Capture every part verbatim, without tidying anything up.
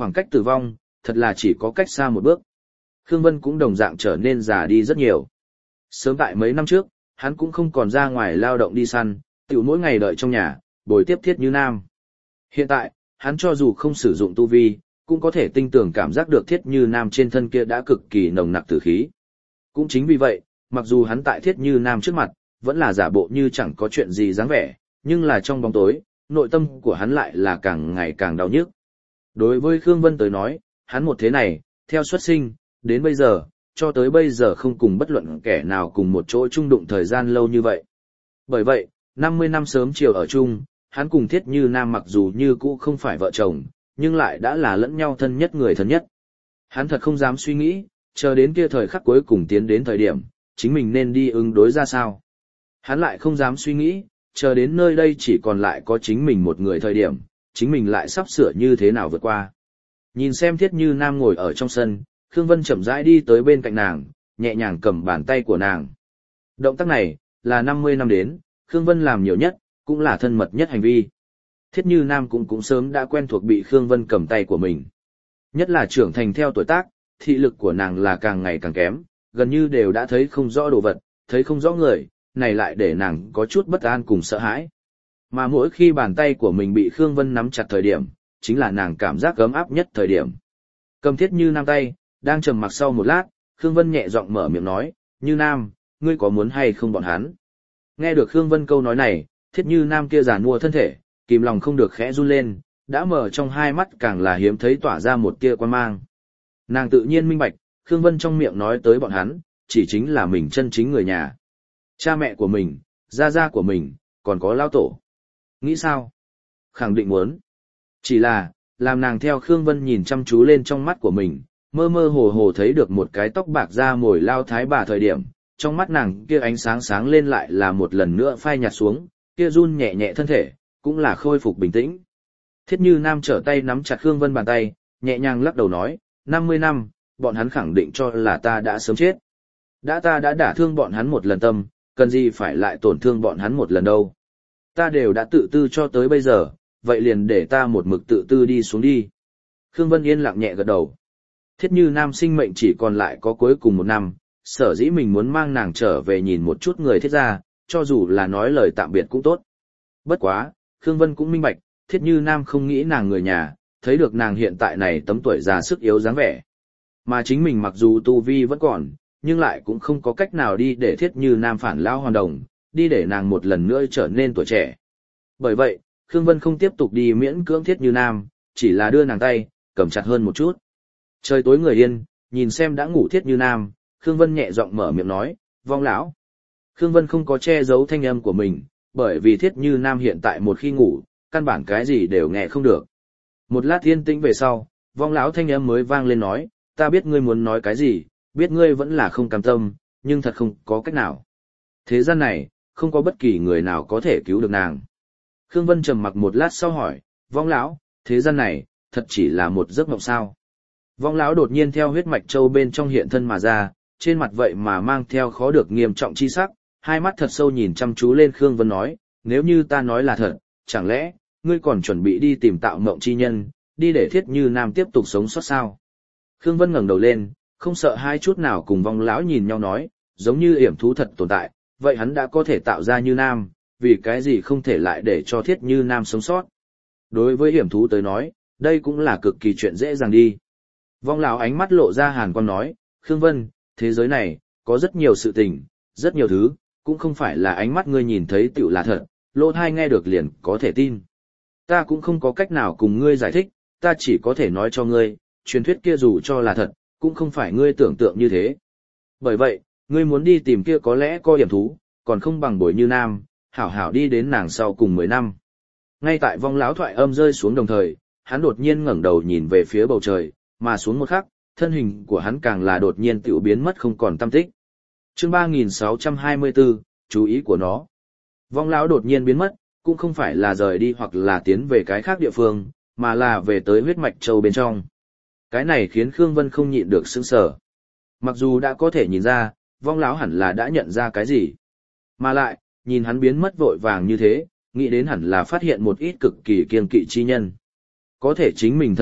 Khoảng cách tử vong, thật là chỉ có cách xa một bước. Khương Vân cũng đồng dạng trở nên già đi rất nhiều. Sớm tại mấy năm trước, hắn cũng không còn ra ngoài lao động đi săn, tiểu mỗi ngày đợi trong nhà, bồi tiếp Thiết Như Nam. Hiện tại, hắn cho dù không sử dụng tu vi, cũng có thể tinh tường cảm giác được Thiết Như Nam trên thân kia đã cực kỳ nồng nặc tử khí. Cũng chính vì vậy, mặc dù hắn tại Thiết Như Nam trước mặt, vẫn là giả bộ như chẳng có chuyện gì dáng vẻ, nhưng là trong bóng tối, nội tâm của hắn lại là càng ngày càng đau nhức. Đối với Khương Vân tới nói, hắn một thế này, theo xuất sinh, đến bây giờ, cho tới bây giờ không cùng bất luận kẻ nào cùng một chỗ chung đụng thời gian lâu như vậy. Bởi vậy, năm mươi năm sớm chiều ở chung, hắn cùng Thiết Như Nam mặc dù như cũ không phải vợ chồng, nhưng lại đã là lẫn nhau thân nhất người thân nhất. Hắn thật không dám suy nghĩ, chờ đến kia thời khắc cuối cùng tiến đến thời điểm, chính mình nên đi ứng đối ra sao. Hắn lại không dám suy nghĩ, chờ đến nơi đây chỉ còn lại có chính mình một người thời điểm, chính mình lại sắp sửa như thế nào vượt qua. Nhìn xem Thiết Như Nam ngồi ở trong sân, Khương Vân chậm rãi đi tới bên cạnh nàng, nhẹ nhàng cầm bàn tay của nàng. Động tác này, là năm mươi năm đến, Khương Vân làm nhiều nhất, cũng là thân mật nhất hành vi. Thiết Như Nam cũng cũng sớm đã quen thuộc bị Khương Vân cầm tay của mình. Nhất là trưởng thành theo tuổi tác, thị lực của nàng là càng ngày càng kém, gần như đều đã thấy không rõ đồ vật, thấy không rõ người, này lại để nàng có chút bất an cùng sợ hãi. Mà mỗi khi bàn tay của mình bị Khương Vân nắm chặt thời điểm, chính là nàng cảm giác ấm áp nhất thời điểm. Cầm Thiết Như Nam tay, đang trầm mặc sau một lát, Khương Vân nhẹ giọng mở miệng nói, Như Nam, ngươi có muốn hay không bọn hắn? Nghe được Khương Vân câu nói này, Thiết Như Nam kia giàn mua thân thể, kìm lòng không được khẽ run lên, đã mở trong hai mắt càng là hiếm thấy tỏa ra một tia quan mang. Nàng tự nhiên minh bạch, Khương Vân trong miệng nói tới bọn hắn, chỉ chính là mình chân chính người nhà. Cha mẹ của mình, gia gia của mình, còn có lão tổ. Nghĩ sao? Khẳng định muốn. Chỉ là, làm nàng theo Khương Vân nhìn chăm chú lên trong mắt của mình, mơ mơ hồ hồ thấy được một cái tóc bạc da mồi lao thái bà thời điểm, trong mắt nàng kia ánh sáng sáng lên lại là một lần nữa phai nhạt xuống, kia run nhẹ nhẹ thân thể, cũng là khôi phục bình tĩnh. Thiết Như Nam trở tay nắm chặt Khương Vân bàn tay, nhẹ nhàng lắc đầu nói, năm mươi năm, bọn hắn khẳng định cho là ta đã sớm chết. Đã ta đã đả thương bọn hắn một lần tâm, cần gì phải lại tổn thương bọn hắn một lần đâu. Ta đều đã tự tư cho tới bây giờ, vậy liền để ta một mực tự tư đi xuống đi. Khương Vân yên lặng nhẹ gật đầu. Thiết Như Nam sinh mệnh chỉ còn lại có cuối cùng một năm, sở dĩ mình muốn mang nàng trở về nhìn một chút người Thiết gia, cho dù là nói lời tạm biệt cũng tốt. Bất quá, Khương Vân cũng minh bạch, Thiết Như Nam không nghĩ nàng người nhà, thấy được nàng hiện tại này tấm tuổi già sức yếu dáng vẻ. Mà chính mình mặc dù tu vi vẫn còn, nhưng lại cũng không có cách nào đi để Thiết Như Nam phản lao hoàn đồng, đi để nàng một lần nữa trở nên tuổi trẻ. Bởi vậy, Khương Vân không tiếp tục đi miễn cưỡng Thiết Như Nam, chỉ là đưa nàng tay, cầm chặt hơn một chút. Trời tối người yên, nhìn xem đã ngủ Thiết Như Nam, Khương Vân nhẹ giọng mở miệng nói, vong lão. Khương Vân không có che giấu thanh âm của mình, bởi vì Thiết Như Nam hiện tại một khi ngủ, căn bản cái gì đều nghe không được. Một lát yên tĩnh về sau, vong lão thanh âm mới vang lên nói, ta biết ngươi muốn nói cái gì, biết ngươi vẫn là không cam tâm, nhưng thật không có cách nào. Thế gian này, không có bất kỳ người nào có thể cứu được nàng. Khương Vân trầm mặc một lát sau hỏi, vong lão, thế gian này, thật chỉ là một giấc mộng sao? Vong lão đột nhiên theo huyết mạch châu bên trong hiện thân mà ra, trên mặt vậy mà mang theo khó được nghiêm trọng chi sắc, hai mắt thật sâu nhìn chăm chú lên Khương Vân nói, nếu như ta nói là thật, chẳng lẽ, ngươi còn chuẩn bị đi tìm tạo mộng chi nhân, đi để Thiết Như Nam tiếp tục sống sót sao? Khương Vân ngẩng đầu lên, không sợ hai chút nào cùng vong lão nhìn nhau nói, giống như yểm thú thật tồn tại, vậy hắn đã có thể tạo ra Như Nam, vì cái gì không thể lại để cho Thiết Như Nam sống sót? Đối với yểm thú tới nói, đây cũng là cực kỳ chuyện dễ dàng đi. Vong lão ánh mắt lộ ra hàn quang nói, Khương Vân, thế giới này, có rất nhiều sự tình, rất nhiều thứ, cũng không phải là ánh mắt ngươi nhìn thấy tựu là thật, lỗ tai nghe được liền có thể tin. Ta cũng không có cách nào cùng ngươi giải thích, ta chỉ có thể nói cho ngươi, truyền thuyết kia dù cho là thật, cũng không phải ngươi tưởng tượng như thế. Bởi vậy, ngươi muốn đi tìm kia có lẽ có điểm thú, còn không bằng Bồi Như Nam, hảo hảo đi đến nàng sau cùng mười năm. Ngay tại vong lão thoại âm rơi xuống đồng thời, hắn đột nhiên ngẩng đầu nhìn về phía bầu trời, mà xuống một khắc, thân hình của hắn càng là đột nhiên tiểu biến mất không còn tăm tích. Chương ba nghìn sáu trăm hai mươi bốn, chú ý của nó. Vong lão đột nhiên biến mất, cũng không phải là rời đi hoặc là tiến về cái khác địa phương, mà là về tới huyết mạch châu bên trong. Cái này khiến Khương Vân không nhịn được sững sờ. Mặc dù đã có thể nhìn ra, vong lão hẳn là đã nhận ra cái gì. Mà lại, nhìn hắn biến mất vội vàng như thế, nghĩ đến hẳn là phát hiện một ít cực kỳ kiêng kỵ chi nhân. Có thể chính mình thân thức,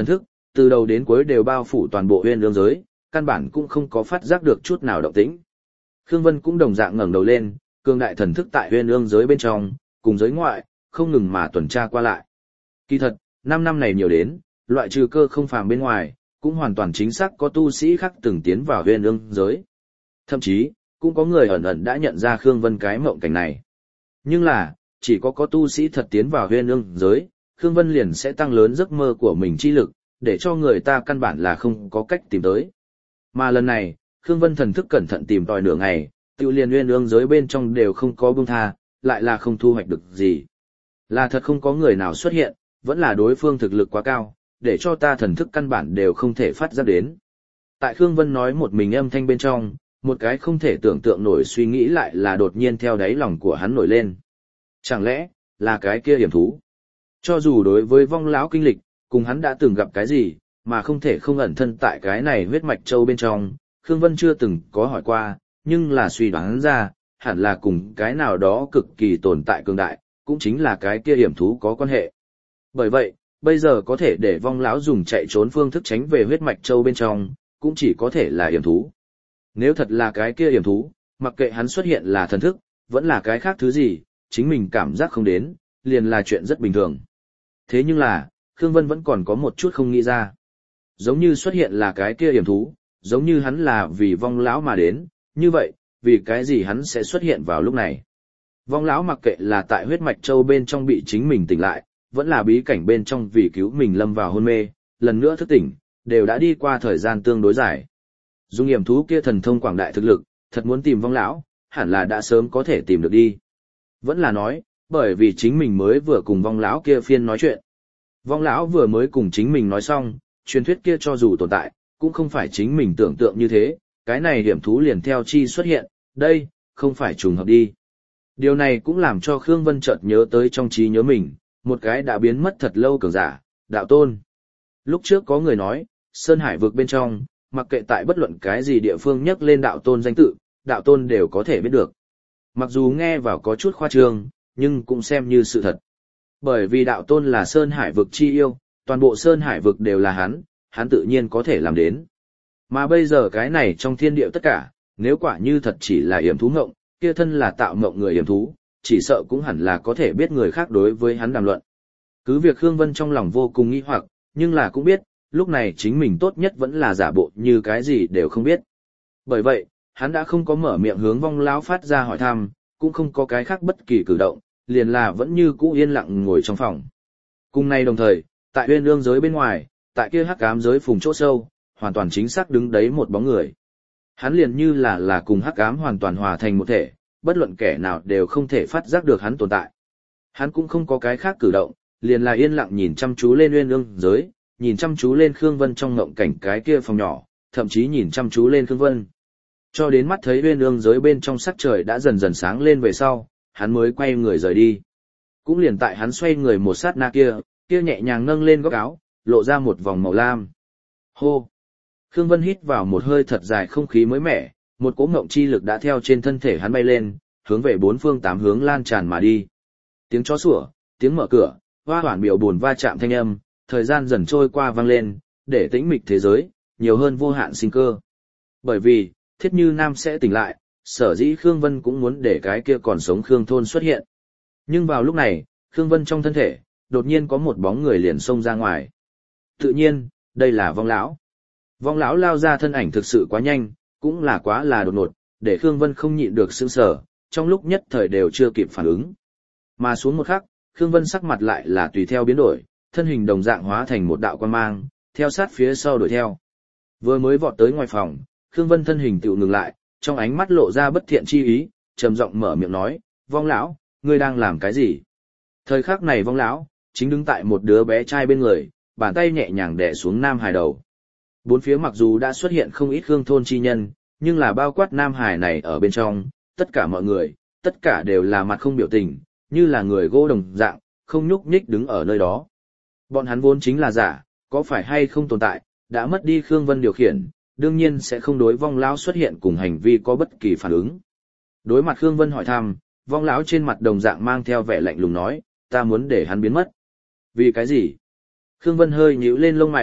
từ đầu đến cuối đều bao phủ toàn bộ huyên ương giới, căn bản cũng không có phát giác được chút nào động tĩnh. Khương Vân cũng đồng dạng ngẩng đầu lên, cường đại thần thức tại huyên ương giới bên trong, cùng giới ngoại, không ngừng mà tuần tra qua lại. Kỳ thật, năm năm này nhiều đến, loại trừ cơ không phàm bên ngoài, cũng hoàn toàn chính xác có tu sĩ khác từng tiến vào huyên ương giới. Thậm chí, cũng có người ẩn ẩn đã nhận ra Khương Vân cái mộng cảnh này. Nhưng là, chỉ có có tu sĩ thật tiến vào huyên ương giới, Khương Vân liền sẽ tăng lớn giấc mơ của mình chi lực, để cho người ta căn bản là không có cách tìm tới. Mà lần này, Khương Vân thần thức cẩn thận tìm tòi nửa ngày, tiêu liền huyên ương giới bên trong đều không có buông tha, lại là không thu hoạch được gì. Là thật không có người nào xuất hiện, vẫn là đối phương thực lực quá cao, để cho ta thần thức căn bản đều không thể phát giác đến. Tại Khương Vân nói một mình âm thanh bên trong, một cái không thể tưởng tượng nổi suy nghĩ lại là đột nhiên theo đáy lòng của hắn nổi lên. Chẳng lẽ, là cái kia hiểm thú? Cho dù đối với vong lão kinh lịch, cùng hắn đã từng gặp cái gì, mà không thể không ẩn thân tại cái này huyết mạch châu bên trong, Khương Vân chưa từng có hỏi qua, nhưng là suy đoán ra, hẳn là cùng cái nào đó cực kỳ tồn tại cường đại, cũng chính là cái kia hiểm thú có quan hệ. Bởi vậy, bây giờ có thể để vong lão dùng chạy trốn phương thức tránh về huyết mạch châu bên trong, cũng chỉ có thể là hiểm thú. Nếu thật là cái kia hiểm thú, mặc kệ hắn xuất hiện là thần thức, vẫn là cái khác thứ gì, chính mình cảm giác không đến, liền là chuyện rất bình thường. Thế nhưng là, Khương Vân vẫn còn có một chút không nghĩ ra. Giống như xuất hiện là cái kia hiểm thú, giống như hắn là vì vong lão mà đến, như vậy, vì cái gì hắn sẽ xuất hiện vào lúc này. Vong lão mặc kệ là tại huyết mạch châu bên trong bị chính mình tỉnh lại, vẫn là bí cảnh bên trong vì cứu mình lâm vào hôn mê, lần nữa thức tỉnh, đều đã đi qua thời gian tương đối dài. Dung hiểm thú kia thần thông quảng đại thực lực, thật muốn tìm vong lão, hẳn là đã sớm có thể tìm được đi. Vẫn là nói, bởi vì chính mình mới vừa cùng vong lão kia phiên nói chuyện. Vong lão vừa mới cùng chính mình nói xong, truyền thuyết kia cho dù tồn tại, cũng không phải chính mình tưởng tượng như thế, cái này hiểm thú liền theo chi xuất hiện, đây, không phải trùng hợp đi. Điều này cũng làm cho Khương Vân chợt nhớ tới trong trí nhớ mình, một cái đã biến mất thật lâu cường giả, đạo tôn. Lúc trước có người nói, Sơn Hải vực bên trong, mặc kệ tại bất luận cái gì địa phương nhắc lên đạo tôn danh tự, đạo tôn đều có thể biết được. Mặc dù nghe vào có chút khoa trương, nhưng cũng xem như sự thật. Bởi vì đạo tôn là Sơn Hải vực chi yêu, toàn bộ Sơn Hải vực đều là hắn, hắn tự nhiên có thể làm đến. Mà bây giờ cái này trong thiên địa tất cả, nếu quả như thật chỉ là yểm thú ngộng, kia thân là tạo ngộng người yểm thú, chỉ sợ cũng hẳn là có thể biết người khác đối với hắn đàm luận. Cứ việc Khương Vân trong lòng vô cùng nghi hoặc, nhưng là cũng biết, lúc này chính mình tốt nhất vẫn là giả bộ như cái gì đều không biết. Bởi vậy, hắn đã không có mở miệng hướng vong lão phát ra hỏi thăm, cũng không có cái khác bất kỳ cử động, liền là vẫn như cũ yên lặng ngồi trong phòng. Cùng nay đồng thời, tại huyên ương giới bên ngoài, tại kia hắc ám giới phùng chỗ sâu, hoàn toàn chính xác đứng đấy một bóng người. Hắn liền như là là cùng hắc ám hoàn toàn hòa thành một thể, bất luận kẻ nào đều không thể phát giác được hắn tồn tại. Hắn cũng không có cái khác cử động, liền là yên lặng nhìn chăm chú lên huyên ương giới, nhìn chăm chú lên Khương Vân trong ngộng cảnh cái kia phòng nhỏ, thậm chí nhìn chăm chú lên Khương Vân. Cho đến mắt thấy huyên ương giới bên trong sắc trời đã dần dần sáng lên về sau, hắn mới quay người rời đi. Cũng liền tại hắn xoay người một sát na kia, kia nhẹ nhàng nâng lên góc áo, lộ ra một vòng màu lam. Hô! Khương Vân hít vào một hơi thật dài không khí mới mẻ, một cỗ ngộng chi lực đã theo trên thân thể hắn bay lên, hướng về bốn phương tám hướng lan tràn mà đi. Tiếng chó sủa, tiếng mở cửa, hoa hoản biểu buồn va chạm thanh âm, thời gian dần trôi qua vang lên, để tĩnh mịch thế giới, nhiều hơn vô hạn sinh cơ. Bởi vì, Thiết Như Nam sẽ tỉnh lại, sở dĩ Khương Vân cũng muốn để cái kia còn sống Khương Thôn xuất hiện. Nhưng vào lúc này, Khương Vân trong thân thể, đột nhiên có một bóng người liền xông ra ngoài. Tự nhiên, đây là vong lão. Vong lão lao ra thân ảnh thực sự quá nhanh, cũng là quá là đột ngột, để Khương Vân không nhịn được sững sờ, trong lúc nhất thời đều chưa kịp phản ứng. Mà xuống một khắc, Khương Vân sắc mặt lại là tùy theo biến đổi, thân hình đồng dạng hóa thành một đạo quang mang, theo sát phía sau đuổi theo. Vừa mới vọt tới ngoài phòng, Khương Vân thân hình tựu ngừng lại, trong ánh mắt lộ ra bất thiện chi ý, trầm giọng mở miệng nói, "Vong lão, ngươi đang làm cái gì?" Thời khắc này vong lão chính đứng tại một đứa bé trai bên người, bàn tay nhẹ nhàng đè xuống Nam Hải đầu. Bốn phía mặc dù đã xuất hiện không ít Khương Thôn chi nhân, nhưng là bao quát Nam Hải này ở bên trong, tất cả mọi người, tất cả đều là mặt không biểu tình, như là người gỗ đồng dạng, không nhúc nhích đứng ở nơi đó. Bọn hắn vốn chính là giả, có phải hay không tồn tại, đã mất đi Khương Vân điều khiển, đương nhiên sẽ không đối vong lão xuất hiện cùng hành vi có bất kỳ phản ứng. Đối mặt Khương Vân hỏi thăm, vong lão trên mặt đồng dạng mang theo vẻ lạnh lùng nói, ta muốn để hắn biến mất. Vì cái gì? Khương Vân hơi nhíu lên lông mày,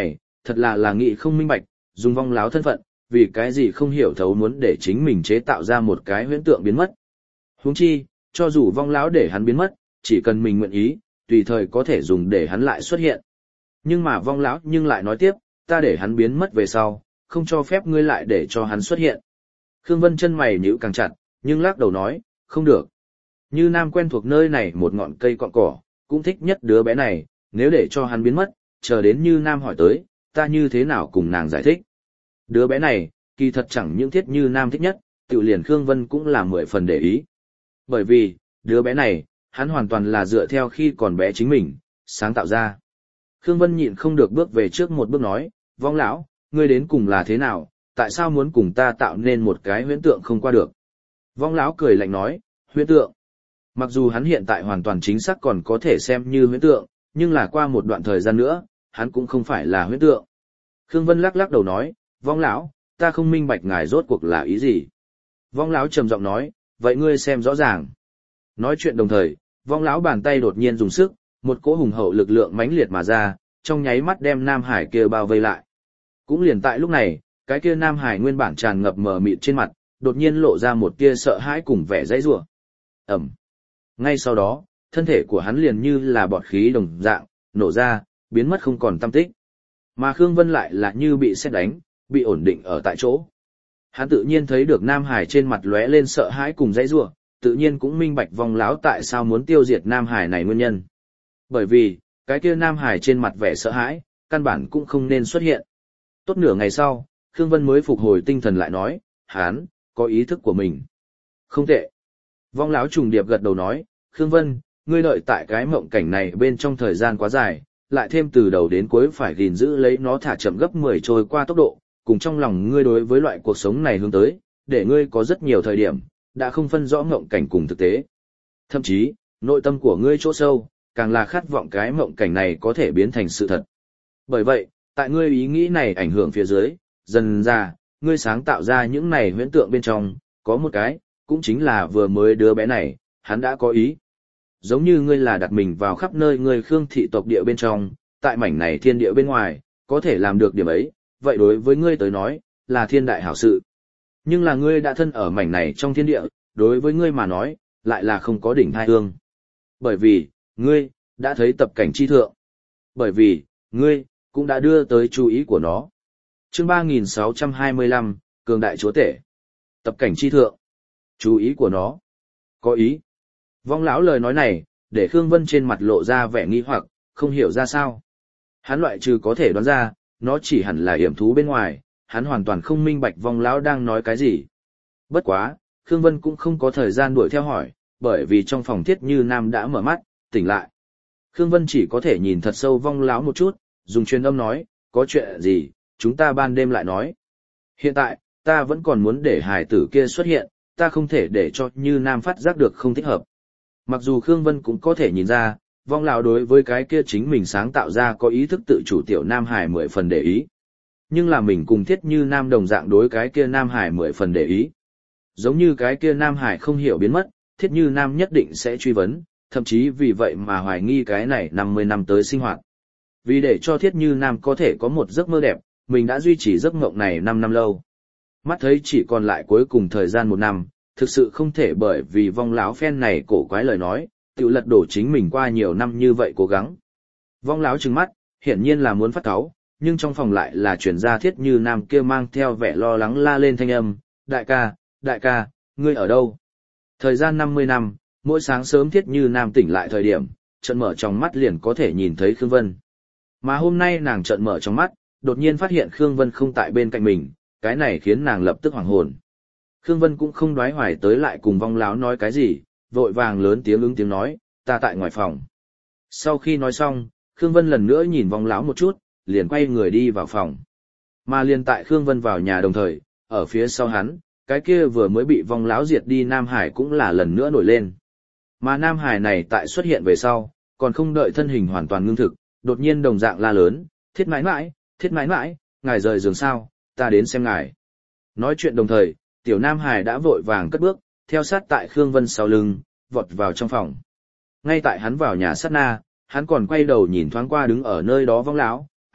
thật là là nghị không minh bạch, dùng vong láo thân phận, vì cái gì không hiểu thấu muốn để chính mình chế tạo ra một cái huyễn tượng biến mất. Huống chi, cho dù vong láo để hắn biến mất, chỉ cần mình nguyện ý, tùy thời có thể dùng để hắn lại xuất hiện. Nhưng mà vong láo nhưng lại nói tiếp, ta để hắn biến mất về sau, không cho phép ngươi lại để cho hắn xuất hiện. Khương Vân chân mày nhíu càng chặt, nhưng lắc đầu nói, không được. Như Nam quen thuộc nơi này một ngọn cây cọn cỏ, cũng thích nhất đứa bé này, nếu để cho hắn biến mất, chờ đến Như Nam hỏi tới, ta như thế nào cùng nàng giải thích. Đứa bé này, kỳ thật chẳng những thiết Như Nam thích nhất, tự liền Khương Vân cũng là mười phần để ý. Bởi vì, đứa bé này, hắn hoàn toàn là dựa theo khi còn bé chính mình, sáng tạo ra. Khương Vân nhịn không được bước về trước một bước nói, vong lão, ngươi đến cùng là thế nào, tại sao muốn cùng ta tạo nên một cái huyễn tượng không qua được. Vong lão cười lạnh nói, huyễn tượng. Mặc dù hắn hiện tại hoàn toàn chính xác còn có thể xem như huyễn tượng, nhưng là qua một đoạn thời gian nữa, hắn cũng không phải là huyễn tượng. Khương Vân lắc lắc đầu nói, vong lão, ta không minh bạch ngài rốt cuộc là ý gì. Vong lão trầm giọng nói, vậy ngươi xem rõ ràng. Nói chuyện đồng thời, vong lão bàn tay đột nhiên dùng sức, một cỗ hùng hậu lực lượng mãnh liệt mà ra, trong nháy mắt đem Nam Hải kia bao vây lại. Cũng liền tại lúc này, cái kia Nam Hải nguyên bản tràn ngập mờ mịt trên mặt, đột nhiên lộ ra một tia sợ hãi cùng vẻ dãy rủa. Ầm. Ngay sau đó, thân thể của hắn liền như là bọt khí đồng dạng, nổ ra, biến mất không còn tăm tích. Mà Khương Vân lại là như bị sét đánh, bị ổn định ở tại chỗ. Hắn tự nhiên thấy được Nam Hải trên mặt lóe lên sợ hãi cùng dãy rủa, tự nhiên cũng minh bạch vong láo tại sao muốn tiêu diệt Nam Hải này nguyên nhân. Bởi vì, cái kia Nam Hải trên mặt vẻ sợ hãi, căn bản cũng không nên xuất hiện. Tốt nửa ngày sau, Khương Vân mới phục hồi tinh thần lại nói, hắn có ý thức của mình. Không tệ. Vong láo trùng điệp gật đầu nói, Khương Vân, ngươi đợi tại cái mộng cảnh này bên trong thời gian quá dài, lại thêm từ đầu đến cuối phải gìn giữ lấy nó thả chậm gấp mười trôi qua tốc độ, cùng trong lòng ngươi đối với loại cuộc sống này hướng tới, để ngươi có rất nhiều thời điểm, đã không phân rõ mộng cảnh cùng thực tế. Thậm chí, nội tâm của ngươi chỗ sâu, càng là khát vọng cái mộng cảnh này có thể biến thành sự thật. Bởi vậy, tại ngươi ý nghĩ này ảnh hưởng phía dưới, dần ra, ngươi sáng tạo ra những này huyễn tượng bên trong, có một cái, cũng chính là vừa mới đứa bé này, hắn đã có ý. Giống như ngươi là đặt mình vào khắp nơi ngươi Khương thị tộc địa bên trong, tại mảnh này thiên địa bên ngoài, có thể làm được điểm ấy, vậy đối với ngươi tới nói, là thiên đại hảo sự. Nhưng là ngươi đã thân ở mảnh này trong thiên địa, đối với ngươi mà nói, lại là không có đỉnh hai hương. Bởi vì, ngươi, đã thấy tập cảnh chi thượng. Bởi vì, ngươi, cũng đã đưa tới chú ý của nó. Chương ba nghìn sáu trăm hai mươi lăm, Cường Đại Chúa Tể. Tập cảnh chi thượng. Chú ý của nó. Có ý. Vong lão lời nói này, để Khương Vân trên mặt lộ ra vẻ nghi hoặc, không hiểu ra sao. Hắn loại trừ có thể đoán ra, nó chỉ hẳn là hiểm thú bên ngoài, hắn hoàn toàn không minh bạch vong lão đang nói cái gì. Bất quá, Khương Vân cũng không có thời gian đuổi theo hỏi, bởi vì trong phòng Thiết Như Nam đã mở mắt, tỉnh lại. Khương Vân chỉ có thể nhìn thật sâu vong lão một chút, dùng truyền âm nói, có chuyện gì, chúng ta ban đêm lại nói. Hiện tại, ta vẫn còn muốn để hài tử kia xuất hiện, ta không thể để cho Như Nam phát giác được không thích hợp. Mặc dù Khương Vân cũng có thể nhìn ra, vong lão đối với cái kia chính mình sáng tạo ra có ý thức tự chủ tiểu Nam Hải mười phần để ý. Nhưng là mình cùng Thiết Như Nam đồng dạng đối cái kia Nam Hải mười phần để ý. Giống như cái kia Nam Hải không hiểu biến mất, Thiết Như Nam nhất định sẽ truy vấn, thậm chí vì vậy mà hoài nghi cái này năm mươi năm tới sinh hoạt. Vì để cho Thiết Như Nam có thể có một giấc mơ đẹp, mình đã duy trì giấc mộng này năm năm lâu. Mắt thấy chỉ còn lại cuối cùng thời gian một năm, thực sự không thể bởi vì vong láo phen này cổ quái lời nói, tự lật đổ chính mình qua nhiều năm như vậy cố gắng. Vong láo trừng mắt, hiển nhiên là muốn phát cáu, nhưng trong phòng lại là chuyển ra Thiết Như Nam kia mang theo vẻ lo lắng la lên thanh âm, đại ca, đại ca, ngươi ở đâu? Thời gian năm mươi năm, mỗi sáng sớm Thiết Như Nam tỉnh lại thời điểm, trận mở trong mắt liền có thể nhìn thấy Khương Vân. Mà hôm nay nàng trận mở trong mắt, đột nhiên phát hiện Khương Vân không tại bên cạnh mình, cái này khiến nàng lập tức hoảng hồn. Khương Vân cũng không đoái hoài tới lại cùng vong láo nói cái gì, vội vàng lớn tiếng ứng tiếng nói, ta tại ngoài phòng. Sau khi nói xong, Khương Vân lần nữa nhìn vong láo một chút, liền quay người đi vào phòng. Mà liền tại Khương Vân vào nhà đồng thời, ở phía sau hắn, cái kia vừa mới bị vong láo diệt đi Nam Hải cũng là lần nữa nổi lên. Mà Nam Hải này tại xuất hiện về sau, còn không đợi thân hình hoàn toàn ngưng thực, đột nhiên đồng dạng la lớn, thiết mãi mãi, thiết mãi mãi, ngài rời giường sao, ta đến xem ngài. Nói chuyện đồng thời, tiểu Nam Hải đã vội vàng cất bước, theo sát tại Khương Vân sau lưng, vọt vào trong phòng. Ngay tại hắn vào nhà sát na, hắn còn quay đầu nhìn thoáng qua đứng ở nơi đó vong lão,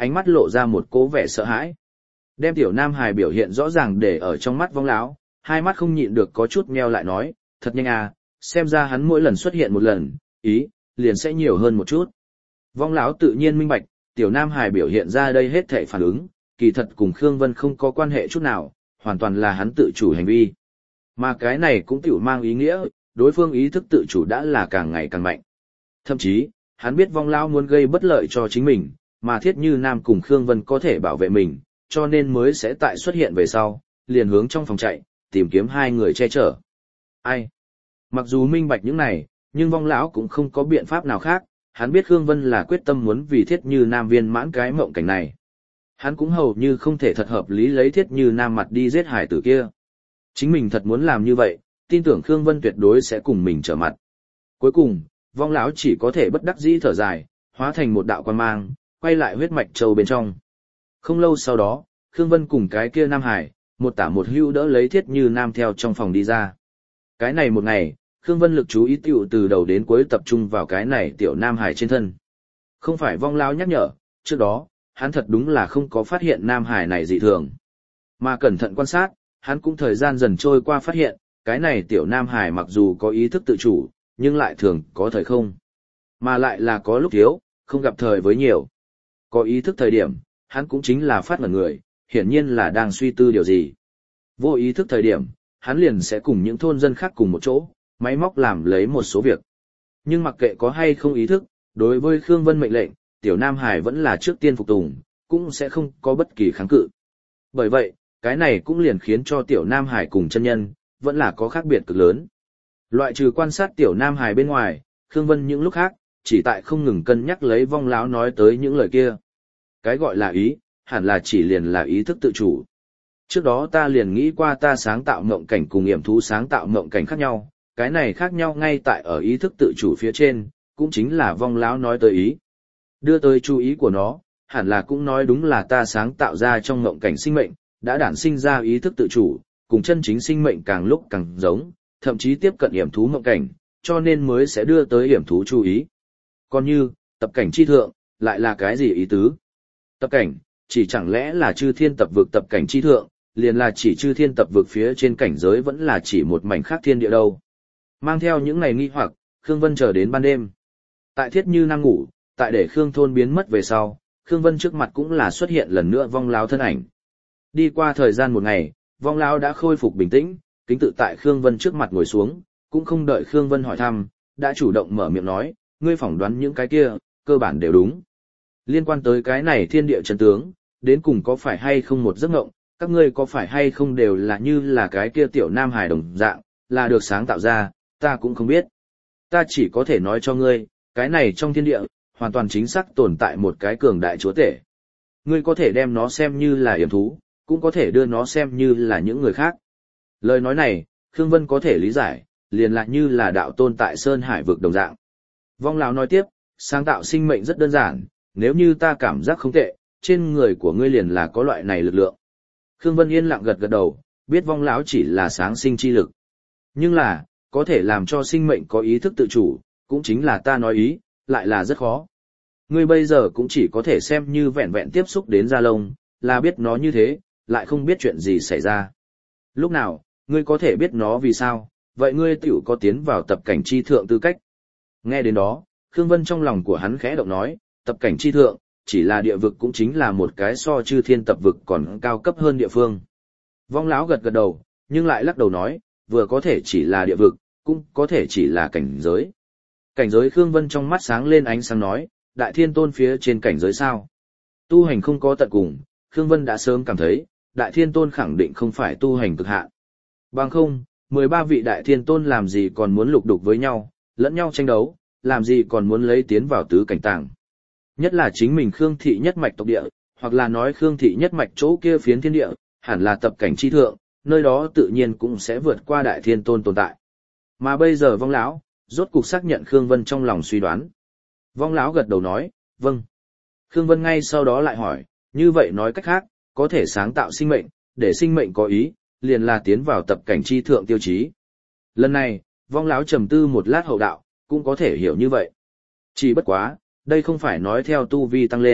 ánh mắt lộ ra một cố vẻ sợ hãi. Đem tiểu nam hài biểu hiện rõ ràng để ở trong mắt vong lão, hai mắt không nhịn được có chút meo lại nói, thật nhanh à, xem ra hắn mỗi lần xuất hiện một lần, ý, liền sẽ nhiều hơn một chút. Vong lão tự nhiên minh bạch, tiểu nam hài biểu hiện ra đây hết thảy phản ứng, kỳ thật cùng Khương Vân không có quan hệ chút nào, hoàn toàn là hắn tự chủ hành vi. Mà cái này cũng tiểu mang ý nghĩa, đối phương ý thức tự chủ đã là càng ngày càng mạnh. Thậm chí, hắn biết vong lão muốn gây bất lợi cho chính mình, mà Thiết Như Nam cùng Khương Vân có thể bảo vệ mình, cho nên mới sẽ tại xuất hiện về sau, liền hướng trong phòng chạy, tìm kiếm hai người che chở. Ai? Mặc dù minh bạch những này, nhưng vong lão cũng không có biện pháp nào khác, hắn biết Khương Vân là quyết tâm muốn vì Thiết Như Nam viên mãn cái mộng cảnh này. Hắn cũng hầu như không thể thật hợp lý lấy Thiết Như Nam mặt đi giết hải tử kia. Chính mình thật muốn làm như vậy, tin tưởng Khương Vân tuyệt đối sẽ cùng mình trở mặt. Cuối cùng, vong lão chỉ có thể bất đắc dĩ thở dài, hóa thành một đạo quan mang, quay lại huyết mạch châu bên trong. Không lâu sau đó, Khương Vân cùng cái kia Nam Hải, một tả một hữu đỡ lấy Thiết Như Nam theo trong phòng đi ra. Cái này một ngày, Khương Vân lực chú ý tiểu từ đầu đến cuối tập trung vào cái này tiểu Nam Hải trên thân. Không phải vong lão nhắc nhở, trước đó, hắn thật đúng là không có phát hiện Nam Hải này dị thường. Mà cẩn thận quan sát, hắn cũng thời gian dần trôi qua phát hiện, cái này tiểu Nam Hải mặc dù có ý thức tự chủ, nhưng lại thường có thời không. Mà lại là có lúc thiếu, không gặp thời với nhiều. Có ý thức thời điểm, hắn cũng chính là phát ngẩn người, hiển nhiên là đang suy tư điều gì. Vô ý thức thời điểm, hắn liền sẽ cùng những thôn dân khác cùng một chỗ, máy móc làm lấy một số việc. Nhưng mặc kệ có hay không ý thức, đối với Khương Vân mệnh lệnh, tiểu Nam Hải vẫn là trước tiên phục tùng, cũng sẽ không có bất kỳ kháng cự. Bởi vậy, cái này cũng liền khiến cho tiểu Nam Hải cùng chân nhân, vẫn là có khác biệt cực lớn. Loại trừ quan sát tiểu Nam Hải bên ngoài, Khương Vân những lúc khác, chỉ tại không ngừng cân nhắc lấy vong lão nói tới những lời kia. Cái gọi là ý, hẳn là chỉ liền là ý thức tự chủ. Trước đó ta liền nghĩ qua ta sáng tạo mộng cảnh cùng yểm thú sáng tạo mộng cảnh khác nhau, cái này khác nhau ngay tại ở ý thức tự chủ phía trên, cũng chính là vong lão nói tới ý. Đưa tới chú ý của nó, hẳn là cũng nói đúng là ta sáng tạo ra trong mộng cảnh sinh mệnh, đã đản sinh ra ý thức tự chủ, cùng chân chính sinh mệnh càng lúc càng giống, thậm chí tiếp cận yểm thú mộng cảnh, cho nên mới sẽ đưa tới yểm thú chú ý. Còn như, tập cảnh chi thượng, lại là cái gì ý tứ? Tập cảnh, chỉ chẳng lẽ là chư thiên tập vực tập cảnh chi thượng, liền là chỉ chư thiên tập vực phía trên cảnh giới vẫn là chỉ một mảnh khác thiên địa đâu. Mang theo những ngày nghi hoặc, Khương Vân chờ đến ban đêm. Tại Thiết Như Nam ngủ, tại để Khương thôn biến mất về sau, Khương Vân trước mặt cũng là xuất hiện lần nữa vong lão thân ảnh. Đi qua thời gian một ngày, vong lão đã khôi phục bình tĩnh, kính tự tại Khương Vân trước mặt ngồi xuống, cũng không đợi Khương Vân hỏi thăm, đã chủ động mở miệng nói, ngươi phỏng đoán những cái kia, cơ bản đều đúng. Liên quan tới cái này thiên địa chân tướng, đến cùng có phải hay không một giấc mộng, các ngươi có phải hay không đều là như là cái kia tiểu Nam Hải đồng dạng, là được sáng tạo ra, ta cũng không biết. Ta chỉ có thể nói cho ngươi, cái này trong thiên địa, hoàn toàn chính xác tồn tại một cái cường đại chúa tể. Ngươi có thể đem nó xem như là yểm thú, cũng có thể đưa nó xem như là những người khác. Lời nói này, Khương Vân có thể lý giải, liền lại như là đạo tôn tại Sơn Hải vực đồng dạng. Vong lão nói tiếp, sáng tạo sinh mệnh rất đơn giản, nếu như ta cảm giác không tệ, trên người của ngươi liền là có loại này lực lượng. Khương Vân yên lặng gật gật đầu, biết vong lão chỉ là sáng sinh chi lực. Nhưng là, có thể làm cho sinh mệnh có ý thức tự chủ, cũng chính là ta nói ý, lại là rất khó. Ngươi bây giờ cũng chỉ có thể xem như vẹn vẹn tiếp xúc đến da lông, là biết nó như thế, lại không biết chuyện gì xảy ra. Lúc nào, ngươi có thể biết nó vì sao, vậy ngươi tiểu có tiến vào tập cảnh chi thượng tư cách. Nghe đến đó, Khương Vân trong lòng của hắn khẽ động nói, tập cảnh chi thượng, chỉ là địa vực cũng chính là một cái so chư thiên tập vực còn cao cấp hơn địa phương. Vong lão gật gật đầu, nhưng lại lắc đầu nói, vừa có thể chỉ là địa vực, cũng có thể chỉ là cảnh giới. Cảnh giới Khương Vân trong mắt sáng lên ánh sáng nói, đại thiên tôn phía trên cảnh giới sao? Tu hành không có tận cùng, Khương Vân đã sớm cảm thấy, đại thiên tôn khẳng định không phải tu hành cực hạn. Bằng không, mười ba vị đại thiên tôn làm gì còn muốn lục đục với nhau, lẫn nhau tranh đấu, làm gì còn muốn lấy tiến vào tứ cảnh tàng. Nhất là chính mình Khương thị nhất mạch tộc địa, hoặc là nói Khương thị nhất mạch chỗ kia phiến thiên địa, hẳn là tập cảnh chi thượng, nơi đó tự nhiên cũng sẽ vượt qua đại thiên tôn tồn tại. Mà bây giờ vong lão, rốt cục xác nhận Khương Vân trong lòng suy đoán. Vong lão gật đầu nói, vâng. Khương Vân ngay sau đó lại hỏi, như vậy nói cách khác, có thể sáng tạo sinh mệnh, để sinh mệnh có ý, liền là tiến vào tập cảnh chi thượng tiêu chí. Lần này, vong lão trầm tư một lát hậu đạo, cũng có thể hiểu như vậy. Chỉ bất quá, đây không phải nói theo tu vi tăng lên,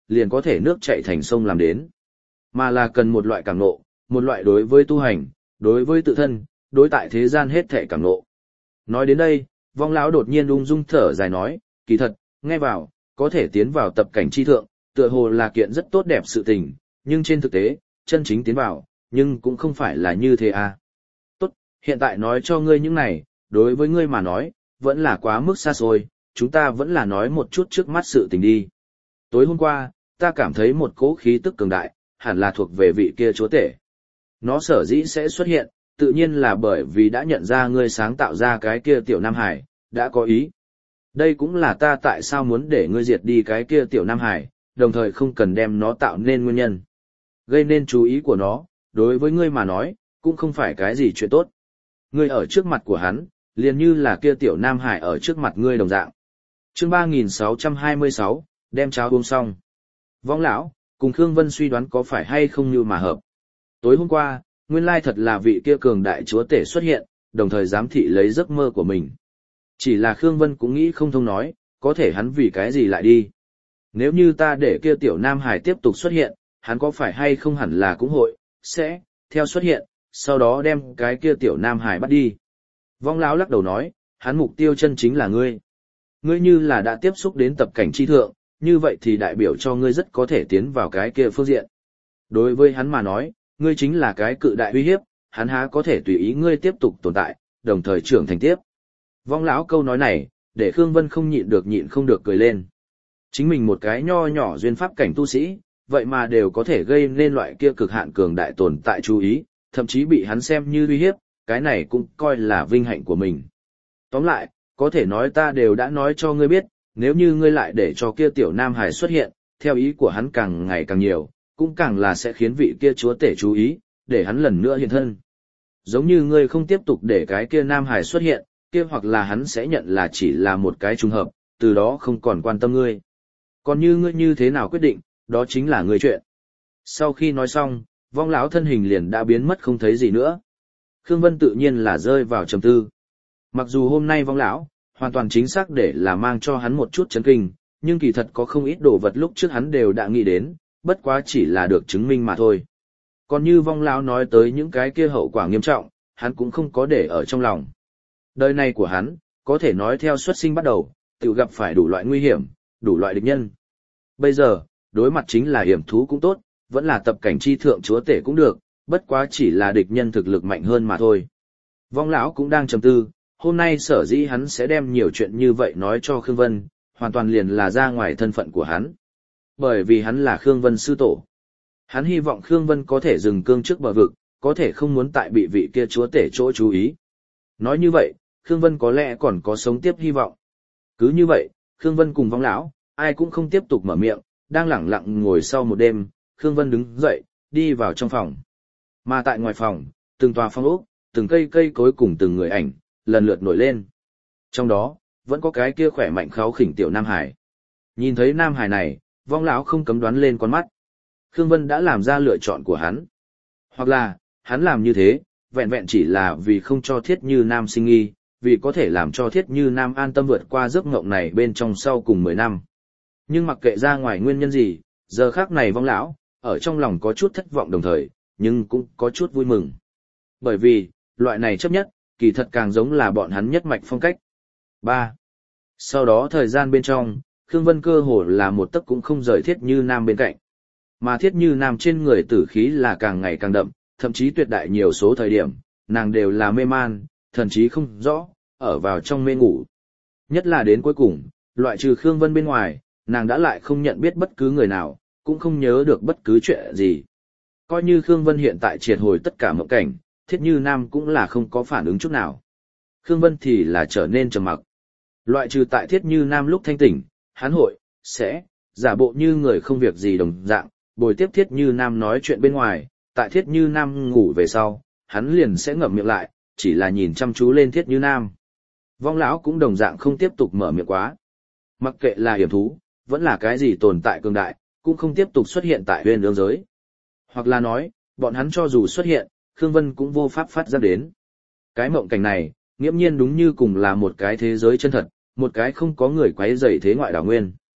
liền có thể nước chảy thành sông làm đến. Mà là cần một loại cảm ngộ, một loại đối với tu hành, đối với tự thân, đối tại thế gian hết thể cảm ngộ. Nói đến đây, vong lão đột nhiên ung dung thở dài nói, kỳ thật, nghe vào, có thể tiến vào tập cảnh chi thượng, tựa hồ là kiện rất tốt đẹp sự tình, nhưng trên thực tế, chân chính tiến vào, nhưng cũng không phải là như thế à. Tốt, hiện tại nói cho ngươi những này, đối với ngươi mà nói, vẫn là quá mức xa xôi, chúng ta vẫn là nói một chút trước mắt sự tình đi. Tối hôm qua, ta cảm thấy một cỗ khí tức cường đại, hẳn là thuộc về vị kia chúa tể. Nó sở dĩ sẽ xuất hiện, tự nhiên là bởi vì đã nhận ra ngươi sáng tạo ra cái kia tiểu Nam Hải, đã có ý. Đây cũng là ta tại sao muốn để ngươi diệt đi cái kia tiểu Nam Hải, đồng thời không cần đem nó tạo nên nguyên nhân. Gây nên chú ý của nó, đối với ngươi mà nói, cũng không phải cái gì chuyện tốt. Ngươi ở trước mặt của hắn, liền như là kia tiểu Nam Hải ở trước mặt ngươi đồng dạng. Chương ba nghìn sáu trăm hai mươi sáu, đem cháo uống xong. Vong lão, cùng Khương Vân suy đoán có phải hay không như mà hợp. Tối hôm qua, nguyên lai thật là vị kia cường đại chúa tể xuất hiện, đồng thời giám thị lấy giấc mơ của mình. Chỉ là Khương Vân cũng nghĩ không thông nói, có thể hắn vì cái gì lại đi. Nếu như ta để kia tiểu Nam Hải tiếp tục xuất hiện, hắn có phải hay không hẳn là cũng hội, sẽ, theo xuất hiện, sau đó đem cái kia tiểu Nam Hải bắt đi. Vong lão lắc đầu nói, hắn mục tiêu chân chính là ngươi. Ngươi như là đã tiếp xúc đến tập cảnh chi thượng, như vậy thì đại biểu cho ngươi rất có thể tiến vào cái kia phương diện. Đối với hắn mà nói, ngươi chính là cái cự đại uy hiếp, hắn há có thể tùy ý ngươi tiếp tục tồn tại, đồng thời trưởng thành tiếp. Vong lão câu nói này, để Khương Vân không nhịn được nhịn không được cười lên. Chính mình một cái nho nhỏ duyên pháp cảnh tu sĩ, vậy mà đều có thể gây nên loại kia cực hạn cường đại tồn tại chú ý, thậm chí bị hắn xem như uy hiếp, cái này cũng coi là vinh hạnh của mình. Tóm lại, có thể nói ta đều đã nói cho ngươi biết, nếu như ngươi lại để cho kia tiểu Nam Hải xuất hiện, theo ý của hắn càng ngày càng nhiều, cũng càng là sẽ khiến vị kia chúa tể chú ý, để hắn lần nữa hiện thân. Giống như ngươi không tiếp tục để cái kia Nam Hải xuất hiện, kia hoặc là hắn sẽ nhận là chỉ là một cái trùng hợp, từ đó không còn quan tâm ngươi. Còn như ngươi như thế nào quyết định, đó chính là ngươi chuyện. Sau khi nói xong, vong lão thân hình liền đã biến mất không thấy gì nữa. Khương Vân tự nhiên là rơi vào trầm tư. Mặc dù hôm nay vong lão hoàn toàn chính xác để là mang cho hắn một chút chấn kinh, nhưng kỳ thật có không ít đồ vật lúc trước hắn đều đã nghĩ đến, bất quá chỉ là được chứng minh mà thôi. Còn như vong lão nói tới những cái kia hậu quả nghiêm trọng, hắn cũng không có để ở trong lòng. Đời này của hắn, có thể nói theo xuất sinh bắt đầu, tự gặp phải đủ loại nguy hiểm, đủ loại địch nhân. Bây giờ, đối mặt chính là hiểm thú cũng tốt, vẫn là tập cảnh chi thượng chúa tể cũng được, bất quá chỉ là địch nhân thực lực mạnh hơn mà thôi. Vong lão cũng đang trầm tư, hôm nay sở dĩ hắn sẽ đem nhiều chuyện như vậy nói cho Khương Vân, hoàn toàn liền là ra ngoài thân phận của hắn. Bởi vì hắn là Khương Vân sư tổ. Hắn hy vọng Khương Vân có thể dừng cương trước bờ vực, có thể không muốn tại bị vị kia chúa tể chỗ chú ý. Nói như vậy, Khương Vân có lẽ còn có sống tiếp hy vọng. Cứ như vậy, Khương Vân cùng vong lão, ai cũng không tiếp tục mở miệng, đang lẳng lặng ngồi sau một đêm, Khương Vân đứng dậy, đi vào trong phòng. Mà tại ngoài phòng, từng tòa phong ốc, từng cây cây cối cùng từng người ảnh, lần lượt nổi lên. Trong đó, vẫn có cái kia khỏe mạnh kháu khỉnh tiểu Nam Hải. Nhìn thấy Nam Hải này, vong lão không cấm đoán lên con mắt. Khương Vân đã làm ra lựa chọn của hắn. Hoặc là, hắn làm như thế, vẹn vẹn chỉ là vì không cho Thiết Như Nam sinh nghi, vì có thể làm cho Thiết Như Nam an tâm vượt qua giấc mộng này bên trong sau cùng mười năm. Nhưng mặc kệ ra ngoài nguyên nhân gì, giờ khác này vong lão, ở trong lòng có chút thất vọng đồng thời, nhưng cũng có chút vui mừng. Bởi vì, loại này chấp nhất, kỳ thật càng giống là bọn hắn nhất mạch phong cách. ba. Sau đó thời gian bên trong, Khương Vân cơ hồ là một tấc cũng không rời Thiết Như Nam bên cạnh. Mà Thiết Như Nam trên người tử khí là càng ngày càng đậm, thậm chí tuyệt đại nhiều số thời điểm, nàng đều là mê man, thần chí không rõ, ở vào trong mê ngủ. Nhất là đến cuối cùng, loại trừ Khương Vân bên ngoài, nàng đã lại không nhận biết bất cứ người nào, cũng không nhớ được bất cứ chuyện gì. Coi như Khương Vân hiện tại triệt hồi tất cả mộng cảnh, Thiết Như Nam cũng là không có phản ứng chút nào. Khương Vân thì là trở nên trầm mặc. Loại trừ tại Thiết Như Nam lúc thanh tỉnh, hắn hội, sẽ, giả bộ như người không việc gì đồng dạng, bồi tiếp Thiết Như Nam nói chuyện bên ngoài, tại Thiết Như Nam ngủ về sau, hắn liền sẽ ngậm miệng lại, chỉ là nhìn chăm chú lên Thiết Như Nam. Vong lão cũng đồng dạng không tiếp tục mở miệng quá. Mặc kệ là hiểm thú, vẫn là cái gì tồn tại cường đại, cũng không tiếp tục xuất hiện tại huyền ương giới. Hoặc là nói, bọn hắn cho dù xuất hiện, Khương Vân cũng vô pháp phát ra đến. Cái mộng cảnh này, nghiễm nhiên đúng như cùng là một cái thế giới chân thật, một cái không có người quấy rầy thế ngoại đảo nguyên.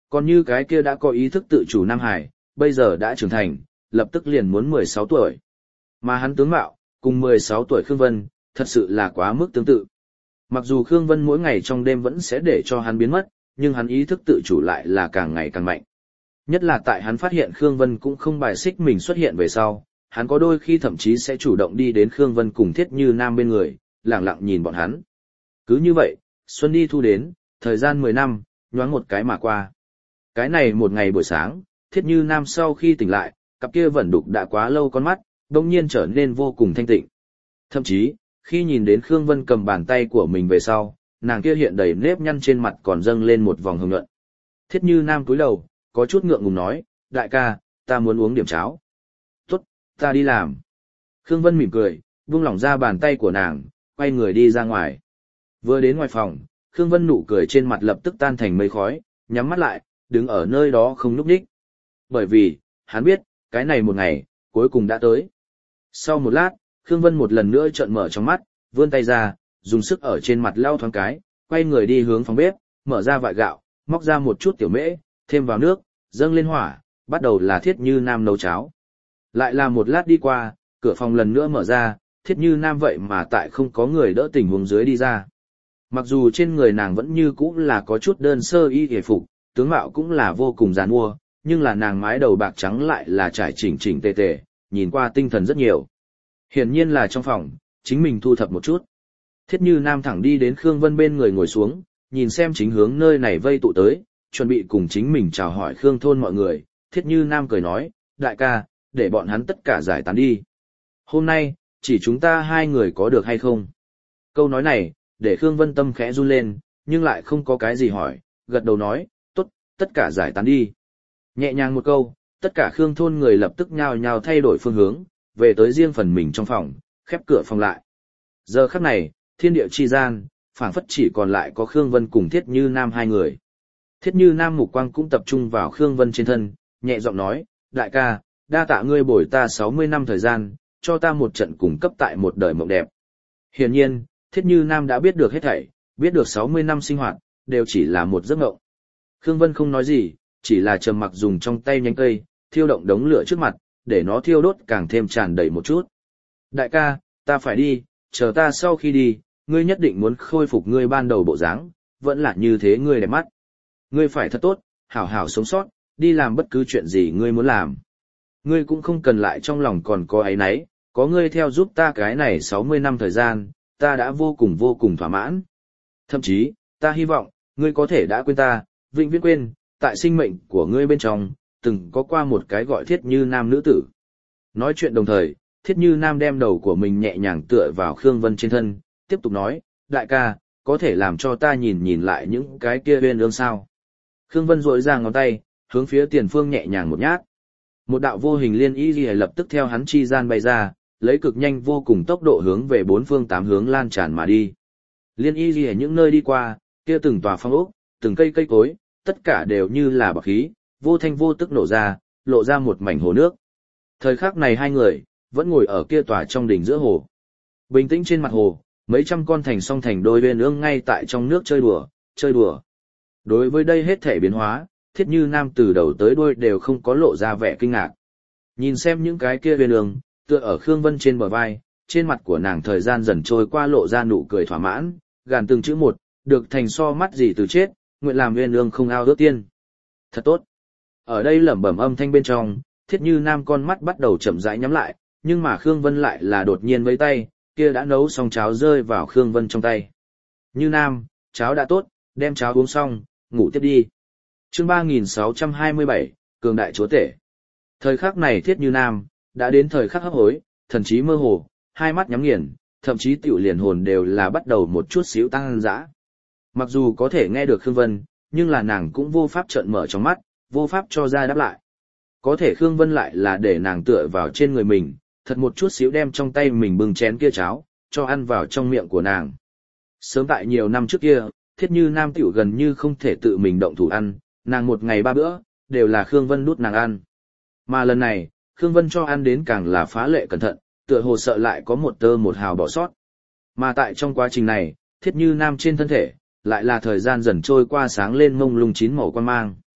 Còn như cái kia đã có ý thức tự chủ Nam Hải, bây giờ đã trưởng thành, lập tức liền muốn mười sáu tuổi. Mà hắn tướng mạo, cùng mười sáu tuổi Khương Vân, thật sự là quá mức tương tự. Mặc dù Khương Vân mỗi ngày trong đêm vẫn sẽ để cho hắn biến mất, nhưng hắn ý thức tự chủ lại là càng ngày càng mạnh. Nhất là tại hắn phát hiện Khương Vân cũng không bài xích mình xuất hiện về sau, hắn có đôi khi thậm chí sẽ chủ động đi đến Khương Vân cùng Thiết Như Nam bên người, lặng lặng nhìn bọn hắn. Cứ như vậy, xuân đi thu đến, thời gian mười năm, nhoáng một cái mà qua. Cái này một ngày buổi sáng, Thiết Như Nam sau khi tỉnh lại, cặp kia vẫn đục đã quá lâu con mắt, đông nhiên trở nên vô cùng thanh tịnh. Thậm chí, khi nhìn đến Khương Vân cầm bàn tay của mình về sau, nàng kia hiện đầy nếp nhăn trên mặt còn dâng lên một vòng hồng nhuận. Thiết Như Nam cúi đầu, có chút ngượng ngùng nói, đại ca, ta muốn uống điểm cháo. Tốt, ta đi làm. Khương Vân mỉm cười, buông lỏng ra bàn tay của nàng, quay người đi ra ngoài. Vừa đến ngoài phòng, Khương Vân nụ cười trên mặt lập tức tan thành mây khói, nhắm mắt lại, đứng ở nơi đó không nhúc nhích. Bởi vì, hắn biết, cái này một ngày, cuối cùng đã tới. Sau một lát, Khương Vân một lần nữa trợn mở trong mắt, vươn tay ra, dùng sức ở trên mặt lau thoáng cái, quay người đi hướng phòng bếp, mở ra vại gạo, móc ra một chút tiểu mễ, thêm vào nước, dâng lên hỏa, bắt đầu là Thiết Như Nam nấu cháo. Lại là một lát đi qua, cửa phòng lần nữa mở ra, Thiết Như Nam vậy mà tại không có người đỡ tình huống dưới đi ra. Mặc dù trên người nàng vẫn như cũ là có chút đơn sơ y hề phục, tướng mạo cũng là vô cùng giàn mua, nhưng là nàng mái đầu bạc trắng lại là trải chỉnh chỉnh tề tề, nhìn qua tinh thần rất nhiều. Hiển nhiên là trong phòng, chính mình thu thập một chút. Thiết Như Nam thẳng đi đến Khương Vân bên người ngồi xuống, nhìn xem chính hướng nơi này vây tụ tới, chuẩn bị cùng chính mình chào hỏi Khương thôn mọi người. Thiết Như Nam cười nói, đại ca, để bọn hắn tất cả giải tán đi. Hôm nay, chỉ chúng ta hai người có được hay không? Câu nói này, để Khương Vân tâm khẽ run lên, nhưng lại không có cái gì hỏi, gật đầu nói, tốt, tất cả giải tán đi. Nhẹ nhàng một câu, tất cả Khương thôn người lập tức nhao nhao thay đổi phương hướng, về tới riêng phần mình trong phòng, khép cửa phòng lại. Giờ khắc này, thiên địa chi gian, phảng phất chỉ còn lại có Khương Vân cùng Thiết Như Nam hai người. Thiết Như Nam mục quang cũng tập trung vào Khương Vân trên thân, nhẹ giọng nói, đại ca, đa tạ ngươi bồi ta sáu mươi năm thời gian, cho ta một trận cung cấp tại một đời mộng đẹp. Hiển nhiên, Thiết Như Nam đã biết được hết thảy, biết được sáu mươi năm sinh hoạt, đều chỉ là một giấc mộng. Khương Vân không nói gì, chỉ là trầm mặc dùng trong tay nhánh cây, thiêu động đống lửa trước mặt, để nó thiêu đốt càng thêm tràn đầy một chút. Đại ca, ta phải đi, chờ ta sau khi đi, ngươi nhất định muốn khôi phục ngươi ban đầu bộ dáng, vẫn là như thế ngươi đẹp mắt. Ngươi phải thật tốt, hảo hảo sống sót, đi làm bất cứ chuyện gì ngươi muốn làm. Ngươi cũng không cần lại trong lòng còn có áy náy, có ngươi theo giúp ta cái này sáu mươi năm thời gian, ta đã vô cùng vô cùng thỏa mãn. Thậm chí, ta hy vọng, ngươi có thể đã quên ta, vĩnh viễn quên, tại sinh mệnh của ngươi bên trong, từng có qua một cái gọi Thiết Như Nam nữ tử. Nói chuyện đồng thời, Thiết Như Nam đem đầu của mình nhẹ nhàng tựa vào Khương Vân trên thân, tiếp tục nói, đại ca, có thể làm cho ta nhìn nhìn lại những cái kia bên ương sao. Khương Vân rỗi ra ngón tay, hướng phía tiền phương nhẹ nhàng một nhát. Một đạo vô hình liên y ghi lập tức theo hắn chi gian bay ra, lấy cực nhanh vô cùng tốc độ hướng về bốn phương tám hướng lan tràn mà đi. Liên y ghi những nơi đi qua, kia từng tòa phong ốc, từng cây cây cối, tất cả đều như là bạc khí, vô thanh vô tức nổ ra, lộ ra một mảnh hồ nước. Thời khắc này hai người, vẫn ngồi ở kia tòa trong đỉnh giữa hồ. Bình tĩnh trên mặt hồ, mấy trăm con thành song thành đôi bên ương ngay tại trong nước chơi đùa, chơi đùa. Đối với đây hết thể biến hóa, Thiết Như Nam từ đầu tới đuôi đều không có lộ ra vẻ kinh ngạc. Nhìn xem những cái kia bên ương, tựa ở Khương Vân trên bờ vai, trên mặt của nàng thời gian dần trôi qua lộ ra nụ cười thỏa mãn, gàn từng chữ một, được thành so mắt gì từ chết, nguyện làm viên ương không ao ước tiên. Thật tốt. Ở đây lẩm bẩm âm thanh bên trong, Thiết Như Nam con mắt bắt đầu chậm rãi nhắm lại, nhưng mà Khương Vân lại là đột nhiên với tay, kia đã nấu xong cháo rơi vào Khương Vân trong tay. Như Nam, cháo đã tốt, đem cháo uống xong, ngủ tiếp đi. Chương ba nghìn sáu trăm hai mươi bảy, Cường Đại Chúa Tể. Thời khắc này Thiết Như Nam, đã đến thời khắc hấp hối, thần trí mơ hồ, hai mắt nhắm nghiền, thậm chí tiểu liền hồn đều là bắt đầu một chút xíu tăng dã. Mặc dù có thể nghe được Khương Vân, nhưng là nàng cũng vô pháp trợn mở trong mắt, vô pháp cho ra đáp lại. Có thể Khương Vân lại là để nàng tựa vào trên người mình, thật một chút xíu đem trong tay mình bưng chén kia cháo, cho ăn vào trong miệng của nàng. Sớm tại nhiều năm trước kia, Thiết Như Nam tiểu gần như không thể tự mình động thủ ăn, nàng một ngày ba bữa, đều là Khương Vân đút nàng ăn. Mà lần này, Khương Vân cho ăn đến càng là phá lệ cẩn thận, tựa hồ sợ lại có một tơ một hào bỏ sót. Mà tại trong quá trình này, Thiết Như Nam trên thân thể, lại là thời gian dần trôi qua sáng lên mông lung chín màu quan mang.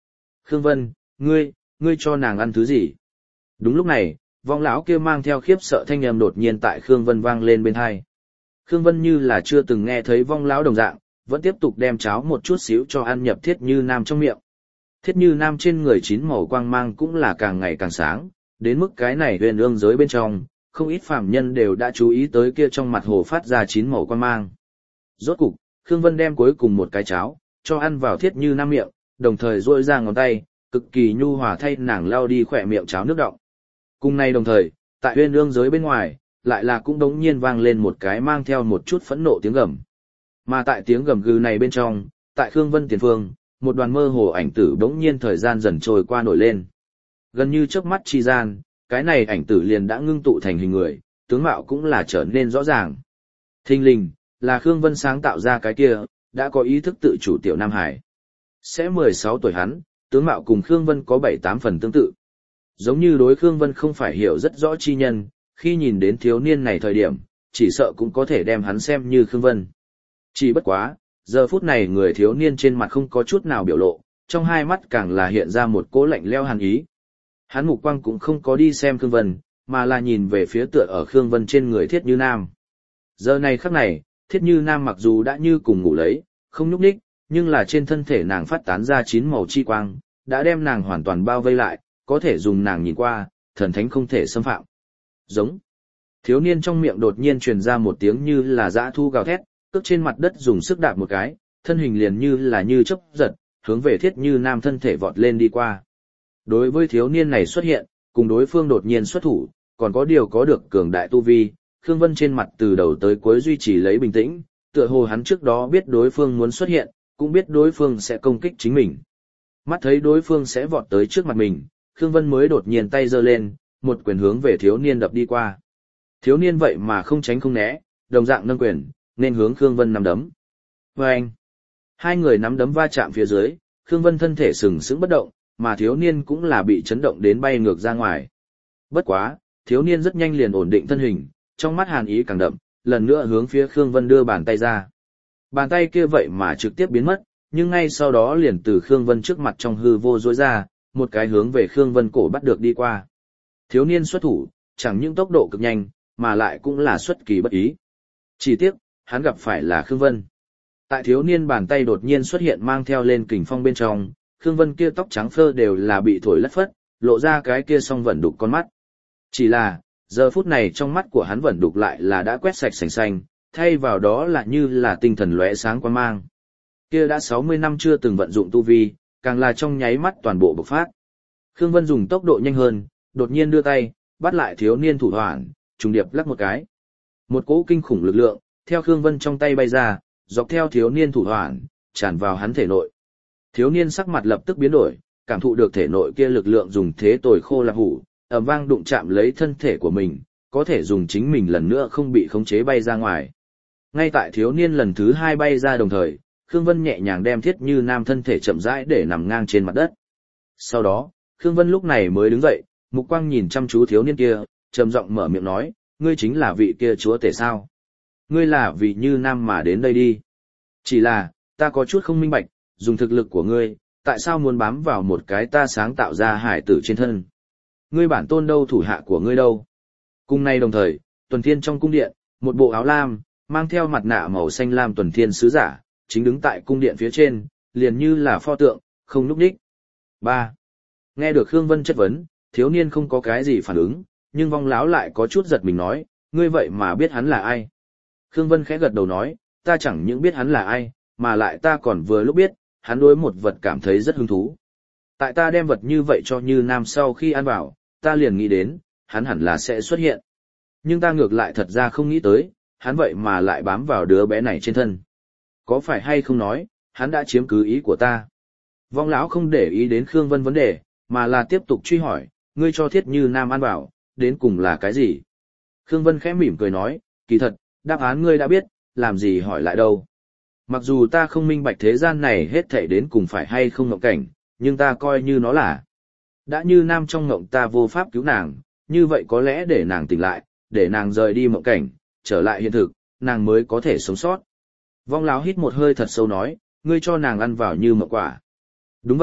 Khương Vân, ngươi, ngươi cho nàng ăn thứ gì? Đúng lúc này, vong lão kia mang theo khiếp sợ thanh âm đột nhiên tại Khương Vân vang lên bên tai. Khương Vân như là chưa từng nghe thấy vong lão đồng dạng, vẫn tiếp tục đem cháo một chút xíu cho ăn nhập Thiết Như Nam trong miệng. Thiết Như Nam trên người chín màu quang mang cũng là càng ngày càng sáng, đến mức cái này huyền ương giới bên trong, không ít phàm nhân đều đã chú ý tới kia trong mặt hồ phát ra chín màu quang mang. Rốt cục, Khương Vân đem cuối cùng một cái cháo, cho ăn vào Thiết Như Nam miệng, đồng thời duỗi ra ngón tay, cực kỳ nhu hòa thay nàng lau đi khỏe miệng cháo nước đọng. Cùng này đồng thời, tại huyền ương giới bên ngoài, lại là cũng đống nhiên vang lên một cái mang theo một chút phẫn nộ tiếng gầm. Mà tại tiếng gầm gừ này bên trong, tại Khương Vân tiền phương, một đoàn mơ hồ ảnh tử đống nhiên thời gian dần trôi qua nổi lên. Gần như chớp mắt chi gian, cái này ảnh tử liền đã ngưng tụ thành hình người, tướng mạo cũng là trở nên rõ ràng. Thình lình, là Khương Vân sáng tạo ra cái kia, đã có ý thức tự chủ tiểu Nam Hải. Sẽ mười sáu tuổi hắn, tướng mạo cùng Khương Vân có bảy tám phần tương tự. Giống như đối Khương Vân không phải hiểu rất rõ chi nhân, khi nhìn đến thiếu niên này thời điểm, chỉ sợ cũng có thể đem hắn xem như Khương Vân. Chỉ bất quá, giờ phút này người thiếu niên trên mặt không có chút nào biểu lộ, trong hai mắt càng là hiện ra một cỗ lạnh lẽo hàn ý. Hắn mục quang cũng không có đi xem Khương Vân, mà là nhìn về phía tựa ở Khương Vân trên người Thiết Như Nam. Giờ này khắc này, Thiết Như Nam mặc dù đã như cùng ngủ lấy, không nhúc nhích, nhưng là trên thân thể nàng phát tán ra chín màu chi quang, đã đem nàng hoàn toàn bao vây lại, có thể dùng nàng nhìn qua, thần thánh không thể xâm phạm. Giống. Thiếu niên trong miệng đột nhiên truyền ra một tiếng như là dã thu gào thét, cước trên mặt đất dùng sức đạp một cái, thân hình liền như là như chớp giật, hướng về Thiết Như Nam thân thể vọt lên đi qua. Đối với thiếu niên này xuất hiện, cùng đối phương đột nhiên xuất thủ, còn có điều có được cường đại tu vi, Khương Vân trên mặt từ đầu tới cuối duy trì lấy bình tĩnh, tựa hồ hắn trước đó biết đối phương muốn xuất hiện, cũng biết đối phương sẽ công kích chính mình. Mắt thấy đối phương sẽ vọt tới trước mặt mình, Khương Vân mới đột nhiên tay giơ lên, một quyền hướng về thiếu niên đập đi qua. Thiếu niên vậy mà không tránh không né, đồng dạng nâng quyền, nên hướng Khương Vân nắm đấm. Và anh, hai người nắm đấm va chạm phía dưới, Khương Vân thân thể sừng sững bất động, mà thiếu niên cũng là bị chấn động đến bay ngược ra ngoài. Bất quá, thiếu niên rất nhanh liền ổn định thân hình, trong mắt hàn ý càng đậm, lần nữa hướng phía Khương Vân đưa bàn tay ra. Bàn tay kia vậy mà trực tiếp biến mất, nhưng ngay sau đó liền từ Khương Vân trước mặt trong hư vô rối ra, một cái hướng về Khương Vân cổ bắt được đi qua. Thiếu niên xuất thủ, chẳng những tốc độ cực nhanh, mà lại cũng là xuất kỳ bất ý. Chỉ tiếc, hắn gặp phải là Khương Vân. Tại thiếu niên bàn tay đột nhiên xuất hiện mang theo lên kình phong bên trong, Khương Vân kia tóc trắng phơ đều là bị thổi lất phất, lộ ra cái kia song vẩn đục con mắt. Chỉ là, giờ phút này trong mắt của hắn vẩn đục lại là đã quét sạch sành xanh, thay vào đó là như là tinh thần lóe sáng quan mang. Kia đã sáu mươi năm chưa từng vận dụng tu vi, càng là trong nháy mắt toàn bộ bộc phát. Khương Vân dùng tốc độ nhanh hơn, đột nhiên đưa tay, bắt lại thiếu niên thủ hoàn, trùng điệp lắc một cái. Một cỗ kinh khủng lực lượng, theo Khương Vân trong tay bay ra, dọc theo thiếu niên thủ hoàn, tràn vào hắn thể nội. Thiếu niên sắc mặt lập tức biến đổi, cảm thụ được thể nội kia lực lượng dùng thế tồi khô là hủ, ầm vang đụng chạm lấy thân thể của mình, có thể dùng chính mình lần nữa không bị khống chế bay ra ngoài. Ngay tại thiếu niên lần thứ hai bay ra đồng thời, Khương Vân nhẹ nhàng đem Thiết Như Nam thân thể chậm rãi để nằm ngang trên mặt đất. Sau đó, Khương Vân lúc này mới đứng dậy, mục quang nhìn chăm chú thiếu niên kia, trầm giọng mở miệng nói, ngươi chính là vị kia chúa tể sao? Ngươi là vị Như Nam mà đến đây đi. Chỉ là, ta có chút không minh bạch, dùng thực lực của ngươi, tại sao muốn bám vào một cái ta sáng tạo ra hải tử trên thân? Ngươi bản tôn đâu, thủ hạ của ngươi đâu? Cùng nay đồng thời, Tuần Thiên trong cung điện, một bộ áo lam, mang theo mặt nạ màu xanh lam Tuần Thiên sứ giả, chính đứng tại cung điện phía trên, liền như là pho tượng, không nhúc nhích. ba. Nghe được Khương Vân chất vấn, thiếu niên không có cái gì phản ứng, nhưng vong lão lại có chút giật mình nói, ngươi vậy mà biết hắn là ai? Khương Vân khẽ gật đầu nói, ta chẳng những biết hắn là ai, mà lại ta còn vừa lúc biết, hắn đối một vật cảm thấy rất hứng thú. Tại ta đem vật như vậy cho Như Nam sau khi ăn vào, ta liền nghĩ đến, hắn hẳn là sẽ xuất hiện. Nhưng ta ngược lại thật ra không nghĩ tới, hắn vậy mà lại bám vào đứa bé này trên thân. Có phải hay không nói, hắn đã chiếm cứ ý của ta? Vong lão không để ý đến Khương Vân vấn đề, mà là tiếp tục truy hỏi, ngươi cho Thiết Như Nam ăn vào, đến cùng là cái gì? Khương Vân khẽ mỉm cười nói, kỳ thật, đáp án ngươi đã biết, làm gì hỏi lại đâu. Mặc dù ta không minh bạch thế gian này hết thảy đến cùng phải hay không ngộng cảnh, nhưng ta coi như nó là. Đã Như Nam trong ngộng ta vô pháp cứu nàng, như vậy có lẽ để nàng tỉnh lại, để nàng rời đi mộng cảnh, trở lại hiện thực, nàng mới có thể sống sót. Vong lão hít một hơi thật sâu nói, ngươi cho nàng ăn vào như mộng quả. Đúng vậy,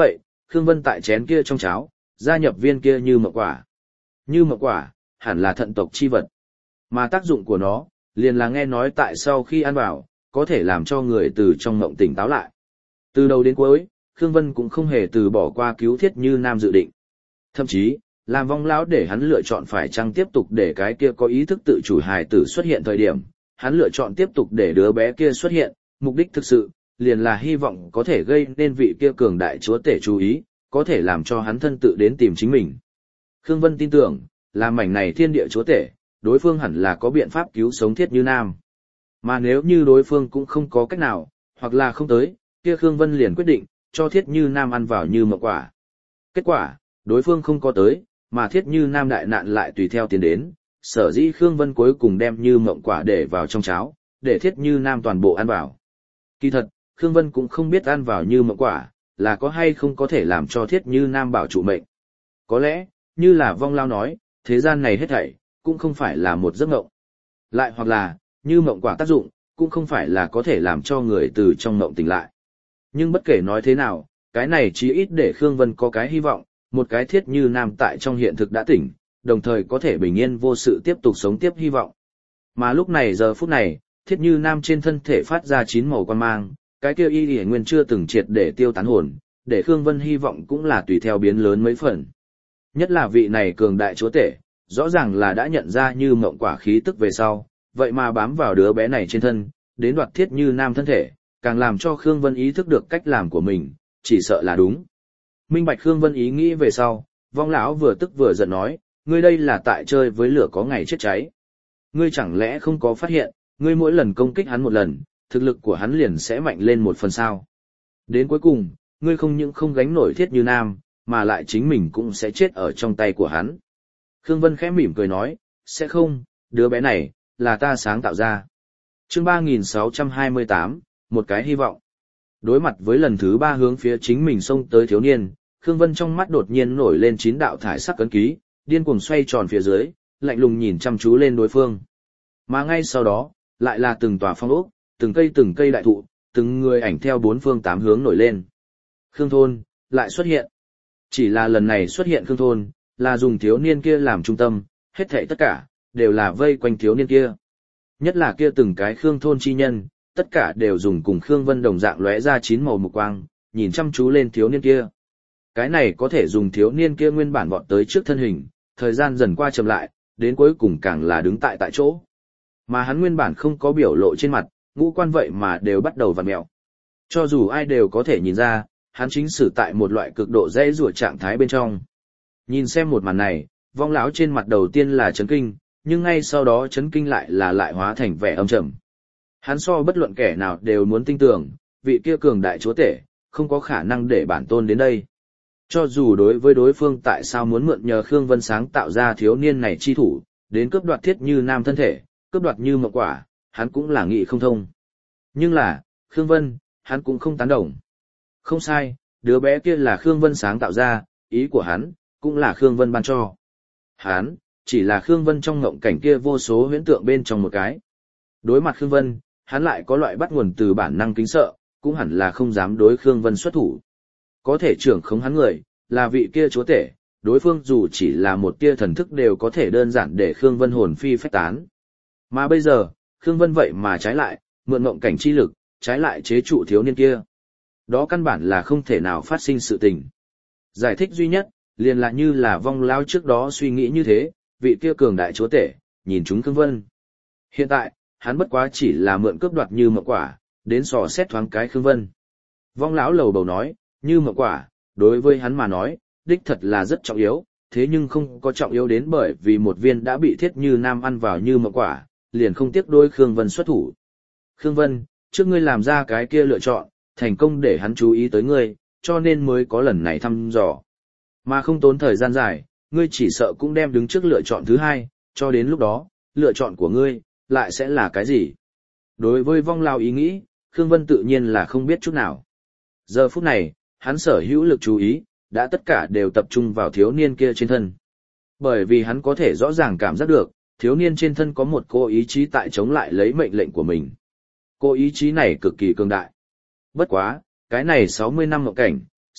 Khương Vân tại chén kia trong cháo, gia nhập viên kia như mộng quả. Như mộng quả, hẳn là thận tộc chi vật. Mà tác dụng của nó, liền là nghe nói tại sau khi ăn vào, có thể làm cho người từ trong mộng tỉnh táo lại. Từ đầu đến cuối, Khương Vân cũng không hề từ bỏ qua cứu Thiết Như Nam dự định. Thậm chí, làm vong lão để hắn lựa chọn phải chăng tiếp tục để cái kia có ý thức tự chủ hài tử xuất hiện thời điểm, hắn lựa chọn tiếp tục để đứa bé kia xuất hiện, mục đích thực sự, liền là hy vọng có thể gây nên vị kia cường đại chúa tể chú ý, có thể làm cho hắn thân tự đến tìm chính mình. Khương Vân tin tưởng, là mảnh này thiên địa chúa tể, đối phương hẳn là có biện pháp cứu sống Thiết Như Nam. Mà nếu như đối phương cũng không có cách nào, hoặc là không tới, kia Khương Vân liền quyết định, cho Thiết Như Nam ăn vào như mộng quả. Kết quả, đối phương không có tới, mà Thiết Như Nam đại nạn lại tùy theo tiến đến, sở dĩ Khương Vân cuối cùng đem như mộng quả để vào trong cháo, để Thiết Như Nam toàn bộ ăn vào. Kỳ thật, Khương Vân cũng không biết ăn vào như mộng quả, là có hay không có thể làm cho Thiết Như Nam bảo trụ mệnh. Có lẽ, như là vong lao nói, thế gian này hết thảy, cũng không phải là một giấc mộng. Lại hoặc là, như mộng quả tác dụng, cũng không phải là có thể làm cho người từ trong mộng tỉnh lại. Nhưng bất kể nói thế nào, cái này chí ít để Khương Vân có cái hy vọng, một cái Thiết Như Nam tại trong hiện thực đã tỉnh, đồng thời có thể bình yên vô sự tiếp tục sống tiếp hy vọng. Mà lúc này giờ phút này, Thiết Như Nam trên thân thể phát ra chín màu quan mang, cái kia y y nguyên chưa từng triệt để tiêu tán hồn, để Khương Vân hy vọng cũng là tùy theo biến lớn mấy phần. Nhất là vị này cường đại chúa tể, rõ ràng là đã nhận ra như mộng quả khí tức về sau, vậy mà bám vào đứa bé này trên thân, đến đoạt Thiết Như Nam thân thể, càng làm cho Khương Vân ý thức được cách làm của mình, chỉ sợ là đúng. Minh bạch Khương Vân ý nghĩ về sau, vong lão vừa tức vừa giận nói, ngươi đây là tại chơi với lửa có ngày chết cháy. Ngươi chẳng lẽ không có phát hiện, ngươi mỗi lần công kích hắn một lần, thực lực của hắn liền sẽ mạnh lên một phần sao. Đến cuối cùng, ngươi không những không gánh nổi Thiết Như Nam, mà lại chính mình cũng sẽ chết ở trong tay của hắn. Khương Vân khẽ mỉm cười nói, sẽ không, đứa bé này, là ta sáng tạo ra. Chương ba nghìn sáu trăm hai mươi tám, một cái hy vọng. Đối mặt với lần thứ ba hướng phía chính mình xông tới thiếu niên, Khương Vân trong mắt đột nhiên nổi lên chín đạo thải sắc ấn ký, điên cuồng xoay tròn phía dưới, lạnh lùng nhìn chăm chú lên đối phương. Mà ngay sau đó, lại là từng tòa phong ốc, từng cây từng cây đại thụ, từng người ảnh theo bốn phương tám hướng nổi lên. Khương Thôn, lại xuất hiện. Chỉ là lần này xuất hiện Khương Thôn, là dùng thiếu niên kia làm trung tâm, hết thảy tất cả, đều là vây quanh thiếu niên kia. Nhất là kia từng cái Khương Thôn chi nhân, tất cả đều dùng cùng Khương Vân đồng dạng lóe ra chín màu mục quang, nhìn chăm chú lên thiếu niên kia. Cái này có thể dùng thiếu niên kia nguyên bản vọt tới trước thân hình, thời gian dần qua chậm lại, đến cuối cùng càng là đứng tại tại chỗ. Mà hắn nguyên bản không có biểu lộ trên mặt, ngũ quan vậy mà đều bắt đầu vặn mèo. Cho dù ai đều có thể nhìn ra, hắn chính xử tại một loại cực độ dễ rủa trạng thái bên trong. Nhìn xem một màn này, vong lão trên mặt đầu tiên là chấn kinh, nhưng ngay sau đó chấn kinh lại là lại hóa thành vẻ âm trầm. Hắn so bất luận kẻ nào đều muốn tin tưởng, vị kia cường đại chúa tể, không có khả năng để bản tôn đến đây. Cho dù đối với đối phương tại sao muốn mượn nhờ Khương Vân sáng tạo ra thiếu niên này chi thủ, đến cướp đoạt Thiết Như Nam thân thể, cướp đoạt như mộng quả, hắn cũng là nghĩ không thông. Nhưng là, Khương Vân, hắn cũng không tán đồng. Không sai, đứa bé kia là Khương Vân sáng tạo ra, ý của hắn, cũng là Khương Vân ban cho. Hắn, chỉ là Khương Vân trong ngộng cảnh kia vô số huyễn tượng bên trong một cái. Đối mặt Khương Vân, hắn lại có loại bắt nguồn từ bản năng kính sợ, cũng hẳn là không dám đối Khương Vân xuất thủ. Có thể trưởng khống hắn người, là vị kia chúa tể, đối phương dù chỉ là một tia thần thức đều có thể đơn giản để Khương Vân hồn phi phách tán. Mà bây giờ, Khương Vân vậy mà trái lại, mượn ngộng cảnh chi lực, trái lại chế trụ thiếu niên kia. Đó căn bản là không thể nào phát sinh sự tình. Giải thích duy nhất, liền là như là vong lao trước đó suy nghĩ như thế, vị kia cường đại chúa tể, nhìn chúng Khương Vân. Hiện tại, hắn bất quá chỉ là mượn cướp đoạt như mộng quả, đến sò xét thoáng cái Khương Vân. Vong lão lầu bầu nói, như mộng quả, đối với hắn mà nói, đích thật là rất trọng yếu, thế nhưng không có trọng yếu đến bởi vì một viên đã bị Thiết Như Nam ăn vào như mộng quả, liền không tiếc đôi Khương Vân xuất thủ. Khương Vân, trước ngươi làm ra cái kia lựa chọn, thành công để hắn chú ý tới ngươi, cho nên mới có lần này thăm dò. Mà không tốn thời gian dài, ngươi chỉ sợ cũng đem đứng trước lựa chọn thứ hai, cho đến lúc đó, lựa chọn của ngươi, lại sẽ là cái gì? Đối với vong lao ý nghĩ, Khương Vân tự nhiên là không biết chút nào. Giờ phút này, hắn sở hữu lực chú ý, đã tất cả đều tập trung vào thiếu niên kia trên thân. Bởi vì hắn có thể rõ ràng cảm giác được, thiếu niên trên thân có một cô ý chí tại chống lại lấy mệnh lệnh của mình. Cô ý chí này cực kỳ cường đại. Bất quá, cái này sáu mươi năm ngộ cảnh,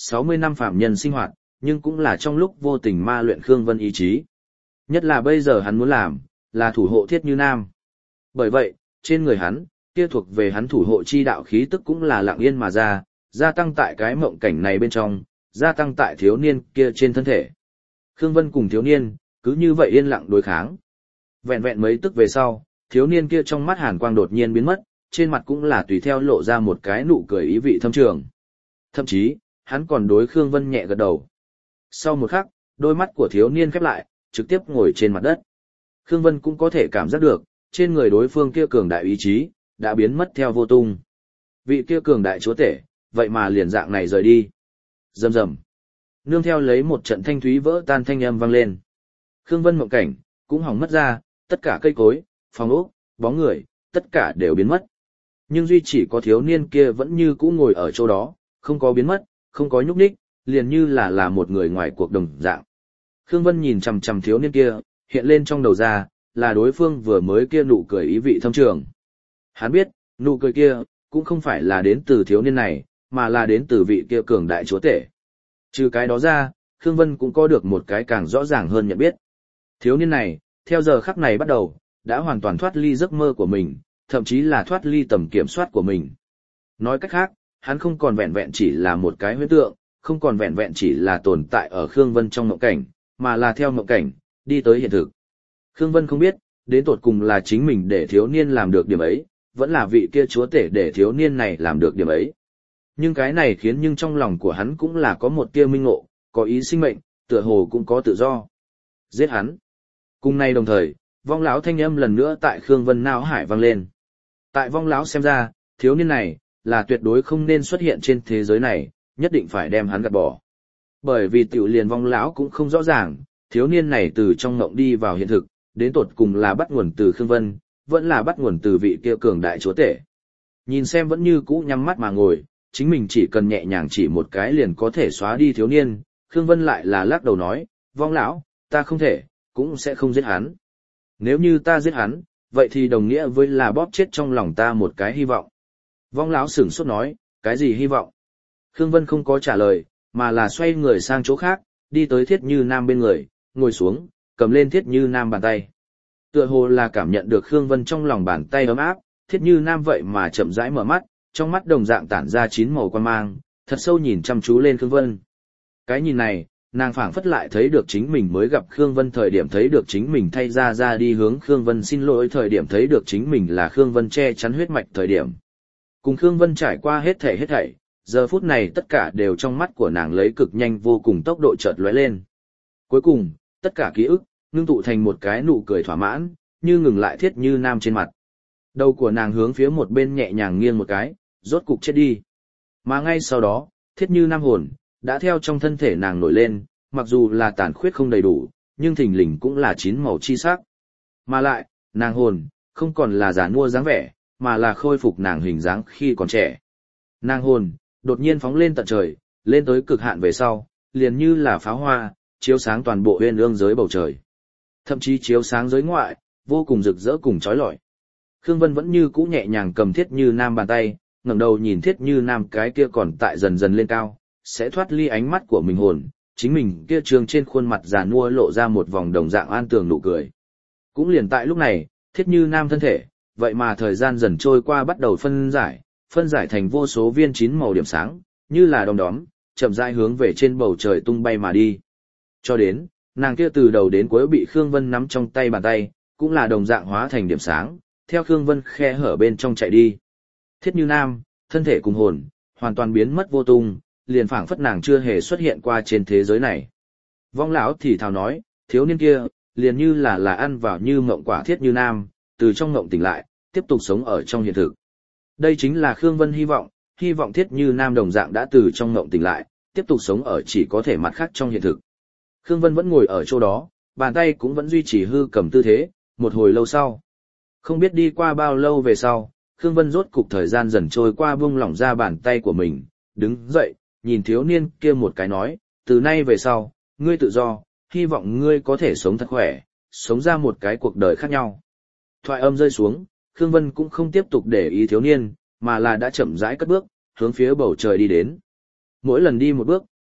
sáu mươi năm phạm nhân sinh hoạt, nhưng cũng là trong lúc vô tình ma luyện Khương Vân ý chí. Nhất là bây giờ hắn muốn làm, là thủ hộ Thiết Như Nam. Bởi vậy, trên người hắn, kia thuộc về hắn thủ hộ chi đạo khí tức cũng là lặng yên mà ra, gia tăng tại cái mộng cảnh này bên trong, gia tăng tại thiếu niên kia trên thân thể. Khương Vân cùng thiếu niên, cứ như vậy yên lặng đối kháng. Vẹn vẹn mấy tức về sau, thiếu niên kia trong mắt hàn quang đột nhiên biến mất, trên mặt cũng là tùy theo lộ ra một cái nụ cười ý vị thâm trường. Thậm chí, hắn còn đối Khương Vân nhẹ gật đầu. Sau một khắc, đôi mắt của thiếu niên khép lại, trực tiếp ngồi trên mặt đất. Khương Vân cũng có thể cảm giác được, trên người đối phương kia cường đại ý chí, đã biến mất theo vô tung. Vị kia cường đại chúa tể, vậy mà liền dạng này rời đi. Rầm rầm. Nương theo lấy một trận thanh thúy vỡ tan thanh âm vang lên. Khương Vân mộng cảnh, cũng hỏng mất ra, tất cả cây cối, phòng ốc, bóng người, tất cả đều biến mất. Nhưng duy chỉ có thiếu niên kia vẫn như cũ ngồi ở chỗ đó, không có biến mất, không có nhúc nhích, liền như là là một người ngoài cuộc đồng dạng. Khương Vân nhìn chằm chằm thiếu niên kia, hiện lên trong đầu ra, là đối phương vừa mới kia nụ cười ý vị thâm trường. Hắn biết, nụ cười kia, cũng không phải là đến từ thiếu niên này, mà là đến từ vị kia cường đại chúa tể. Trừ cái đó ra, Khương Vân cũng có được một cái càng rõ ràng hơn nhận biết. Thiếu niên này, theo giờ khắc này bắt đầu, đã hoàn toàn thoát ly giấc mơ của mình, thậm chí là thoát ly tầm kiểm soát của mình. Nói cách khác, hắn không còn vẹn vẹn chỉ là một cái huyễn tượng, không còn vẹn vẹn chỉ là tồn tại ở Khương Vân trong mộng cảnh, mà là theo mộng cảnh, đi tới hiện thực. Khương Vân không biết, đến tột cùng là chính mình để thiếu niên làm được điểm ấy, vẫn là vị kia chúa tể để thiếu niên này làm được điểm ấy. Nhưng cái này khiến nhưng trong lòng của hắn cũng là có một tia minh ngộ, có ý sinh mệnh, tựa hồ cũng có tự do. Giết hắn. Cùng nay đồng thời, vong lão thanh âm lần nữa tại Khương Vân não hải vang lên. Tại vong lão xem ra, thiếu niên này là tuyệt đối không nên xuất hiện trên thế giới này, nhất định phải đem hắn gạt bỏ. Bởi vì tiểu liền vong lão cũng không rõ ràng, thiếu niên này từ trong ngộng đi vào hiện thực, đến tột cùng là bắt nguồn từ Khương Vân, vẫn là bắt nguồn từ vị kia cường đại chúa tể. Nhìn xem vẫn như cũ nhắm mắt mà ngồi, chính mình chỉ cần nhẹ nhàng chỉ một cái liền có thể xóa đi thiếu niên, Khương Vân lại là lắc đầu nói, vong lão, ta không thể, cũng sẽ không giết hắn. Nếu như ta giết hắn, vậy thì đồng nghĩa với là bóp chết trong lòng ta một cái hy vọng. Vong lão sửng sốt nói, cái gì hy vọng? Khương Vân không có trả lời, mà là xoay người sang chỗ khác, đi tới Thiết Như Nam bên người, ngồi xuống, cầm lên Thiết Như Nam bàn tay. Tựa hồ là cảm nhận được Khương Vân trong lòng bàn tay ấm áp, Thiết Như Nam vậy mà chậm rãi mở mắt, trong mắt đồng dạng tản ra chín màu quan mang, thật sâu nhìn chăm chú lên Khương Vân. Cái nhìn này, nàng phảng phất lại thấy được chính mình mới gặp Khương Vân thời điểm thấy được chính mình thay ra ra đi hướng Khương Vân xin lỗi thời điểm thấy được chính mình là Khương Vân che chắn huyết mạch thời điểm. Cùng Khương Vân trải qua hết thảy hết thảy, giờ phút này tất cả đều trong mắt của nàng lấy cực nhanh vô cùng tốc độ chợt lóe lên. Cuối cùng, tất cả ký ức, ngưng tụ thành một cái nụ cười thỏa mãn, như ngừng lại Thiết Như Nam trên mặt. Đầu của nàng hướng phía một bên nhẹ nhàng nghiêng một cái, rốt cục chết đi. Mà ngay sau đó, Thiết Như Nam hồn, đã theo trong thân thể nàng nổi lên, mặc dù là tàn khuyết không đầy đủ, nhưng thình lình cũng là chín màu chi sắc. Mà lại, nàng hồn, không còn là già nua dáng vẻ, mà là khôi phục nàng hình dáng khi còn trẻ. Nàng hồn, đột nhiên phóng lên tận trời, lên tới cực hạn về sau, liền như là pháo hoa, chiếu sáng toàn bộ uyên ương giới bầu trời. Thậm chí chiếu sáng giới ngoại, vô cùng rực rỡ cùng chói lọi. Khương Vân vẫn như cũ nhẹ nhàng cầm Thiết Như Nam bàn tay, ngẩng đầu nhìn Thiết Như Nam cái kia còn tại dần dần lên cao, sẽ thoát ly ánh mắt của mình hồn, chính mình kia trường trên khuôn mặt già nua lộ ra một vòng đồng dạng an tường nụ cười. Cũng liền tại lúc này, Thiết Như Nam thân thể, vậy mà thời gian dần trôi qua bắt đầu phân giải, phân giải thành vô số viên chín màu điểm sáng, như là đom đóm, chậm rãi hướng về trên bầu trời tung bay mà đi. Cho đến, nàng kia từ đầu đến cuối bị Khương Vân nắm trong tay bàn tay, cũng là đồng dạng hóa thành điểm sáng, theo Khương Vân khe hở bên trong chạy đi. Thiết Như Nam, thân thể cùng hồn, hoàn toàn biến mất vô tung, liền phảng phất nàng chưa hề xuất hiện qua trên thế giới này. Vong lão thì thào nói, thiếu niên kia, liền như là là ăn vào như mộng quả Thiết Như Nam, từ trong mộng tỉnh lại, tiếp tục sống ở trong hiện thực. Đây chính là Khương Vân hy vọng, hy vọng Thiết Như Nam đồng dạng đã từ trong mộng tỉnh lại, tiếp tục sống ở chỉ có thể mặt khác trong hiện thực. Khương Vân vẫn ngồi ở chỗ đó, bàn tay cũng vẫn duy trì hư cầm tư thế, một hồi lâu sau. Không biết đi qua bao lâu về sau, Khương Vân rốt cục thời gian dần trôi qua buông lỏng ra bàn tay của mình, đứng dậy, nhìn thiếu niên kia một cái nói, từ nay về sau, ngươi tự do, hy vọng ngươi có thể sống thật khỏe, sống ra một cái cuộc đời khác nhau. Thoại âm rơi xuống, Khương Vân cũng không tiếp tục để ý thiếu niên, mà là đã chậm rãi cất bước, hướng phía bầu trời đi đến. Mỗi lần đi một bước,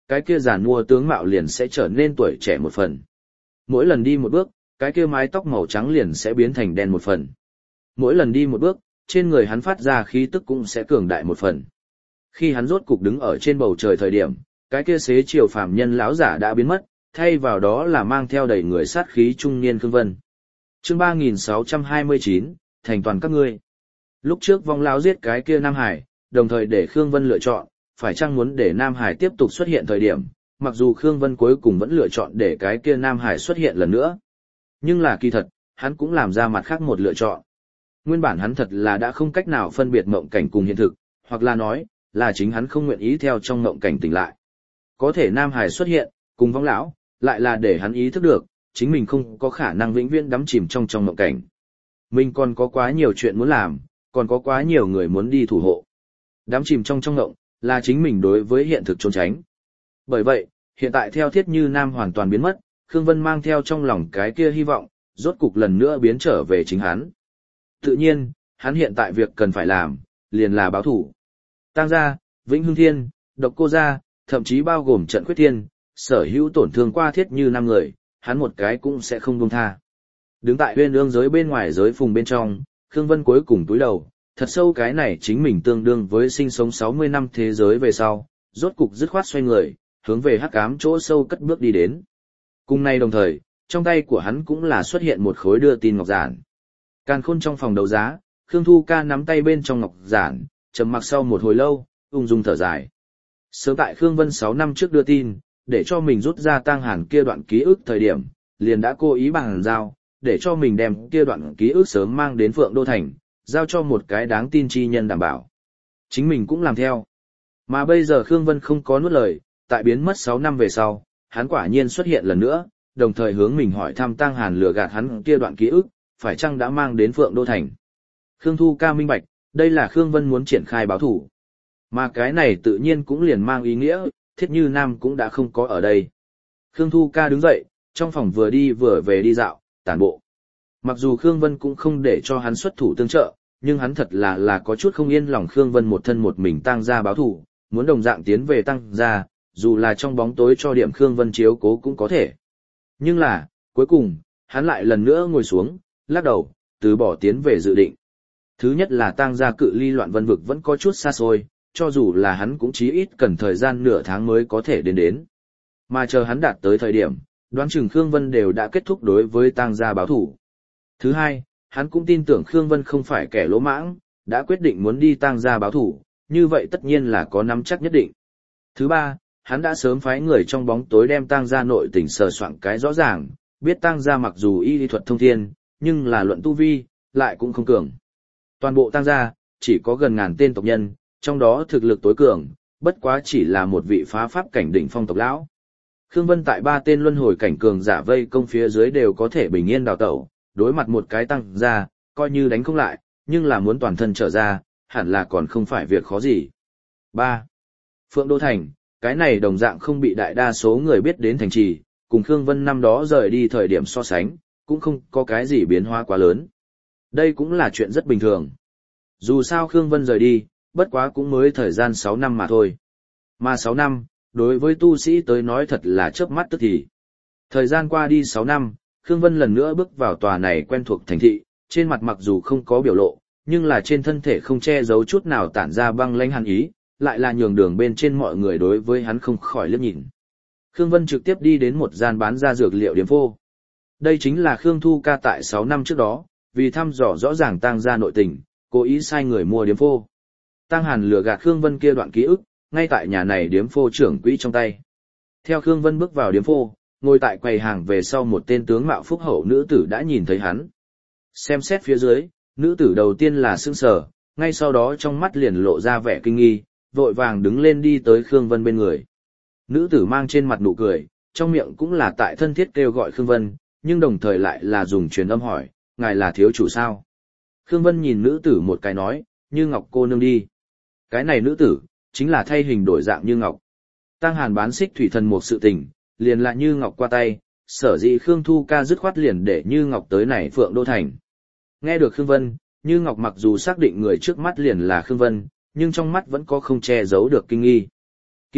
cái kia giàn mua tướng mạo liền sẽ trở nên tuổi trẻ một phần. Mỗi lần đi một bước, cái kia mái tóc màu trắng liền sẽ biến thành đen một phần. Mỗi lần đi một bước, trên người hắn phát ra khí tức cũng sẽ cường đại một phần. Khi hắn rốt cục đứng ở trên bầu trời thời điểm, cái kia xế chiều phàm nhân lão giả đã biến mất, thay vào đó là mang theo đầy người sát khí trung niên Khương Vân. Chương ba nghìn sáu trăm hai mươi chín, thành toàn các ngươi. Lúc trước vong lão giết cái kia Nam Hải, đồng thời để Khương Vân lựa chọn, phải chăng muốn để Nam Hải tiếp tục xuất hiện thời điểm, mặc dù Khương Vân cuối cùng vẫn lựa chọn để cái kia Nam Hải xuất hiện lần nữa. Nhưng là kỳ thật, hắn cũng làm ra mặt khác một lựa chọn. Nguyên bản hắn thật là đã không cách nào phân biệt mộng cảnh cùng hiện thực, hoặc là nói, là chính hắn không nguyện ý theo trong mộng cảnh tỉnh lại. Có thể Nam Hải xuất hiện, cùng vong lão, lại là để hắn ý thức được, chính mình không có khả năng vĩnh viễn đắm chìm trong trong mộng cảnh. Mình còn có quá nhiều chuyện muốn làm, còn có quá nhiều người muốn đi thủ hộ. Đắm chìm trong trong mộng, là chính mình đối với hiện thực trốn tránh. Bởi vậy, hiện tại theo Thiết Như Nam hoàn toàn biến mất, Khương Vân mang theo trong lòng cái kia hy vọng, rốt cục lần nữa biến trở về chính hắn. Tự nhiên, hắn hiện tại việc cần phải làm, liền là báo thủ. Tang gia, Vĩnh Hưng Thiên, Độc Cô gia, thậm chí bao gồm Trận Khuyết Thiên, sở hữu tổn thương qua Thiết Như Nam người, hắn một cái cũng sẽ không buông tha. Đứng tại huyên ương giới bên ngoài giới phùng bên trong, Khương Vân cuối cùng túi đầu, thật sâu cái này chính mình tương đương với sinh sống sáu mươi năm thế giới về sau, rốt cục dứt khoát xoay người, hướng về hắc ám chỗ sâu cất bước đi đến. Cùng nay đồng thời, trong tay của hắn cũng là xuất hiện một khối đưa tin ngọc giản. Càn khôn trong phòng đấu giá, Khương Thu Ca nắm tay bên trong ngọc giản, trầm mặc sau một hồi lâu, ung dung thở dài. Sớm tại Khương Vân sáu năm trước đưa tin, để cho mình rút ra Tang Hàn kia đoạn ký ức thời điểm, liền đã cố ý bằng giao, để cho mình đem kia đoạn ký ức sớm mang đến Phượng Đô Thành, giao cho một cái đáng tin chi nhân đảm bảo. Chính mình cũng làm theo. Mà bây giờ Khương Vân không có nuốt lời, tại biến mất sáu năm về sau, hắn quả nhiên xuất hiện lần nữa, đồng thời hướng mình hỏi thăm Tang Hàn lừa gạt hắn kia đoạn ký ức, phải chăng đã mang đến Phượng Đô Thành. Khương Thu Ca minh bạch, đây là Khương Vân muốn triển khai báo thủ. Mà cái này tự nhiên cũng liền mang ý nghĩa, Thiết Như Nam cũng đã không có ở đây. Khương Thu Ca đứng dậy, trong phòng vừa đi vừa về đi dạo, tản bộ. Mặc dù Khương Vân cũng không để cho hắn xuất thủ tương trợ, nhưng hắn thật là là có chút không yên lòng Khương Vân một thân một mình Tang gia báo thủ, muốn đồng dạng tiến về Tang gia, dù là trong bóng tối cho điểm Khương Vân chiếu cố cũng có thể. Nhưng là, cuối cùng, hắn lại lần nữa ngồi xuống, lắc đầu, từ bỏ tiến về dự định. Thứ nhất là Tang gia cự ly Loạn Vân vực vẫn có chút xa xôi, cho dù là hắn cũng chí ít cần thời gian nửa tháng mới có thể đến đến. Mà chờ hắn đạt tới thời điểm, đoán chừng Khương Vân đều đã kết thúc đối với Tang gia báo thủ. Thứ hai, hắn cũng tin tưởng Khương Vân không phải kẻ lỗ mãng, đã quyết định muốn đi Tang gia báo thủ, như vậy tất nhiên là có nắm chắc nhất định. Thứ ba, hắn đã sớm phái người trong bóng tối đem Tang gia nội tình sờ soạn cái rõ ràng, biết Tang gia mặc dù y lý thuật thông thiên, nhưng là luận tu vi, lại cũng không cường. Toàn bộ Tang gia, chỉ có gần ngàn tên tộc nhân, trong đó thực lực tối cường, bất quá chỉ là một vị phá pháp cảnh đỉnh phong tộc lão. Khương Vân tại ba tên luân hồi cảnh cường giả vây công phía dưới đều có thể bình yên đào tẩu, đối mặt một cái Tang gia, coi như đánh không lại, nhưng là muốn toàn thân trở ra, hẳn là còn không phải việc khó gì. ba. Phượng Đô Thành, cái này đồng dạng không bị đại đa số người biết đến thành trì, cùng Khương Vân năm đó rời đi thời điểm so sánh, cũng không có cái gì biến hóa quá lớn. Đây cũng là chuyện rất bình thường. Dù sao Khương Vân rời đi, bất quá cũng mới thời gian sáu năm mà thôi. Mà sáu năm, đối với tu sĩ tới nói thật là chớp mắt tức thì. Thời gian qua đi sáu năm, Khương Vân lần nữa bước vào tòa này quen thuộc thành thị, trên mặt mặc dù không có biểu lộ, nhưng là trên thân thể không che giấu chút nào tản ra băng lãnh hàn ý, lại là nhường đường bên trên mọi người đối với hắn không khỏi liếc nhìn. Khương Vân trực tiếp đi đến một gian bán ra dược liệu điếm phô. Đây chính là Khương Thu Ca tại sáu năm trước đó, vì thăm dò rõ ràng Tang gia nội tình, cố ý sai người mua điếm phô. Tang Hàn lừa gạt Khương Vân kia đoạn ký ức, ngay tại nhà này điếm phô trưởng quỹ trong tay. Theo Khương Vân bước vào điếm phô, ngồi tại quầy hàng về sau một tên tướng mạo phúc hậu nữ tử đã nhìn thấy hắn. Xem xét phía dưới, nữ tử đầu tiên là sững sờ, ngay sau đó trong mắt liền lộ ra vẻ kinh nghi, vội vàng đứng lên đi tới Khương Vân bên người. Nữ tử mang trên mặt nụ cười, trong miệng cũng là tại thân thiết kêu gọi Khương Vân, nhưng đồng thời lại là dùng truyền âm hỏi, ngài là thiếu chủ sao? Khương Vân nhìn nữ tử một cái nói, Như Ngọc cô nương đi. Cái này nữ tử, chính là thay hình đổi dạng Như Ngọc. Tang Hàn bán xích thủy thần một sự tình, liền là Như Ngọc qua tay, sở dĩ Khương Thu Ca dứt khoát liền để Như Ngọc tới này Phượng Đô Thành. Nghe được Khương Vân, Như Ngọc mặc dù xác định người trước mắt liền là Khương Vân, nhưng trong mắt vẫn có không che giấu được kinh nghi. Kỳ thật,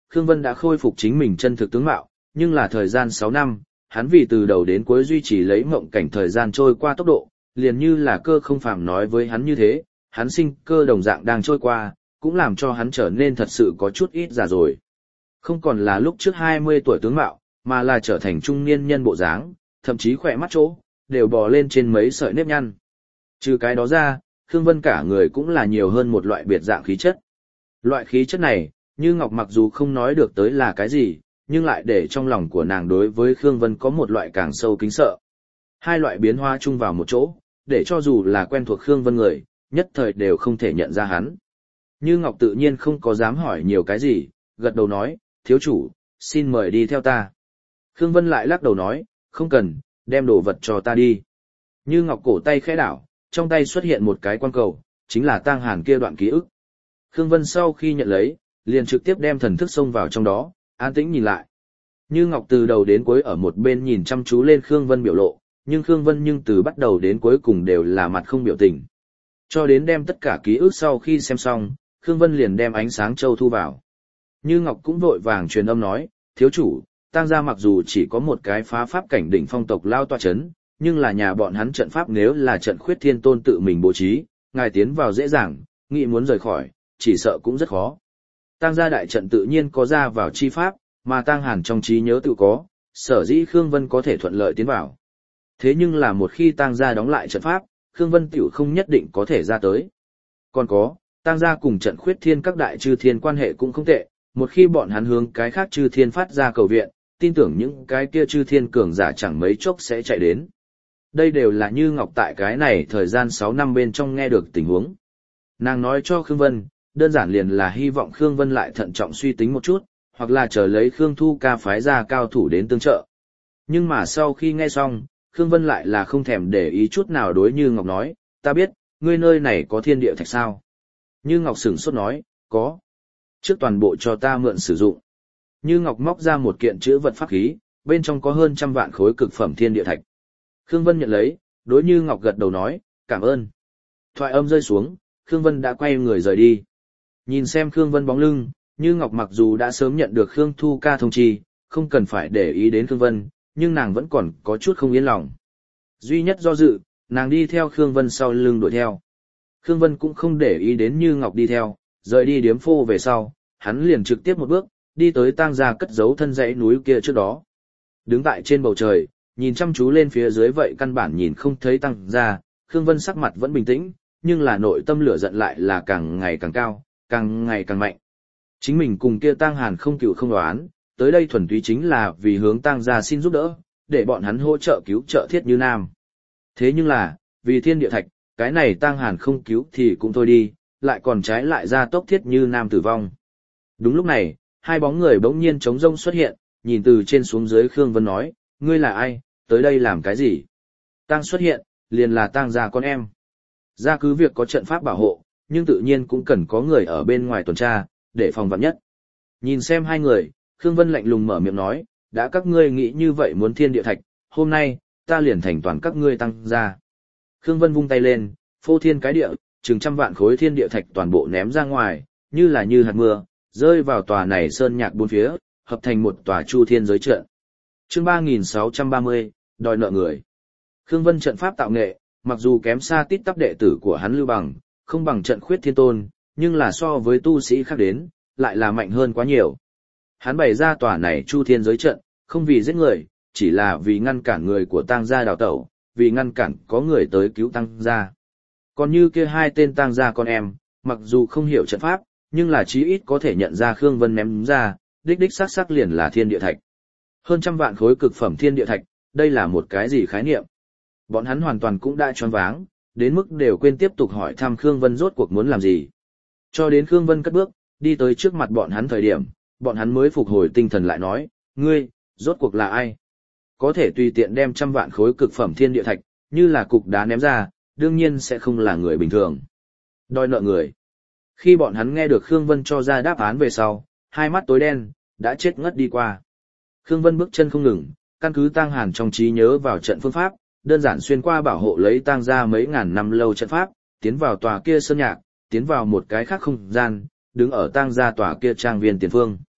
Khương Vân đã khôi phục chính mình chân thực tướng mạo, nhưng là thời gian sáu năm, hắn vì từ đầu đến cuối duy trì lấy mộng cảnh thời gian trôi qua tốc độ, liền như là cơ không phàm nói với hắn như thế, hắn sinh cơ đồng dạng đang trôi qua, cũng làm cho hắn trở nên thật sự có chút ít già rồi. Không còn là lúc trước hai mươi tuổi tướng mạo, mà là trở thành trung niên nhân bộ dáng, thậm chí khỏe mắt chỗ, đều bò lên trên mấy sợi nếp nhăn. Trừ cái đó ra, Khương Vân cả người cũng là nhiều hơn một loại biệt dạng khí chất. Loại khí chất này, Như Ngọc mặc dù không nói được tới là cái gì, nhưng lại để trong lòng của nàng đối với Khương Vân có một loại càng sâu kính sợ. Hai loại biến hóa chung vào một chỗ, để cho dù là quen thuộc Khương Vân người, nhất thời đều không thể nhận ra hắn. Như Ngọc tự nhiên không có dám hỏi nhiều cái gì, gật đầu nói, thiếu chủ, xin mời đi theo ta. Khương Vân lại lắc đầu nói, không cần, đem đồ vật cho ta đi. Như Ngọc cổ tay khẽ đảo, trong tay xuất hiện một cái quan cầu, chính là tang hàn kia đoạn ký ức. Khương Vân sau khi nhận lấy, liền trực tiếp đem thần thức xông vào trong đó, an tĩnh nhìn lại. Như Ngọc từ đầu đến cuối ở một bên nhìn chăm chú lên Khương Vân biểu lộ, nhưng Khương Vân nhưng từ bắt đầu đến cuối cùng đều là mặt không biểu tình. Cho đến đem tất cả ký ức sau khi xem xong, Khương Vân liền đem ánh sáng châu thu vào. Như Ngọc cũng vội vàng truyền âm nói, thiếu chủ, tang gia mặc dù chỉ có một cái phá pháp cảnh đỉnh phong tộc lao tọa chấn, nhưng là nhà bọn hắn trận pháp nếu là trận khuyết thiên tôn tự mình bố trí, ngài tiến vào dễ dàng, nghĩ muốn rời khỏi, chỉ sợ cũng rất khó. Tang gia đại trận tự nhiên có ra vào chi pháp, mà tang hàn trong trí nhớ tự có, sở dĩ Khương Vân có thể thuận lợi tiến vào. Thế nhưng là một khi tang gia đóng lại trận pháp, Khương Vân tiểu không nhất định có thể ra tới. Còn có, tang gia cùng trận khuyết thiên các đại chư thiên quan hệ cũng không tệ, một khi bọn hắn hướng cái khác chư thiên phát ra cầu viện, tin tưởng những cái kia chư thiên cường giả chẳng mấy chốc sẽ chạy đến. Đây đều là Như Ngọc tại cái này thời gian sáu năm bên trong nghe được tình huống. Nàng nói cho Khương Vân, đơn giản liền là hy vọng Khương Vân lại thận trọng suy tính một chút, hoặc là chờ lấy Khương Thu Ca phái ra cao thủ đến tương trợ. Nhưng mà sau khi nghe xong, Khương Vân lại là không thèm để ý chút nào đối Như Ngọc nói, ta biết, ngươi nơi này có thiên địa thạch sao? Như Ngọc sửng sốt nói, có. Trước toàn bộ cho ta mượn sử dụng. Như Ngọc móc ra một kiện chữ vật pháp khí, bên trong có hơn trăm vạn khối cực phẩm thiên địa thạch. Khương Vân nhận lấy, đối Như Ngọc gật đầu nói, cảm ơn. Thoại âm rơi xuống, Khương Vân đã quay người rời đi. Nhìn xem Khương Vân bóng lưng, Như Ngọc mặc dù đã sớm nhận được Khương Thu Ca thông chi, không cần phải để ý đến Khương Vân, nhưng nàng vẫn còn có chút không yên lòng. Duy nhất do dự, nàng đi theo Khương Vân sau lưng đuổi theo. Khương Vân cũng không để ý đến Như Ngọc đi theo, rời đi điếm phô về sau, hắn liền trực tiếp một bước, đi tới tang gia cất giấu thân dãy núi kia trước đó. Đứng tại trên bầu trời, nhìn chăm chú lên phía dưới vậy căn bản nhìn không thấy tang gia, Khương Vân sắc mặt vẫn bình tĩnh, nhưng là nội tâm lửa giận lại là càng ngày càng cao, càng ngày càng mạnh. Chính mình cùng kia tang hàn không cựu không đoán, tới đây thuần túy chính là vì hướng tang gia xin giúp đỡ, để bọn hắn hỗ trợ cứu trợ Thiết Như Nam. Thế nhưng là, vì thiên địa thạch, cái này tang hàn không cứu thì cũng thôi đi, lại còn trái lại ra tốc Thiết Như Nam tử vong. Đúng lúc này, hai bóng người bỗng nhiên trống rông xuất hiện, nhìn từ trên xuống dưới Khương Vân nói, ngươi là ai, tới đây làm cái gì? Tang xuất hiện, liền là tang gia con em. Gia cứ việc có trận pháp bảo hộ, nhưng tự nhiên cũng cần có người ở bên ngoài tuần tra, để phòng vạn nhất. Nhìn xem hai người, Khương Vân lạnh lùng mở miệng nói, đã các ngươi nghĩ như vậy muốn thiên địa thạch, hôm nay, ta liền thành toàn các ngươi tăng gia. Khương Vân vung tay lên, phô thiên cái địa, chừng trăm vạn khối thiên địa thạch toàn bộ ném ra ngoài, như là như hạt mưa, rơi vào tòa này sơn nhạc bốn phía, hợp thành một tòa chu thiên giới trận. Chương ba nghìn sáu trăm ba mươi, đòi nợ người. Khương Vân trận pháp tạo nghệ, mặc dù kém xa tít tắp đệ tử của hắn Lưu Bằng, không bằng trận khuyết thiên tôn, nhưng là so với tu sĩ khác đến, lại là mạnh hơn quá nhiều. Hắn bày ra tòa này chu thiên giới trận, không vì giết người, chỉ là vì ngăn cản người của tang gia đào tẩu, vì ngăn cản có người tới cứu tang gia. Còn như kia hai tên tang gia con em, mặc dù không hiểu trận pháp, nhưng là chí ít có thể nhận ra Khương Vân ném ra, đích đích xác xác liền là thiên địa thạch. Hơn trăm vạn khối cực phẩm thiên địa thạch, đây là một cái gì khái niệm? Bọn hắn hoàn toàn cũng đã choáng váng, đến mức đều quên tiếp tục hỏi thăm Khương Vân rốt cuộc muốn làm gì. Cho đến Khương Vân cất bước, đi tới trước mặt bọn hắn thời điểm, bọn hắn mới phục hồi tinh thần lại nói, ngươi, rốt cuộc là ai? Có thể tùy tiện đem trăm vạn khối cực phẩm thiên địa thạch, như là cục đá ném ra, đương nhiên sẽ không là người bình thường. Đòi nợ người. Khi bọn hắn nghe được Khương Vân cho ra đáp án về sau, hai mắt tối đen, đã chết ngất đi qua. Khương Vân bước chân không ngừng, căn cứ tang hàn trong trí nhớ vào trận phương pháp, đơn giản xuyên qua bảo hộ lấy tang gia mấy ngàn năm lâu trận pháp, tiến vào tòa kia sơn nhạc, tiến vào một cái khác không gian, đứng ở tang gia tòa kia trang viên tiền phương.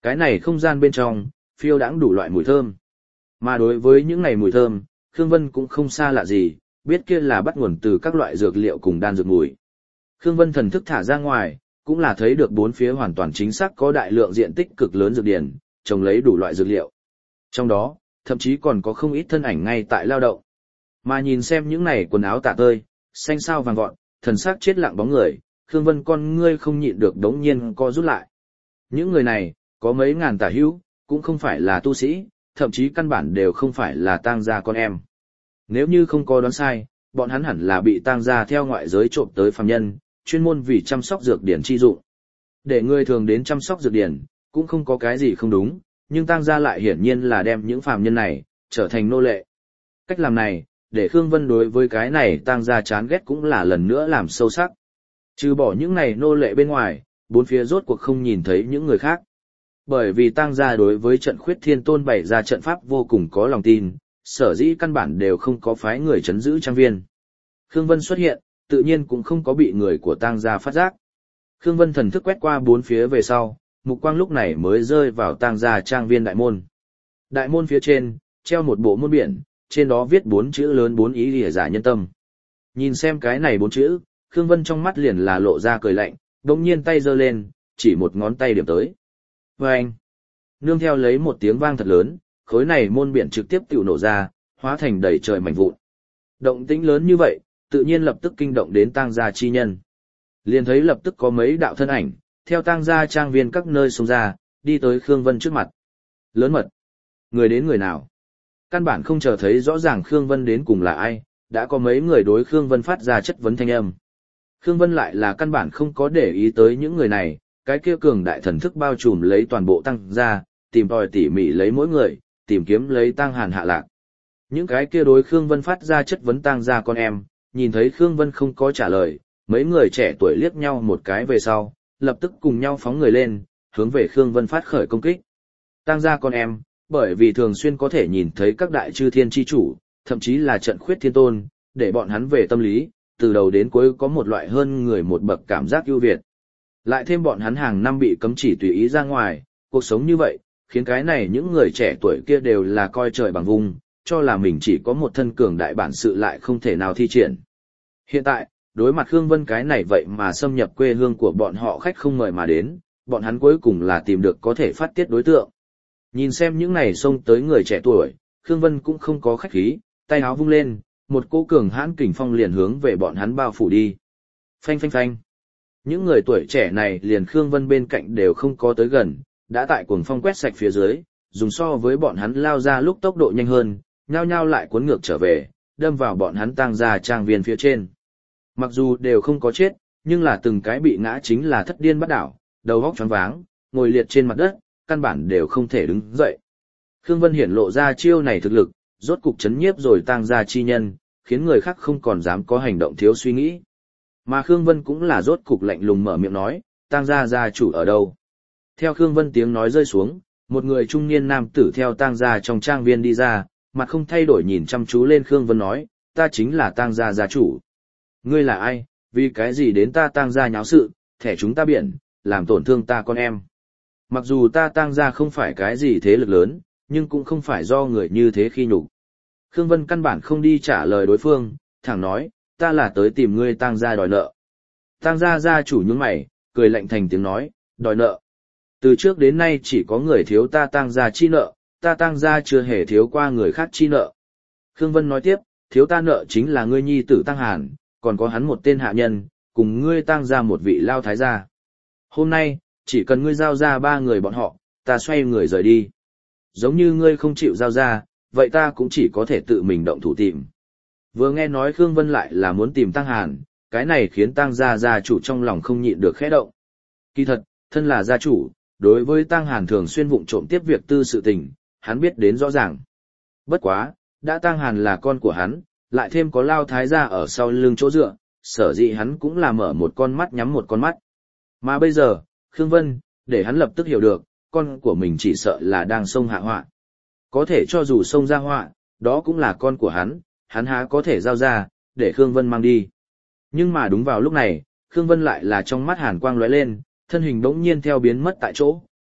Cái này không gian bên trong, phiêu đãng đủ loại mùi thơm. Mà đối với những này mùi thơm, Khương Vân cũng không xa lạ gì, biết kia là bắt nguồn từ các loại dược liệu cùng đan dược mùi. Khương Vân thần thức thả ra ngoài, cũng là thấy được bốn phía hoàn toàn chính xác có đại lượng diện tích cực lớn dược điển, trồng lấy đủ loại dược liệu. Trong đó, thậm chí còn có không ít thân ảnh ngay tại lao động. Mà nhìn xem những này quần áo tả tơi, xanh sao vàng vọt, thần sắc chết lặng bóng người, Khương Vân con ngươi không nhịn được đống nhiên co rút lại. Những người này, có mấy ngàn tả hữu, cũng không phải là tu sĩ, thậm chí căn bản đều không phải là tang gia con em. Nếu như không có đoán sai, bọn hắn hẳn là bị tang gia theo ngoại giới trộm tới phàm nhân, chuyên môn vì chăm sóc dược điển chi dụng. Để người thường đến chăm sóc dược điển, cũng không có cái gì không đúng, nhưng tang gia lại hiển nhiên là đem những phàm nhân này trở thành nô lệ. Cách làm này, để Khương Vân đối với cái này tang gia chán ghét cũng là lần nữa làm sâu sắc. Trừ bỏ những này nô lệ bên ngoài, bốn phía rốt cuộc không nhìn thấy những người khác. Bởi vì tang gia đối với trận khuyết thiên tôn bày ra trận pháp vô cùng có lòng tin, sở dĩ căn bản đều không có phái người chấn giữ trang viên. Khương Vân xuất hiện, tự nhiên cũng không có bị người của tang gia phát giác. Khương Vân thần thức quét qua bốn phía về sau, mục quang lúc này mới rơi vào tang gia trang viên đại môn. Đại môn phía trên, treo một bộ môn biển, trên đó viết bốn chữ lớn bốn ý lìa giả nhân tâm. Nhìn xem cái này bốn chữ, Khương Vân trong mắt liền là lộ ra cười lạnh, đồng nhiên tay giơ lên, chỉ một ngón tay điểm tới. Và anh, nương theo lấy một tiếng vang thật lớn, khối này môn biển trực tiếp tự nổ ra, hóa thành đầy trời mảnh vụn. Động tĩnh lớn như vậy, tự nhiên lập tức kinh động đến tang gia chi nhân. Liền thấy lập tức có mấy đạo thân ảnh, theo tang gia trang viên các nơi xông ra, đi tới Khương Vân trước mặt. Lớn mật. Người đến người nào? Căn bản không chờ thấy rõ ràng Khương Vân đến cùng là ai, đã có mấy người đối Khương Vân phát ra chất vấn thanh âm. Khương Vân lại là căn bản không có để ý tới những người này, cái kia cường đại thần thức bao trùm lấy toàn bộ tăng gia, tìm tòi tỉ mỉ lấy mỗi người, tìm kiếm lấy tang hàn hạ lạc. Những cái kia đối Khương Vân phát ra chất vấn tang gia con em, nhìn thấy Khương Vân không có trả lời, mấy người trẻ tuổi liếc nhau một cái về sau, lập tức cùng nhau phóng người lên, hướng về Khương Vân phát khởi công kích. Tang gia con em, bởi vì thường xuyên có thể nhìn thấy các đại chư thiên chi chủ, thậm chí là trận khuyết thiên tôn, để bọn hắn về tâm lý, từ đầu đến cuối có một loại hơn người một bậc cảm giác ưu việt. Lại thêm bọn hắn hàng năm bị cấm chỉ tùy ý ra ngoài, cuộc sống như vậy, khiến cái này những người trẻ tuổi kia đều là coi trời bằng vung, cho là mình chỉ có một thân cường đại bản sự lại không thể nào thi triển. Hiện tại, đối mặt Khương Vân cái này vậy mà xâm nhập quê hương của bọn họ khách không mời mà đến, bọn hắn cuối cùng là tìm được có thể phát tiết đối tượng. Nhìn xem những này xông tới người trẻ tuổi, Khương Vân cũng không có khách khí, tay áo vung lên, một cỗ cường hãn kình phong liền hướng về bọn hắn bao phủ đi. Phanh phanh phanh. Những người tuổi trẻ này liền Khương Vân bên cạnh đều không có tới gần, đã tại cuồng phong quét sạch phía dưới, dùng so với bọn hắn lao ra lúc tốc độ nhanh hơn, nhao nhao lại cuốn ngược trở về, đâm vào bọn hắn tang gia trang viên phía trên. Mặc dù đều không có chết, nhưng là từng cái bị ngã chính là thất điên bắt đảo, đầu óc choáng váng, ngồi liệt trên mặt đất, căn bản đều không thể đứng dậy. Khương Vân hiển lộ ra chiêu này thực lực, rốt cục chấn nhiếp rồi tang gia chi nhân, khiến người khác không còn dám có hành động thiếu suy nghĩ. Mà Khương Vân cũng là rốt cục lạnh lùng mở miệng nói, tang gia gia chủ ở đâu? Theo Khương Vân tiếng nói rơi xuống, một người trung niên nam tử theo tang gia trong trang viên đi ra, mặt không thay đổi nhìn chăm chú lên Khương Vân nói, ta chính là tang gia gia chủ. Ngươi là ai, vì cái gì đến ta tang gia nháo sự, thẻ chúng ta biển, làm tổn thương ta con em. Mặc dù ta tang gia không phải cái gì thế lực lớn, nhưng cũng không phải do người như thế khi nhục. Khương Vân căn bản không đi trả lời đối phương, thẳng nói, ta là tới tìm ngươi tang gia đòi nợ. Tang gia gia chủ nhướng mày, cười lạnh thành tiếng nói, đòi nợ. Từ trước đến nay chỉ có người thiếu ta tang gia chi nợ, ta tang gia chưa hề thiếu qua người khác chi nợ. Khương Vân nói tiếp, thiếu ta nợ chính là ngươi nhi tử Tang Hàn, còn có hắn một tên hạ nhân, cùng ngươi tang gia một vị lao thái gia. Hôm nay, chỉ cần ngươi giao ra ba người bọn họ, ta xoay người rời đi. Giống như ngươi không chịu giao ra, vậy ta cũng chỉ có thể tự mình động thủ tìm. Vừa nghe nói Khương Vân lại là muốn tìm Tang Hàn, cái này khiến Tang gia gia chủ trong lòng không nhịn được khẽ động. Kỳ thật, thân là gia chủ, đối với Tang Hàn thường xuyên vụng trộm tiếp việc tư sự tình, hắn biết đến rõ ràng. Bất quá, đã Tang Hàn là con của hắn, lại thêm có lao thái gia ở sau lưng chỗ dựa, sở dĩ hắn cũng là mở một con mắt nhắm một con mắt. Mà bây giờ, Khương Vân, để hắn lập tức hiểu được, con của mình chỉ sợ là đang xông hạ họa. Có thể cho dù xông ra họa, đó cũng là con của hắn, hắn há có thể giao ra, để Khương Vân mang đi. Nhưng mà đúng vào lúc này, Khương Vân lại là trong mắt hàn quang lóe lên, thân hình bỗng nhiên theo biến mất tại chỗ,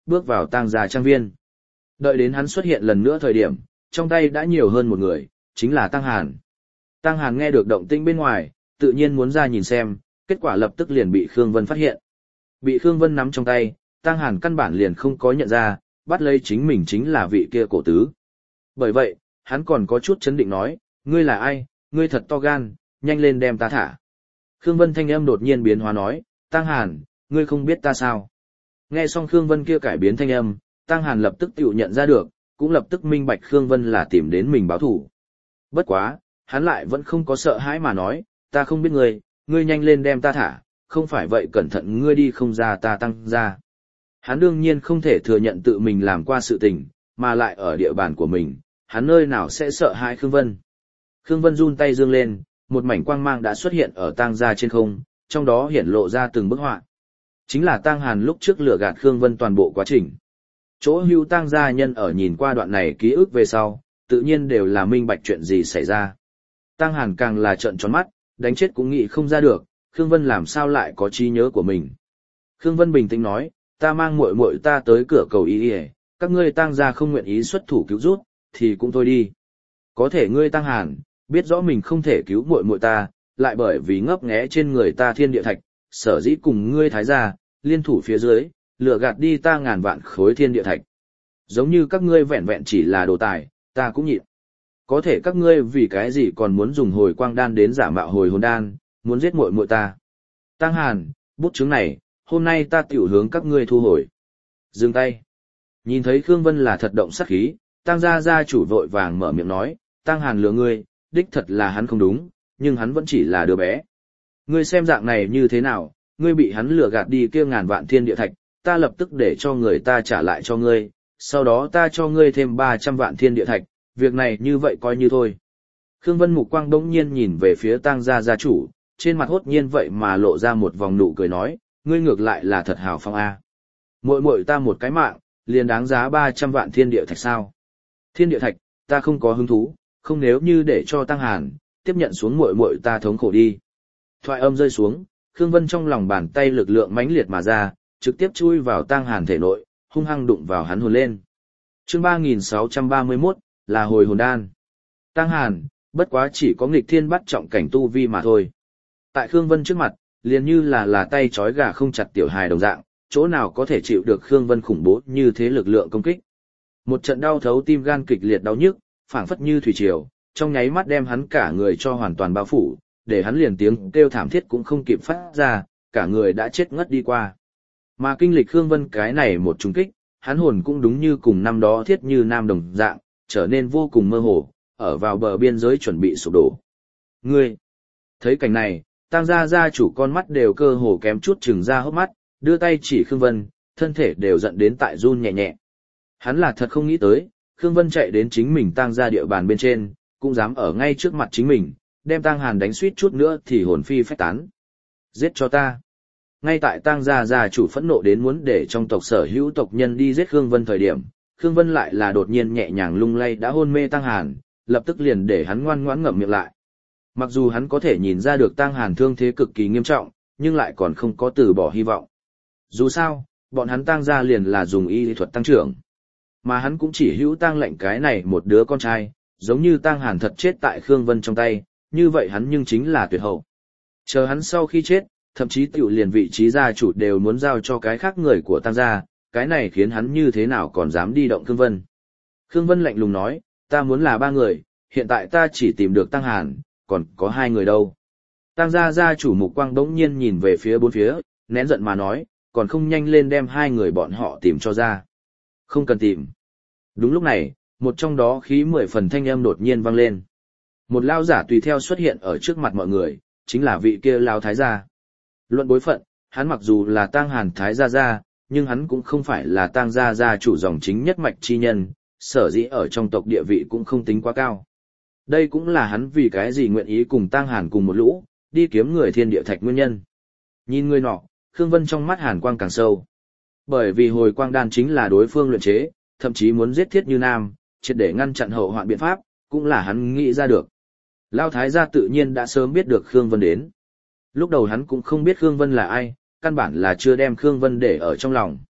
bước vào tang gia trang viên. Đợi đến hắn xuất hiện lần nữa thời điểm, trong tay đã nhiều hơn một người, chính là Tăng Hàn. Tăng Hàn nghe được động tĩnh bên ngoài, tự nhiên muốn ra nhìn xem, kết quả lập tức liền bị Khương Vân phát hiện. Bị Khương Vân nắm trong tay, Tăng Hàn căn bản liền không có nhận ra, bắt lấy chính mình chính là vị kia cổ tứ. Bởi vậy, hắn còn có chút chấn định nói, ngươi là ai, ngươi thật to gan, nhanh lên đem ta thả. Khương Vân thanh âm đột nhiên biến hóa nói, Tăng Hàn, ngươi không biết ta sao. Nghe xong Khương Vân kia cải biến thanh âm, Tăng Hàn lập tức tự nhận ra được, cũng lập tức minh bạch Khương Vân là tìm đến mình báo thù. Bất quá, hắn lại vẫn không có sợ hãi mà nói, ta không biết ngươi, ngươi nhanh lên đem ta thả, không phải vậy cẩn thận ngươi đi không ra ta Tăng ra. Hắn đương nhiên không thể thừa nhận tự mình làm qua sự tình, mà lại ở địa bàn của mình, hắn nơi nào sẽ sợ hãi Khương Vân. Khương Vân run tay dương lên, một mảnh quang mang đã xuất hiện ở Tăng gia trên không, trong đó hiển lộ ra từng bức họa. Chính là Tăng Hàn lúc trước lừa gạt Khương Vân toàn bộ quá trình. Chỗ hưu Tăng gia nhân ở nhìn qua đoạn này ký ức về sau, tự nhiên đều là minh bạch chuyện gì xảy ra. Tăng Hàn càng là trợn tròn mắt, đánh chết cũng nghĩ không ra được, Khương Vân làm sao lại có trí nhớ của mình. Khương Vân bình tĩnh nói, ta mang muội muội ta tới cửa cầu ý ý, các ngươi Tăng gia không nguyện ý xuất thủ cứu giúp, thì cũng thôi đi. Có thể ngươi Tăng Hàn, biết rõ mình không thể cứu muội muội ta, lại bởi vì ngấp nghé trên người ta thiên địa thạch, sở dĩ cùng ngươi thái gia, liên thủ phía dưới, lừa gạt đi ta ngàn vạn khối thiên địa thạch. Giống như các ngươi vẹn vẹn chỉ là đồ tài, ta cũng nhịn. Có thể các ngươi vì cái gì còn muốn dùng hồi quang đan đến giả mạo hồi hồn đan, muốn giết muội muội ta. Tăng Hàn, bút chứng này, hôm nay ta tiểu hướng các ngươi thu hồi. Dừng tay. Nhìn thấy Khương Vân là thật động sát khí, Tăng gia gia chủ vội vàng mở miệng nói, Tăng Hàn lừa ngươi, đích thật là hắn không đúng, nhưng hắn vẫn chỉ là đứa bé. Ngươi xem dạng này như thế nào, ngươi bị hắn lừa gạt đi kia ngàn vạn thiên địa thạch, ta lập tức để cho người ta trả lại cho ngươi, sau đó ta cho ngươi thêm ba trăm vạn thiên địa thạch, việc này như vậy coi như thôi. Khương Vân mục quang đống nhiên nhìn về phía Tăng gia gia chủ, trên mặt hốt nhiên vậy mà lộ ra một vòng nụ cười nói, ngươi ngược lại là thật hào phong a. Muội muội ta một cái mạng, liền đáng giá ba trăm vạn thiên địa thạch sao? Thiên địa thạch, ta không có hứng thú, không nếu như để cho Tăng Hàn tiếp nhận xuống muội muội ta thống khổ đi. Thoại âm rơi xuống, Khương Vân trong lòng bàn tay lực lượng mãnh liệt mà ra, trực tiếp chui vào Tăng Hàn thể nội, hung hăng đụng vào hắn hồn lên. Chương ba nghìn sáu trăm ba mươi mốt là hồi hồn đan. Tăng Hàn, bất quá chỉ có nghịch thiên bắt trọng cảnh tu vi mà thôi. Tại Khương Vân trước mặt, liền như là là tay trói gà không chặt tiểu hài đồng dạng, chỗ nào có thể chịu được Khương Vân khủng bố như thế lực lượng công kích. Một trận đau thấu tim gan kịch liệt đau nhức, phảng phất như thủy triều, trong nháy mắt đem hắn cả người cho hoàn toàn bao phủ, để hắn liền tiếng kêu thảm thiết cũng không kịp phát ra, cả người đã chết ngất đi qua. Mà kinh lịch Khương Vân cái này một trùng kích, hắn hồn cũng đúng như cùng năm đó thiết như nam đồng dạng, trở nên vô cùng mơ hồ, ở vào bờ biên giới chuẩn bị sụp đổ. Ngươi! Thấy cảnh này, Tăng gia gia chủ con mắt đều cơ hồ kém chút trừng ra hốc mắt, đưa tay chỉ Khương Vân, thân thể đều giận đến tại run nhẹ nhẹ. Hắn là thật không nghĩ tới, Khương Vân chạy đến chính mình Tăng gia địa bàn bên trên, cũng dám ở ngay trước mặt chính mình, đem Tăng Hàn đánh suýt chút nữa thì hồn phi phách tán. Giết cho ta! Ngay tại Tăng gia gia chủ phẫn nộ đến muốn để trong tộc sở hữu tộc nhân đi giết Khương Vân thời điểm, Khương Vân lại là đột nhiên nhẹ nhàng lung lay đã hôn mê Tăng Hàn, lập tức liền để hắn ngoan ngoãn ngậm miệng lại. Mặc dù hắn có thể nhìn ra được Tăng Hàn thương thế cực kỳ nghiêm trọng, nhưng lại còn không có từ bỏ hy vọng. Dù sao, bọn hắn Tăng gia liền là dùng y lý thuật tăng trưởng. Mà hắn cũng chỉ hữu Tăng Lệnh cái này một đứa con trai, giống như Tăng Hàn thật chết tại Khương Vân trong tay, như vậy hắn nhưng chính là tuyệt hậu. Chờ hắn sau khi chết, thậm chí tiểu liền vị trí gia chủ đều muốn giao cho cái khác người của Tăng gia, cái này khiến hắn như thế nào còn dám đi động Khương Vân. Khương Vân lạnh lùng nói, ta muốn là ba người, hiện tại ta chỉ tìm được Tăng Hàn, còn có hai người đâu. Tăng gia gia chủ mục quang đống nhiên nhìn về phía bốn phía, nén giận mà nói, còn không nhanh lên đem hai người bọn họ tìm cho ra. Không cần tìm. Đúng lúc này, một trong đó khí mười phần thanh âm đột nhiên vang lên. Một lao giả tùy theo xuất hiện ở trước mặt mọi người, chính là vị kia lao thái gia. Luận bối phận, hắn mặc dù là Tăng Hàn thái gia gia, nhưng hắn cũng không phải là Tăng gia gia chủ dòng chính nhất mạch chi nhân, sở dĩ ở trong tộc địa vị cũng không tính quá cao. Đây cũng là hắn vì cái gì nguyện ý cùng Tăng Hàn cùng một lũ, đi kiếm người thiên địa thạch nguyên nhân. Nhìn người nọ, Khương Vân trong mắt hàn quang càng sâu. Bởi vì hồi quang đan chính là đối phương luyện chế, thậm chí muốn giết Thiết Như Nam, triệt để ngăn chặn hậu hoạn biện pháp, cũng là hắn nghĩ ra được. Lao thái gia tự nhiên đã sớm biết được Khương Vân đến. Lúc đầu hắn cũng không biết Khương Vân là ai, căn bản là chưa đem Khương Vân để ở trong lòng.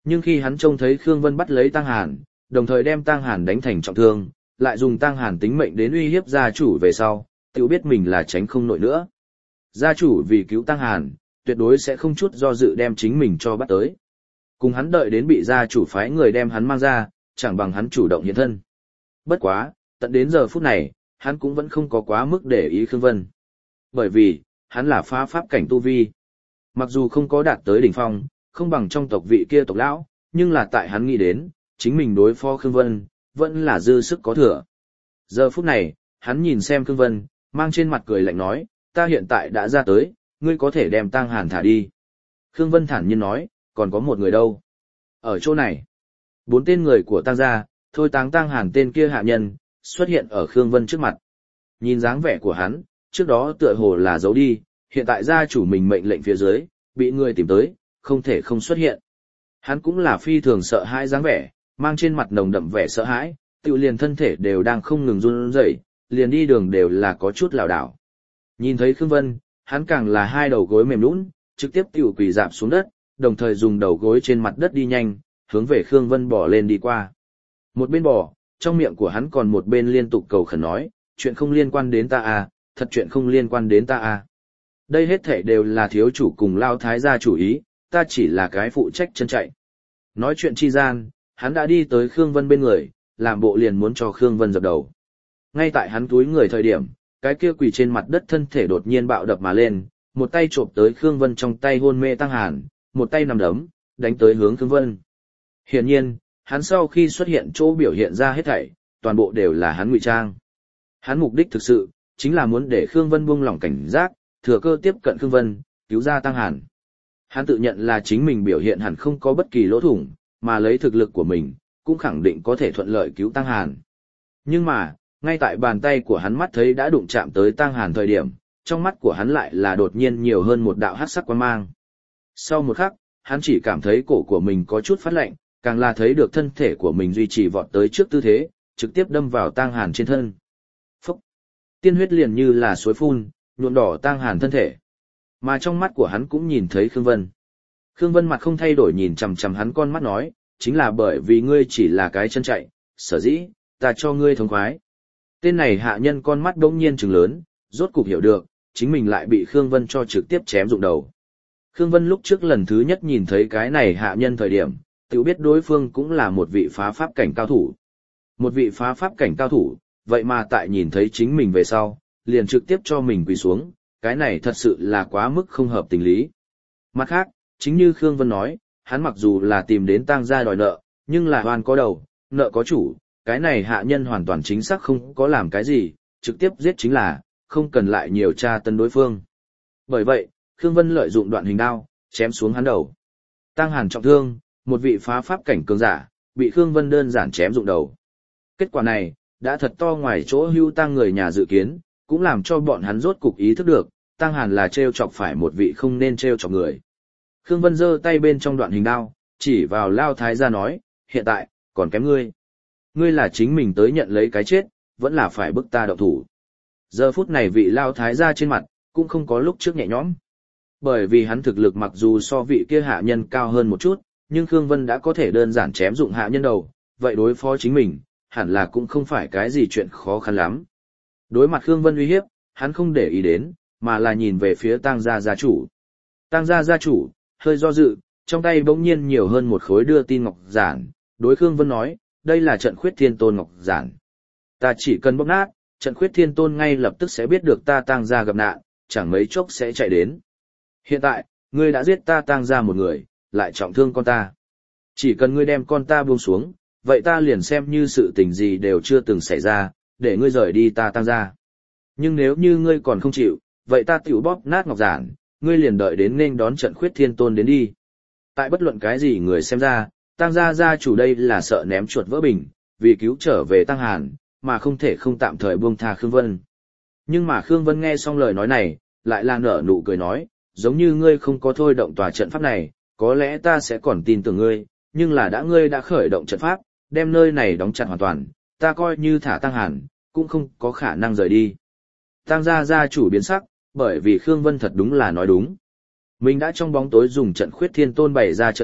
Nhưng khi hắn trông thấy Khương Vân bắt lấy Tăng Hàn, đồng thời đem Tăng Hàn đánh thành trọng thương, lại dùng Tăng Hàn tính mệnh đến uy hiếp gia chủ về sau, tự biết mình là tránh không nổi nữa. Gia chủ vì cứu Tăng Hàn, tuyệt đối sẽ không chút do dự đem chính mình cho bắt tới. Cùng hắn đợi đến bị gia chủ phái người đem hắn mang ra, chẳng bằng hắn chủ động hiện thân. Bất quá, tận đến giờ phút này, hắn cũng vẫn không có quá mức để ý Khương Vân. Bởi vì, hắn là phá pháp cảnh tu vi. Mặc dù không có đạt tới đỉnh phong, không bằng trong tộc vị kia tộc lão, nhưng là tại hắn nghĩ đến, chính mình đối phó Khương Vân, vẫn là dư sức có thừa. Giờ phút này, hắn nhìn xem Khương Vân, mang trên mặt cười lạnh nói, ta hiện tại đã ra tới, ngươi có thể đem Tăng Hàn thả đi. Khương Vân thản nhiên nói, còn có một người đâu? Ở chỗ này, bốn tên người của Tăng gia, thôi táng Tăng Hàn tên kia hạ nhân, xuất hiện ở Khương Vân trước mặt. Nhìn dáng vẻ của hắn, trước đó tựa hồ là giấu đi, hiện tại gia chủ mình mệnh lệnh phía dưới, bị người tìm tới, không thể không xuất hiện. Hắn cũng là phi thường sợ hãi dáng vẻ, mang trên mặt nồng đậm vẻ sợ hãi, tự liền thân thể đều đang không ngừng run rẩy, liền đi đường đều là có chút lảo đảo. Nhìn thấy Khương Vân, hắn càng là hai đầu gối mềm nhũn, trực tiếp tiểu quỳ rạp xuống đất, đồng thời dùng đầu gối trên mặt đất đi nhanh, hướng về Khương Vân bỏ lên đi qua. Một bên bỏ, trong miệng của hắn còn một bên liên tục cầu khẩn nói, chuyện không liên quan đến ta à, thật chuyện không liên quan đến ta à. Đây hết thảy đều là thiếu chủ cùng Lao Thái gia chủ ý, ta chỉ là cái phụ trách chân chạy. Nói chuyện chi gian, hắn đã đi tới Khương Vân bên người, làm bộ liền muốn cho Khương Vân dập đầu. Ngay tại hắn túi người thời điểm, cái kia quỳ trên mặt đất thân thể đột nhiên bạo đập mà lên, một tay chộp tới Khương Vân trong tay hôn mê Tăng Hàn, một tay nằm đấm, đánh tới hướng Khương Vân. Hiển nhiên, hắn sau khi xuất hiện chỗ biểu hiện ra hết thảy, toàn bộ đều là hắn ngụy trang. Hắn mục đích thực sự, chính là muốn để Khương Vân buông lỏng cảnh giác, thừa cơ tiếp cận Khương Vân, cứu ra Tăng Hàn. Hắn tự nhận là chính mình biểu hiện hẳn không có bất kỳ lỗ thủng, mà lấy thực lực của mình, cũng khẳng định có thể thuận lợi cứu Tăng Hàn. Nhưng mà, ngay tại bàn tay của hắn mắt thấy đã đụng chạm tới Tăng Hàn thời điểm, trong mắt của hắn lại là đột nhiên nhiều hơn một đạo hắc sắc quang mang. Sau một khắc, hắn chỉ cảm thấy cổ của mình có chút phát lạnh, càng là thấy được thân thể của mình duy trì vọt tới trước tư thế, trực tiếp đâm vào Tăng Hàn trên thân. Phúc! Tiên huyết liền như là suối phun, nhuộm đỏ Tăng Hàn thân thể. Mà trong mắt của hắn cũng nhìn thấy Khương Vân. Khương Vân mặt không thay đổi nhìn chằm chằm hắn con mắt nói, chính là bởi vì ngươi chỉ là cái chân chạy, sở dĩ, ta cho ngươi thống khoái. Tên này hạ nhân con mắt đống nhiên trừng lớn, rốt cục hiểu được, chính mình lại bị Khương Vân cho trực tiếp chém rụng đầu. Khương Vân lúc trước lần thứ nhất nhìn thấy cái này hạ nhân thời điểm, tự biết đối phương cũng là một vị phá pháp cảnh cao thủ. Một vị phá pháp cảnh cao thủ, vậy mà tại nhìn thấy chính mình về sau, liền trực tiếp cho mình quỳ xuống, cái này thật sự là quá mức không hợp tình lý. Mặt khác, chính như Khương Vân nói, hắn mặc dù là tìm đến Tăng gia đòi nợ, nhưng là oan có đầu, nợ có chủ, cái này hạ nhân hoàn toàn chính xác không có làm cái gì, trực tiếp giết chính là, không cần lại nhiều tra tấn đối phương. Bởi vậy, Khương Vân lợi dụng đoạn hình đao, chém xuống hắn đầu. Tăng Hàn trọng thương, một vị phá pháp cảnh cường giả, bị Khương Vân đơn giản chém rụng đầu. Kết quả này, đã thật to ngoài chỗ hưu tăng người nhà dự kiến, cũng làm cho bọn hắn rốt cục ý thức được, Tăng Hàn là trêu chọc phải một vị không nên trêu chọc người. Khương Vân giơ tay bên trong đoạn hình đao, chỉ vào Lao Thái gia nói, hiện tại, còn kém ngươi. Ngươi là chính mình tới nhận lấy cái chết, vẫn là phải bức ta động thủ. Giờ phút này vị Lao Thái gia trên mặt, cũng không có lúc trước nhẹ nhõm. Bởi vì hắn thực lực mặc dù so vị kia hạ nhân cao hơn một chút, nhưng Khương Vân đã có thể đơn giản chém dụng hạ nhân đầu, vậy đối phó chính mình, hẳn là cũng không phải cái gì chuyện khó khăn lắm. Đối mặt Khương Vân uy hiếp, hắn không để ý đến, mà là nhìn về phía Tăng gia gia chủ. Tăng gia gia chủ, hơi do dự, trong tay bỗng nhiên nhiều hơn một khối đưa tin ngọc giản, đối Khương Vân nói, đây là trận khuyết thiên tôn ngọc giản. Ta chỉ cần bóp nát, trận khuyết thiên tôn ngay lập tức sẽ biết được ta Tăng gia gặp nạn, chẳng mấy chốc sẽ chạy đến. Hiện tại, ngươi đã giết ta Tăng gia một người, lại trọng thương con ta. Chỉ cần ngươi đem con ta buông xuống, vậy ta liền xem như sự tình gì đều chưa từng xảy ra, để ngươi rời đi ta Tăng gia. Nhưng nếu như ngươi còn không chịu, vậy ta tiểu bóp nát ngọc giản, ngươi liền đợi đến nên đón trận khuyết thiên tôn đến đi. Tại bất luận cái gì người xem ra, Tăng gia gia chủ đây là sợ ném chuột vỡ bình, vì cứu trở về Tăng Hàn, mà không thể không tạm thời buông tha Khương Vân. Nhưng mà Khương Vân nghe xong lời nói này, lại là nở nụ cười nói, giống như ngươi không có thôi động tòa trận pháp này, có lẽ ta sẽ còn tin tưởng ngươi, nhưng là đã ngươi đã khởi động trận pháp, đem nơi này đóng chặt hoàn toàn, ta coi như thả Tăng Hàn, cũng không có khả năng rời đi. Tăng gia gia chủ biến sắc, bởi vì Khương Vân thật đúng là nói đúng. Mình đã trong bóng tối dùng trận khuyết thiên tôn bày ra trận pháp,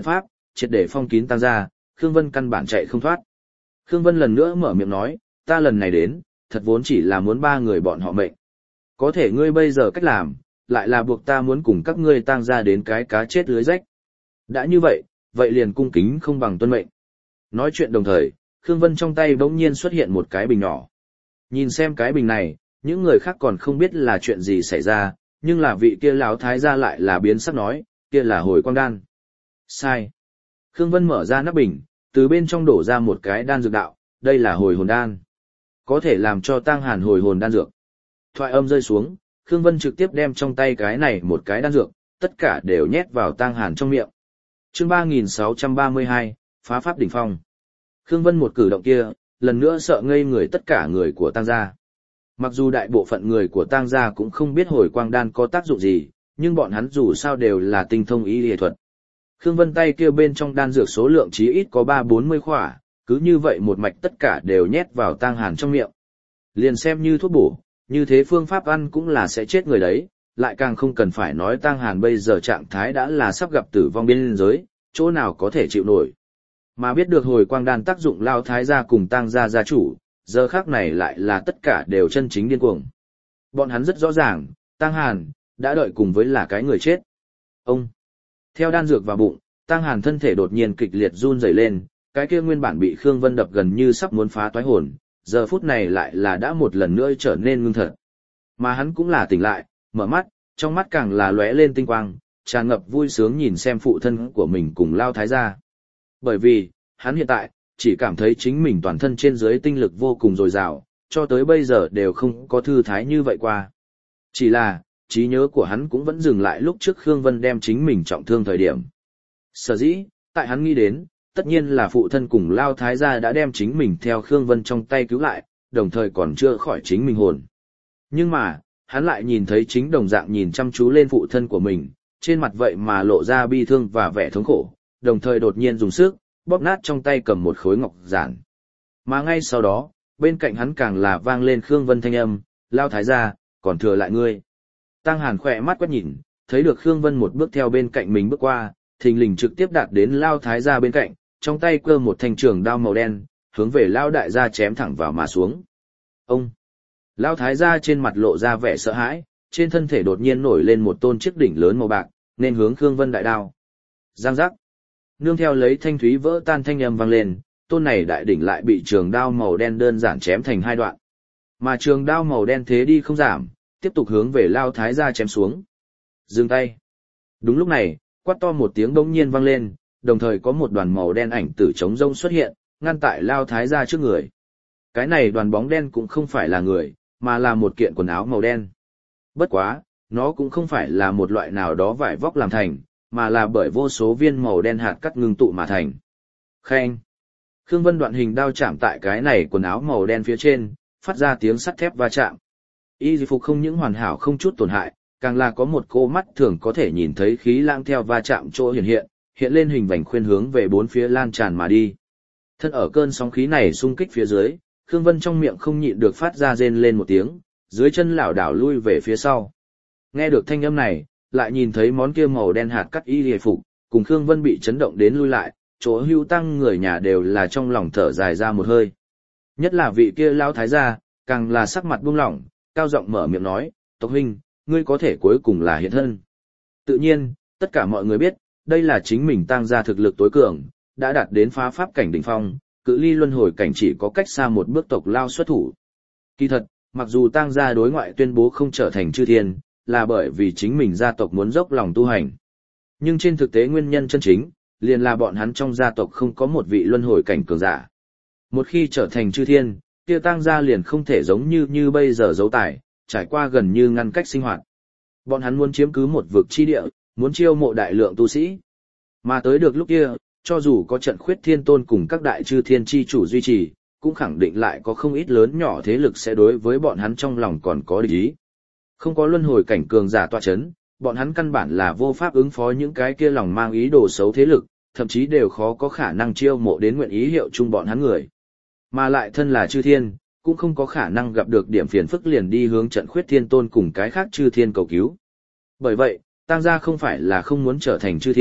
triệt để phong kín Tang gia, Khương Vân căn bản chạy không thoát. Khương Vân lần nữa mở miệng nói, ta lần này đến, thật vốn chỉ là muốn ba người bọn họ mệnh. Có thể ngươi bây giờ cách làm, lại là buộc ta muốn cùng các ngươi Tang gia đến cái cá chết lưới rách. Đã như vậy, vậy liền cung kính không bằng tuân mệnh. Nói chuyện đồng thời, Khương Vân trong tay bỗng nhiên xuất hiện một cái bình nhỏ. Nhìn xem cái bình này, những người khác còn không biết là chuyện gì xảy ra, nhưng là vị kia lão thái gia lại là biến sắc nói, kia là hồi quang đan. Sai. Khương Vân mở ra nắp bình, từ bên trong đổ ra một cái đan dược đạo, đây là hồi hồn đan. Có thể làm cho Tang Hàn hồi hồn đan dược. Thoại âm rơi xuống, Khương Vân trực tiếp đem trong tay cái này một cái đan dược, tất cả đều nhét vào Tang Hàn trong miệng. Chương ba nghìn sáu trăm ba mươi hai, phá pháp đỉnh phong. Khương Vân một cử động kia, lần nữa sợ ngây người tất cả người của Tang gia. Mặc dù đại bộ phận người của Tang gia cũng không biết hồi quang đan có tác dụng gì, nhưng bọn hắn dù sao đều là tinh thông y y thuật. Khương Vân tay kia bên trong đan dược số lượng chí ít có ba bốn mươi khỏa, cứ như vậy một mạch tất cả đều nhét vào Tang Hàn trong miệng. Liền xem như thuốc bổ, như thế phương pháp ăn cũng là sẽ chết người đấy, lại càng không cần phải nói Tang Hàn bây giờ trạng thái đã là sắp gặp tử vong biên giới, chỗ nào có thể chịu nổi. Mà biết được hồi quang đan tác dụng lao thái gia cùng Tang gia gia chủ, giờ khác này lại là tất cả đều chân chính điên cuồng. Bọn hắn rất rõ ràng, Tang Hàn đã đợi cùng với là cái người chết. Ông theo đan dược vào bụng, Tang Hàn thân thể đột nhiên kịch liệt run rẩy lên, cái kia nguyên bản bị Khương Vân đập gần như sắp muốn phá toái hồn, giờ phút này lại là đã một lần nữa trở nên ngưng thật. Mà hắn cũng là tỉnh lại, mở mắt, trong mắt càng là lóe lên tinh quang, tràn ngập vui sướng nhìn xem phụ thân của mình cùng lao thái gia. Bởi vì, hắn hiện tại, chỉ cảm thấy chính mình toàn thân trên dưới tinh lực vô cùng dồi dào, cho tới bây giờ đều không có thư thái như vậy qua. Chỉ là, trí nhớ của hắn cũng vẫn dừng lại lúc trước Khương Vân đem chính mình trọng thương thời điểm. Sở dĩ, tại hắn nghĩ đến, tất nhiên là phụ thân cùng lao thái gia đã đem chính mình theo Khương Vân trong tay cứu lại, đồng thời còn chưa khỏi chính mình hồn. Nhưng mà, hắn lại nhìn thấy chính đồng dạng nhìn chăm chú lên phụ thân của mình, trên mặt vậy mà lộ ra bi thương và vẻ thống khổ, đồng thời đột nhiên dùng sức, bóp nát trong tay cầm một khối ngọc giản. Mà ngay sau đó, bên cạnh hắn càng là vang lên Khương Vân thanh âm, lao thái gia, còn thừa lại ngươi. Tang Hàn khỏe mắt quét nhìn, thấy được Khương Vân một bước theo bên cạnh mình bước qua, thình lình trực tiếp đạt đến lao thái gia bên cạnh, trong tay cơ một thanh trường đao màu đen, hướng về lao đại gia chém thẳng vào mà xuống. Ông! Lao thái gia trên mặt lộ ra vẻ sợ hãi, trên thân thể đột nhiên nổi lên một tôn chiếc đỉnh lớn màu bạc, nên hướng Khương Vân đại đao. Giang giác! Nương theo lấy thanh thúy vỡ tan thanh âm vang lên, tôn này đại đỉnh lại bị trường đao màu đen đơn giản chém thành hai đoạn. Mà trường đao màu đen thế đi không giảm, tiếp tục hướng về lao thái gia chém xuống. Dừng tay! Đúng lúc này, quát to một tiếng bỗng nhiên vang lên, đồng thời có một đoàn màu đen ảnh tử trống rông xuất hiện, ngăn tại lao thái gia trước người. Cái này đoàn bóng đen cũng không phải là người, mà là một kiện quần áo màu đen. Bất quá, nó cũng không phải là một loại nào đó vải vóc làm thành, mà là bởi vô số viên màu đen hạt cắt ngưng tụ mà thành. Khen! Khương Vân đoạn hình đao chạm tại cái này quần áo màu đen phía trên, phát ra tiếng sắt thép va chạm. Y phục không những hoàn hảo không chút tổn hại, càng là có một cô mắt thường có thể nhìn thấy khí lãng theo va chạm chỗ hiện hiện, hiện lên hình vành khuyên hướng về bốn phía lan tràn mà đi. Thân ở cơn sóng khí này xung kích phía dưới, Khương Vân trong miệng không nhịn được phát ra rên lên một tiếng, dưới chân lảo đảo lui về phía sau. Nghe được thanh âm này, lại nhìn thấy món kia màu đen hạt cắt y hề phục, cùng Khương Vân bị chấn động đến lui lại, chỗ hưu tăng người nhà đều là trong lòng thở dài ra một hơi. Nhất là vị kia lao thái gia, càng là sắc mặt buông lỏng, cao giọng mở miệng nói, tộc huynh, ngươi có thể cuối cùng là hiện thân. Tự nhiên, tất cả mọi người biết, đây là chính mình Tang gia thực lực tối cường, đã đạt đến phá pháp cảnh đỉnh phong, cự ly luân hồi cảnh chỉ có cách xa một bước tộc lao xuất thủ. Kỳ thật, mặc dù Tang gia đối ngoại tuyên bố không trở thành chư thiên, là bởi vì chính mình gia tộc muốn dốc lòng tu hành. Nhưng trên thực tế nguyên nhân chân chính, liền là bọn hắn trong gia tộc không có một vị luân hồi cảnh cường giả. Một khi trở thành chư thiên, kia Tang gia liền không thể giống như như bây giờ giấu tài, trải qua gần như ngăn cách sinh hoạt. Bọn hắn muốn chiếm cứ một vực chi địa, muốn chiêu mộ đại lượng tu sĩ. Mà tới được lúc kia, cho dù có trận khuyết thiên tôn cùng các đại chư thiên chi chủ duy trì, cũng khẳng định lại có không ít lớn nhỏ thế lực sẽ đối với bọn hắn trong lòng còn có địch ý. Không có luân hồi cảnh cường giả tọa chấn, bọn hắn căn bản là vô pháp ứng phó những cái kia lòng mang ý đồ xấu thế lực, thậm chí đều khó có khả năng chiêu mộ đến nguyện ý hiệu chung bọn hắn người. Mà lại thân là chư thiên, cũng không có khả năng gặp được điểm phiền phức liền đi hướng trận khuyết thiên tôn cùng cái khác chư thiên cầu cứu. Bởi vậy, Tang gia không phải là không muốn trở thành chư thiên,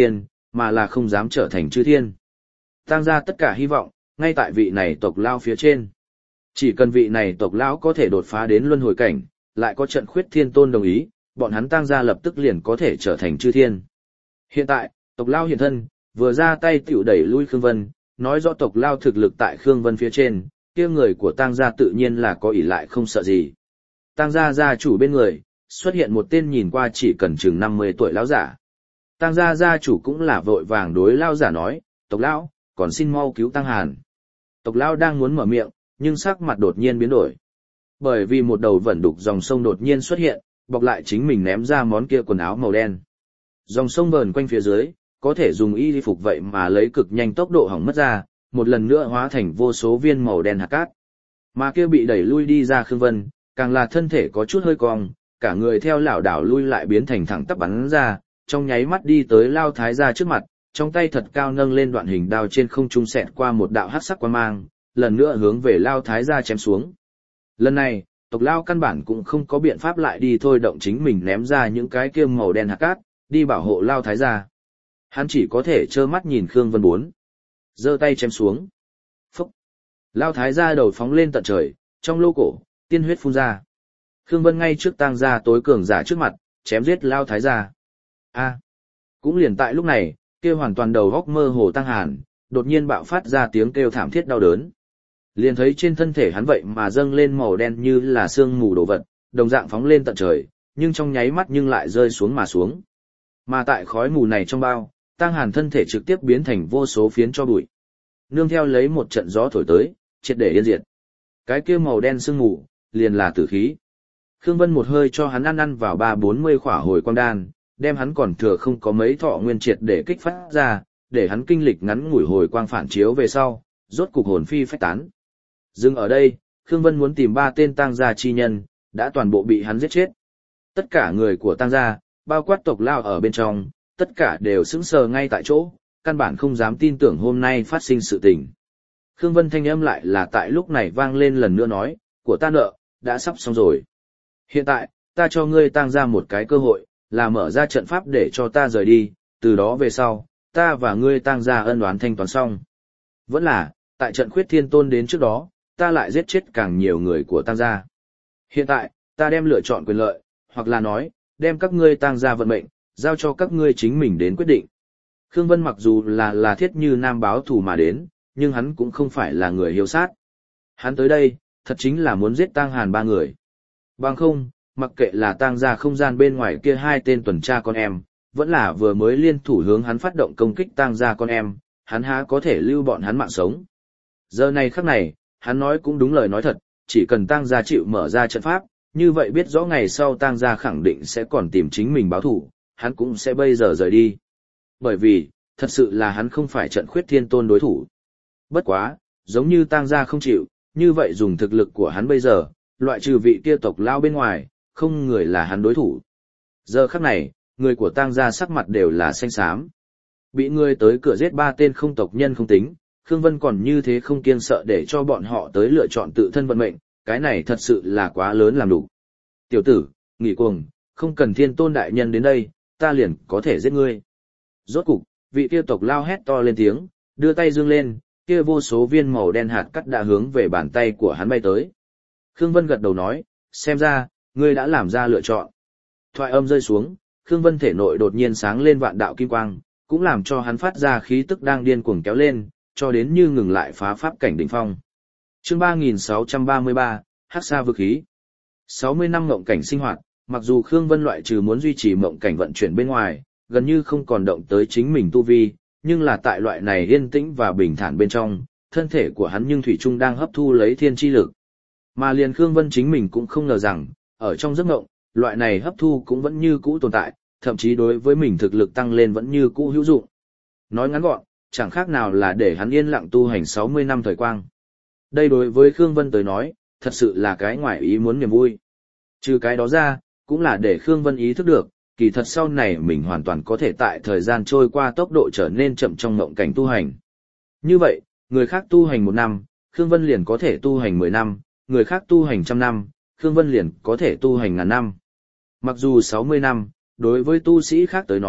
mà là không dám trở thành chư thiên. Tăng gia tất cả hy vọng, ngay tại vị này tộc lao phía trên. Chỉ cần vị này tộc lão có thể đột phá đến luân hồi cảnh, lại có trận khuyết thiên tôn đồng ý, bọn hắn tăng gia lập tức liền có thể trở thành chư thiên. Hiện tại, tộc lao hiện thân, vừa ra tay tiểu đẩy lui Khương Vân, nói rõ tộc lao thực lực tại Khương Vân phía trên, kia người của tăng gia tự nhiên là có ỷ lại không sợ gì. Tăng gia gia chủ bên người, xuất hiện một tên nhìn qua chỉ cần chừng năm mươi tuổi lão giả. Tăng gia gia chủ cũng là vội vàng đối lão giả nói, tộc lão, còn xin mau cứu Tăng Hàn. Tộc lão đang muốn mở miệng, nhưng sắc mặt đột nhiên biến đổi. Bởi vì một đầu vẩn đục dòng sông đột nhiên xuất hiện, bọc lại chính mình ném ra món kia quần áo màu đen. Dòng sông vờn quanh phía dưới, có thể dùng y phục vậy mà lấy cực nhanh tốc độ hỏng mất ra, một lần nữa hóa thành vô số viên màu đen hạt cát. Mà kia bị đẩy lui đi ra Khương Vân, càng là thân thể có chút hơi cong, cả người theo lảo đảo lui lại biến thành thẳng tắp bắn ra, trong nháy mắt đi tới Lao Thái gia trước mặt, trong tay thật cao nâng lên đoạn hình đao trên không trung xẹt qua một đạo hắc sắc quang mang, lần nữa hướng về Lao Thái gia chém xuống. Lần này, tộc Lao căn bản cũng không có biện pháp lại đi thôi động chính mình ném ra những cái kia màu đen hạt cát, đi bảo hộ Lao Thái gia. Hắn chỉ có thể trơ mắt nhìn Khương Vân bốn. Giơ tay chém xuống. Phúc. Lao Thái gia đầu phóng lên tận trời, trong lô cổ, tiên huyết phun ra. Khương Vân ngay trước Tăng gia tối cường giả trước mặt, chém giết Lao Thái gia. A. Cũng liền tại lúc này, kia hoàn toàn đầu góc mơ hồ Tăng Hàn, đột nhiên bạo phát ra tiếng kêu thảm thiết đau đớn. Liền thấy trên thân thể hắn vậy mà dâng lên màu đen như là sương mù đồ vật, đồng dạng phóng lên tận trời, nhưng trong nháy mắt nhưng lại rơi xuống mà xuống. Mà tại khói mù này trong bao, Tăng Hàn thân thể trực tiếp biến thành vô số phiến cho bụi. Nương theo lấy một trận gió thổi tới, triệt để yên diệt. Cái kia màu đen sương mù, liền là tử khí. Khương Vân một hơi cho hắn ăn ăn vào ba bốn mươi khỏa hồi quang đan, đem hắn còn thừa không có mấy thọ nguyên triệt để kích phát ra, để hắn kinh lịch ngắn ngủi hồi quang phản chiếu về sau, rốt cục hồn phi phách tán. Dừng ở đây, Khương Vân muốn tìm ba tên Tăng gia chi nhân, đã toàn bộ bị hắn giết chết. Tất cả người của Tăng gia, bao quát tộc Lao ở bên trong, tất cả đều sững sờ ngay tại chỗ, căn bản không dám tin tưởng hôm nay phát sinh sự tình. Khương Vân thanh âm lại là tại lúc này vang lên lần nữa nói, của ta nợ, đã sắp xong rồi. Hiện tại, ta cho ngươi Tăng gia một cái cơ hội, là mở ra trận pháp để cho ta rời đi, từ đó về sau, ta và ngươi Tăng gia ân oán thanh toán xong. Vẫn là, tại trận khuyết thiên tôn đến trước đó, ta lại giết chết càng nhiều người của Tăng gia. Hiện tại, ta đem lựa chọn quyền lợi, hoặc là nói, đem các ngươi Tăng gia vận mệnh, giao cho các ngươi chính mình đến quyết định. Khương Vân mặc dù là là thiết như nam báo thù mà đến, nhưng hắn cũng không phải là người hiếu sát. Hắn tới đây, thật chính là muốn giết Tăng Hàn ba người. Bằng không, mặc kệ là Tăng gia không gian bên ngoài kia hai tên tuần tra con em, vẫn là vừa mới liên thủ hướng hắn phát động công kích Tăng gia con em, hắn há có thể lưu bọn hắn mạng sống. Giờ này khắc này, hắn nói cũng đúng lời nói thật, chỉ cần Tăng gia chịu mở ra trận pháp, như vậy biết rõ ngày sau Tăng gia khẳng định sẽ còn tìm chính mình báo thù, hắn cũng sẽ bây giờ rời đi. Bởi vì, thật sự là hắn không phải trận khuyết thiên tôn đối thủ. Bất quá, giống như Tăng gia không chịu, như vậy dùng thực lực của hắn bây giờ, loại trừ vị kia tộc Lao bên ngoài, không người là hắn đối thủ. Giờ khắc này, người của Tăng gia sắc mặt đều là xanh xám. Bị người tới cửa giết ba tên không tộc nhân không tính, Khương Vân còn như thế không kiêng sợ để cho bọn họ tới lựa chọn tự thân vận mệnh, cái này thật sự là quá lớn làm đủ. Tiểu tử, nghỉ cuồng, không cần thiên tôn đại nhân đến đây, ta liền có thể giết ngươi. Rốt cục, vị kia tộc Lao hét to lên tiếng, đưa tay dương lên, kia vô số viên màu đen hạt cắt đã hướng về bàn tay của hắn bay tới. Khương Vân gật đầu nói, xem ra, ngươi đã làm ra lựa chọn. Thoại âm rơi xuống, Khương Vân thể nội đột nhiên sáng lên vạn đạo kim quang, cũng làm cho hắn phát ra khí tức đang điên cuồng kéo lên, cho đến như ngừng lại phá pháp cảnh đỉnh phong. Chương ba nghìn sáu trăm ba mươi ba, Hắc Sa vực khí. sáu mươi năm mộng cảnh sinh hoạt, mặc dù Khương Vân loại trừ muốn duy trì mộng cảnh vận chuyển bên ngoài, gần như không còn động tới chính mình tu vi, nhưng là tại loại này yên tĩnh và bình thản bên trong, thân thể của hắn nhưng thủy chung đang hấp thu lấy thiên chi lực. Mà liền Khương Vân chính mình cũng không ngờ rằng, ở trong giấc mộng, loại này hấp thu cũng vẫn như cũ tồn tại, thậm chí đối với mình thực lực tăng lên vẫn như cũ hữu dụng. Nói ngắn gọn, chẳng khác nào là để hắn yên lặng tu hành sáu mươi năm thời quang. Đây đối với Khương Vân tới nói, thật sự là cái ngoài ý muốn niềm vui. Trừ cái đó ra, cũng là để Khương Vân ý thức được, kỳ thật sau này mình hoàn toàn có thể tại thời gian trôi qua tốc độ trở nên chậm trong mộng cảnh tu hành. Như vậy, người khác tu hành một năm, Khương Vân liền có thể tu hành mười năm, người khác tu hành trăm năm, Khương Vân liền có thể tu hành ngàn năm. Mặc dù sáu mươi năm, đối với tu sĩ khác tới nói,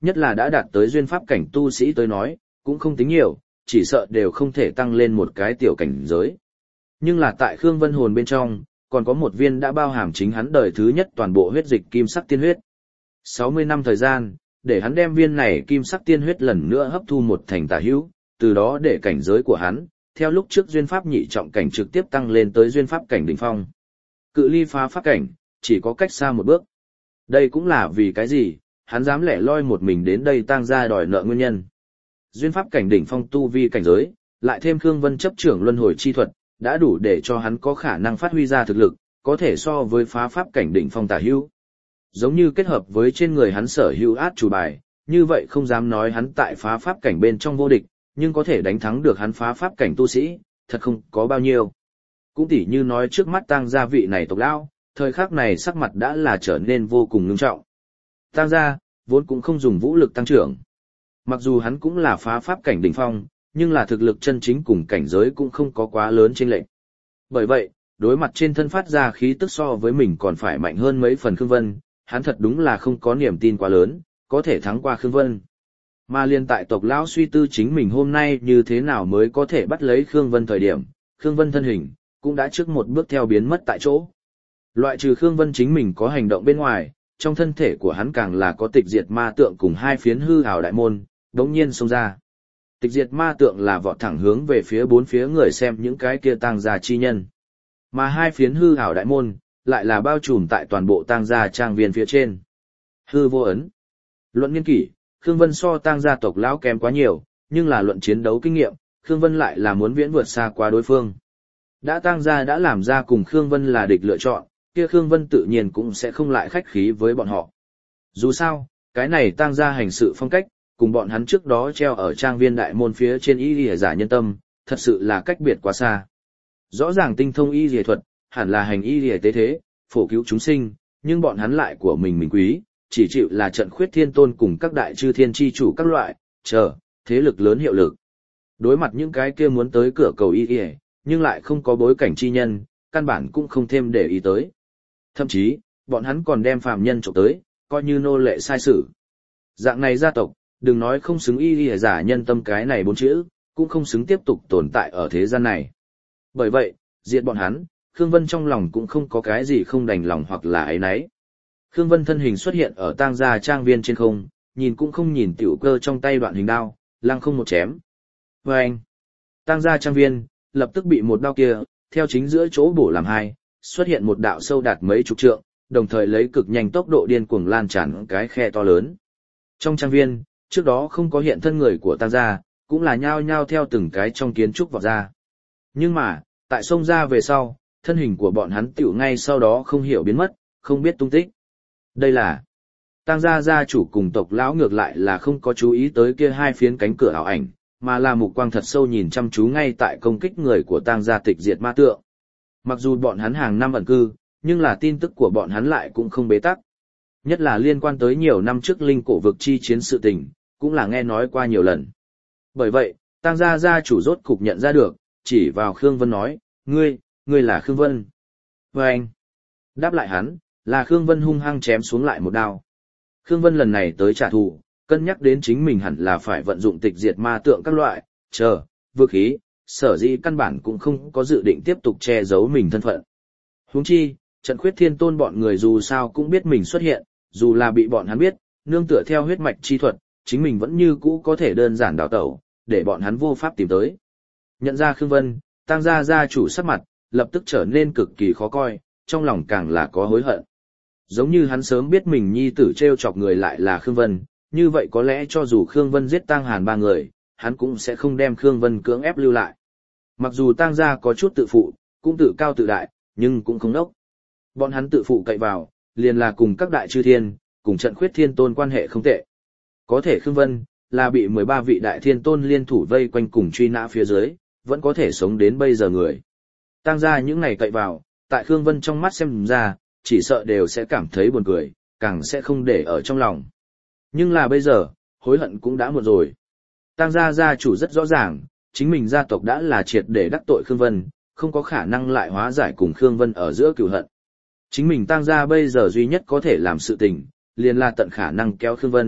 Nhất là đã đạt tới duyên pháp cảnh tu sĩ tới nói, cũng không tính nhiều, chỉ sợ đều không thể tăng lên một cái tiểu cảnh giới. Nhưng là tại Khương Vân hồn bên trong, còn có một viên đã bao hàm chính hắn đời thứ nhất toàn bộ huyết dịch kim sắc tiên huyết. sáu mươi năm thời gian, để hắn đem viên này kim sắc tiên huyết lần nữa hấp thu một thành tà hữu, từ đó để cảnh giới của hắn, theo lúc trước duyên pháp nhị trọng cảnh trực tiếp tăng lên tới duyên pháp cảnh đỉnh phong. Cự ly phá pháp cảnh, chỉ có cách xa một bước. Đây cũng là vì cái gì, hắn dám lẻ loi một mình đến đây tang ra đòi nợ nguyên nhân. Duyên pháp cảnh đỉnh phong tu vi cảnh giới, lại thêm Khương Vân chấp trưởng luân hồi chi thuật, đã đủ để cho hắn có khả năng phát huy ra thực lực, có thể so với phá pháp cảnh đỉnh phong tả hữu. Giống như kết hợp với trên người hắn sở hữu át chủ bài, như vậy không dám nói hắn tại phá pháp cảnh bên trong vô địch, nhưng có thể đánh thắng được hắn phá pháp cảnh tu sĩ, thật không có bao nhiêu. Cũng tỉ như nói trước mắt tang gia vị này tộc lão, thời khắc này sắc mặt đã là trở nên vô cùng ngưng trọng. Tang gia, vốn cũng không dùng vũ lực tăng trưởng. Mặc dù hắn cũng là phá pháp cảnh đỉnh phong, nhưng là thực lực chân chính cùng cảnh giới cũng không có quá lớn chênh lệch. Bởi vậy, đối mặt trên thân phát ra khí tức so với mình còn phải mạnh hơn mấy phần Khương Vân, hắn thật đúng là không có niềm tin quá lớn, có thể thắng qua Khương Vân. Mà liên tại tộc lão suy tư chính mình hôm nay như thế nào mới có thể bắt lấy Khương Vân thời điểm, Khương Vân thân hình, cũng đã trước một bước theo biến mất tại chỗ. Loại trừ Khương Vân chính mình có hành động bên ngoài, trong thân thể của hắn càng là có tịch diệt ma tượng cùng hai phiến hư ảo đại môn, đống nhiên xông ra. Tịch diệt ma tượng là vọt thẳng hướng về phía bốn phía người xem những cái kia tang gia chi nhân. Mà hai phiến hư ảo đại môn, lại là bao trùm tại toàn bộ tang gia trang viên phía trên. Hư vô ấn. Luận nghiên kỷ, Khương Vân so tang gia tộc lão kém quá nhiều, nhưng là luận chiến đấu kinh nghiệm, Khương Vân lại là muốn viễn vượt xa qua đối phương. Đã tang gia đã làm ra cùng Khương Vân là địch lựa chọn, kia Khương Vân tự nhiên cũng sẽ không lại khách khí với bọn họ. Dù sao, cái này tang gia hành sự phong cách, cùng bọn hắn trước đó treo ở trang viên đại môn phía trên y lìa giả nhân tâm, thật sự là cách biệt quá xa. Rõ ràng tinh thông y lìa thuật, hẳn là hành y lìa tế thế, phổ cứu chúng sinh, nhưng bọn hắn lại của mình mình quý, chỉ chịu là trận khuyết thiên tôn cùng các đại chư thiên chi chủ các loại, chờ, thế lực lớn hiệu lực. Đối mặt những cái kia muốn tới cửa cầu y lìa, nhưng lại không có bối cảnh chi nhân, căn bản cũng không thêm để ý tới. Thậm chí, bọn hắn còn đem phàm nhân trộm tới, coi như nô lệ sai sử. Dạng này gia tộc, đừng nói không xứng y lìa giả nhân tâm cái này bốn chữ, cũng không xứng tiếp tục tồn tại ở thế gian này. Bởi vậy, diệt bọn hắn, Khương Vân trong lòng cũng không có cái gì không đành lòng hoặc là ấy nấy. Khương Vân thân hình xuất hiện ở tang gia trang viên trên không, nhìn cũng không nhìn tiểu cơ trong tay đoạn hình đao, lăng không một chém. Và anh, tang gia trang viên, lập tức bị một đao kia, theo chính giữa chỗ bổ làm hai, xuất hiện một đạo sâu đạt mấy chục trượng, đồng thời lấy cực nhanh tốc độ điên cuồng lan tràn cái khe to lớn. Trong trang viên, trước đó không có hiện thân người của tang gia, cũng là nhao nhao theo từng cái trong kiến trúc vọt ra. Nhưng mà, tại sông ra về sau, thân hình của bọn hắn tiểu ngay sau đó không hiểu biến mất, không biết tung tích. Đây là tang gia gia chủ cùng tộc lão ngược lại là không có chú ý tới kia hai phiến cánh cửa ảo ảnh, mà là mục quang thật sâu nhìn chăm chú ngay tại công kích người của tang gia tịch diệt ma tượng. Mặc dù bọn hắn hàng năm ẩn cư, nhưng là tin tức của bọn hắn lại cũng không bế tắc. Nhất là liên quan tới nhiều năm trước linh cổ vực chi chiến sự tình, cũng là nghe nói qua nhiều lần. Bởi vậy, tang gia gia chủ rốt cục nhận ra được, chỉ vào Khương Vân nói, ngươi, ngươi là Khương Vân. Và anh, đáp lại hắn, là Khương Vân hung hăng chém xuống lại một đao. Khương Vân lần này tới trả thù, cân nhắc đến chính mình hẳn là phải vận dụng tịch diệt ma tượng các loại, chờ, vương khí, sở dĩ căn bản cũng không có dự định tiếp tục che giấu mình thân phận. Huống chi, trận khuyết thiên tôn bọn người dù sao cũng biết mình xuất hiện, dù là bị bọn hắn biết, nương tựa theo huyết mạch chi thuật, chính mình vẫn như cũ có thể đơn giản đào tẩu, để bọn hắn vô pháp tìm tới. Nhận ra Khương Vân, tang gia gia chủ sắc mặt, lập tức trở nên cực kỳ khó coi, trong lòng càng là có hối hận. Giống như hắn sớm biết mình nhi tử trêu chọc người lại là Khương Vân, như vậy có lẽ cho dù Khương Vân giết tang hàn ba người, hắn cũng sẽ không đem Khương Vân cưỡng ép lưu lại. Mặc dù tang gia có chút tự phụ, cũng tự cao tự đại, nhưng cũng không đốc. Bọn hắn tự phụ cậy vào, liền là cùng các đại chư thiên, cùng trận khuyết thiên tôn quan hệ không tệ. Có thể Khương Vân, là bị mười ba vị đại thiên tôn liên thủ vây quanh cùng truy nã phía dưới, vẫn có thể sống đến bây giờ người. Tang gia những ngày cậy vào, tại Khương Vân trong mắt xem ra, chỉ sợ đều sẽ cảm thấy buồn cười, càng sẽ không để ở trong lòng. Nhưng là bây giờ, hối hận cũng đã muộn rồi. Tang gia gia chủ rất rõ ràng, chính mình gia tộc đã là triệt để đắc tội Khương Vân, không có khả năng lại hóa giải cùng Khương Vân ở giữa cừu hận. Chính mình Tang gia bây giờ duy nhất có thể làm sự tình, liền là tận khả năng kéo Khương Vân,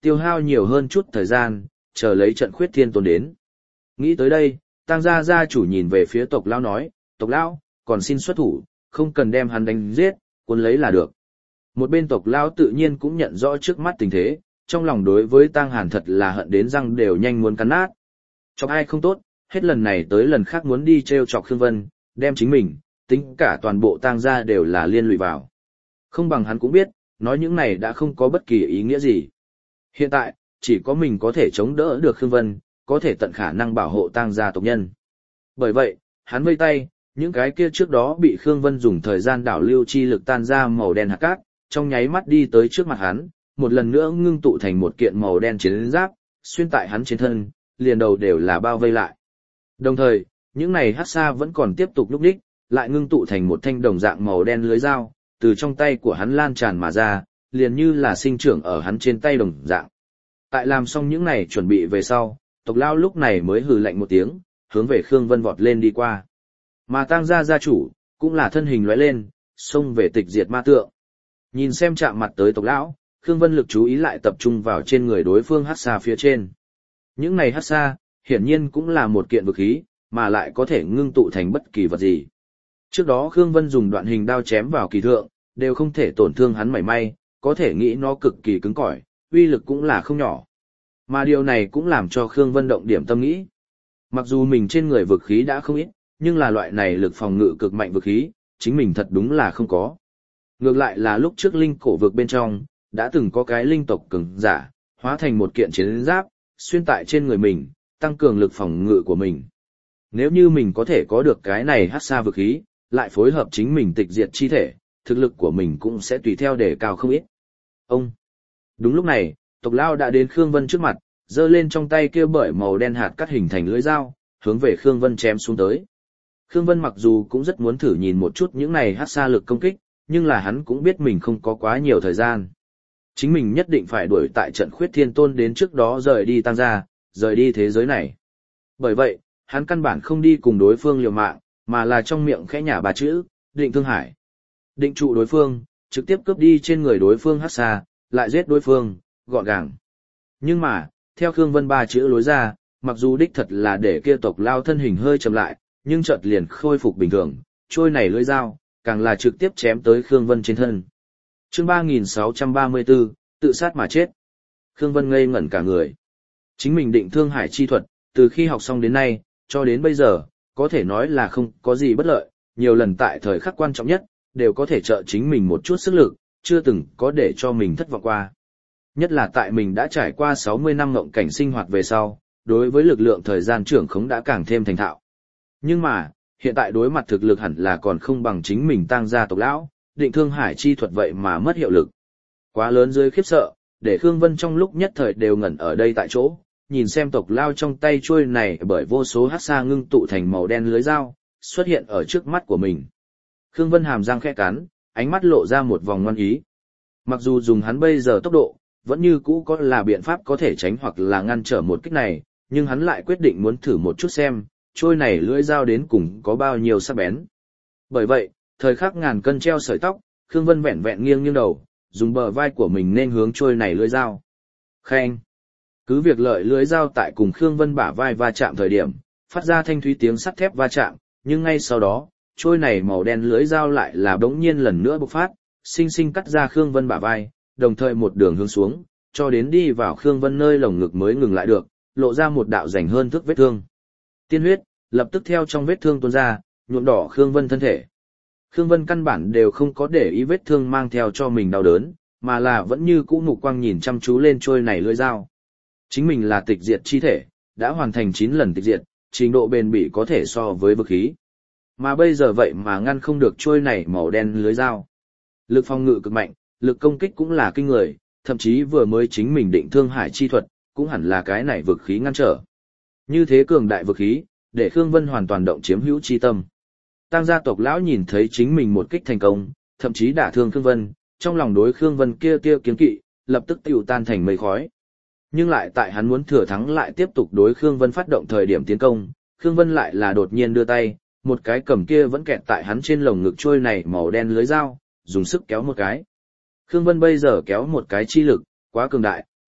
tiêu hao nhiều hơn chút thời gian, chờ lấy trận khuyết thiên tôn đến. Nghĩ tới đây, Tang gia gia chủ nhìn về phía tộc lão nói, tộc lão, còn xin xuất thủ, không cần đem hắn đánh giết, cuốn lấy là được. Một bên tộc lão tự nhiên cũng nhận rõ trước mắt tình thế, trong lòng đối với Tang Hàn thật là hận đến răng đều nhanh muốn cắn nát. Chọc ai không tốt, hết lần này tới lần khác muốn đi treo chọc Khương Vân, đem chính mình, tính cả toàn bộ Tang gia đều là liên lụy vào. Không bằng hắn cũng biết, nói những này đã không có bất kỳ ý nghĩa gì. Hiện tại, chỉ có mình có thể chống đỡ được Khương Vân, có thể tận khả năng bảo hộ Tang gia tộc nhân. Bởi vậy, hắn vây tay, những cái kia trước đó bị Khương Vân dùng thời gian đảo lưu chi lực tan ra màu đen hạt cát, trong nháy mắt đi tới trước mặt hắn, một lần nữa ngưng tụ thành một kiện màu đen chiến giáp, xuyên tại hắn trên thân, liền đầu đều là bao vây lại. Đồng thời, những này hắc sa vẫn còn tiếp tục lúc đích, lại ngưng tụ thành một thanh đồng dạng màu đen lưới dao, từ trong tay của hắn lan tràn mà ra, liền như là sinh trưởng ở hắn trên tay đồng dạng. Tại làm xong những này chuẩn bị về sau, tộc lao lúc này mới hừ lạnh một tiếng, hướng về Khương Vân vọt lên đi qua. Mà Tang gia gia chủ, cũng là thân hình lóe lên, xông về tịch diệt ma tượng. Nhìn xem chạm mặt tới tộc lão, Khương Vân lực chú ý lại tập trung vào trên người đối phương hắc sa phía trên. Những này hắc sa, hiển nhiên cũng là một kiện vực khí, mà lại có thể ngưng tụ thành bất kỳ vật gì. Trước đó Khương Vân dùng đoạn hình đao chém vào kỳ thượng, đều không thể tổn thương hắn mảy may, có thể nghĩ nó cực kỳ cứng cỏi, uy lực cũng là không nhỏ. Mà điều này cũng làm cho Khương Vân động điểm tâm nghĩ. Mặc dù mình trên người vực khí đã không ít, nhưng là loại này lực phòng ngự cực mạnh vực khí, chính mình thật đúng là không có. Ngược lại là lúc trước linh cổ vực bên trong, đã từng có cái linh tộc cường giả, hóa thành một kiện chiến giáp, xuyên tại trên người mình, tăng cường lực phòng ngự của mình. Nếu như mình có thể có được cái này hắc sa vực khí, lại phối hợp chính mình tịch diệt chi thể, thực lực của mình cũng sẽ tùy theo để cao không ít. Ông! Đúng lúc này, tộc lao đã đến Khương Vân trước mặt, giơ lên trong tay kia bởi màu đen hạt cắt hình thành lưỡi dao, hướng về Khương Vân chém xuống tới. Khương Vân mặc dù cũng rất muốn thử nhìn một chút những này hắc sa lực công kích, nhưng là hắn cũng biết mình không có quá nhiều thời gian. Chính mình nhất định phải đuổi tại trận khuyết thiên tôn đến trước đó rời đi Tang gia, rời đi thế giới này. Bởi vậy, hắn căn bản không đi cùng đối phương liều mạng, mà là trong miệng khẽ nhả ba chữ, định thương hải. Định trụ đối phương, trực tiếp cướp đi trên người đối phương hắc sa, lại giết đối phương, gọn gàng. Nhưng mà, theo Khương Vân ba chữ lối ra, mặc dù đích thật là để kia tộc lao thân hình hơi chậm lại, nhưng chợt liền khôi phục bình thường, trôi này lưỡi dao, càng là trực tiếp chém tới Khương Vân trên thân. Chương ba nghìn sáu trăm ba mươi tư, tự sát mà chết. Khương Vân ngây ngẩn cả người. Chính mình định thương hải chi thuật, từ khi học xong đến nay, cho đến bây giờ, có thể nói là không có gì bất lợi, nhiều lần tại thời khắc quan trọng nhất, đều có thể trợ chính mình một chút sức lực, chưa từng có để cho mình thất vọng qua. Nhất là tại mình đã trải qua sáu mươi năm ngộng cảnh sinh hoạt về sau, đối với lực lượng thời gian trưởng khống đã càng thêm thành thạo. Nhưng mà, hiện tại đối mặt thực lực hẳn là còn không bằng chính mình Tang gia tộc lão, định thương hải chi thuật vậy mà mất hiệu lực. Quá lớn dưới khiếp sợ, để Khương Vân trong lúc nhất thời đều ngẩn ở đây tại chỗ, nhìn xem tộc lao trong tay chuôi này bởi vô số hắc sa ngưng tụ thành màu đen lưới dao, xuất hiện ở trước mắt của mình. Khương Vân hàm răng khẽ cắn, ánh mắt lộ ra một vòng ngoan ý. Mặc dù dùng hắn bây giờ tốc độ, vẫn như cũ có là biện pháp có thể tránh hoặc là ngăn trở một kích này, nhưng hắn lại quyết định muốn thử một chút xem, trôi này lưỡi dao đến cùng có bao nhiêu sắc bén. Bởi vậy, thời khắc ngàn cân treo sợi tóc, Khương Vân vẹn vẹn nghiêng nghiêng đầu, dùng bờ vai của mình nên hướng trôi này lưỡi dao. Khen! Cứ việc lợi lưỡi dao tại cùng Khương Vân bả vai va chạm thời điểm, phát ra thanh thúy tiếng sắt thép va chạm, nhưng ngay sau đó, trôi này màu đen lưỡi dao lại là bỗng nhiên lần nữa bộc phát, sinh sinh cắt ra Khương Vân bả vai, đồng thời một đường hướng xuống, cho đến đi vào Khương Vân nơi lồng ngực mới ngừng lại được, lộ ra một đạo rảnh hơn thước vết thương. Tiên huyết lập tức theo trong vết thương tuôn ra, nhuộm đỏ Khương Vân thân thể. Khương Vân căn bản đều không có để ý vết thương mang theo cho mình đau đớn, mà là vẫn như cũ mục quang nhìn chăm chú lên trôi này lưỡi dao. Chính mình là tịch diệt chi thể, đã hoàn thành chín lần tịch diệt, trình độ bền bỉ có thể so với vực khí. Mà bây giờ vậy mà ngăn không được trôi này màu đen lưới dao. Lực phòng ngự cực mạnh, lực công kích cũng là kinh người, thậm chí vừa mới chính mình định thương hải chi thuật, cũng hẳn là cái này vực khí ngăn trở. Như thế cường đại vực khí, để Khương Vân hoàn toàn động chiếm hữu chi tâm. Tang gia tộc lão nhìn thấy chính mình một kích thành công, thậm chí đả thương Khương Vân, trong lòng đối Khương Vân kia kia kiến kỵ, lập tức tiêu tan thành mây khói. Nhưng lại tại hắn muốn thừa thắng lại tiếp tục đối Khương Vân phát động thời điểm tiến công, Khương Vân lại là đột nhiên đưa tay, một cái cầm kia vẫn kẹt tại hắn trên lồng ngực trôi này màu đen lưới dao, dùng sức kéo một cái. Khương Vân bây giờ kéo một cái chi lực, quá cường đại,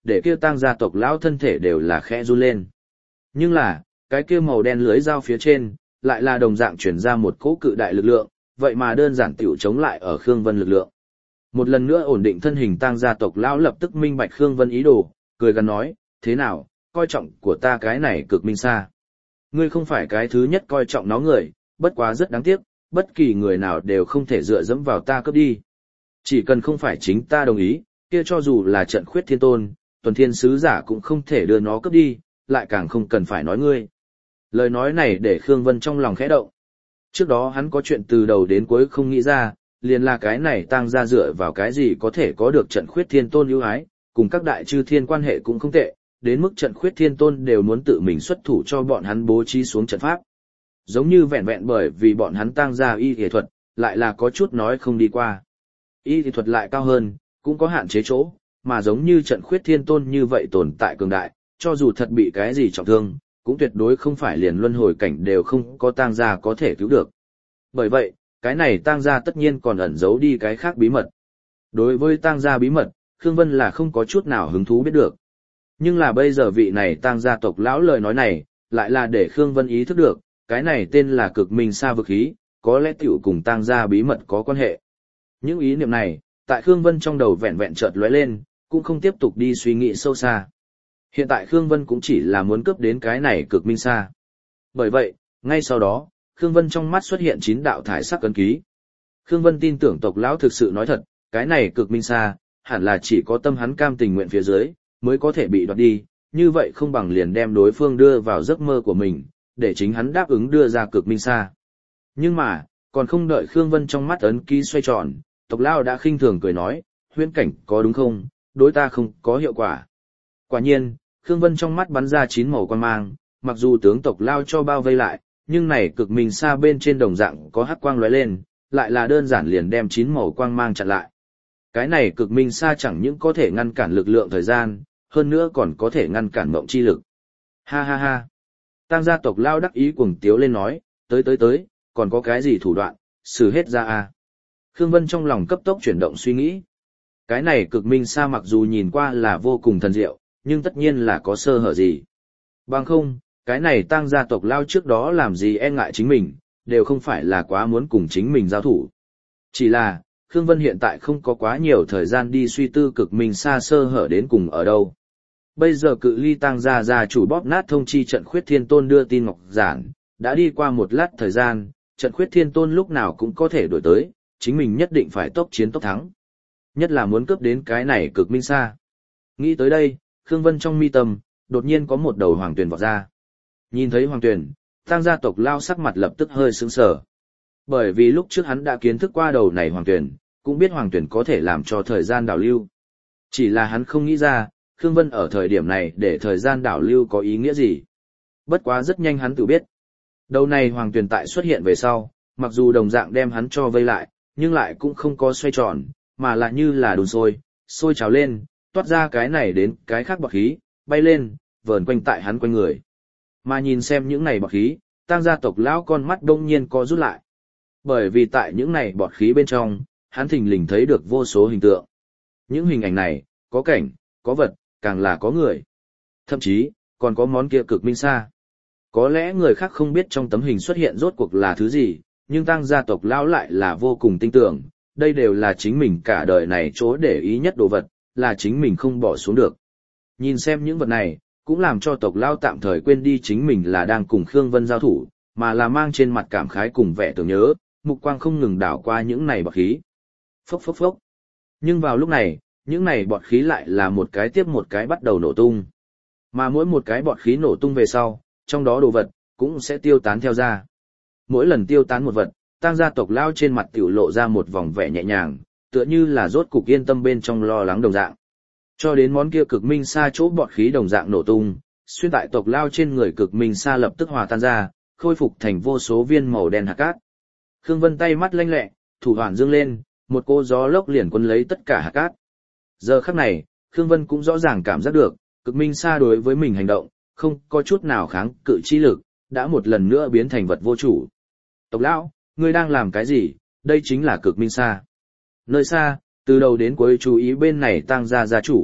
để kia tang gia tộc lão thân thể đều là khẽ run lên. Nhưng là, cái kia màu đen lưới dao phía trên, lại là đồng dạng chuyển ra một cỗ cự đại lực lượng, vậy mà đơn giản tiểu chống lại ở Khương Vân lực lượng. Một lần nữa ổn định thân hình tang gia tộc lão lập tức minh bạch Khương Vân ý đồ, cười gần nói, thế nào, coi trọng của ta cái này cực minh xa. Ngươi không phải cái thứ nhất coi trọng nó người, bất quá rất đáng tiếc, bất kỳ người nào đều không thể dựa dẫm vào ta cướp đi. Chỉ cần không phải chính ta đồng ý, kia cho dù là trận khuyết thiên tôn, tuần thiên sứ giả cũng không thể đưa nó cướp đi, lại càng không cần phải nói ngươi. Lời nói này để Khương Vân trong lòng khẽ động. Trước đó hắn có chuyện từ đầu đến cuối không nghĩ ra, liền là cái này tăng ra dựa vào cái gì có thể có được trận khuyết thiên tôn ưu ái, cùng các đại chư thiên quan hệ cũng không tệ, đến mức trận khuyết thiên tôn đều muốn tự mình xuất thủ cho bọn hắn bố trí xuống trận pháp. Giống như vẹn vẹn bởi vì bọn hắn tăng ra y y thuật, lại là có chút nói không đi qua. Y y thuật lại cao hơn, cũng có hạn chế chỗ, mà giống như trận khuyết thiên tôn như vậy tồn tại cường đại, cho dù thật bị cái gì trọng thương, cũng tuyệt đối không phải liền luân hồi cảnh đều không có tang gia có thể cứu được. Bởi vậy, cái này tang gia tất nhiên còn ẩn giấu đi cái khác bí mật. Đối với tang gia bí mật, Khương Vân là không có chút nào hứng thú biết được. Nhưng là bây giờ vị này tang gia tộc lão lời nói này, lại là để Khương Vân ý thức được, cái này tên là cực minh sa vực khí, có lẽ tiểu cùng tang gia bí mật có quan hệ. Những ý niệm này, tại Khương Vân trong đầu vẹn vẹn chợt lóe lên, cũng không tiếp tục đi suy nghĩ sâu xa. Hiện tại Khương Vân cũng chỉ là muốn cướp đến cái này cực minh sa. Bởi vậy, ngay sau đó, Khương Vân trong mắt xuất hiện chín đạo thải sắc ấn ký. Khương Vân tin tưởng tộc lão thực sự nói thật, cái này cực minh sa, hẳn là chỉ có tâm hắn cam tình nguyện phía dưới, mới có thể bị đoạt đi, như vậy không bằng liền đem đối phương đưa vào giấc mơ của mình, để chính hắn đáp ứng đưa ra cực minh sa. Nhưng mà, còn không đợi Khương Vân trong mắt ấn ký xoay tròn, tộc lão đã khinh thường cười nói, huyễn cảnh có đúng không, đối ta không có hiệu quả. Quả nhiên, Khương Vân trong mắt bắn ra chín màu quang mang, mặc dù tướng tộc lao cho bao vây lại, nhưng này cực minh sa bên trên đồng dạng có hắc quang lóe lên, lại là đơn giản liền đem chín màu quang mang chặn lại. Cái này cực minh sa chẳng những có thể ngăn cản lực lượng thời gian, hơn nữa còn có thể ngăn cản mộng chi lực. Ha ha ha. Tang gia tộc lao đắc ý cuồng tiếu lên nói, tới tới tới, còn có cái gì thủ đoạn, xử hết ra à. Khương Vân trong lòng cấp tốc chuyển động suy nghĩ. Cái này cực minh sa mặc dù nhìn qua là vô cùng thần diệu, nhưng tất nhiên là có sơ hở gì. Bằng không, cái này Tang gia tộc lao trước đó làm gì e ngại chính mình, đều không phải là quá muốn cùng chính mình giao thủ. Chỉ là, Khương Vân hiện tại không có quá nhiều thời gian đi suy tư cực minh sa sơ hở đến cùng ở đâu. Bây giờ cự ly Tang gia gia chủ bóp nát thông chi trận khuyết thiên tôn đưa tin ngọc giản, đã đi qua một lát thời gian, trận khuyết thiên tôn lúc nào cũng có thể đổi tới, chính mình nhất định phải tốc chiến tốc thắng. Nhất là muốn cướp đến cái này cực minh sa. Nghĩ tới đây, Khương Vân trong mi tâm, đột nhiên có một đầu hoàng tuyền vọt ra. Nhìn thấy hoàng tuyền, Tang gia tộc lao sắc mặt lập tức hơi sững sờ. Bởi vì lúc trước hắn đã kiến thức qua đầu này hoàng tuyền, cũng biết hoàng tuyền có thể làm cho thời gian đảo lưu. Chỉ là hắn không nghĩ ra, Khương Vân ở thời điểm này để thời gian đảo lưu có ý nghĩa gì. Bất quá rất nhanh hắn tự biết. Đầu này hoàng tuyền tại xuất hiện về sau, mặc dù đồng dạng đem hắn cho vây lại, nhưng lại cũng không có xoay tròn, mà là như là đun sôi, sôi trào lên, toát ra cái này đến cái khác bọt khí, bay lên, vờn quanh tại hắn quanh người. Mà nhìn xem những này bọt khí, Tang gia tộc lão con mắt đông nhiên co rút lại. Bởi vì tại những này bọt khí bên trong, hắn thình lình thấy được vô số hình tượng. Những hình ảnh này, có cảnh, có vật, càng là có người. Thậm chí, còn có món kia cực minh sa. Có lẽ người khác không biết trong tấm hình xuất hiện rốt cuộc là thứ gì, nhưng Tang gia tộc lão lại là vô cùng tin tưởng, đây đều là chính mình cả đời này chỗ để ý nhất đồ vật, là chính mình không bỏ xuống được. Nhìn xem những vật này, cũng làm cho tộc lão tạm thời quên đi chính mình là đang cùng Khương Vân giao thủ, mà là mang trên mặt cảm khái cùng vẻ tưởng nhớ, mục quang không ngừng đảo qua những này bọt khí. Phốc phốc phốc. Nhưng vào lúc này, những này bọt khí lại là một cái tiếp một cái bắt đầu nổ tung. Mà mỗi một cái bọt khí nổ tung về sau, trong đó đồ vật, cũng sẽ tiêu tán theo ra. Mỗi lần tiêu tán một vật, Tang gia tộc lao trên mặt tiểu lộ ra một vòng vẻ nhẹ nhàng, tựa như là rốt cục yên tâm bên trong lo lắng đồng dạng. Cho đến món kia cực minh sa chỗ bọt khí đồng dạng nổ tung, xuyên tại tộc lao trên người cực minh sa lập tức hòa tan ra, khôi phục thành vô số viên màu đen hạt cát. Khương Vân tay mắt lanh lẹ, thủ hoàn dương lên, một cô gió lốc liền cuốn lấy tất cả hạt cát. Giờ khắc này, Khương Vân cũng rõ ràng cảm giác được, cực minh sa đối với mình hành động, không có chút nào kháng cự chi lực, đã một lần nữa biến thành vật vô chủ. Tộc lão, ngươi đang làm cái gì? Đây chính là cực minh sa. Nơi xa, từ đầu đến cuối chú ý bên này Tang gia gia chủ,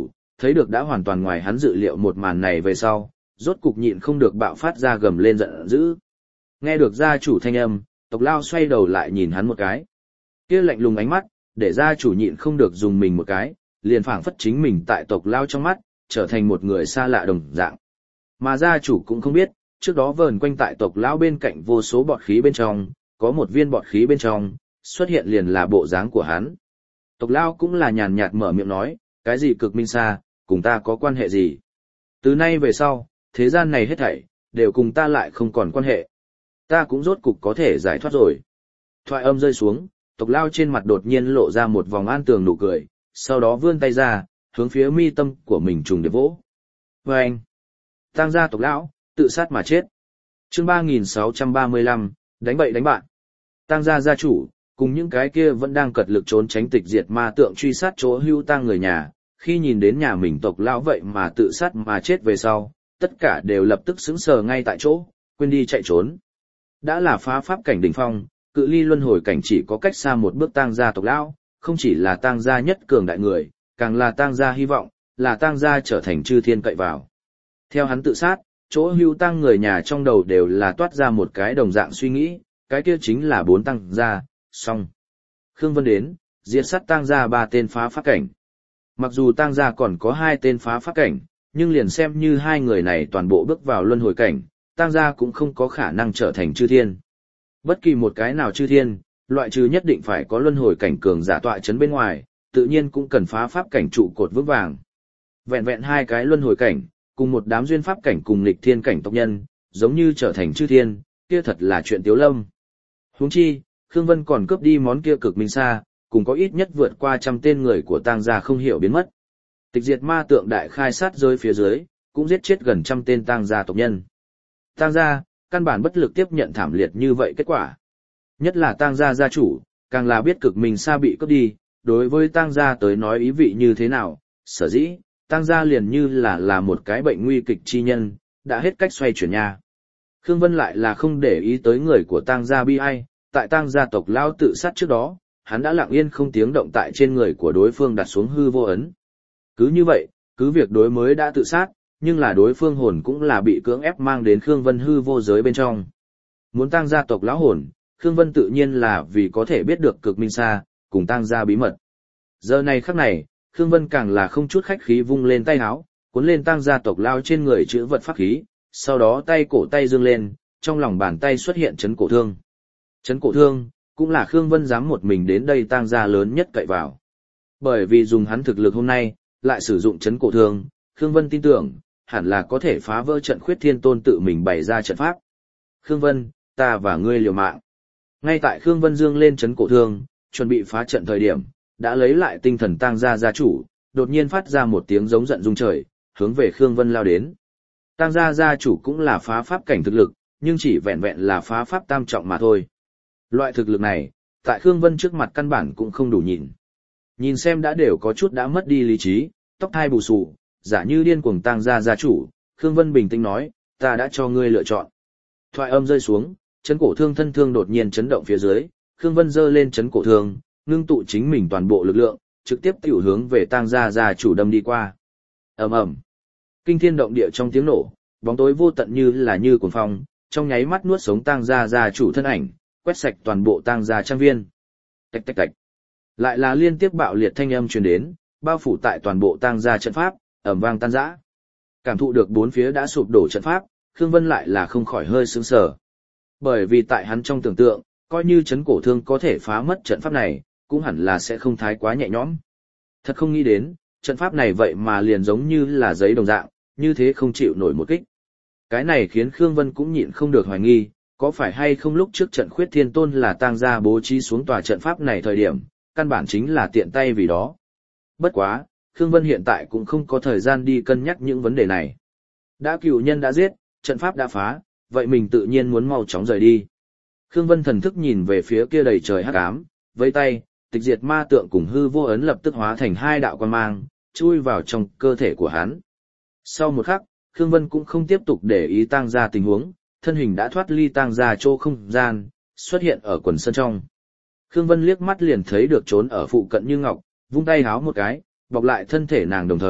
thấy được đã hoàn toàn ngoài hắn dự liệu một màn này về sau, rốt cục nhịn không được bạo phát ra gầm lên giận dữ. Nghe được gia chủ thanh âm, Tộc Lao xoay đầu lại nhìn hắn một cái. Kia lạnh lùng ánh mắt, để gia chủ nhịn không được dùng mình một cái, liền phảng phất chính mình tại Tộc Lao trong mắt, trở thành một người xa lạ đồng dạng. Mà gia chủ cũng không biết, trước đó vờn quanh tại Tộc Lao bên cạnh vô số bọt khí bên trong, có một viên bọt khí bên trong, xuất hiện liền là bộ dáng của hắn. Tộc Lao cũng là nhàn nhạt mở miệng nói, cái gì cực minh xa, cùng ta có quan hệ gì? Từ nay về sau, thế gian này hết thảy, đều cùng ta lại không còn quan hệ. Ta cũng rốt cục có thể giải thoát rồi. Thoại âm rơi xuống, Tộc Lao trên mặt đột nhiên lộ ra một vòng an tường nụ cười, sau đó vươn tay ra, hướng phía mi tâm của mình trùng để vỗ. Và anh, tăng gia Tộc Lão, tự sát mà chết. Chương ba nghìn sáu trăm ba mươi lăm, đánh bậy đánh bạn. Tăng gia gia chủ, cùng những cái kia vẫn đang cật lực trốn tránh tịch diệt ma tượng truy sát chỗ hưu tang người nhà, khi nhìn đến nhà mình Tộc Lão vậy mà tự sát mà chết về sau, tất cả đều lập tức sững sờ ngay tại chỗ, quên đi chạy trốn. Đã là phá pháp cảnh đỉnh phong, cự ly luân hồi cảnh chỉ có cách xa một bước tang gia Tộc Lão, không chỉ là tang gia nhất cường đại người, càng là tang gia hy vọng, là tang gia trở thành chư thiên cậy vào. Theo hắn tự sát, chỗ hưu tang người nhà trong đầu đều là toát ra một cái đồng dạng suy nghĩ, cái kia chính là bốn tang gia, xong. Khương Vân đến, diệt sát tang gia ba tên phá pháp cảnh. Mặc dù tang gia còn có hai tên phá pháp cảnh, nhưng liền xem như hai người này toàn bộ bước vào luân hồi cảnh, tang gia cũng không có khả năng trở thành chư thiên. Bất kỳ một cái nào chư thiên, loại trừ nhất định phải có luân hồi cảnh cường giả tọa chấn bên ngoài, tự nhiên cũng cần phá pháp cảnh trụ cột vững vàng. Vẹn vẹn hai cái luân hồi cảnh, cùng một đám duyên pháp cảnh cùng lịch thiên cảnh tộc nhân, giống như trở thành chư thiên, kia thật là chuyện tiếu lâm. Huống chi, Khương Vân còn cướp đi món kia cực minh xa, cùng có ít nhất vượt qua trăm tên người của tang gia không hiểu biến mất. Tịch diệt ma tượng đại khai sát giới phía dưới, cũng giết chết gần trăm tên tang gia tộc nhân. Tang gia, căn bản bất lực tiếp nhận thảm liệt như vậy kết quả. Nhất là tang gia gia chủ, càng là biết cực minh xa bị cướp đi, đối với tang gia tới nói ý vị như thế nào, sở dĩ, tang gia liền như là là một cái bệnh nguy kịch chi nhân, đã hết cách xoay chuyển nha. Khương Vân lại là không để ý tới người của tang gia bi ai, tại tang gia Tộc Lão tự sát trước đó, hắn đã lặng yên không tiếng động tại trên người của đối phương đặt xuống hư vô ấn. Cứ như vậy, cứ việc đối mới đã tự sát, nhưng là đối phương hồn cũng là bị cưỡng ép mang đến Khương Vân hư vô giới bên trong. Muốn tang gia Tộc Lão hồn, Khương Vân tự nhiên là vì có thể biết được cực minh xa, cùng tang gia bí mật. Giờ này khắc này, Khương Vân càng là không chút khách khí vung lên tay áo, cuốn lên tang gia Tộc Lão trên người chữ vật pháp khí, sau đó tay cổ tay dương lên, trong lòng bàn tay xuất hiện chấn cổ thương. Chấn cổ thương, cũng là Khương Vân dám một mình đến đây tang gia lớn nhất cậy vào. Bởi vì dùng hắn thực lực hôm nay, lại sử dụng chấn cổ thương, Khương Vân tin tưởng, hẳn là có thể phá vỡ trận Khuyết Thiên Tôn tự mình bày ra trận pháp. Khương Vân, ta và ngươi liều mạng. Ngay tại Khương Vân dương lên chấn cổ thương, chuẩn bị phá trận thời điểm, đã lấy lại tinh thần tang gia gia chủ, đột nhiên phát ra một tiếng giống giận rung trời, hướng về Khương Vân lao đến. Tang gia gia chủ cũng là phá pháp cảnh thực lực, nhưng chỉ vẹn vẹn là phá pháp tam trọng mà thôi. Loại thực lực này, tại Khương Vân trước mặt căn bản cũng không đủ nhìn. Nhìn xem đã đều có chút đã mất đi lý trí, tóc thai bù xù, giả như điên cuồng tang gia gia chủ, Khương Vân bình tĩnh nói, ta đã cho ngươi lựa chọn. Thoại âm rơi xuống, chấn cổ thương thân thương đột nhiên chấn động phía dưới, Khương Vân giơ lên chấn cổ thương, ngưng tụ chính mình toàn bộ lực lượng, trực tiếp tiểu hướng về tang gia gia chủ đâm đi qua. Ầm ầm. Kinh thiên động địa trong tiếng nổ, bóng tối vô tận như là như cuồng phong, trong nháy mắt nuốt sống tang gia gia chủ thân ảnh, quét sạch toàn bộ tang gia trang viên. Tạch tạch tạch. Lại là liên tiếp bạo liệt thanh âm truyền đến, bao phủ tại toàn bộ tang gia trận pháp, ầm vang tan rã. Cảm thụ được bốn phía đã sụp đổ trận pháp, Khương Vân lại là không khỏi hơi sững sờ. Bởi vì tại hắn trong tưởng tượng, coi như chấn cổ thương có thể phá mất trận pháp này, cũng hẳn là sẽ không thái quá nhẹ nhõm. Thật không nghĩ đến, trận pháp này vậy mà liền giống như là giấy đồng dạng, như thế không chịu nổi một kích. Cái này khiến Khương Vân cũng nhịn không được hoài nghi, có phải hay không lúc trước trận Khuyết Thiên Tôn là tang gia bố trí xuống tòa trận pháp này thời điểm, căn bản chính là tiện tay vì đó. Bất quá, Khương Vân hiện tại cũng không có thời gian đi cân nhắc những vấn đề này. Đã cựu nhân đã giết, trận pháp đã phá, vậy mình tự nhiên muốn mau chóng rời đi. Khương Vân thần thức nhìn về phía kia đầy trời hắc ám, vẫy tay, tịch diệt ma tượng cùng hư vô ấn lập tức hóa thành hai đạo quang mang, chui vào trong cơ thể của hắn. Sau một khắc, Khương Vân cũng không tiếp tục để ý tang gia tình huống, thân hình đã thoát ly tang gia chỗ không gian, xuất hiện ở quần sân trong. Khương Vân liếc mắt liền thấy được trốn ở phụ cận Như Ngọc, vung tay háo một cái, bọc lại thân thể nàng đồng thời,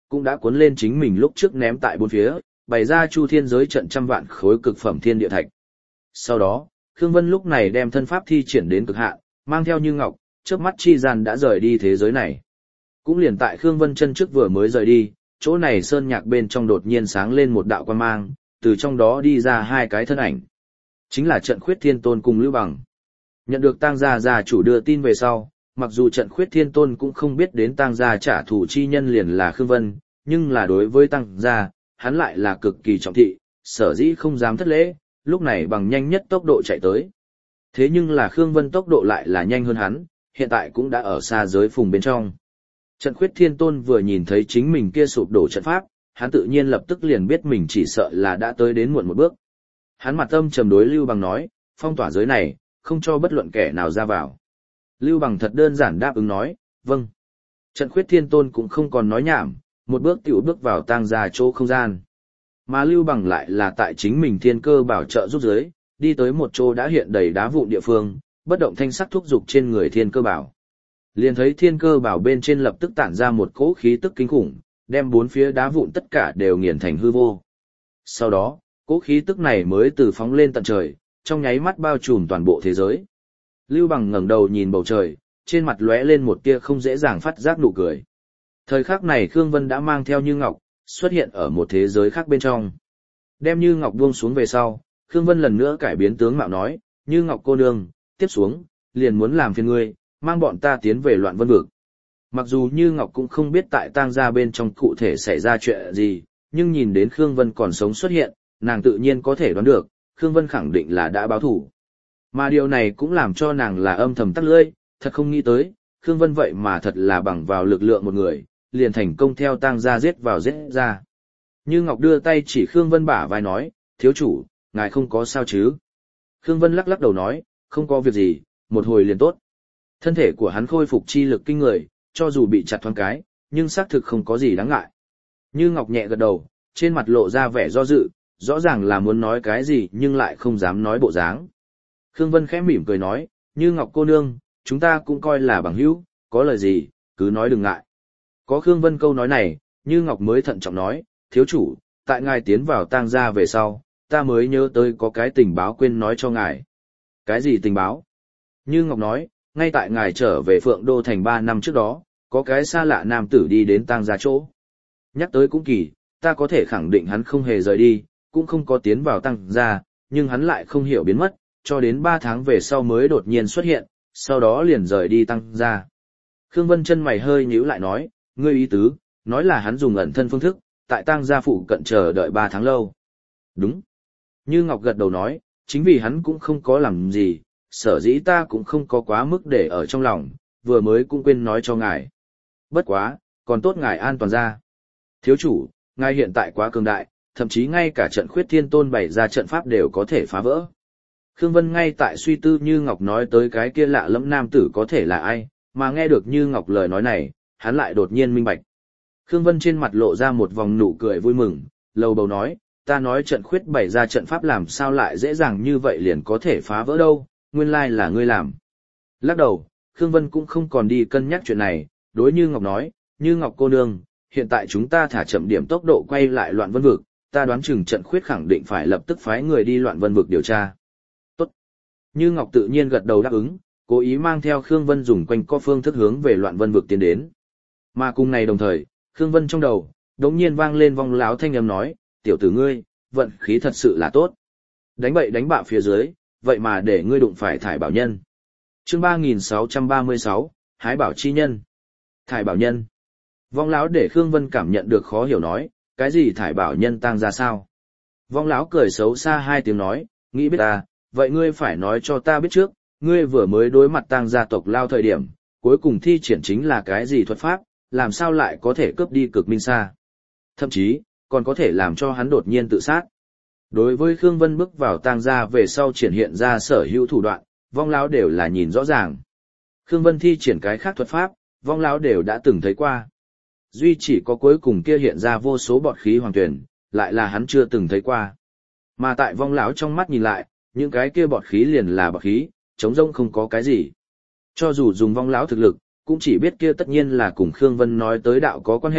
cũng đã cuốn lên chính mình lúc trước ném tại bốn phía, bày ra chu thiên giới trận trăm vạn khối cực phẩm thiên địa thạch. Sau đó, Khương Vân lúc này đem thân pháp thi triển đến cực hạn, mang theo Như Ngọc, chớp mắt chi gian đã rời đi thế giới này. Cũng liền tại Khương Vân chân trước vừa mới rời đi, chỗ này sơn nhạc bên trong đột nhiên sáng lên một đạo quang mang, từ trong đó đi ra hai cái thân ảnh. Chính là Trận Khuyết Thiên Tôn cùng Lưu Bằng. Nhận được Tang gia gia chủ đưa tin về sau, mặc dù Trận Khuyết Thiên Tôn cũng không biết đến Tang gia trả thù chi nhân liền là Khương Vân, nhưng là đối với Tang gia, hắn lại là cực kỳ trọng thị, sở dĩ không dám thất lễ, lúc này bằng nhanh nhất tốc độ chạy tới. Thế nhưng là Khương Vân tốc độ lại là nhanh hơn hắn, hiện tại cũng đã ở xa giới phùng bên trong. Trận Khuyết Thiên Tôn vừa nhìn thấy chính mình kia sụp đổ trận pháp, hắn tự nhiên lập tức liền biết mình chỉ sợ là đã tới đến muộn một bước. Hắn mặt âm trầm đối Lưu Bằng nói, phong tỏa giới này, không cho bất luận kẻ nào ra vào. Lưu Bằng thật đơn giản đáp ứng nói, vâng. Trận Khuyết Thiên Tôn cũng không còn nói nhảm, một bước tiểu bước vào Tang gia chỗ không gian. Mà Lưu Bằng lại là tại chính mình thiên cơ bảo trợ giúp giới, đi tới một chỗ đã hiện đầy đá vụn địa phương, bất động thanh sắc thúc dục trên người thiên cơ bảo. Liền thấy thiên cơ bảo bên trên lập tức tản ra một cỗ khí tức kinh khủng, đem bốn phía đá vụn tất cả đều nghiền thành hư vô. Sau đó, cỗ khí tức này mới từ phóng lên tận trời, trong nháy mắt bao trùm toàn bộ thế giới. Lưu Bằng ngẩng đầu nhìn bầu trời, trên mặt lóe lên một tia không dễ dàng phát giác nụ cười. Thời khắc này Khương Vân đã mang theo Như Ngọc, xuất hiện ở một thế giới khác bên trong. Đem Như Ngọc buông xuống về sau, Khương Vân lần nữa cải biến tướng mạo nói, Như Ngọc cô nương, tiếp xuống, liền muốn làm phiền ngươi, mang bọn ta tiến về Loạn Vân Vực. Mặc dù Như Ngọc cũng không biết tại Tang gia bên trong cụ thể xảy ra chuyện gì, nhưng nhìn đến Khương Vân còn sống xuất hiện, nàng tự nhiên có thể đoán được, Khương Vân khẳng định là đã báo thủ. Mà điều này cũng làm cho nàng là âm thầm tắt lưỡi, thật không nghĩ tới, Khương Vân vậy mà thật là bằng vào lực lượng một người, liền thành công theo Tang gia giết vào giết ra. Như Ngọc đưa tay chỉ Khương Vân bả vai nói, thiếu chủ, ngài không có sao chứ? Khương Vân lắc lắc đầu nói, không có việc gì, một hồi liền tốt. Thân thể của hắn khôi phục chi lực kinh người, cho dù bị chặt thoáng cái, nhưng xác thực không có gì đáng ngại. Như Ngọc nhẹ gật đầu, trên mặt lộ ra vẻ do dự, rõ ràng là muốn nói cái gì nhưng lại không dám nói bộ dáng. Khương Vân khẽ mỉm cười nói, Như Ngọc cô nương, chúng ta cũng coi là bằng hữu, có lời gì, cứ nói đừng ngại. Có Khương Vân câu nói này, Như Ngọc mới thận trọng nói, thiếu chủ, tại ngài tiến vào Tang gia về sau, ta mới nhớ tới có cái tình báo quên nói cho ngài. Cái gì tình báo? Như Ngọc nói, ngay tại ngài trở về Phượng Đô thành ba năm trước đó, có cái xa lạ nam tử đi đến Tang gia chỗ. Nhắc tới cũng kỳ, ta có thể khẳng định hắn không hề rời đi, cũng không có tiến vào Tang gia, nhưng hắn lại không hiểu biến mất, cho đến ba tháng về sau mới đột nhiên xuất hiện, sau đó liền rời đi Tang gia. Khương Vân chân mày hơi nhíu lại nói, ngươi ý tứ, nói là hắn dùng ẩn thân phương thức, tại Tang gia phụ cận chờ đợi ba tháng lâu. Đúng. Như Ngọc gật đầu nói, chính vì hắn cũng không có làm gì, sở dĩ ta cũng không có quá mức để ở trong lòng, vừa mới cũng quên nói cho ngài. Bất quá, còn tốt ngài an toàn ra. Thiếu chủ, ngài hiện tại quá cường đại, thậm chí ngay cả trận Khuyết Thiên Tôn bày ra trận pháp đều có thể phá vỡ. Khương Vân ngay tại suy tư Như Ngọc nói tới cái kia lạ lẫm nam tử có thể là ai, mà nghe được Như Ngọc lời nói này, hắn lại đột nhiên minh bạch. Khương Vân trên mặt lộ ra một vòng nụ cười vui mừng, lầu bầu nói, ta nói trận khuyết bày ra trận pháp làm sao lại dễ dàng như vậy liền có thể phá vỡ đâu, nguyên lai là ngươi làm. Lắc đầu, Khương Vân cũng không còn đi cân nhắc chuyện này, đối Như Ngọc nói, Như Ngọc cô nương, hiện tại chúng ta thả chậm điểm tốc độ quay lại Loạn Vân Vực, ta đoán chừng trận khuyết khẳng định phải lập tức phái người đi Loạn Vân Vực điều tra. Tốt. Như Ngọc tự nhiên gật đầu đáp ứng, cố ý mang theo Khương Vân dùng quanh co phương thức hướng về Loạn Vân Vực tiến đến. Mà cùng ngày đồng thời, Khương Vân trong đầu, đống nhiên vang lên vong láo thanh âm nói, tiểu tử ngươi, vận khí thật sự là tốt. Đánh bậy đánh bạ phía dưới, vậy mà để ngươi đụng phải Thải Bảo Nhân. Chương ba nghìn sáu trăm ba mươi sáu, Hái Bảo Chi Nhân. Thải Bảo Nhân. Vong láo để Khương Vân cảm nhận được khó hiểu nói, cái gì Thải Bảo Nhân Tang ra sao? Vong láo cười xấu xa hai tiếng nói, nghĩ biết ta, vậy ngươi phải nói cho ta biết trước, ngươi vừa mới đối mặt Tang gia tộc lao thời điểm, cuối cùng thi triển chính là cái gì thuật pháp, làm sao lại có thể cướp đi Cực Minh Sa? Thậm chí, còn có thể làm cho hắn đột nhiên tự sát. Đối với Khương Vân bước vào Tang gia về sau triển hiện ra sở hữu thủ đoạn, vong lão đều là nhìn rõ ràng. Khương Vân thi triển cái khác thuật pháp, vong lão đều đã từng thấy qua. Duy chỉ có cuối cùng kia hiện ra vô số bọt khí hoàng tuyển, lại là hắn chưa từng thấy qua. Mà tại vong lão trong mắt nhìn lại, những cái kia bọt khí liền là bọt khí, trống rỗng không có cái gì. Cho dù dùng vong lão thực lực, cũng chỉ biết kia tất nhiên là cùng Khương Vân nói tới đạo có quan hệ,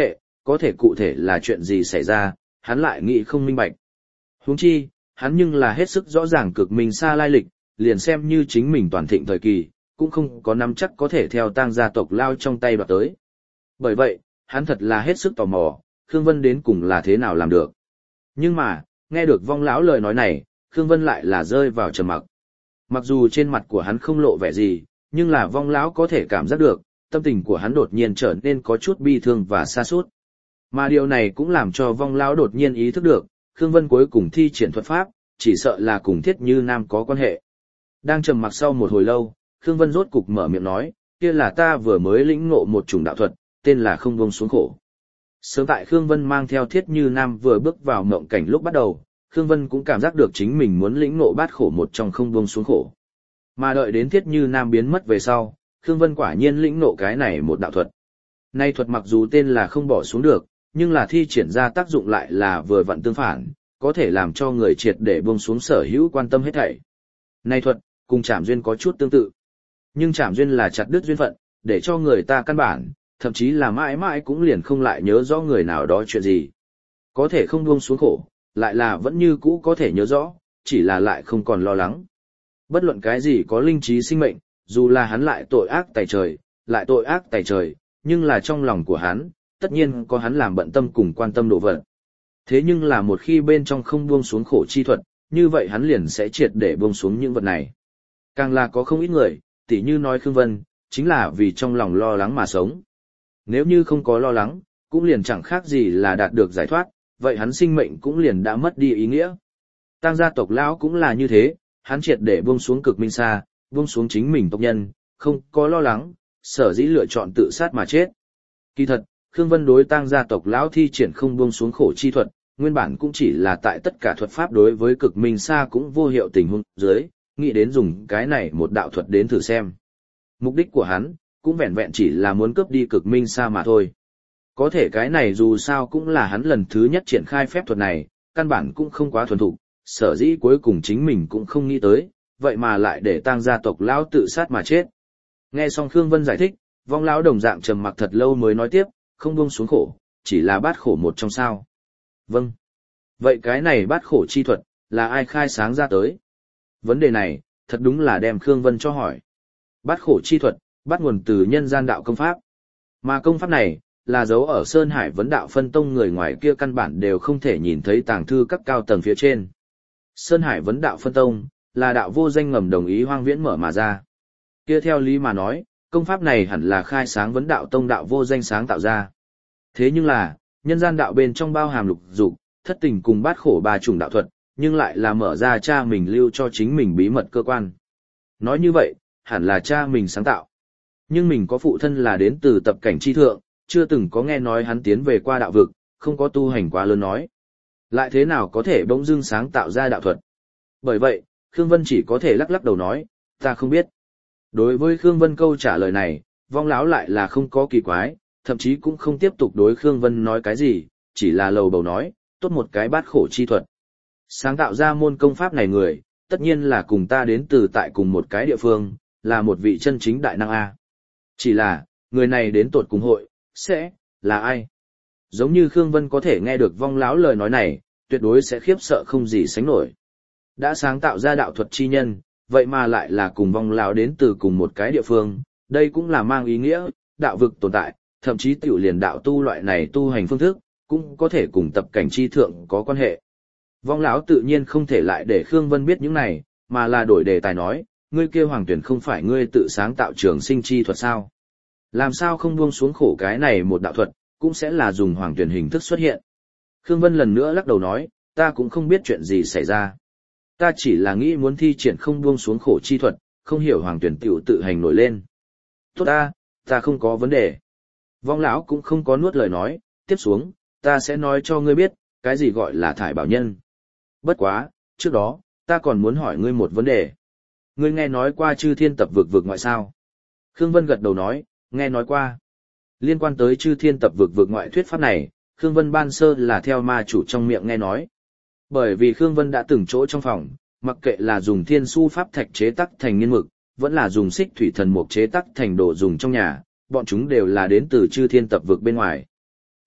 có thể cụ thể là chuyện gì xảy ra, hắn lại nghĩ không minh bạch. Huống chi, hắn nhưng là hết sức rõ ràng cực minh xa lai lịch, liền xem như chính mình toàn thịnh thời kỳ, cũng không có nắm chắc có thể theo tang gia tộc lao trong tay đoạt tới. Bởi vậy, hắn thật là hết sức tò mò, Khương Vân đến cùng là thế nào làm được. Nhưng mà, nghe được vong lão lời nói này, Khương Vân lại là rơi vào trầm mặc. Mặc dù trên mặt của hắn không lộ vẻ gì, nhưng là vong lão có thể cảm giác được, tâm tình của hắn đột nhiên trở nên có chút bi thương và xa sút. Mà điều này cũng làm cho vong lão đột nhiên ý thức được, Khương Vân cuối cùng thi triển thuật pháp, chỉ sợ là cùng Thiết Như Nam có quan hệ. Đang trầm mặc sau một hồi lâu, Khương Vân rốt cục mở miệng nói, kia là ta vừa mới lĩnh ngộ một chủng đạo thuật, tên là không buông xuống khổ. Sớm tại Khương Vân mang theo Thiết Như Nam vừa bước vào mộng cảnh lúc bắt đầu, Khương Vân cũng cảm giác được chính mình muốn lĩnh ngộ bát khổ một trong không buông xuống khổ. Mà đợi đến Thiết Như Nam biến mất về sau, Khương Vân quả nhiên lĩnh ngộ cái này một đạo thuật. Nay thuật mặc dù tên là không bỏ xuống được, nhưng là thi triển ra tác dụng lại là vừa vặn tương phản, có thể làm cho người triệt để buông xuống sở hữu quan tâm hết thảy. Nay thuật, cùng Trảm Duyên có chút tương tự. Nhưng Trảm Duyên là chặt đứt duyên phận, để cho người ta căn bản, thậm chí là mãi mãi cũng liền không lại nhớ rõ người nào đó chuyện gì. Có thể không buông xuống khổ, lại là vẫn như cũ có thể nhớ rõ, chỉ là lại không còn lo lắng. Bất luận cái gì có linh trí sinh mệnh, dù là hắn lại tội ác tày trời, lại tội ác tày trời, nhưng là trong lòng của hắn, tất nhiên có hắn làm bận tâm cùng quan tâm độ vật. Thế nhưng là một khi bên trong không buông xuống khổ chi thuật, như vậy hắn liền sẽ triệt để buông xuống những vật này. Càng là có không ít người, tỉ như nói Khương Vân, chính là vì trong lòng lo lắng mà sống. Nếu như không có lo lắng, cũng liền chẳng khác gì là đạt được giải thoát, vậy hắn sinh mệnh cũng liền đã mất đi ý nghĩa. Tang gia tộc lão cũng là như thế, hắn triệt để buông xuống cực minh xa, buông xuống chính mình tộc nhân, không có lo lắng, sở dĩ lựa chọn tự sát mà chết. Kỳ thật, Khương Vân đối Tang gia tộc lão thi triển không buông xuống khổ chi thuật, nguyên bản cũng chỉ là tại tất cả thuật pháp đối với cực minh xa cũng vô hiệu tình huống dưới, nghĩ đến dùng cái này một đạo thuật đến thử xem. Mục đích của hắn, cũng vẹn vẹn chỉ là muốn cướp đi cực minh xa mà thôi. Có thể cái này dù sao cũng là hắn lần thứ nhất triển khai phép thuật này, căn bản cũng không quá thuần thục, sở dĩ cuối cùng chính mình cũng không nghĩ tới, vậy mà lại để Tang gia tộc lão tự sát mà chết. Nghe xong Khương Vân giải thích, vong lão đồng dạng trầm mặc thật lâu mới nói tiếp, không buông xuống khổ, chỉ là bát khổ một trong sao. Vâng. Vậy cái này bát khổ chi thuật, là ai khai sáng ra tới? Vấn đề này, thật đúng là đem Khương Vân cho hỏi. Bát khổ chi thuật, bắt nguồn từ nhân gian đạo công pháp. Mà công pháp này, là dấu ở Sơn Hải vấn đạo phân tông người ngoài kia căn bản đều không thể nhìn thấy tàng thư các cao tầng phía trên. Sơn Hải vấn đạo phân tông, là đạo vô danh ngầm đồng ý Hoang Viễn mở mà ra. Kia theo lý mà nói, công pháp này hẳn là khai sáng vấn đạo tông đạo vô danh sáng tạo ra. Thế nhưng là, nhân gian đạo bên trong bao hàm lục dục, thất tình cùng bát khổ ba chủng đạo thuật, nhưng lại là mở ra cha mình lưu cho chính mình bí mật cơ quan. Nói như vậy, hẳn là cha mình sáng tạo. Nhưng mình có phụ thân là đến từ tập cảnh chi thượng, chưa từng có nghe nói hắn tiến về qua đạo vực, không có tu hành quá lớn nói. Lại thế nào có thể bỗng dưng sáng tạo ra đạo thuật? Bởi vậy, Khương Vân chỉ có thể lắc lắc đầu nói, ta không biết. Đối với Khương Vân câu trả lời này, vong lão lại là không có kỳ quái, thậm chí cũng không tiếp tục đối Khương Vân nói cái gì, chỉ là lầu bầu nói, tốt một cái bát khổ chi thuật. Sáng tạo ra môn công pháp này người, tất nhiên là cùng ta đến từ tại cùng một cái địa phương, là một vị chân chính đại năng A. Chỉ là, người này đến tột cùng hội, sẽ, là ai? Giống như Khương Vân có thể nghe được vong lão lời nói này, tuyệt đối sẽ khiếp sợ không gì sánh nổi. Đã sáng tạo ra đạo thuật chi nhân, vậy mà lại là cùng vong lão đến từ cùng một cái địa phương, đây cũng là mang ý nghĩa, đạo vực tồn tại, thậm chí tiểu liền đạo tu loại này tu hành phương thức, cũng có thể cùng tập cảnh chi thượng có quan hệ. Vong lão tự nhiên không thể lại để Khương Vân biết những này, mà là đổi đề tài nói, ngươi kia Hoàng Tuyển không phải ngươi tự sáng tạo trường sinh chi thuật sao? Làm sao không buông xuống khổ cái này một đạo thuật, cũng sẽ là dùng Hoàng Tuyển hình thức xuất hiện. Khương Vân lần nữa lắc đầu nói, ta cũng không biết chuyện gì xảy ra. Ta chỉ là nghĩ muốn thi triển không buông xuống khổ chi thuật, không hiểu Hoàng Tuyển tiểu tự hành nổi lên. Tốt ta, ta không có vấn đề. Vong lão cũng không có nuốt lời nói, tiếp xuống, ta sẽ nói cho ngươi biết, cái gì gọi là thải bảo nhân. Bất quá, trước đó, ta còn muốn hỏi ngươi một vấn đề. Ngươi nghe nói qua chư thiên tập vực vực ngoại sao? Khương Vân gật đầu nói, nghe nói qua. Liên quan tới chư thiên tập vực vực ngoại thuyết pháp này, Khương Vân ban sơ là theo ma chủ trong miệng nghe nói. Bởi vì Khương Vân đã từng chỗ trong phòng, mặc kệ là dùng thiên su pháp thạch chế tác thành nghiên mực, vẫn là dùng xích thủy thần mục chế tác thành đồ dùng trong nhà, bọn chúng đều là đến từ chư thiên tập vực bên ngoài.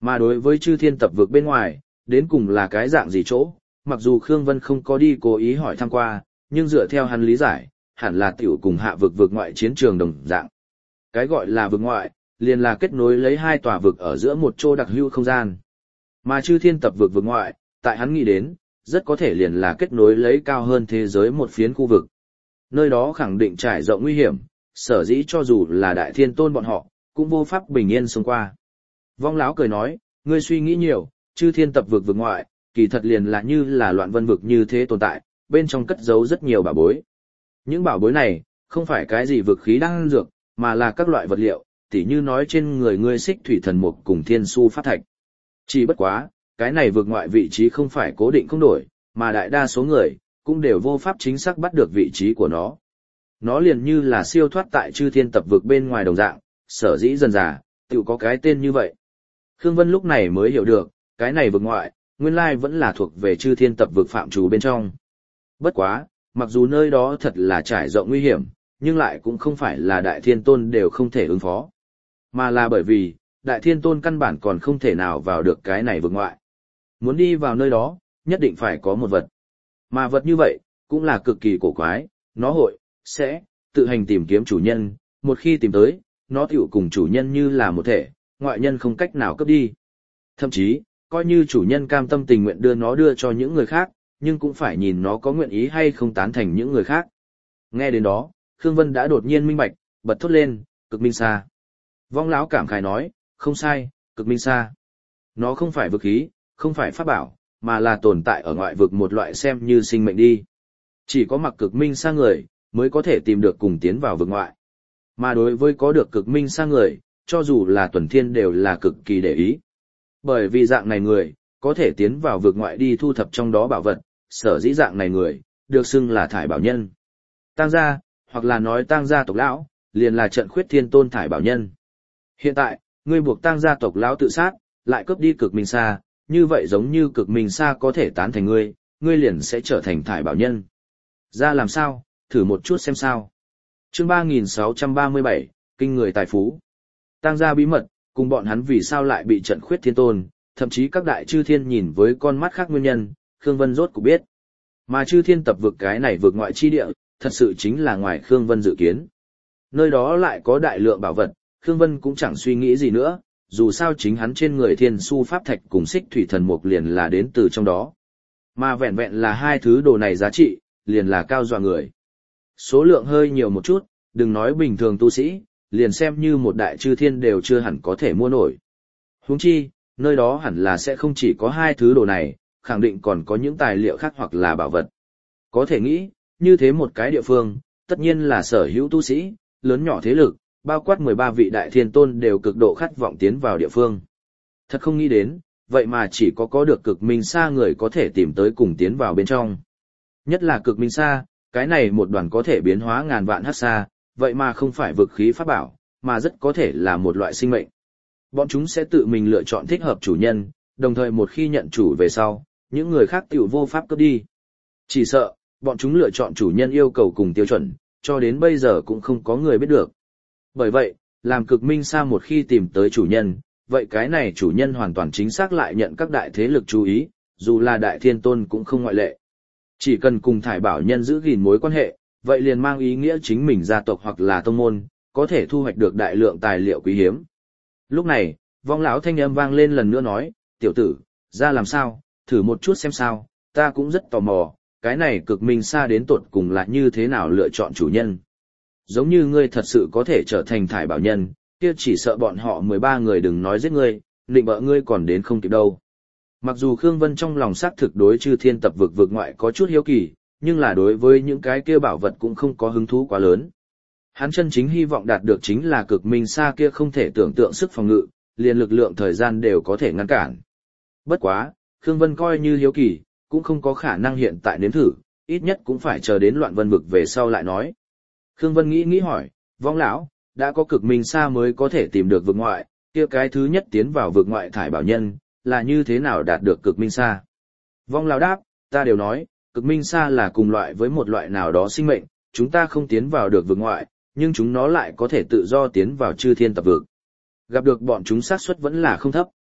Mà đối với chư thiên tập vực bên ngoài, đến cùng là cái dạng gì chỗ, mặc dù Khương Vân không có đi cố ý hỏi thăm qua, nhưng dựa theo hắn lý giải, hẳn là tiểu cùng hạ vực vực ngoại chiến trường đồng dạng. Cái gọi là vực ngoại, liền là kết nối lấy hai tòa vực ở giữa một chỗ đặc hữu không gian. Mà chư thiên tập vực vực ngoại, tại hắn nghĩ đến, rất có thể liền là kết nối lấy cao hơn thế giới một phiến khu vực. Nơi đó khẳng định trải rộng nguy hiểm, sở dĩ cho dù là đại thiên tôn bọn họ, cũng vô pháp bình yên xông qua. Vong lão cười nói, ngươi suy nghĩ nhiều, chư thiên tập vực vực ngoại, kỳ thật liền là như là loạn vân vực như thế tồn tại, bên trong cất giấu rất nhiều bảo bối. Những bảo bối này, không phải cái gì vực khí đang dược, mà là các loại vật liệu, tỉ như nói trên người ngươi xích thủy thần mục cùng thiên su phát thạch. Chỉ bất quá, cái này vực ngoại vị trí không phải cố định không đổi, mà đại đa số người, cũng đều vô pháp chính xác bắt được vị trí của nó. Nó liền như là siêu thoát tại chư thiên tập vực bên ngoài đồng dạng, sở dĩ dần dà, tự có cái tên như vậy. Khương Vân lúc này mới hiểu được, cái này vực ngoại, nguyên lai vẫn là thuộc về chư thiên tập vực phạm trù bên trong. Bất quá, mặc dù nơi đó thật là trải rộng nguy hiểm, nhưng lại cũng không phải là đại thiên tôn đều không thể ứng phó. Mà là bởi vì, đại thiên tôn căn bản còn không thể nào vào được cái này vực ngoại. Muốn đi vào nơi đó, nhất định phải có một vật. Mà vật như vậy, cũng là cực kỳ cổ quái, nó hội, sẽ, tự hành tìm kiếm chủ nhân, một khi tìm tới, nó tiểu cùng chủ nhân như là một thể, ngoại nhân không cách nào cướp đi. Thậm chí, coi như chủ nhân cam tâm tình nguyện đưa nó đưa cho những người khác, nhưng cũng phải nhìn nó có nguyện ý hay không tán thành những người khác. Nghe đến đó, Khương Vân đã đột nhiên minh bạch, bật thốt lên, cực minh sa. Vong lão cảm khái nói, không sai, cực minh sa. Nó không phải vực khí, không phải pháp bảo, mà là tồn tại ở ngoại vực một loại xem như sinh mệnh đi. Chỉ có mặc cực minh sa người, mới có thể tìm được cùng tiến vào vực ngoại. Mà đối với có được cực minh sa người, cho dù là tuần thiên đều là cực kỳ để ý. Bởi vì dạng này người, có thể tiến vào vực ngoại đi thu thập trong đó bảo vật, sở dĩ dạng này người, được xưng là thải bảo nhân. Tang gia, hoặc là nói tang gia tộc lão, liền là trận khuyết thiên tôn thải bảo nhân. Hiện tại, ngươi buộc tang gia tộc lão tự sát, lại cướp đi cực minh sa, như vậy giống như cực minh sa có thể tán thành ngươi, ngươi liền sẽ trở thành thải bảo nhân. Ra làm sao, thử một chút xem sao. Chương ba nghìn sáu trăm ba mươi bảy, kinh người tài phú. Tang gia bí mật, cùng bọn hắn vì sao lại bị trận khuyết thiên tôn, thậm chí các đại chư thiên nhìn với con mắt khác nguyên nhân, Khương Vân rốt cũng biết. Mà chư thiên tập vực cái này vực ngoại chi địa, thật sự chính là ngoài Khương Vân dự kiến. Nơi đó lại có đại lượng bảo vật, Khương Vân cũng chẳng suy nghĩ gì nữa, dù sao chính hắn trên người thiên su pháp thạch cùng xích thủy thần mục liền là đến từ trong đó. Mà vẹn vẹn là hai thứ đồ này giá trị, liền là cao dọa người. Số lượng hơi nhiều một chút, đừng nói bình thường tu sĩ, liền xem như một đại chư thiên đều chưa hẳn có thể mua nổi. Huống chi, nơi đó hẳn là sẽ không chỉ có hai thứ đồ này, khẳng định còn có những tài liệu khác hoặc là bảo vật. Có thể nghĩ, như thế một cái địa phương, tất nhiên là sở hữu tu sĩ, lớn nhỏ thế lực, bao quát mười ba vị đại thiên tôn đều cực độ khát vọng tiến vào địa phương. Thật không nghĩ đến, vậy mà chỉ có có được cực minh sa người có thể tìm tới cùng tiến vào bên trong. Nhất là cực minh sa, cái này một đoàn có thể biến hóa ngàn vạn hắc sa, vậy mà không phải vực khí pháp bảo, mà rất có thể là một loại sinh mệnh. Bọn chúng sẽ tự mình lựa chọn thích hợp chủ nhân, đồng thời một khi nhận chủ về sau, những người khác tiểu vô pháp cướp đi. Chỉ sợ, bọn chúng lựa chọn chủ nhân yêu cầu cùng tiêu chuẩn, cho đến bây giờ cũng không có người biết được. Bởi vậy, làm cực minh sa một khi tìm tới chủ nhân, vậy cái này chủ nhân hoàn toàn chính xác lại nhận các đại thế lực chú ý, dù là đại thiên tôn cũng không ngoại lệ. Chỉ cần cùng thải bảo nhân giữ gìn mối quan hệ, vậy liền mang ý nghĩa chính mình gia tộc hoặc là tông môn, có thể thu hoạch được đại lượng tài liệu quý hiếm. Lúc này, vong lão thanh âm vang lên lần nữa nói, tiểu tử, ra làm sao, thử một chút xem sao, ta cũng rất tò mò, cái này cực minh sa đến tột cùng là như thế nào lựa chọn chủ nhân. Giống như ngươi thật sự có thể trở thành thải bảo nhân, kia chỉ sợ bọn họ mười ba người đừng nói giết ngươi, định bợ ngươi còn đến không kịp đâu. Mặc dù Khương Vân trong lòng xác thực đối chư thiên tập vực vực ngoại có chút hiếu kỳ, nhưng là đối với những cái kia bảo vật cũng không có hứng thú quá lớn. Hắn chân chính hy vọng đạt được chính là cực minh sa kia không thể tưởng tượng sức phòng ngự, liền lực lượng thời gian đều có thể ngăn cản. Bất quá, Khương Vân coi như hiếu kỳ, cũng không có khả năng hiện tại nếm thử, ít nhất cũng phải chờ đến loạn vân vực về sau lại nói. Khương Vân nghĩ nghĩ hỏi, vong lão, đã có cực minh sa mới có thể tìm được vực ngoại, kia cái thứ nhất tiến vào vực ngoại thải bảo nhân, là như thế nào đạt được cực minh sa? Vong lão đáp, ta đều nói, cực minh sa là cùng loại với một loại nào đó sinh mệnh, chúng ta không tiến vào được vực ngoại, nhưng chúng nó lại có thể tự do tiến vào chư thiên tập vực. Gặp được bọn chúng xác suất vẫn là không thấp.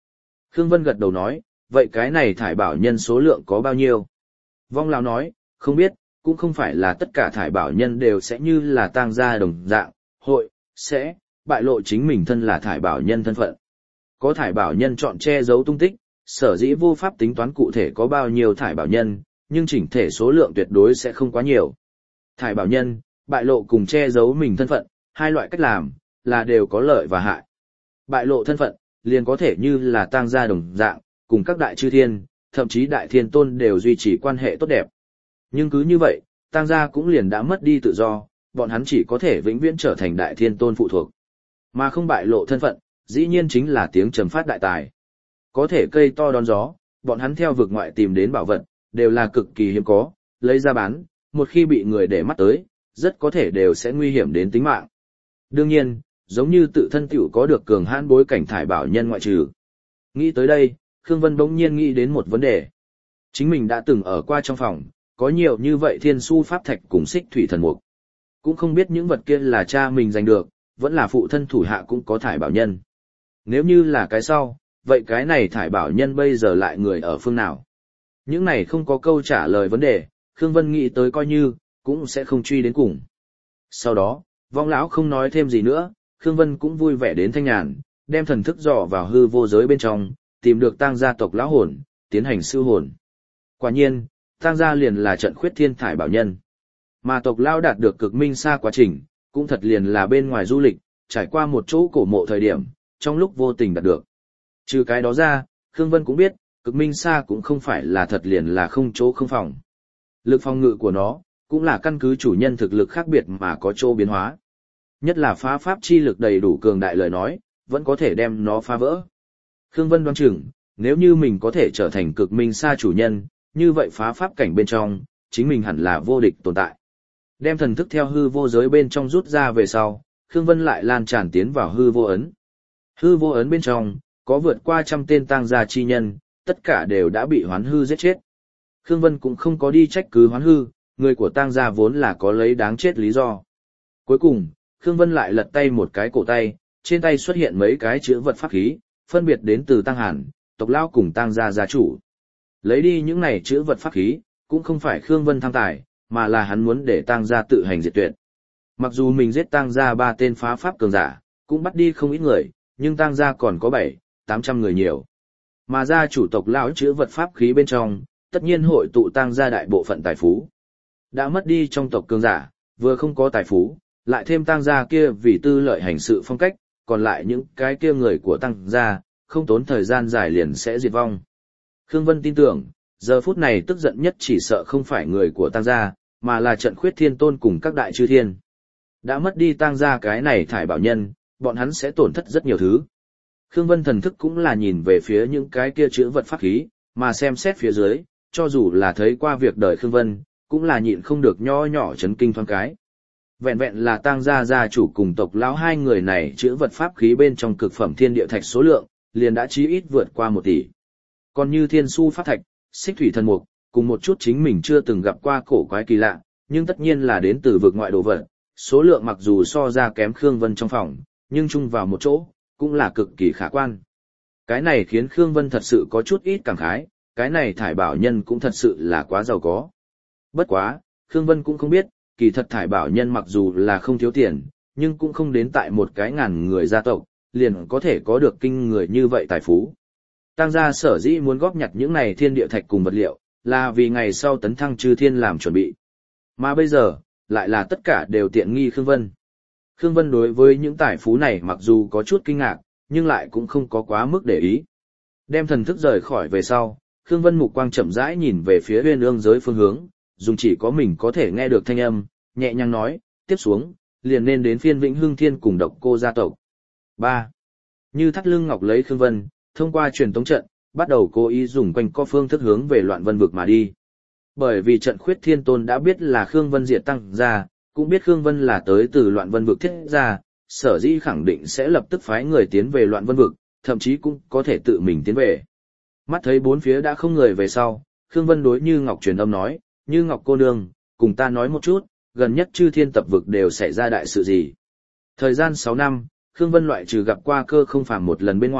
Khương Vân gật đầu nói, vậy cái này thải bảo nhân số lượng có bao nhiêu? Vong lão nói, không biết, cũng không phải là tất cả thải bảo nhân đều sẽ như là tang gia đồng dạng, hội, sẽ, bại lộ chính mình thân là thải bảo nhân thân phận. Có thải bảo nhân chọn che giấu tung tích, sở dĩ vô pháp tính toán cụ thể có bao nhiêu thải bảo nhân, nhưng chỉnh thể số lượng tuyệt đối sẽ không quá nhiều. Thải bảo nhân, bại lộ cùng che giấu mình thân phận, hai loại cách làm, là đều có lợi và hại. Bại lộ thân phận, liền có thể như là tang gia đồng dạng, cùng các đại chư thiên, thậm chí đại thiên tôn đều duy trì quan hệ tốt đẹp. Nhưng cứ như vậy, tang gia cũng liền đã mất đi tự do, bọn hắn chỉ có thể vĩnh viễn trở thành đại thiên tôn phụ thuộc. Mà không bại lộ thân phận, dĩ nhiên chính là tiếng trầm phát đại tài. Có thể cây to đón gió, bọn hắn theo vực ngoại tìm đến bảo vật, đều là cực kỳ hiếm có, lấy ra bán, một khi bị người để mắt tới, rất có thể đều sẽ nguy hiểm đến tính mạng. Đương nhiên, giống như tự thân tiểu có được cường hãn bối cảnh thải bảo nhân ngoại trừ. Nghĩ tới đây, Khương Vân bỗng nhiên nghĩ đến một vấn đề. Chính mình đã từng ở qua trong phòng, có nhiều như vậy thiên su pháp thạch cùng xích thủy thần mục. Cũng không biết những vật kia là cha mình giành được, vẫn là phụ thân thủ hạ cũng có thải bảo nhân. Nếu như là cái sau, vậy cái này thải bảo nhân bây giờ lại người ở phương nào? Những này không có câu trả lời vấn đề, Khương Vân nghĩ tới coi như, cũng sẽ không truy đến cùng. Sau đó, vong lão không nói thêm gì nữa, Khương Vân cũng vui vẻ đến thanh nhàn, đem thần thức dò vào hư vô giới bên trong, tìm được tang gia tộc lão hồn, tiến hành siêu hồn. Quả nhiên, tang gia liền là trận khuyết thiên thải bảo nhân. Mà tộc lão đạt được cực minh xa quá trình, cũng thật liền là bên ngoài du lịch, trải qua một chỗ cổ mộ thời điểm, trong lúc vô tình đạt được. Trừ cái đó ra, Khương Vân cũng biết, cực minh xa cũng không phải là thật liền là không chỗ không phòng. Lực phòng ngự của nó, cũng là căn cứ chủ nhân thực lực khác biệt mà có chỗ biến hóa. Nhất là phá pháp chi lực đầy đủ cường đại lời nói, vẫn có thể đem nó phá vỡ. Khương Vân đoán chừng, nếu như mình có thể trở thành cực minh xa chủ nhân, như vậy phá pháp cảnh bên trong, chính mình hẳn là vô địch tồn tại. Đem thần thức theo hư vô giới bên trong rút ra về sau, Khương Vân lại lan tràn tiến vào hư vô ấn. Hư vô ấn bên trong, có vượt qua trăm tên tang gia chi nhân, tất cả đều đã bị hoán hư giết chết. Khương Vân cũng không có đi trách cứ hoán hư, người của tang gia vốn là có lấy đáng chết lý do. Cuối cùng, Khương Vân lại lật tay một cái cổ tay, trên tay xuất hiện mấy cái chữ vật pháp khí, phân biệt đến từ Tang Hàn, tộc lão cùng tang gia gia chủ. Lấy đi những này chữ vật pháp khí, cũng không phải Khương Vân tham tài, mà là hắn muốn để tang gia tự hành diệt tuyệt. Mặc dù mình giết tang gia ba tên phá pháp cường giả, cũng bắt đi không ít người, nhưng tang gia còn có bảy, tám trăm người nhiều. Mà gia chủ tộc lão chữ vật pháp khí bên trong, tất nhiên hội tụ tang gia đại bộ phận tài phú. Đã mất đi trong tộc cường giả, vừa không có tài phú, lại thêm tang gia kia vì tư lợi hành sự phong cách, còn lại những cái kia người của tang gia, không tốn thời gian dài liền sẽ diệt vong. Khương Vân tin tưởng, giờ phút này tức giận nhất chỉ sợ không phải người của tang gia, mà là trận khuyết thiên tôn cùng các đại chư thiên. Đã mất đi tang gia cái này thải bảo nhân, bọn hắn sẽ tổn thất rất nhiều thứ. Khương Vân thần thức cũng là nhìn về phía những cái kia chữ vật pháp khí, mà xem xét phía dưới, cho dù là thấy qua việc đời Khương Vân, cũng là nhịn không được nho nhỏ chấn kinh thoáng cái. Vẹn vẹn là tang gia gia chủ cùng tộc lão hai người này chữ vật pháp khí bên trong cực phẩm thiên địa thạch số lượng, liền đã chí ít vượt qua một tỷ. Còn như thiên su pháp thạch, xích thủy thần mục, cùng một chút chính mình chưa từng gặp qua cổ quái kỳ lạ, nhưng tất nhiên là đến từ vực ngoại đồ vật, số lượng mặc dù so ra kém Khương Vân trong phòng, nhưng chung vào một chỗ, cũng là cực kỳ khả quan. Cái này khiến Khương Vân thật sự có chút ít cảm khái, cái này thải bảo nhân cũng thật sự là quá giàu có. Bất quá, Khương Vân cũng không biết, kỳ thật thải bảo nhân mặc dù là không thiếu tiền, nhưng cũng không đến tại một cái ngàn người gia tộc, liền có thể có được kinh người như vậy tài phú. Tang gia sở dĩ muốn góp nhặt những này thiên địa thạch cùng vật liệu, là vì ngày sau tấn thăng chư thiên làm chuẩn bị. Mà bây giờ, lại là tất cả đều tiện nghi Khương Vân. Khương Vân đối với những tài phú này mặc dù có chút kinh ngạc, nhưng lại cũng không có quá mức để ý. Đem thần thức rời khỏi về sau, Khương Vân mục quang chậm rãi nhìn về phía Uyên Ương giới phương hướng, dùng chỉ có mình có thể nghe được thanh âm, nhẹ nhàng nói, tiếp xuống, liền nên đến phiên Vĩnh Hưng Thiên cùng Độc Cô gia tộc. ba. Như thắt lưng ngọc lấy Khương Vân, thông qua truyền tống trận, bắt đầu cố ý dùng quanh co phương thức hướng về Loạn Vân vực mà đi. Bởi vì trận khuyết thiên tôn đã biết là Khương Vân diệt tăng ra, cũng biết Khương Vân là tới từ Loạn Vân vực thiết ra, sở dĩ khẳng định sẽ lập tức phái người tiến về Loạn Vân vực, thậm chí cũng có thể tự mình tiến về. Mắt thấy bốn phía đã không người về sau, Khương Vân đối Như Ngọc truyền âm nói, Như Ngọc cô nương, cùng ta nói một chút, gần nhất chư thiên tập vực đều xảy ra đại sự gì. Thời gian sáu năm, Khương Vân loại trừ gặp qua cơ không phàm một lần bên ngoài,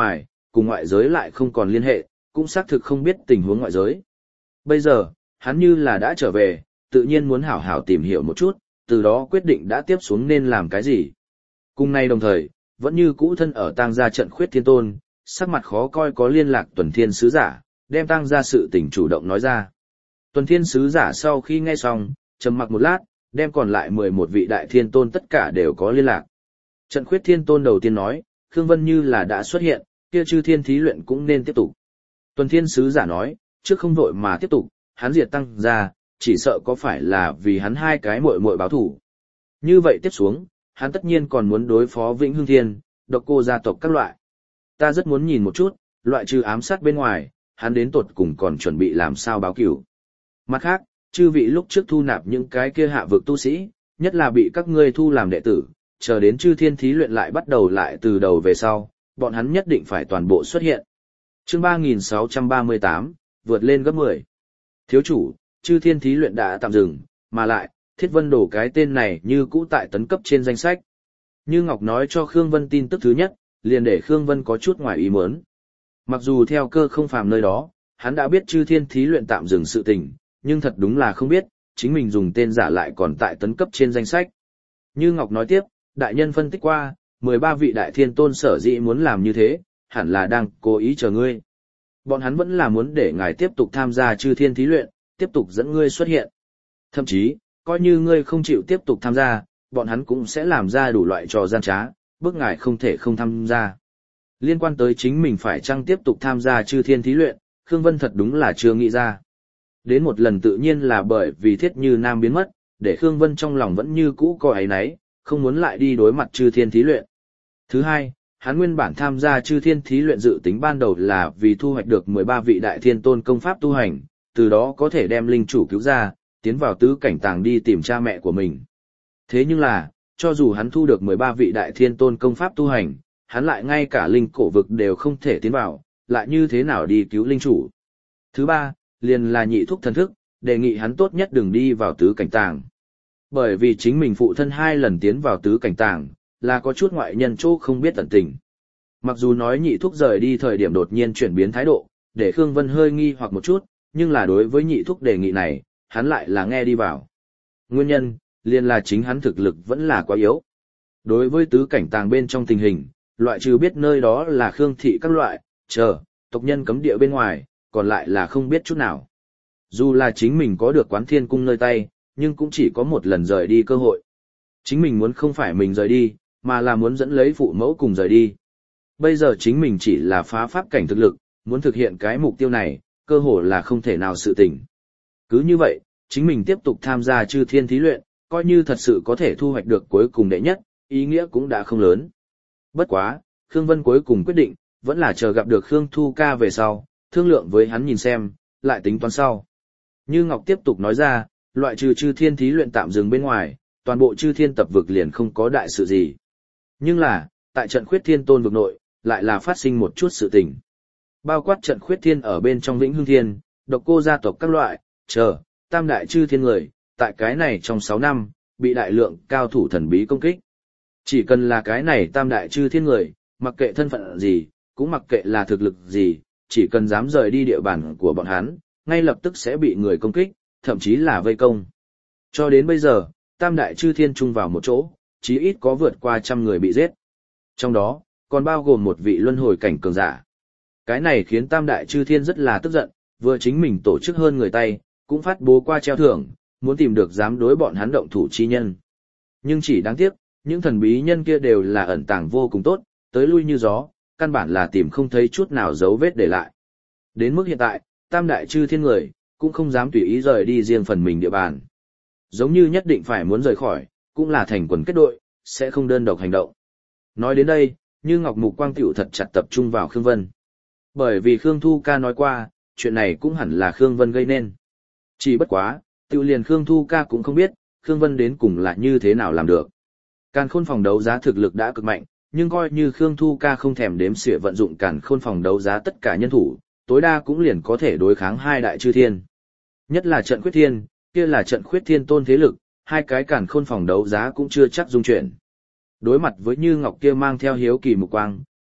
cùng ngoại giới lại không còn liên hệ, cũng xác thực không biết tình huống ngoại giới. Bây giờ, hắn như là đã trở về, tự nhiên muốn hảo hảo tìm hiểu một chút, từ đó quyết định đã tiếp xuống nên làm cái gì. Cùng nay đồng thời, vẫn như cũ thân ở tang gia trận Khuyết Thiên Tôn, sắc mặt khó coi có liên lạc Tuần Thiên Sứ Giả, đem tang gia sự tình chủ động nói ra. Tuần Thiên Sứ Giả sau khi nghe xong, trầm mặc một lát, đem còn lại mười một vị đại thiên tôn tất cả đều có liên lạc. Trận Khuyết Thiên Tôn đầu tiên nói, Khương Vân như là đã xuất hiện, kia chư thiên thí luyện cũng nên tiếp tục. Tuần Thiên Sứ Giả nói, trước không vội mà tiếp tục, hắn diệt tăng gia, chỉ sợ có phải là vì hắn hai cái muội muội báo thủ. Như vậy tiếp xuống, hắn tất nhiên còn muốn đối phó Vĩnh Hưng Thiên, Độc Cô gia tộc các loại. Ta rất muốn nhìn một chút, loại trừ ám sát bên ngoài, hắn đến tột cùng còn chuẩn bị làm sao báo cửu. Mặt khác, chư vị lúc trước thu nạp những cái kia hạ vực tu sĩ, nhất là bị các ngươi thu làm đệ tử, chờ đến chư thiên thí luyện lại bắt đầu lại từ đầu về sau, bọn hắn nhất định phải toàn bộ xuất hiện. Chương ba nghìn sáu trăm ba mươi tám, vượt lên gấp mười. Thiếu chủ, chư thiên thí luyện đã tạm dừng, mà lại, Thiết Vân đổ cái tên này như cũ tại tấn cấp trên danh sách. Như Ngọc nói cho Khương Vân tin tức thứ nhất, liền để Khương Vân có chút ngoài ý muốn. Mặc dù theo cơ không phàm nơi đó, hắn đã biết chư thiên thí luyện tạm dừng sự tình, nhưng thật đúng là không biết, chính mình dùng tên giả lại còn tại tấn cấp trên danh sách. Như Ngọc nói tiếp, đại nhân phân tích qua, mười ba vị đại thiên tôn sở dĩ muốn làm như thế, hẳn là đang cố ý chờ ngươi. Bọn hắn vẫn là muốn để ngài tiếp tục tham gia chư thiên thí luyện, tiếp tục dẫn ngươi xuất hiện. Thậm chí, coi như ngươi không chịu tiếp tục tham gia, bọn hắn cũng sẽ làm ra đủ loại trò gian trá, bức ngài không thể không tham gia. Liên quan tới chính mình phải chăng tiếp tục tham gia chư thiên thí luyện, Khương Vân thật đúng là chưa nghĩ ra. Đến một lần tự nhiên là bởi vì Thiết Như Nam biến mất, để Khương Vân trong lòng vẫn như cũ có áy náy, không muốn lại đi đối mặt chư thiên thí luyện. Thứ hai, hắn nguyên bản tham gia chư thiên thí luyện dự tính ban đầu là vì thu hoạch được mười ba vị đại thiên tôn công pháp tu hành, từ đó có thể đem linh chủ cứu ra, tiến vào tứ cảnh tàng đi tìm cha mẹ của mình. Thế nhưng là, cho dù hắn thu được mười ba vị đại thiên tôn công pháp tu hành, hắn lại ngay cả linh cổ vực đều không thể tiến vào, lại như thế nào đi cứu linh chủ. Thứ ba, liền là nhị thúc thần thức, đề nghị hắn tốt nhất đừng đi vào tứ cảnh tàng. Bởi vì chính mình phụ thân hai lần tiến vào tứ cảnh tàng, là có chút ngoại nhân chỗ không biết tận tình. Mặc dù nói nhị thúc rời đi thời điểm đột nhiên chuyển biến thái độ, để Khương Vân hơi nghi hoặc một chút, nhưng là đối với nhị thúc đề nghị này, hắn lại là nghe đi vào. Nguyên nhân, liền là chính hắn thực lực vẫn là quá yếu. Đối với tứ cảnh tàng bên trong tình hình, loại trừ biết nơi đó là Khương thị các loại, chờ, tộc nhân cấm địa bên ngoài, còn lại là không biết chút nào. Dù là chính mình có được Quán Thiên Cung nơi tay, nhưng cũng chỉ có một lần rời đi cơ hội. Chính mình muốn không phải mình rời đi, mà là muốn dẫn lấy phụ mẫu cùng rời đi. Bây giờ chính mình chỉ là phá pháp cảnh thực lực, muốn thực hiện cái mục tiêu này, cơ hồ là không thể nào sự tình. Cứ như vậy, chính mình tiếp tục tham gia chư thiên thí luyện, coi như thật sự có thể thu hoạch được cuối cùng đệ nhất, ý nghĩa cũng đã không lớn. Bất quá, Khương Vân cuối cùng quyết định, vẫn là chờ gặp được Khương Thu Ca về sau, thương lượng với hắn nhìn xem, lại tính toán sau. Như Ngọc tiếp tục nói ra, loại trừ chư thiên thí luyện tạm dừng bên ngoài, toàn bộ chư thiên tập vực liền không có đại sự gì. Nhưng là, tại trận Khuyết Thiên Tôn vực nội, lại là phát sinh một chút sự tình. Bao quát trận Khuyết Thiên ở bên trong Vĩnh Hưng Thiên, Độc Cô gia tộc các loại, chờ, tam đại chư thiên người, tại cái này trong sáu năm, bị đại lượng cao thủ thần bí công kích. Chỉ cần là cái này tam đại chư thiên người, mặc kệ thân phận gì, cũng mặc kệ là thực lực gì, chỉ cần dám rời đi địa bàn của bọn hắn, ngay lập tức sẽ bị người công kích, thậm chí là vây công. Cho đến bây giờ, tam đại chư thiên chung vào một chỗ, chí ít có vượt qua trăm người bị giết. Trong đó, còn bao gồm một vị luân hồi cảnh cường giả. Cái này khiến tam đại chư thiên rất là tức giận, vừa chính mình tổ chức hơn người tay, cũng phát bố qua treo thưởng, muốn tìm được dám đối bọn hắn động thủ chi nhân. Nhưng chỉ đáng tiếc, những thần bí nhân kia đều là ẩn tàng vô cùng tốt, tới lui như gió, căn bản là tìm không thấy chút nào dấu vết để lại. Đến mức hiện tại, tam đại chư thiên người, cũng không dám tùy ý rời đi riêng phần mình địa bàn. Giống như nhất định phải muốn rời khỏi, cũng là thành quần kết đội, sẽ không đơn độc hành động. Nói đến đây, Như Ngọc mục quang tiểu thật chặt tập trung vào Khương Vân. Bởi vì Khương Thu Ca nói qua, chuyện này cũng hẳn là Khương Vân gây nên. Chỉ bất quá, tiểu liền Khương Thu Ca cũng không biết, Khương Vân đến cùng là như thế nào làm được. Càn khôn phòng đấu giá thực lực đã cực mạnh, nhưng coi như Khương Thu Ca không thèm đếm xỉa vận dụng càn khôn phòng đấu giá tất cả nhân thủ, tối đa cũng liền có thể đối kháng hai đại chư thiên. Nhất là trận Khuyết Thiên, kia là trận Khuyết Thiên tôn thế lực, hai cái càn khôn phòng đấu giá cũng chưa chắc dung chuyển. Đối mặt với Như Ngọc kia mang theo hiếu kỳ mục quang,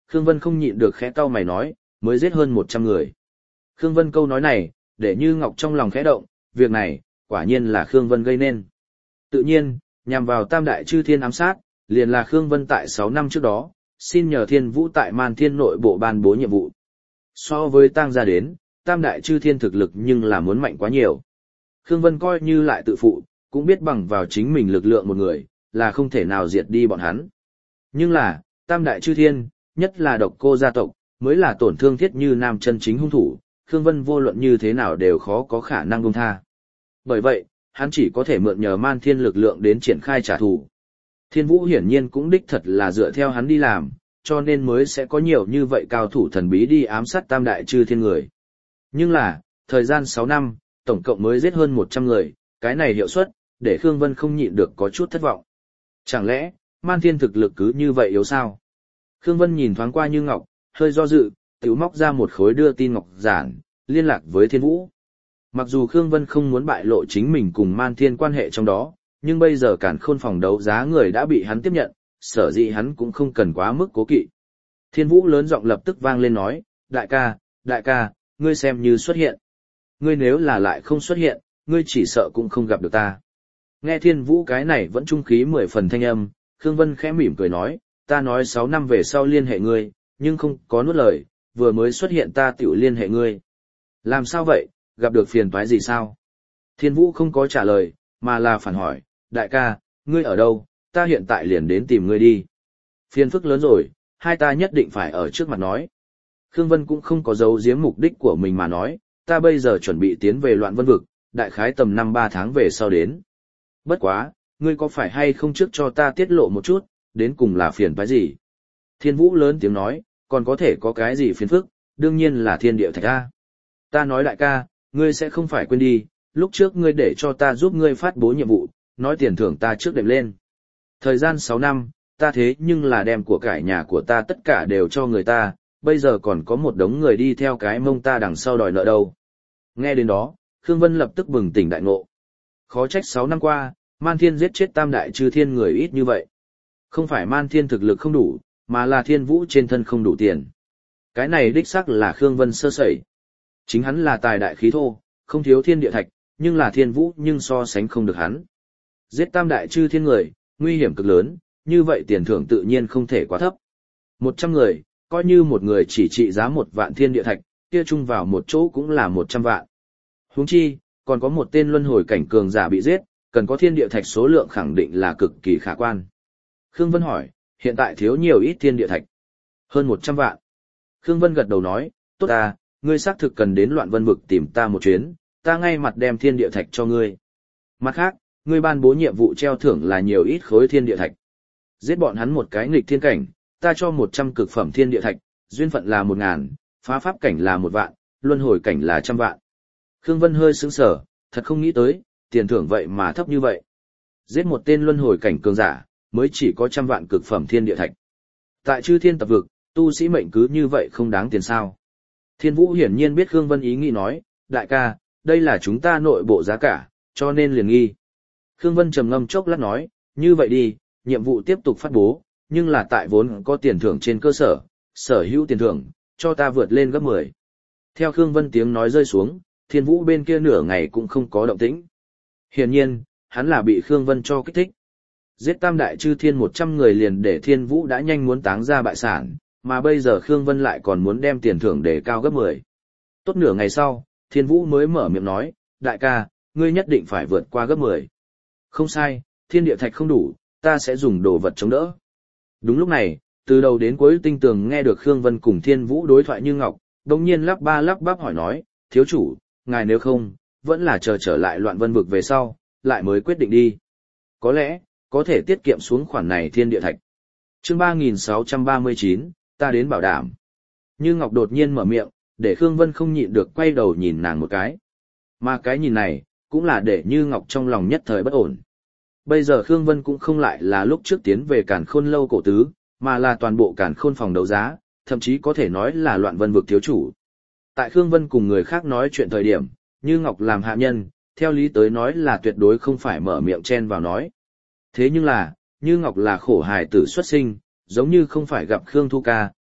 Khương Vân không nhịn được khẽ cau mày nói, mới giết hơn một trăm người. Khương Vân câu nói này, để Như Ngọc trong lòng khẽ động, việc này, quả nhiên là Khương Vân gây nên. Tự nhiên, nhằm vào Tam Đại Chư Thiên ám sát, liền là Khương Vân tại sáu năm trước đó, xin nhờ Thiên Vũ tại Man Thiên nội bộ ban bố nhiệm vụ. So với Tang gia đến, Tam Đại Chư Thiên thực lực nhưng là muốn mạnh quá nhiều. Khương Vân coi như lại tự phụ, cũng biết bằng vào chính mình lực lượng một người, là không thể nào diệt đi bọn hắn. Nhưng là, Tam Đại Chư Thiên, nhất là Độc Cô gia tộc, mới là tổn thương Thiết Như Nam chân chính hung thủ, Khương Vân vô luận như thế nào đều khó có khả năng buông tha. Bởi vậy, hắn chỉ có thể mượn nhờ Man Thiên lực lượng đến triển khai trả thù. Thiên Vũ hiển nhiên cũng đích thật là dựa theo hắn đi làm, cho nên mới sẽ có nhiều như vậy cao thủ thần bí đi ám sát Tam Đại Chư Thiên người. Nhưng là, thời gian sáu năm, tổng cộng mới giết hơn một trăm người, cái này hiệu suất, để Khương Vân không nhịn được có chút thất vọng. Chẳng lẽ, Man Thiên thực lực cứ như vậy yếu sao? Khương Vân nhìn thoáng qua Như Ngọc, hơi do dự, tiểu móc ra một khối đưa tin ngọc giản, liên lạc với Thiên Vũ. Mặc dù Khương Vân không muốn bại lộ chính mình cùng Man Thiên quan hệ trong đó, nhưng bây giờ Càn Khôn phòng đấu giá người đã bị hắn tiếp nhận, sở dĩ hắn cũng không cần quá mức cố kỵ. Thiên Vũ lớn giọng lập tức vang lên nói, đại ca, đại ca, ngươi xem như xuất hiện. Ngươi nếu là lại không xuất hiện, ngươi chỉ sợ cũng không gặp được ta. Nghe Thiên Vũ cái này vẫn trung khí mười phần thanh âm, Khương Vân khẽ mỉm cười nói, ta nói sáu năm về sau liên hệ ngươi, nhưng không có nuốt lời, vừa mới xuất hiện ta tiểu liên hệ ngươi. Làm sao vậy, gặp được phiền toái gì sao? Thiên Vũ không có trả lời, mà là phản hỏi, đại ca, ngươi ở đâu, ta hiện tại liền đến tìm ngươi đi. Phiền phức lớn rồi, hai ta nhất định phải ở trước mặt nói. Khương Vân cũng không có giấu giếm mục đích của mình mà nói, ta bây giờ chuẩn bị tiến về Loạn Vân Vực, đại khái tầm năm ba tháng về sau đến. Bất quá, ngươi có phải hay không trước cho ta tiết lộ một chút, đến cùng là phiền toái gì? Thiên Vũ lớn tiếng nói, còn có thể có cái gì phiền phức, đương nhiên là thiên địa thạch a. Ta nói đại ca, ngươi sẽ không phải quên đi, lúc trước ngươi để cho ta giúp ngươi phát bố nhiệm vụ, nói tiền thưởng ta trước đệm lên. Thời gian sáu năm, ta thế nhưng là đem của cải nhà của ta tất cả đều cho người ta, bây giờ còn có một đống người đi theo cái mông ta đằng sau đòi nợ đâu. Nghe đến đó, Khương Vân lập tức bừng tỉnh đại ngộ. Khó trách sáu năm qua, Man Thiên giết chết Tam Đại Chư Thiên người ít như vậy. Không phải Man Thiên thực lực không đủ, mà là Thiên Vũ trên thân không đủ tiền. Cái này đích xác là Khương Vân sơ sẩy. Chính hắn là tài đại khí thô, không thiếu thiên địa thạch, nhưng là Thiên Vũ nhưng so sánh không được hắn. Giết Tam Đại Chư Thiên người, nguy hiểm cực lớn, như vậy tiền thưởng tự nhiên không thể quá thấp. Một trăm người, coi như một người chỉ trị giá một vạn thiên địa thạch, kia chung vào một chỗ cũng là một trăm vạn. Huống chi, còn có một tên luân hồi cảnh cường giả bị giết, cần có thiên địa thạch số lượng khẳng định là cực kỳ khả quan. Khương Vân hỏi, hiện tại thiếu nhiều ít thiên địa thạch? Hơn một trăm vạn. Khương Vân gật đầu nói, tốt à, ngươi xác thực cần đến Loạn Vân Vực tìm ta một chuyến, ta ngay mặt đem thiên địa thạch cho ngươi. Mặt khác, ngươi ban bố nhiệm vụ treo thưởng là nhiều ít khối thiên địa thạch. Giết bọn hắn một cái nghịch thiên cảnh, ta cho một trăm cực phẩm thiên địa thạch, duyên phận là một ngàn, phá pháp cảnh là một vạn, luân hồi cảnh là trăm vạn. Khương Vân hơi sững sờ, thật không nghĩ tới, tiền thưởng vậy mà thấp như vậy. Giết một tên luân hồi cảnh cường giả, mới chỉ có trăm vạn cực phẩm thiên địa thạch. Tại Chư Thiên tập vực, tu sĩ mệnh cứ như vậy không đáng tiền sao? Thiên Vũ hiển nhiên biết Khương Vân ý nghĩ nói, đại ca, đây là chúng ta nội bộ giá cả, cho nên liền nghi. Khương Vân trầm ngâm chốc lát nói, như vậy đi, nhiệm vụ tiếp tục phát bố, nhưng là tại vốn có tiền thưởng trên cơ sở, sở hữu tiền thưởng, cho ta vượt lên gấp mười. Theo Khương Vân tiếng nói rơi xuống, Thiên Vũ bên kia nửa ngày cũng không có động tĩnh. Hiển nhiên, hắn là bị Khương Vân cho kích thích. Giết Tam Đại Chư Thiên một trăm người liền để Thiên Vũ đã nhanh muốn táng ra bại sản, mà bây giờ Khương Vân lại còn muốn đem tiền thưởng để cao gấp mười. Tốt nửa ngày sau, Thiên Vũ mới mở miệng nói, đại ca, ngươi nhất định phải vượt qua gấp mười. Không sai, thiên địa thạch không đủ, ta sẽ dùng đồ vật chống đỡ. Đúng lúc này, từ đầu đến cuối tinh tường nghe được Khương Vân cùng Thiên Vũ đối thoại như ngọc, đồng nhiên lắp ba lắp bắp hỏi nói, thiếu chủ, ngài nếu không, vẫn là chờ trở lại Loạn Vân Vực về sau, lại mới quyết định đi. Có lẽ, có thể tiết kiệm xuống khoản này thiên địa thạch. Chương ba nghìn sáu trăm ba mươi chín, ta đến bảo đảm. Như Ngọc đột nhiên mở miệng, để Khương Vân không nhịn được quay đầu nhìn nàng một cái. Mà cái nhìn này, cũng là để Như Ngọc trong lòng nhất thời bất ổn. Bây giờ Khương Vân cũng không lại là lúc trước tiến về Càn Khôn lâu cổ tứ, mà là toàn bộ Càn Khôn phòng đấu giá, thậm chí có thể nói là Loạn Vân Vực thiếu chủ. Tại Khương Vân cùng người khác nói chuyện thời điểm, Như Ngọc làm hạ nhân, theo lý tới nói là tuyệt đối không phải mở miệng chen vào nói. Thế nhưng là, Như Ngọc là khổ hài tử xuất sinh, giống như không phải gặp Khương Thu Ca,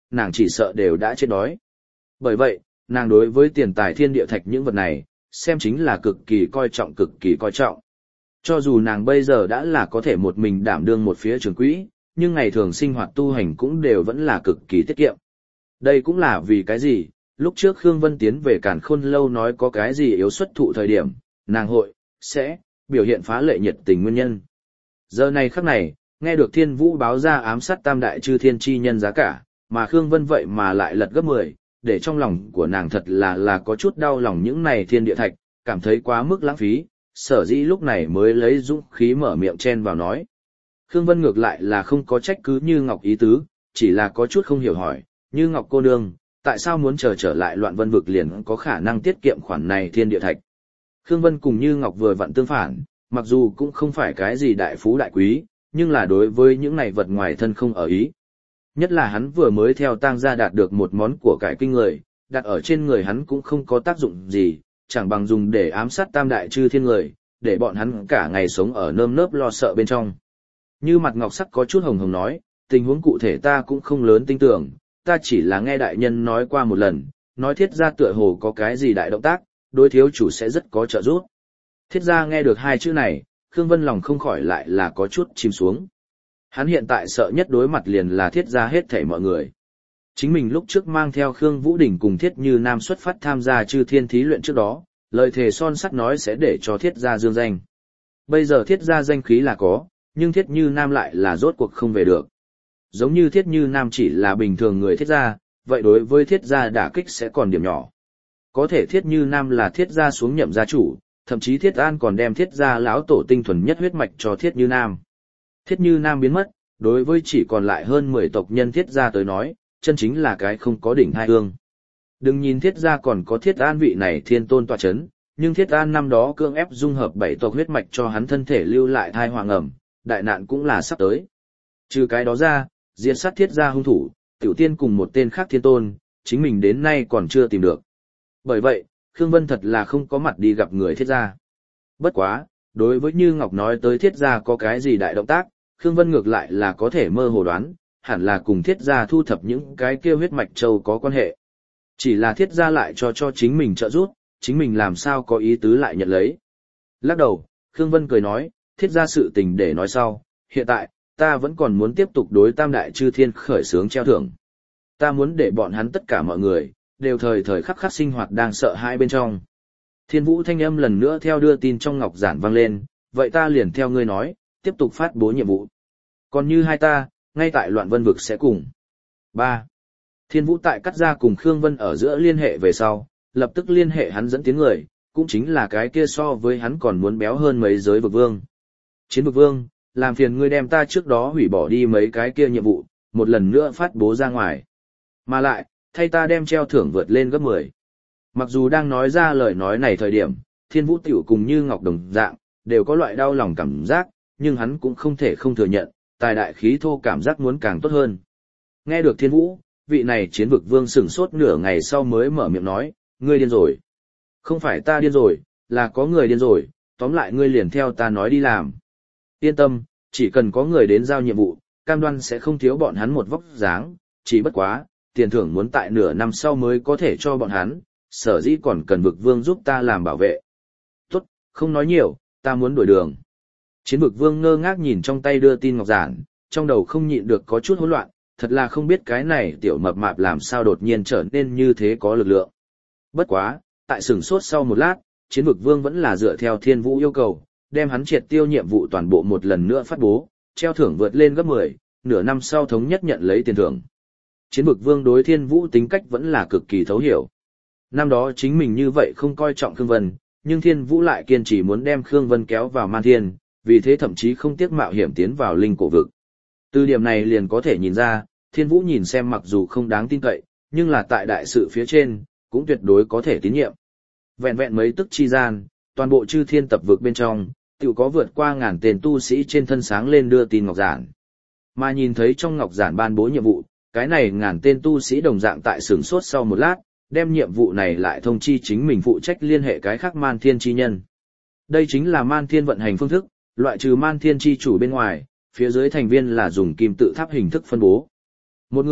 nàng chỉ sợ đều đã chết đói. Bởi vậy, nàng đối với tiền tài thiên địa thạch những vật này, xem chính là cực kỳ coi trọng cực kỳ coi trọng. Cho dù nàng bây giờ đã là có thể một mình đảm đương một phía trường quỹ, nhưng ngày thường sinh hoạt tu hành cũng đều vẫn là cực kỳ tiết kiệm. Đây cũng là vì cái gì, lúc trước Khương Vân tiến về Càn Khôn Lâu nói có cái gì yếu xuất thụ thời điểm, nàng hội, sẽ, biểu hiện phá lệ nhiệt tình nguyên nhân. Giờ này khắc này, nghe được Thiên Vũ báo ra ám sát tam đại chư thiên chi nhân giá cả, mà Khương Vân vậy mà lại lật gấp mười, để trong lòng của nàng thật là là có chút đau lòng những này thiên địa thạch, cảm thấy quá mức lãng phí, sở dĩ lúc này mới lấy dũng khí mở miệng chen vào nói. Khương Vân ngược lại là không có trách cứ Như Ngọc ý tứ, chỉ là có chút không hiểu hỏi, Như Ngọc cô nương, tại sao muốn chờ trở lại Loạn Vân vực liền có khả năng tiết kiệm khoản này thiên địa thạch. Khương Vân cùng Như Ngọc vừa vặn tương phản, mặc dù cũng không phải cái gì đại phú đại quý, nhưng là đối với những này vật ngoài thân không ở ý. Nhất là hắn vừa mới theo tang gia đạt được một món của cải kinh người, đặt ở trên người hắn cũng không có tác dụng gì, chẳng bằng dùng để ám sát tam đại chư thiên người, để bọn hắn cả ngày sống ở nơm nớp lo sợ bên trong. Như mặt ngọc sắc có chút hồng hồng nói, tình huống cụ thể ta cũng không lớn tin tưởng, ta chỉ là nghe đại nhân nói qua một lần, nói thiết gia tựa hồ có cái gì đại động tác, đối thiếu chủ sẽ rất có trợ giúp. Thiết gia nghe được hai chữ này, Khương Vân lòng không khỏi lại là có chút chìm xuống. Hắn hiện tại sợ nhất đối mặt liền là thiết gia hết thảy mọi người. Chính mình lúc trước mang theo Khương Vũ Đình cùng Thiết Như Nam xuất phát tham gia chư thiên thí luyện trước đó, lời thề son sắt nói sẽ để cho thiết gia dương danh. Bây giờ thiết gia danh khí là có, nhưng Thiết Như Nam lại là rốt cuộc không về được. Giống như Thiết Như Nam chỉ là bình thường người thiết gia, vậy đối với thiết gia đả kích sẽ còn điểm nhỏ. Có thể Thiết Như Nam là thiết gia xuống nhậm gia chủ, thậm chí Thiết An còn đem thiết gia lão tổ tinh thuần nhất huyết mạch cho Thiết Như Nam. Thiết Như Nam biến mất, đối với chỉ còn lại hơn mười tộc nhân thiết gia tới nói, chân chính là cái không có đỉnh hai hương. Đừng nhìn thiết gia còn có Thiết An vị này thiên tôn tọa chấn, nhưng Thiết An năm đó cưỡng ép dung hợp bảy tộc huyết mạch cho hắn thân thể lưu lại thai hoàng ẩm, đại nạn cũng là sắp tới. Trừ cái đó ra, diệt sát thiết gia hung thủ, tiểu tiên cùng một tên khác thiên tôn, chính mình đến nay còn chưa tìm được. Bởi vậy, Khương Vân thật là không có mặt đi gặp người thiết gia. Bất quá, đối với Như Ngọc nói tới thiết gia có cái gì đại động tác, Khương Vân ngược lại là có thể mơ hồ đoán, hẳn là cùng thiết gia thu thập những cái kia huyết mạch châu có quan hệ. Chỉ là thiết gia lại cho cho chính mình trợ giúp, chính mình làm sao có ý tứ lại nhận lấy. Lắc đầu, Khương Vân cười nói, thiết gia sự tình để nói sau, hiện tại, ta vẫn còn muốn tiếp tục đối tam đại chư thiên khởi xướng treo thưởng. Ta muốn để bọn hắn tất cả mọi người, đều thời thời khắc khắc sinh hoạt đang sợ hãi bên trong. Thiên Vũ thanh âm lần nữa theo đưa tin trong ngọc giản vang lên, vậy ta liền theo ngươi nói, tiếp tục phát bố nhiệm vụ. Còn như hai ta, ngay tại Loạn Vân vực sẽ cùng. ba. Thiên Vũ tại cắt ra cùng Khương Vân ở giữa liên hệ về sau, lập tức liên hệ hắn dẫn tiếng người, cũng chính là cái kia so với hắn còn muốn béo hơn mấy giới vực vương. Chiến vực vương, làm phiền ngươi đem ta trước đó hủy bỏ đi mấy cái kia nhiệm vụ, một lần nữa phát bố ra ngoài. Mà lại, thay ta đem treo thưởng vượt lên gấp mười. Mặc dù đang nói ra lời nói này thời điểm, Thiên Vũ tiểu cùng Như Ngọc đồng dạng, đều có loại đau lòng cảm giác, nhưng hắn cũng không thể không thừa nhận, tài đại khí thô cảm giác muốn càng tốt hơn. Nghe được Thiên Vũ, vị này chiến vực vương sửng sốt nửa ngày sau mới mở miệng nói, ngươi điên rồi. Không phải ta điên rồi, là có người điên rồi, tóm lại ngươi liền theo ta nói đi làm. Yên tâm, chỉ cần có người đến giao nhiệm vụ, cam đoan sẽ không thiếu bọn hắn một vóc dáng, chỉ bất quá, tiền thưởng muốn tại nửa năm sau mới có thể cho bọn hắn, sở dĩ còn cần vực vương giúp ta làm bảo vệ. Tốt, không nói nhiều, ta muốn đổi đường. Chiến vực vương ngơ ngác nhìn trong tay đưa tin ngọc giản, trong đầu không nhịn được có chút hỗn loạn, thật là không biết cái này tiểu mập mạp làm sao đột nhiên trở nên như thế có lực lượng. Bất quá, tại sửng sốt sau một lát, chiến vực vương vẫn là dựa theo Thiên Vũ yêu cầu, đem hắn triệt tiêu nhiệm vụ toàn bộ một lần nữa phát bố, treo thưởng vượt lên gấp mười, nửa năm sau thống nhất nhận lấy tiền thưởng. Chiến vực vương đối Thiên Vũ tính cách vẫn là cực kỳ thấu hiểu. Năm đó chính mình như vậy không coi trọng Khương Vân, nhưng Thiên Vũ lại kiên trì muốn đem Khương Vân kéo vào Man Thiên, vì thế thậm chí không tiếc mạo hiểm tiến vào linh cổ vực. Từ điểm này liền có thể nhìn ra, Thiên Vũ nhìn xem mặc dù không đáng tin cậy, nhưng là tại đại sự phía trên, cũng tuyệt đối có thể tín nhiệm. Vẹn vẹn mấy tức chi gian, toàn bộ chư thiên tập vực bên trong, tự có vượt qua ngàn tên tu sĩ trên thân sáng lên đưa tin ngọc giản. Mà nhìn thấy trong ngọc giản ban bố nhiệm vụ, cái này ngàn tên tu sĩ đồng dạng tại sửng sốt sau một lát, đem nhiệm vụ này lại thông chi chính mình phụ trách liên hệ cái khác Man Thiên chi nhân. Đây chính là Man Thiên vận hành phương thức, loại trừ Man Thiên chi chủ bên ngoài, phía dưới thành viên là dùng kim tự tháp hình thức phân bố. Một người,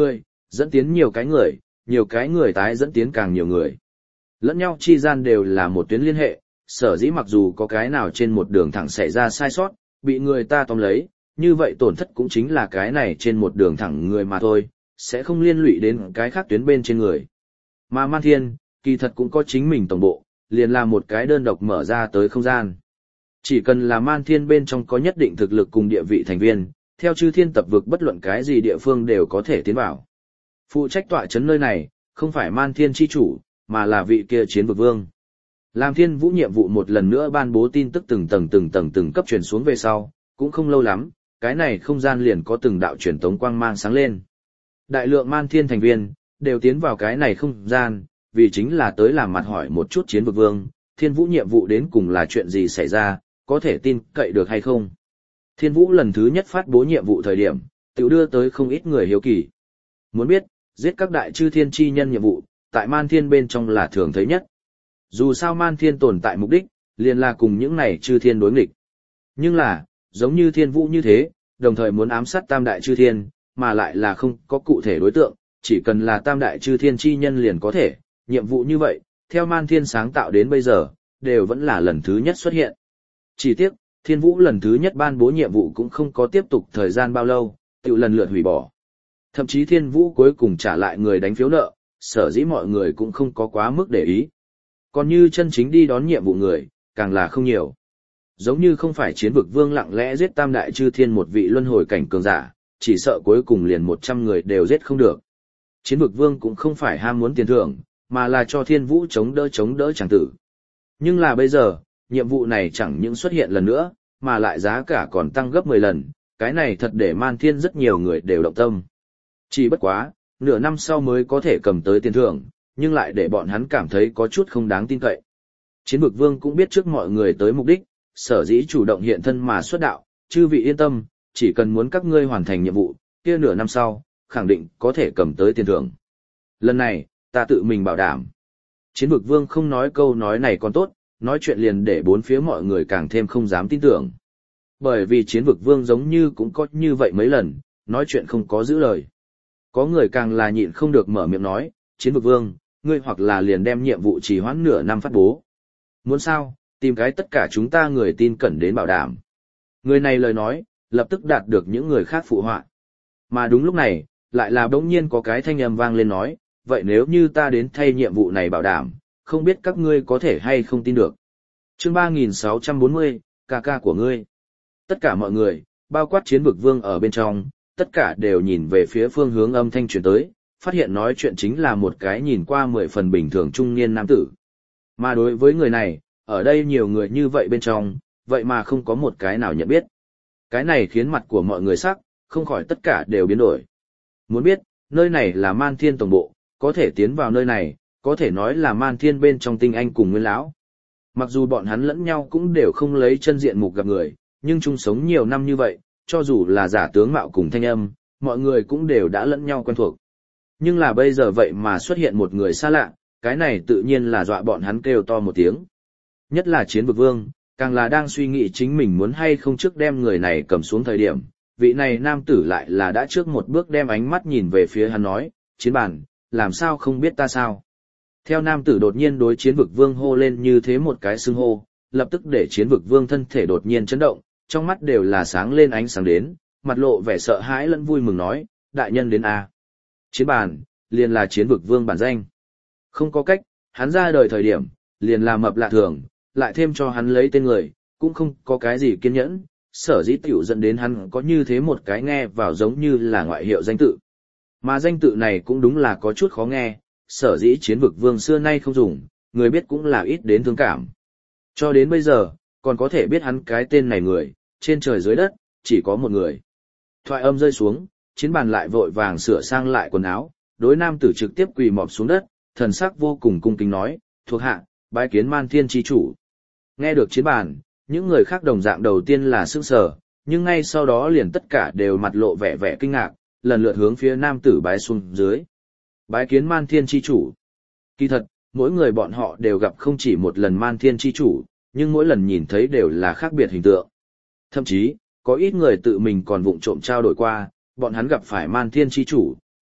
dẫn tiến nhiều cái người, nhiều cái người tái dẫn tiến càng nhiều người. Lẫn nhau chi gian đều là một tuyến liên hệ, sở dĩ mặc dù có cái nào trên một đường thẳng xảy ra sai sót, bị người ta tóm lấy, như vậy tổn thất cũng chính là cái này trên một đường thẳng người mà thôi, sẽ không liên lụy đến cái khác tuyến bên trên người. Mà Man Thiên, kỳ thật cũng có chính mình tổng bộ, liền là một cái đơn độc mở ra tới không gian. Chỉ cần là Man Thiên bên trong có nhất định thực lực cùng địa vị thành viên, theo chư thiên tập vực bất luận cái gì địa phương đều có thể tiến vào. Phụ trách tọa chấn nơi này, không phải Man Thiên chi chủ, mà là vị kia chiến vực vương. Làm Thiên Vũ nhiệm vụ một lần nữa ban bố tin tức từng tầng từng tầng từng cấp truyền xuống về sau, cũng không lâu lắm, cái này không gian liền có từng đạo truyền tống quang mang sáng lên. Đại lượng Man Thiên thành viên, đều tiến vào cái này không gian, vì chính là tới làm mặt hỏi một chút chiến vực vương, Thiên Vũ nhiệm vụ đến cùng là chuyện gì xảy ra, có thể tin cậy được hay không. Thiên Vũ lần thứ nhất phát bố nhiệm vụ thời điểm, tự đưa tới không ít người hiếu kỳ. Muốn biết, giết các đại chư thiên chi nhân nhiệm vụ, tại Man Thiên bên trong là thường thấy nhất. Dù sao Man Thiên tồn tại mục đích, liền là cùng những này chư thiên đối nghịch. Nhưng là, giống như Thiên Vũ như thế, đồng thời muốn ám sát tam đại chư thiên, mà lại là không có cụ thể đối tượng, chỉ cần là tam đại chư thiên chi nhân liền có thể, nhiệm vụ như vậy, theo Man Thiên sáng tạo đến bây giờ, đều vẫn là lần thứ nhất xuất hiện. Chỉ tiếc, Thiên Vũ lần thứ nhất ban bố nhiệm vụ cũng không có tiếp tục thời gian bao lâu, tự lần lượt hủy bỏ. Thậm chí Thiên Vũ cuối cùng trả lại người đánh phiếu nợ, sở dĩ mọi người cũng không có quá mức để ý. Còn như chân chính đi đón nhiệm vụ người, càng là không nhiều. Giống như không phải chiến vực vương lặng lẽ giết tam đại chư thiên một vị luân hồi cảnh cường giả, chỉ sợ cuối cùng liền một trăm người đều giết không được. Chiến vực vương cũng không phải ham muốn tiền thưởng, mà là cho Thiên Vũ chống đỡ chống đỡ chẳng tử. Nhưng là bây giờ, nhiệm vụ này chẳng những xuất hiện lần nữa, mà lại giá cả còn tăng gấp mười lần, cái này thật để Man Thiên rất nhiều người đều động tâm. Chỉ bất quá, nửa năm sau mới có thể cầm tới tiền thưởng, nhưng lại để bọn hắn cảm thấy có chút không đáng tin cậy. Chiến vực vương cũng biết trước mọi người tới mục đích, sở dĩ chủ động hiện thân mà xuất đạo, chư vị yên tâm, chỉ cần muốn các ngươi hoàn thành nhiệm vụ, kia nửa năm sau, khẳng định có thể cầm tới tiền thưởng. Lần này, ta tự mình bảo đảm. Chiến vực vương không nói câu nói này còn tốt, nói chuyện liền để bốn phía mọi người càng thêm không dám tin tưởng. Bởi vì chiến vực vương giống như cũng có như vậy mấy lần, nói chuyện không có giữ lời. Có người càng là nhịn không được mở miệng nói, chiến vực vương, ngươi hoặc là liền đem nhiệm vụ trì hoãn nửa năm phát bố. Muốn sao, tìm cái tất cả chúng ta người tin cẩn đến bảo đảm. Người này lời nói, lập tức đạt được những người khác phụ họa. Mà đúng lúc này, lại là bỗng nhiên có cái thanh âm vang lên nói, vậy nếu như ta đến thay nhiệm vụ này bảo đảm, không biết các ngươi có thể hay không tin được. Chương ba nghìn sáu trăm bốn mươi, ca ca của ngươi. Tất cả mọi người, bao quát chiến vực vương ở bên trong, tất cả đều nhìn về phía phương hướng âm thanh truyền tới, phát hiện nói chuyện chính là một cái nhìn qua mười phần bình thường trung niên nam tử. Mà đối với người này, ở đây nhiều người như vậy bên trong, vậy mà không có một cái nào nhận biết. Cái này khiến mặt của mọi người sắc, không khỏi tất cả đều biến đổi. Muốn biết, nơi này là Man Thiên tổng bộ, có thể tiến vào nơi này, có thể nói là Man Thiên bên trong tinh anh cùng nguyên lão. Mặc dù bọn hắn lẫn nhau cũng đều không lấy chân diện mục gặp người, nhưng chung sống nhiều năm như vậy, cho dù là giả tướng mạo cùng thanh âm, mọi người cũng đều đã lẫn nhau quen thuộc. Nhưng là bây giờ vậy mà xuất hiện một người xa lạ, cái này tự nhiên là dọa bọn hắn kêu to một tiếng. Nhất là chiến vực vương, càng là đang suy nghĩ chính mình muốn hay không trước đem người này cầm xuống thời điểm, vị này nam tử lại là đã trước một bước đem ánh mắt nhìn về phía hắn nói, chiến bản, làm sao không biết ta sao. Theo nam tử đột nhiên đối chiến vực vương hô lên như thế một cái xưng hô, lập tức để chiến vực vương thân thể đột nhiên chấn động, trong mắt đều là sáng lên ánh sáng đến, mặt lộ vẻ sợ hãi lẫn vui mừng nói, đại nhân đến a. Chiến bản, liền là chiến vực vương bản danh. Không có cách, hắn ra đời thời điểm, liền là mập lạ thường, lại thêm cho hắn lấy tên người, cũng không có cái gì kiên nhẫn, sở dĩ tiểu dẫn đến hắn có như thế một cái nghe vào giống như là ngoại hiệu danh tự. Mà danh tự này cũng đúng là có chút khó nghe, sở dĩ chiến vực vương xưa nay không dùng, người biết cũng là ít đến thương cảm. Cho đến bây giờ, còn có thể biết hắn cái tên này người, trên trời dưới đất, chỉ có một người. Thoại âm rơi xuống, chiến bàn lại vội vàng sửa sang lại quần áo, đối nam tử trực tiếp quỳ mọp xuống đất, thần sắc vô cùng cung kính nói, thuộc hạ, bái kiến Man Thiên chi chủ. Nghe được chiến bàn, những người khác đồng dạng đầu tiên là sững sờ, nhưng ngay sau đó liền tất cả đều mặt lộ vẻ vẻ kinh ngạc, lần lượt hướng phía nam tử bái xuống dưới. Bái kiến Man Thiên chi chủ. Kỳ thật, mỗi người bọn họ đều gặp không chỉ một lần Man Thiên chi chủ, nhưng mỗi lần nhìn thấy đều là khác biệt hình tượng. Thậm chí, có ít người tự mình còn vụng trộm trao đổi qua, bọn hắn gặp phải Man Thiên chi chủ,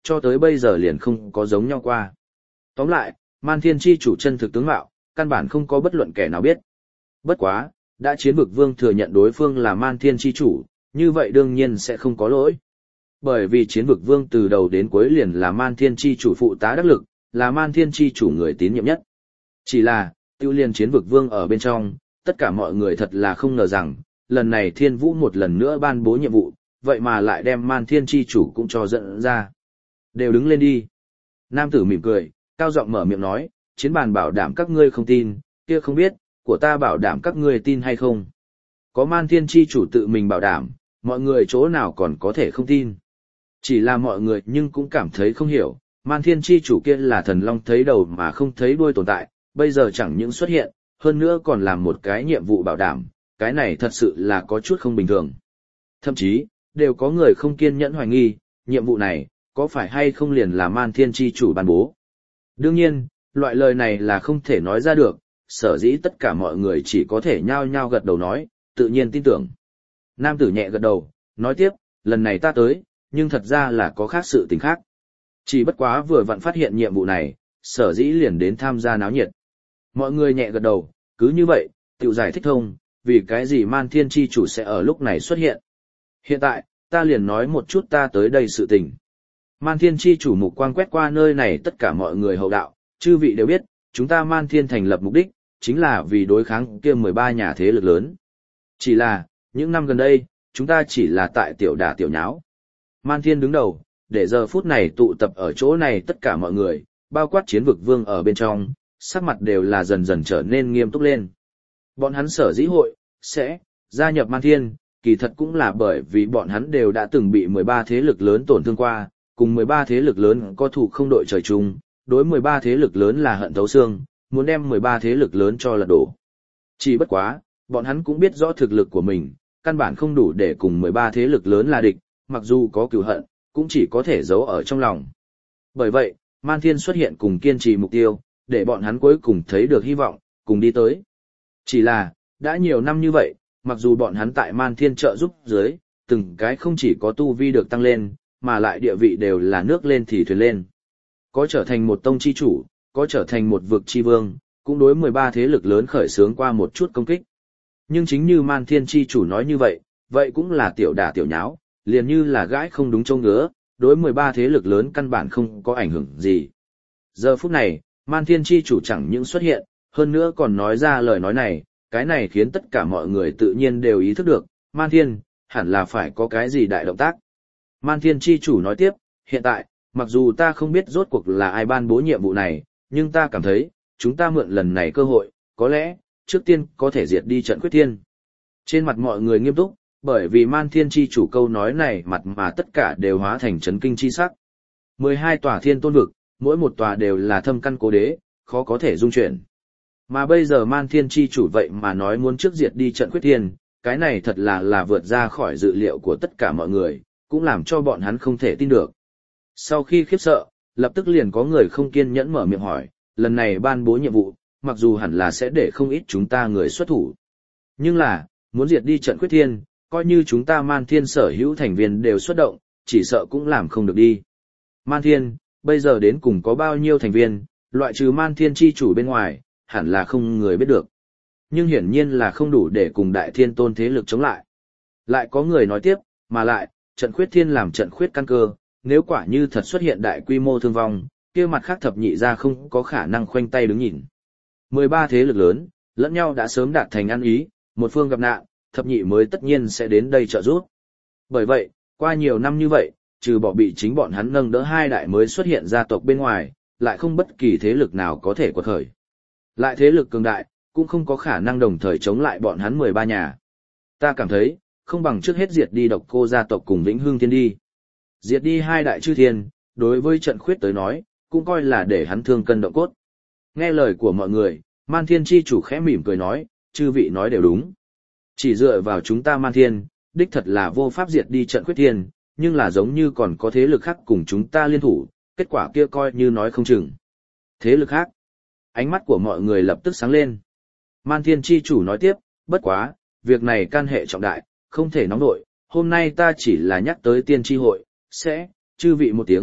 cho tới bây giờ liền không có giống nhau qua. Tóm lại, Man Thiên chi chủ chân thực tướng mạo, căn bản không có bất luận kẻ nào biết. Bất quá, đã Chiến Vực Vương thừa nhận đối phương là Man Thiên chi chủ, như vậy đương nhiên sẽ không có lỗi. Bởi vì Chiến Vực Vương từ đầu đến cuối liền là Man Thiên chi chủ phụ tá đắc lực, là Man Thiên chi chủ người tín nhiệm nhất. Chỉ là, tiêu liên Chiến Vực Vương ở bên trong, tất cả mọi người thật là không ngờ rằng, lần này Thiên Vũ một lần nữa ban bố nhiệm vụ, vậy mà lại đem Man Thiên chi chủ cũng cho dẫn ra. Đều đứng lên đi. Nam tử mỉm cười, cao giọng mở miệng nói, chiến bàn bảo đảm các ngươi không tin, kia không biết, của ta bảo đảm các ngươi tin hay không. Có Man Thiên chi chủ tự mình bảo đảm, mọi người chỗ nào còn có thể không tin. Chỉ là mọi người nhưng cũng cảm thấy không hiểu, Man Thiên chi chủ kia là thần long thấy đầu mà không thấy đuôi tồn tại, bây giờ chẳng những xuất hiện, hơn nữa còn làm một cái nhiệm vụ bảo đảm, cái này thật sự là có chút không bình thường. Thậm chí, đều có người không kiên nhẫn hoài nghi, nhiệm vụ này, có phải hay không liền là Man Thiên chi chủ ban bố. Đương nhiên, loại lời này là không thể nói ra được, sở dĩ tất cả mọi người chỉ có thể nhao nhao gật đầu nói, tự nhiên tin tưởng. Nam tử nhẹ gật đầu, nói tiếp, lần này ta tới, nhưng thật ra là có khác sự tình khác. Chỉ bất quá vừa vặn phát hiện nhiệm vụ này, sở dĩ liền đến tham gia náo nhiệt. Mọi người nhẹ gật đầu, cứ như vậy, tự giải thích thông, vì cái gì Man Thiên chi chủ sẽ ở lúc này xuất hiện. Hiện tại, ta liền nói một chút ta tới đây sự tình. Man Thiên chi chủ mục quang quét qua nơi này tất cả mọi người hậu đạo, chư vị đều biết, chúng ta Man Thiên thành lập mục đích, chính là vì đối kháng kia mười ba nhà thế lực lớn. Chỉ là, những năm gần đây, chúng ta chỉ là tại tiểu đả tiểu nháo. Man Thiên đứng đầu, để giờ phút này tụ tập ở chỗ này tất cả mọi người, bao quát Chiến Vực Vương ở bên trong, sắc mặt đều là dần dần trở nên nghiêm túc lên. Bọn hắn sở dĩ hội, sẽ, gia nhập Man Thiên, kỳ thật cũng là bởi vì bọn hắn đều đã từng bị mười ba thế lực lớn tổn thương qua, cùng mười ba thế lực lớn có thủ không đội trời chung, đối mười ba thế lực lớn là hận thấu xương, muốn đem mười ba thế lực lớn cho lật đổ. Chỉ bất quá, bọn hắn cũng biết rõ thực lực của mình, căn bản không đủ để cùng mười ba thế lực lớn là địch, mặc dù có cừu hận, cũng chỉ có thể giấu ở trong lòng. Bởi vậy, Man Thiên xuất hiện cùng kiên trì mục tiêu, để bọn hắn cuối cùng thấy được hy vọng, cùng đi tới. Chỉ là, đã nhiều năm như vậy, mặc dù bọn hắn tại Man Thiên trợ giúp dưới, từng cái không chỉ có tu vi được tăng lên, mà lại địa vị đều là nước lên thì thuyền lên. Có trở thành một tông chi chủ, có trở thành một vực chi vương, cũng đối mười ba thế lực lớn khởi xướng qua một chút công kích. Nhưng chính như Man Thiên chi chủ nói như vậy, vậy cũng là tiểu đả tiểu nháo, liền như là gãi không đúng châu ngứa, đối mười ba thế lực lớn căn bản không có ảnh hưởng gì. Giờ phút này, Man Thiên chi chủ chẳng những xuất hiện, hơn nữa còn nói ra lời nói này, cái này khiến tất cả mọi người tự nhiên đều ý thức được, Man Thiên, hẳn là phải có cái gì đại động tác. Man Thiên chi chủ nói tiếp, hiện tại, mặc dù ta không biết rốt cuộc là ai ban bố nhiệm vụ này, nhưng ta cảm thấy, chúng ta mượn lần này cơ hội, có lẽ, trước tiên có thể diệt đi trận quyết thiên. Trên mặt mọi người nghiêm túc, bởi vì Man Thiên chi chủ câu nói này mặt mà tất cả đều hóa thành chấn kinh chi sắc. mười hai tòa thiên tôn vực, mỗi một tòa đều là thâm căn cố đế, khó có thể dung chuyển. Mà bây giờ Man Thiên chi chủ vậy mà nói muốn trước diệt đi trận quyết thiên, cái này thật là là vượt ra khỏi dự liệu của tất cả mọi người, cũng làm cho bọn hắn không thể tin được. Sau khi khiếp sợ, lập tức liền có người không kiên nhẫn mở miệng hỏi, lần này ban bố nhiệm vụ, mặc dù hẳn là sẽ để không ít chúng ta người xuất thủ. Nhưng là, muốn diệt đi trận quyết thiên, coi như chúng ta Man Thiên sở hữu thành viên đều xuất động, chỉ sợ cũng làm không được đi. Man Thiên, bây giờ đến cùng có bao nhiêu thành viên, loại trừ Man Thiên chi chủ bên ngoài, hẳn là không người biết được. Nhưng hiển nhiên là không đủ để cùng đại thiên tôn thế lực chống lại. Lại có người nói tiếp, mà lại, trận khuyết thiên làm trận khuyết căn cơ, nếu quả như thật xuất hiện đại quy mô thương vong, kia mặt khác thập nhị ra không có khả năng khoanh tay đứng nhìn. mười ba thế lực lớn, lẫn nhau đã sớm đạt thành ăn ý, một phương gặp nạn, thập nhị mới tất nhiên sẽ đến đây trợ giúp. Bởi vậy, qua nhiều năm như vậy, trừ bỏ bị chính bọn hắn nâng đỡ hai đại mới xuất hiện gia tộc bên ngoài, lại không bất kỳ thế lực nào có thể quật khởi. Lại thế lực cường đại, cũng không có khả năng đồng thời chống lại bọn hắn mười ba nhà. Ta cảm thấy, không bằng trước hết diệt đi Độc Cô gia tộc cùng Vĩnh Hưng Thiên đi. Diệt đi hai đại chư thiên, đối với trận khuyết tới nói, cũng coi là để hắn thương cân động cốt. Nghe lời của mọi người, Man Thiên chi chủ khẽ mỉm cười nói, chư vị nói đều đúng. Chỉ dựa vào chúng ta Man Thiên, đích thật là vô pháp diệt đi trận khuyết thiên, nhưng là giống như còn có thế lực khác cùng chúng ta liên thủ, kết quả kia coi như nói không chừng. Thế lực khác? Ánh mắt của mọi người lập tức sáng lên. Man Thiên chi chủ nói tiếp, bất quá, việc này can hệ trọng đại, không thể nóng nội, hôm nay ta chỉ là nhắc tới tiên tri hội, sẽ, chư vị một tiếng,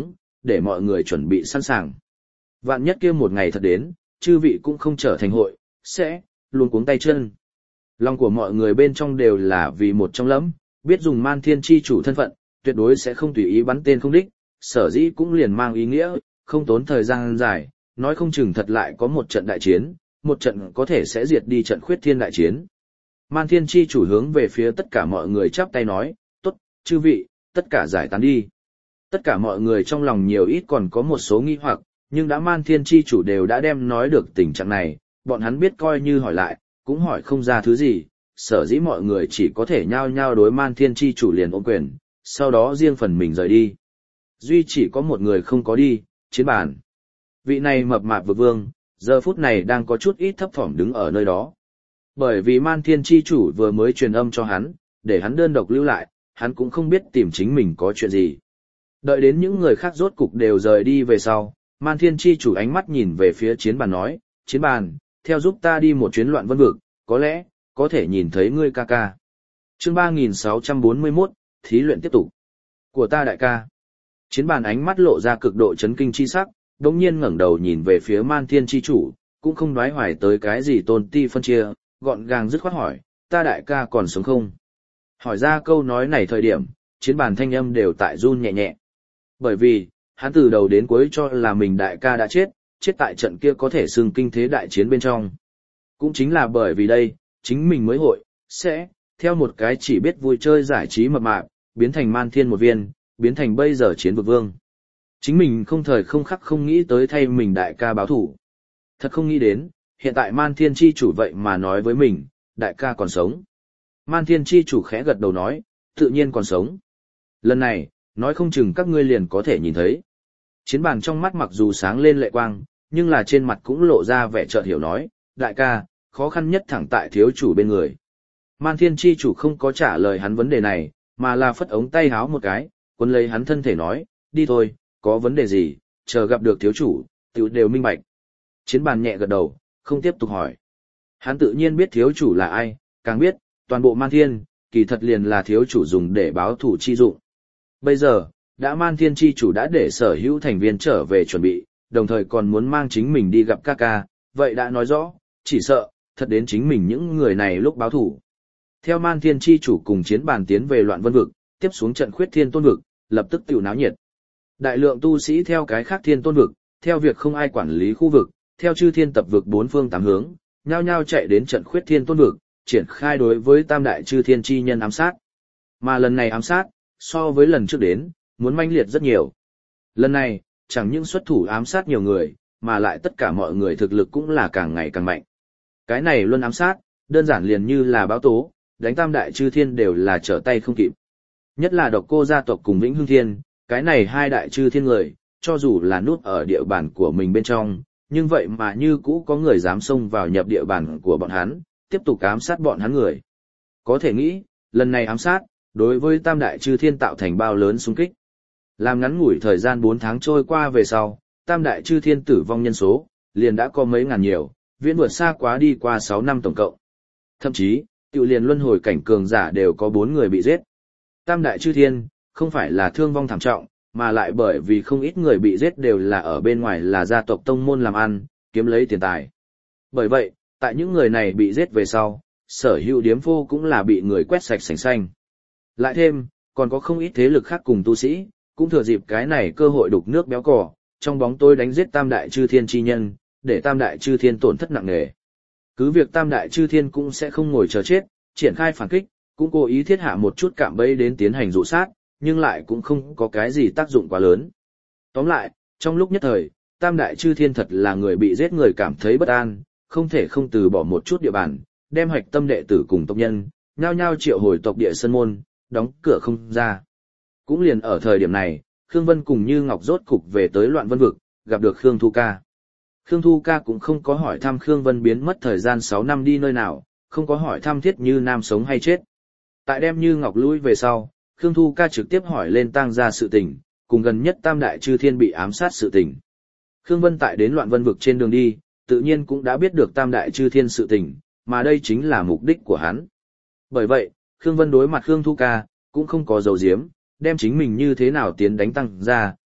để mọi người chuẩn bị sẵn sàng. Vạn nhất kia một ngày thật đến, chư vị cũng không trở thành hội, sẽ luôn cuống tay chân. Lòng của mọi người bên trong đều là vì một trong lẫm, biết dùng Man Thiên chi chủ thân phận, tuyệt đối sẽ không tùy ý bắn tên không đích, sở dĩ cũng liền mang ý nghĩa, không tốn thời gian dài, nói không chừng thật lại có một trận đại chiến, một trận có thể sẽ diệt đi trận khuyết thiên đại chiến. Man Thiên chi chủ hướng về phía tất cả mọi người chắp tay nói, tốt, chư vị, tất cả giải tán đi. Tất cả mọi người trong lòng nhiều ít còn có một số nghi hoặc, nhưng đã Man Thiên chi chủ đều đã đem nói được tình trạng này, bọn hắn biết coi như hỏi lại, cũng hỏi không ra thứ gì, sở dĩ mọi người chỉ có thể nhao nhao đối Man Thiên chi chủ liền ôm quyền, sau đó riêng phần mình rời đi. Duy chỉ có một người không có đi, Chiến Bàn. Vị này mập mạp vực vương, giờ phút này đang có chút ít thấp thỏm đứng ở nơi đó. Bởi vì Man Thiên chi chủ vừa mới truyền âm cho hắn, để hắn đơn độc lưu lại, hắn cũng không biết tìm chính mình có chuyện gì. Đợi đến những người khác rốt cục đều rời đi về sau, Man Thiên chi chủ ánh mắt nhìn về phía Chiến Bàn nói, Chiến Bàn, theo giúp ta đi một chuyến loạn vân vực, có lẽ, có thể nhìn thấy ngươi ca ca. Chương ba nghìn sáu trăm bốn mươi mốt, thí luyện tiếp tục. Của ta đại ca. Chiến Bàn ánh mắt lộ ra cực độ chấn kinh chi sắc, đống nhiên ngẩng đầu nhìn về phía Man Thiên chi chủ, cũng không đoái hoài tới cái gì tôn ti phân chia, gọn gàng dứt khoát hỏi, ta đại ca còn sống không? Hỏi ra câu nói này thời điểm, Chiến Bàn thanh âm đều tại run nhẹ nhẹ. Bởi vì, hắn từ đầu đến cuối cho là mình đại ca đã chết, chết tại trận kia có thể xưng kinh thế đại chiến bên trong. Cũng chính là bởi vì đây, chính mình mới hội, sẽ, theo một cái chỉ biết vui chơi giải trí mập mạp, biến thành Man Thiên một viên, biến thành bây giờ chiến vực vương. Chính mình không thời không khắc không nghĩ tới thay mình đại ca báo thủ. Thật không nghĩ đến, hiện tại Man Thiên chi chủ vậy mà nói với mình, đại ca còn sống. Man Thiên chi chủ khẽ gật đầu nói, tự nhiên còn sống. Lần này, nói không chừng các ngươi liền có thể nhìn thấy. Chiến Bàn trong mắt mặc dù sáng lên lệ quang, nhưng là trên mặt cũng lộ ra vẻ chợt hiểu nói, đại ca, khó khăn nhất thẳng tại thiếu chủ bên người. Man Thiên chi chủ không có trả lời hắn vấn đề này, mà là phất ống tay háo một cái, cuốn lấy hắn thân thể nói, đi thôi, có vấn đề gì, chờ gặp được thiếu chủ, tiểu đều minh bạch. Chiến Bàn nhẹ gật đầu, không tiếp tục hỏi. Hắn tự nhiên biết thiếu chủ là ai, càng biết, toàn bộ Man Thiên, kỳ thật liền là thiếu chủ dùng để báo thủ chi dụng. Bây giờ, đã Man Thiên chi chủ đã để sở hữu thành viên trở về chuẩn bị, đồng thời còn muốn mang chính mình đi gặp ca ca, vậy đã nói rõ, chỉ sợ, thật đến chính mình những người này lúc báo thủ. Theo Man Thiên chi chủ cùng Chiến Bàn tiến về loạn vân vực, tiếp xuống trận khuyết thiên tôn vực, lập tức tiểu náo nhiệt. Đại lượng tu sĩ theo cái khác thiên tôn vực, theo việc không ai quản lý khu vực, theo chư thiên tập vực bốn phương tám hướng, nhao nhao chạy đến trận khuyết thiên tôn vực, triển khai đối với tam đại chư thiên chi nhân ám sát. Mà lần này ám sát, so với lần trước đến, muốn manh liệt rất nhiều. Lần này, chẳng những xuất thủ ám sát nhiều người, mà lại tất cả mọi người thực lực cũng là càng ngày càng mạnh. Cái này luôn ám sát, đơn giản liền như là báo tố, đánh tam đại chư thiên đều là trở tay không kịp. Nhất là Độc Cô gia tộc cùng Vĩnh Hưng Thiên, cái này hai đại chư thiên người, cho dù là núp ở địa bàn của mình bên trong, nhưng vậy mà như cũ có người dám xông vào nhập địa bàn của bọn hắn, tiếp tục ám sát bọn hắn người. Có thể nghĩ, lần này ám sát, đối với tam đại chư thiên tạo thành bao lớn xung kích. Làm ngắn ngủi thời gian bốn tháng trôi qua về sau, tam đại chư thiên tử vong nhân số, liền đã có mấy ngàn nhiều, viễn vượt xa quá đi qua sáu năm tổng cộng. Thậm chí, tiểu liền luân hồi cảnh cường giả đều có bốn người bị giết. Tam đại chư thiên, không phải là thương vong thảm trọng, mà lại bởi vì không ít người bị giết đều là ở bên ngoài là gia tộc tông môn làm ăn, kiếm lấy tiền tài. Bởi vậy, tại những người này bị giết về sau, sở hữu điếm phô cũng là bị người quét sạch sành xanh. Lại thêm, còn có không ít thế lực khác cùng tu sĩ, cũng thừa dịp cái này cơ hội đục nước béo cỏ, trong bóng tối đánh giết tam đại chư thiên chi nhân, để tam đại chư thiên tổn thất nặng nề. Cứ việc tam đại chư thiên cũng sẽ không ngồi chờ chết, triển khai phản kích, cũng cố ý thiết hạ một chút cạm bẫy đến tiến hành dụ sát, nhưng lại cũng không có cái gì tác dụng quá lớn. Tóm lại, trong lúc nhất thời, tam đại chư thiên thật là người bị giết người cảm thấy bất an, không thể không từ bỏ một chút địa bàn, đem hoạch tâm đệ tử cùng tộc nhân, nhao nhao triệu hồi tộc địa sân môn, đóng cửa không ra. Cũng liền ở thời điểm này, Khương Vân cùng Như Ngọc rốt cục về tới loạn vân vực, gặp được Khương Thu Ca. Khương Thu Ca cũng không có hỏi thăm Khương Vân biến mất thời gian sáu năm đi nơi nào, không có hỏi thăm Thiết Như Nam sống hay chết. Tại đem Như Ngọc lui về sau, Khương Thu Ca trực tiếp hỏi lên tang gia sự tình, cùng gần nhất tam đại chư thiên bị ám sát sự tình. Khương Vân tại đến loạn vân vực trên đường đi, tự nhiên cũng đã biết được tam đại chư thiên sự tình, mà đây chính là mục đích của hắn. Bởi vậy, Khương Vân đối mặt Khương Thu Ca, cũng không có dầu diếm, đem chính mình như thế nào tiến đánh tăng gia,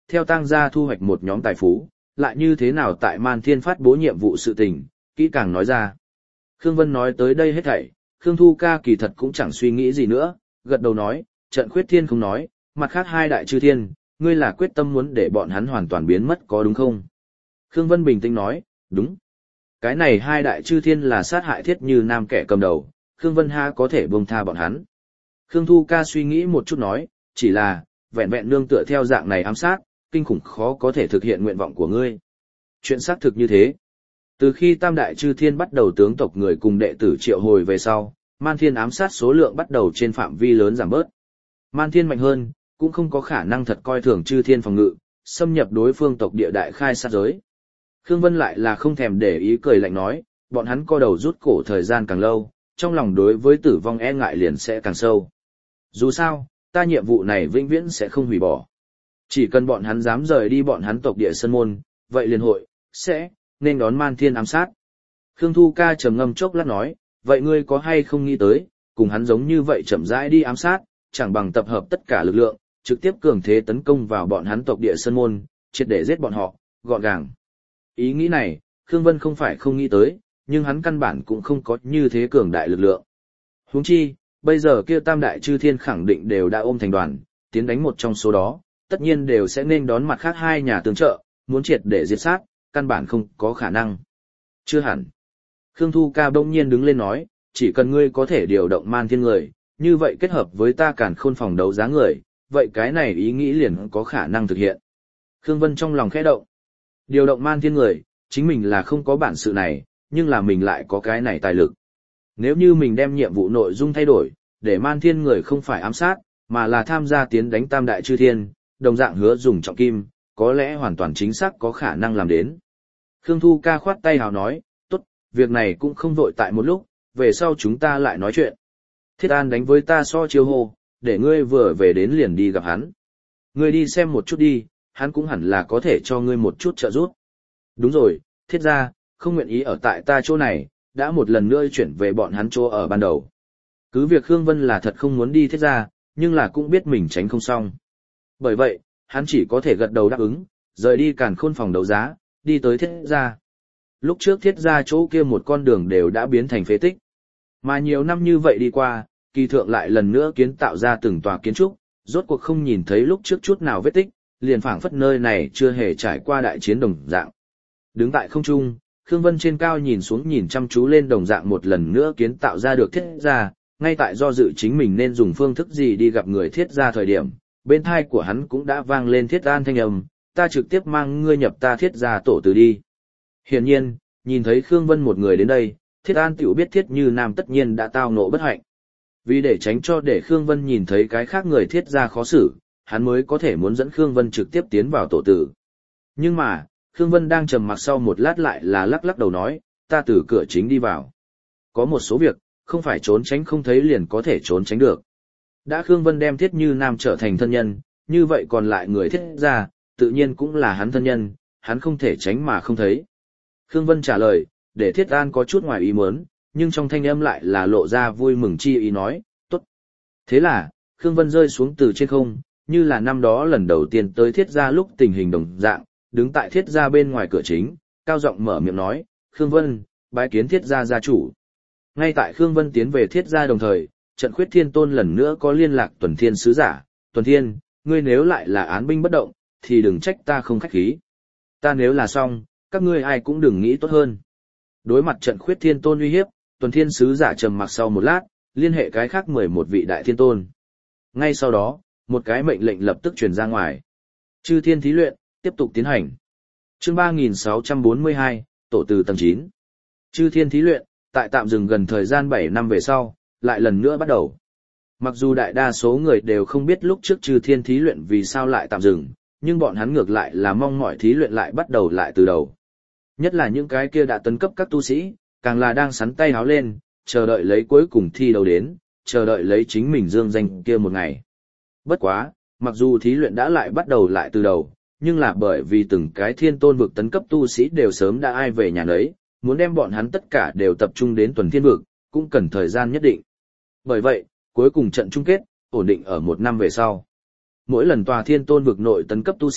theo tang gia thu hoạch một nhóm tài phú, lại như thế nào tại Man Thiên phát bố nhiệm vụ sự tình, kỹ càng nói ra. Khương Vân nói tới đây hết thảy, Khương Thu Ca kỳ thật cũng chẳng suy nghĩ gì nữa, gật đầu nói, trận khuyết thiên không nói, mặt khác hai đại chư thiên, ngươi là quyết tâm muốn để bọn hắn hoàn toàn biến mất có đúng không? Khương Vân bình tĩnh nói, đúng. Cái này hai đại chư thiên là sát hại Thiết Như Nam kẻ cầm đầu, Khương Vân ha có thể buông tha bọn hắn. Khương Thu Ca suy nghĩ một chút nói, chỉ là, vẹn vẹn nương tựa theo dạng này ám sát, kinh khủng khó có thể thực hiện nguyện vọng của ngươi. Chuyện xác thực như thế. Từ khi Tam Đại Chư Thiên bắt đầu tướng tộc người cùng đệ tử triệu hồi về sau, Man Thiên ám sát số lượng bắt đầu trên phạm vi lớn giảm bớt. Man Thiên mạnh hơn, cũng không có khả năng thật coi thường Chư Thiên phòng ngự, xâm nhập đối phương tộc địa đại khai sát giới. Khương Vân lại là không thèm để ý cười lạnh nói, bọn hắn co đầu rút cổ thời gian càng lâu, trong lòng đối với tử vong e ngại liền sẽ càng sâu. Dù sao, ta nhiệm vụ này vĩnh viễn sẽ không hủy bỏ. Chỉ cần bọn hắn dám rời đi bọn hắn tộc địa sân môn, vậy liền hội, sẽ, nên đón Man Thiên ám sát. Khương Thu Ca trầm ngâm chốc lát nói, vậy ngươi có hay không nghĩ tới, cùng hắn giống như vậy chậm rãi đi ám sát, chẳng bằng tập hợp tất cả lực lượng, trực tiếp cường thế tấn công vào bọn hắn tộc địa sân môn, triệt để giết bọn họ, gọn gàng. Ý nghĩ này, Khương Vân không phải không nghĩ tới, nhưng hắn căn bản cũng không có như thế cường đại lực lượng. Huống chi, bây giờ kia Tam Đại Chư Thiên khẳng định đều đã ôm thành đoàn, tiến đánh một trong số đó, tất nhiên đều sẽ nên đón mặt khác hai nhà tương trợ, muốn triệt để diệt sát, căn bản không có khả năng. Chưa hẳn. Khương Thu Ca bỗng nhiên đứng lên nói, chỉ cần ngươi có thể điều động Man Thiên người, như vậy kết hợp với ta Càn Khôn phòng đấu giá người, vậy cái này ý nghĩ liền có khả năng thực hiện. Khương Vân trong lòng khẽ động. Điều động Man Thiên người, chính mình là không có bản sự này, nhưng là mình lại có cái này tài lực. Nếu như mình đem nhiệm vụ nội dung thay đổi, để Man Thiên người không phải ám sát, mà là tham gia tiến đánh Tam Đại Chư Thiên, đồng dạng hứa dùng trọng kim, có lẽ hoàn toàn chính xác có khả năng làm đến. Khương Thu Ca khoát tay hào nói, tốt, việc này cũng không vội tại một lúc, về sau chúng ta lại nói chuyện. Thiết An đánh với ta so chiêu hô, để ngươi vừa về đến liền đi gặp hắn. Ngươi đi xem một chút đi, hắn cũng hẳn là có thể cho ngươi một chút trợ giúp. Đúng rồi, Thiết gia, không nguyện ý ở tại ta chỗ này, đã một lần nữa chuyển về bọn hắn chỗ ở ban đầu. Cứ việc Khương Vân là thật không muốn đi Thiết gia, nhưng là cũng biết mình tránh không xong. Bởi vậy, hắn chỉ có thể gật đầu đáp ứng, rời đi Càn Khôn phòng đấu giá, đi tới Thiết gia. Lúc trước Thiết gia chỗ kia một con đường đều đã biến thành phế tích. Mà nhiều năm như vậy đi qua, kỳ thượng lại lần nữa kiến tạo ra từng tòa kiến trúc, rốt cuộc không nhìn thấy lúc trước chút nào vết tích, liền phảng phất nơi này chưa hề trải qua đại chiến đồng dạng. Đứng tại không trung, Khương Vân trên cao nhìn xuống nhìn chăm chú lên đồng dạng một lần nữa kiến tạo ra được Thiết gia, ngay tại do dự chính mình nên dùng phương thức gì đi gặp người Thiết gia thời điểm, bên thai của hắn cũng đã vang lên Thiết An thanh âm, ta trực tiếp mang ngươi nhập ta Thiết gia tổ từ đi. Hiển nhiên, nhìn thấy Khương Vân một người đến đây, Thiết An tiểu biết Thiết Như Nam tất nhiên đã tao ngộ bất hạnh. Vì để tránh cho để Khương Vân nhìn thấy cái khác người Thiết gia khó xử, hắn mới có thể muốn dẫn Khương Vân trực tiếp tiến vào tổ tử. Nhưng mà, Khương Vân đang trầm mặc sau một lát lại là lắc lắc đầu nói, ta từ cửa chính đi vào. Có một số việc, không phải trốn tránh không thấy liền có thể trốn tránh được. Đã Khương Vân đem Thiết Như Nam trở thành thân nhân, như vậy còn lại người Thiết gia, tự nhiên cũng là hắn thân nhân, hắn không thể tránh mà không thấy. Khương Vân trả lời, để Thiết An có chút ngoài ý muốn, nhưng trong thanh âm lại là lộ ra vui mừng chi ý nói, tốt. Thế là, Khương Vân rơi xuống từ trên không, như là năm đó lần đầu tiên tới Thiết gia lúc tình hình đồng dạng, đứng tại Thiết gia bên ngoài cửa chính, cao giọng mở miệng nói, Khương Vân, bái kiến Thiết gia gia chủ. Ngay tại Khương Vân tiến về Thiết gia đồng thời, trận khuyết thiên tôn lần nữa có liên lạc Tuần Thiên sứ giả, Tuần Thiên, ngươi nếu lại là án binh bất động, thì đừng trách ta không khách khí. Ta nếu là xong, các ngươi ai cũng đừng nghĩ tốt hơn. Đối mặt trận khuyết thiên tôn uy hiếp, Tuần Thiên sứ giả trầm mặc sau một lát, liên hệ cái khác mười một vị đại thiên tôn. Ngay sau đó, một cái mệnh lệnh lập tức truyền ra ngoài. Chư thiên thí luyện, tiếp tục tiến hành. Chương ba nghìn sáu trăm bốn mươi hai, tổ từ tầng chín. Chư thiên thí luyện, tại tạm dừng gần thời gian bảy năm về sau, lại lần nữa bắt đầu. Mặc dù đại đa số người đều không biết lúc trước chư thiên thí luyện vì sao lại tạm dừng, nhưng bọn hắn ngược lại là mong mọi thí luyện lại bắt đầu lại từ đầu. Nhất là những cái kia đã tấn cấp các tu sĩ, càng là đang sắn tay háo lên, chờ đợi lấy cuối cùng thi đấu đến, chờ đợi lấy chính mình dương danh kia một ngày. Bất quá, mặc dù thí luyện đã lại bắt đầu lại từ đầu, nhưng là bởi vì từng cái thiên tôn vực tấn cấp tu sĩ đều sớm đã ai về nhà nấy, muốn đem bọn hắn tất cả đều tập trung đến tuần thiên vực, cũng cần thời gian nhất định. Bởi vậy, cuối cùng trận chung kết, ổn định ở một năm về sau. Mỗi lần tòa thiên tôn vực nội tấn cấp tu sĩ,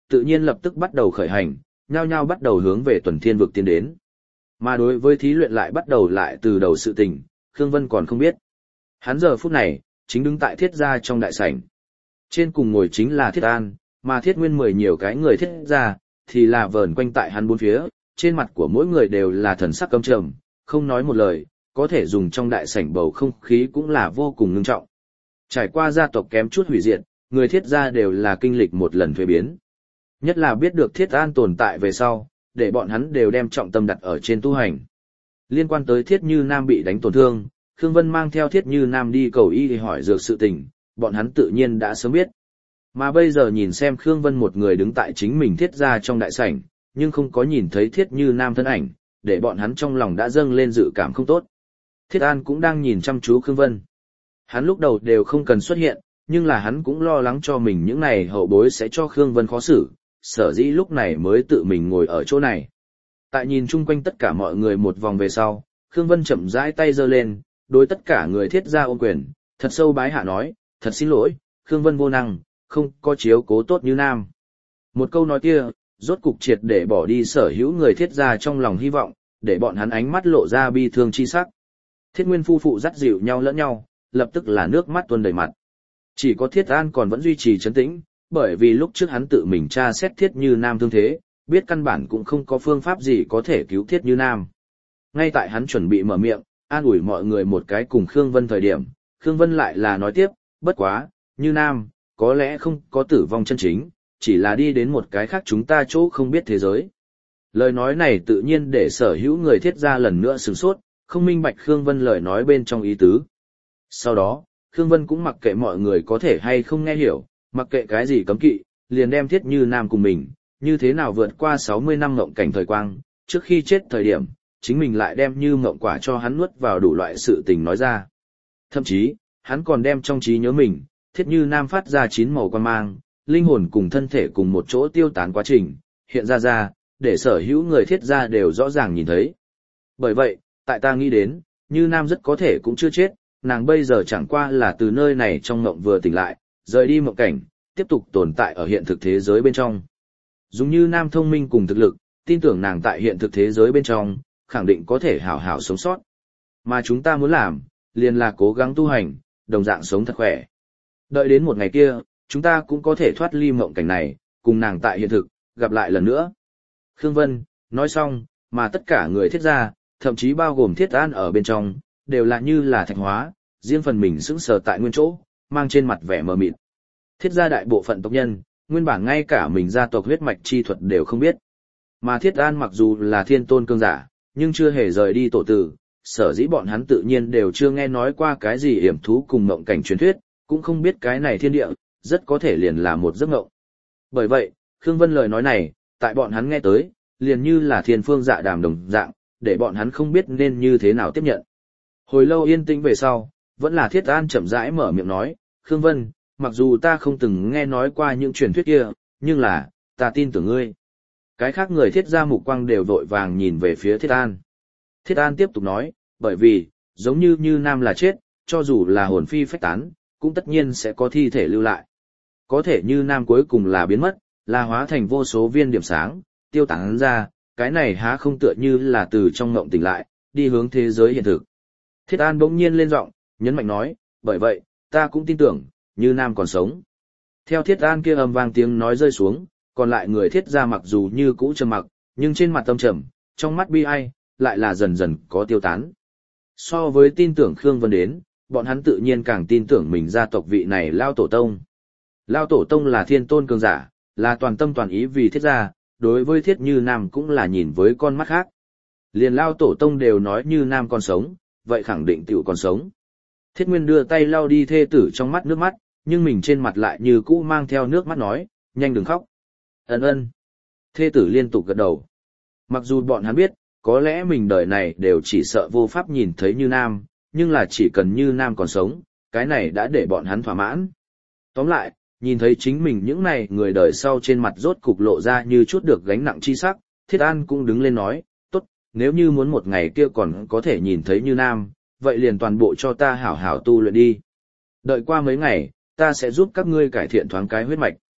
tự nhiên lập tức bắt đầu khởi hành, nhao nhao bắt đầu hướng về tuần thiên vực tiến đến. Mà đối với thí luyện lại bắt đầu lại từ đầu sự tình, Khương Vân còn không biết. Hắn giờ phút này, chính đứng tại thiết gia trong đại sảnh. Trên cùng ngồi chính là Thiết An, mà Thiết Nguyên mười nhiều cái người thiết gia, thì là vờn quanh tại hắn bốn phía, trên mặt của mỗi người đều là thần sắc căm trầm, không nói một lời, có thể dùng trong đại sảnh bầu không khí cũng là vô cùng ngưng trọng. Trải qua gia tộc kém chút hủy diệt, người thiết gia đều là kinh lịch một lần thuế biến. Nhất là biết được Thiết An tồn tại về sau, để bọn hắn đều đem trọng tâm đặt ở trên tu hành. Liên quan tới Thiết Như Nam bị đánh tổn thương, Khương Vân mang theo Thiết Như Nam đi cầu y để hỏi dược sự tình, bọn hắn tự nhiên đã sớm biết. Mà bây giờ nhìn xem Khương Vân một người đứng tại chính mình thiết gia trong đại sảnh, nhưng không có nhìn thấy Thiết Như Nam thân ảnh, để bọn hắn trong lòng đã dâng lên dự cảm không tốt. Thiết An cũng đang nhìn chăm chú Khương Vân. Hắn lúc đầu đều không cần xuất hiện, nhưng là hắn cũng lo lắng cho mình những này hậu bối sẽ cho Khương Vân khó xử, sở dĩ lúc này mới tự mình ngồi ở chỗ này. Tại nhìn chung quanh tất cả mọi người một vòng về sau, Khương Vân chậm rãi tay giơ lên, đối tất cả người thiết gia ôm quyền, thật sâu bái hạ nói, thật xin lỗi, Khương Vân vô năng, không có chiếu cố tốt như Nam. Một câu nói kia, rốt cục triệt để bỏ đi sở hữu người thiết gia trong lòng hy vọng, để bọn hắn ánh mắt lộ ra bi thương chi sắc. Thiết Nguyên phu phụ dắt dịu nhau lẫn nhau, lập tức là nước mắt tuôn đầy mặt. Chỉ có Thiết An còn vẫn duy trì trấn tĩnh, bởi vì lúc trước hắn tự mình tra xét Thiết Như Nam thương thế, biết căn bản cũng không có phương pháp gì có thể cứu Thiết Như Nam. Ngay tại hắn chuẩn bị mở miệng, an ủi mọi người một cái cùng Khương Vân thời điểm, Khương Vân lại là nói tiếp, bất quá, Như Nam, có lẽ không có tử vong chân chính, chỉ là đi đến một cái khác chúng ta chỗ không biết thế giới. Lời nói này tự nhiên để sở hữu người thiết gia lần nữa sửng sốt, không minh bạch Khương Vân lời nói bên trong ý tứ. Sau đó, Khương Vân cũng mặc kệ mọi người có thể hay không nghe hiểu, mặc kệ cái gì cấm kỵ, liền đem Thiết Như Nam cùng mình, như thế nào vượt qua sáu mươi năm ngộng cảnh thời quang, trước khi chết thời điểm, chính mình lại đem như ngộng quả cho hắn nuốt vào đủ loại sự tình nói ra. Thậm chí, hắn còn đem trong trí nhớ mình, Thiết Như Nam phát ra chín màu quan mang, linh hồn cùng thân thể cùng một chỗ tiêu tán quá trình, hiện ra ra, để sở hữu người thiết gia đều rõ ràng nhìn thấy. Bởi vậy, tại ta nghĩ đến, Như Nam rất có thể cũng chưa chết, nàng bây giờ chẳng qua là từ nơi này trong mộng vừa tỉnh lại, rời đi mộng cảnh, tiếp tục tồn tại ở hiện thực thế giới bên trong. Dùng Như Nam thông minh cùng thực lực, tin tưởng nàng tại hiện thực thế giới bên trong, khẳng định có thể hảo hảo sống sót. Mà chúng ta muốn làm, liền là cố gắng tu hành, đồng dạng sống thật khỏe. Đợi đến một ngày kia, chúng ta cũng có thể thoát ly mộng cảnh này, cùng nàng tại hiện thực, gặp lại lần nữa. Khương Vân, nói xong, mà tất cả người thiết gia, thậm chí bao gồm Thiết An ở bên trong, đều là như là thạch hóa, riêng phần mình sững sờ tại nguyên chỗ, mang trên mặt vẻ mờ mịt. Thiết gia đại bộ phận tộc nhân, nguyên bản ngay cả mình gia tộc huyết mạch chi thuật đều không biết. Mà Thiết An mặc dù là thiên tôn cương giả, nhưng chưa hề rời đi tổ tử, sở dĩ bọn hắn tự nhiên đều chưa nghe nói qua cái gì hiểm thú cùng mộng cảnh truyền thuyết, cũng không biết cái này thiên địa, rất có thể liền là một giấc mộng. Bởi vậy, Khương Vân lời nói này, tại bọn hắn nghe tới, liền như là thiên phương dạ đàm đồng dạng, để bọn hắn không biết nên như thế nào tiếp nhận. Hồi lâu yên tĩnh về sau, vẫn là Thiết An chậm rãi mở miệng nói, Khương Vân, mặc dù ta không từng nghe nói qua những truyền thuyết kia, nhưng là, ta tin tưởng ngươi. Cái khác người thiết gia mục quang đều vội vàng nhìn về phía Thiết An. Thiết An tiếp tục nói, bởi vì, giống như Như Nam là chết, cho dù là hồn phi phách tán, cũng tất nhiên sẽ có thi thể lưu lại. Có thể Như Nam cuối cùng là biến mất, là hóa thành vô số viên điểm sáng, tiêu tán ra, cái này há không tựa như là từ trong ngộng tỉnh lại, đi hướng thế giới hiện thực. Thiết An bỗng nhiên lên giọng, nhấn mạnh nói, bởi vậy, ta cũng tin tưởng, Như Nam còn sống. Theo Thiết An kia ầm vang tiếng nói rơi xuống, còn lại người thiết gia mặc dù như cũ trầm mặc, nhưng trên mặt tâm trầm, trong mắt bi ai, lại là dần dần có tiêu tán. So với tin tưởng Khương Vân đến, bọn hắn tự nhiên càng tin tưởng mình gia tộc vị này Lao Tổ Tông. Lao Tổ Tông là thiên tôn cường giả, là toàn tâm toàn ý vì thiết gia, đối với Thiết Như Nam cũng là nhìn với con mắt khác. Liền Lao Tổ Tông đều nói Như Nam còn sống, vậy khẳng định tiểu còn sống. Thiết Nguyên đưa tay lau đi thê tử trong mắt nước mắt, nhưng mình trên mặt lại như cũ mang theo nước mắt nói, nhanh đừng khóc. Ấn ơn. Thê tử liên tục gật đầu. Mặc dù bọn hắn biết, có lẽ mình đời này đều chỉ sợ vô pháp nhìn thấy Như Nam, nhưng là chỉ cần Như Nam còn sống, cái này đã để bọn hắn thỏa mãn. Tóm lại, nhìn thấy chính mình những này người đời sau trên mặt rốt cục lộ ra như chút được gánh nặng chi sắc, Thiết An cũng đứng lên nói, tốt, nếu như muốn một ngày kia còn có thể nhìn thấy Như Nam, vậy liền toàn bộ cho ta hảo hảo tu luyện đi. Đợi qua mấy ngày, ta sẽ giúp các ngươi cải thiện thoáng cái huyết mạch.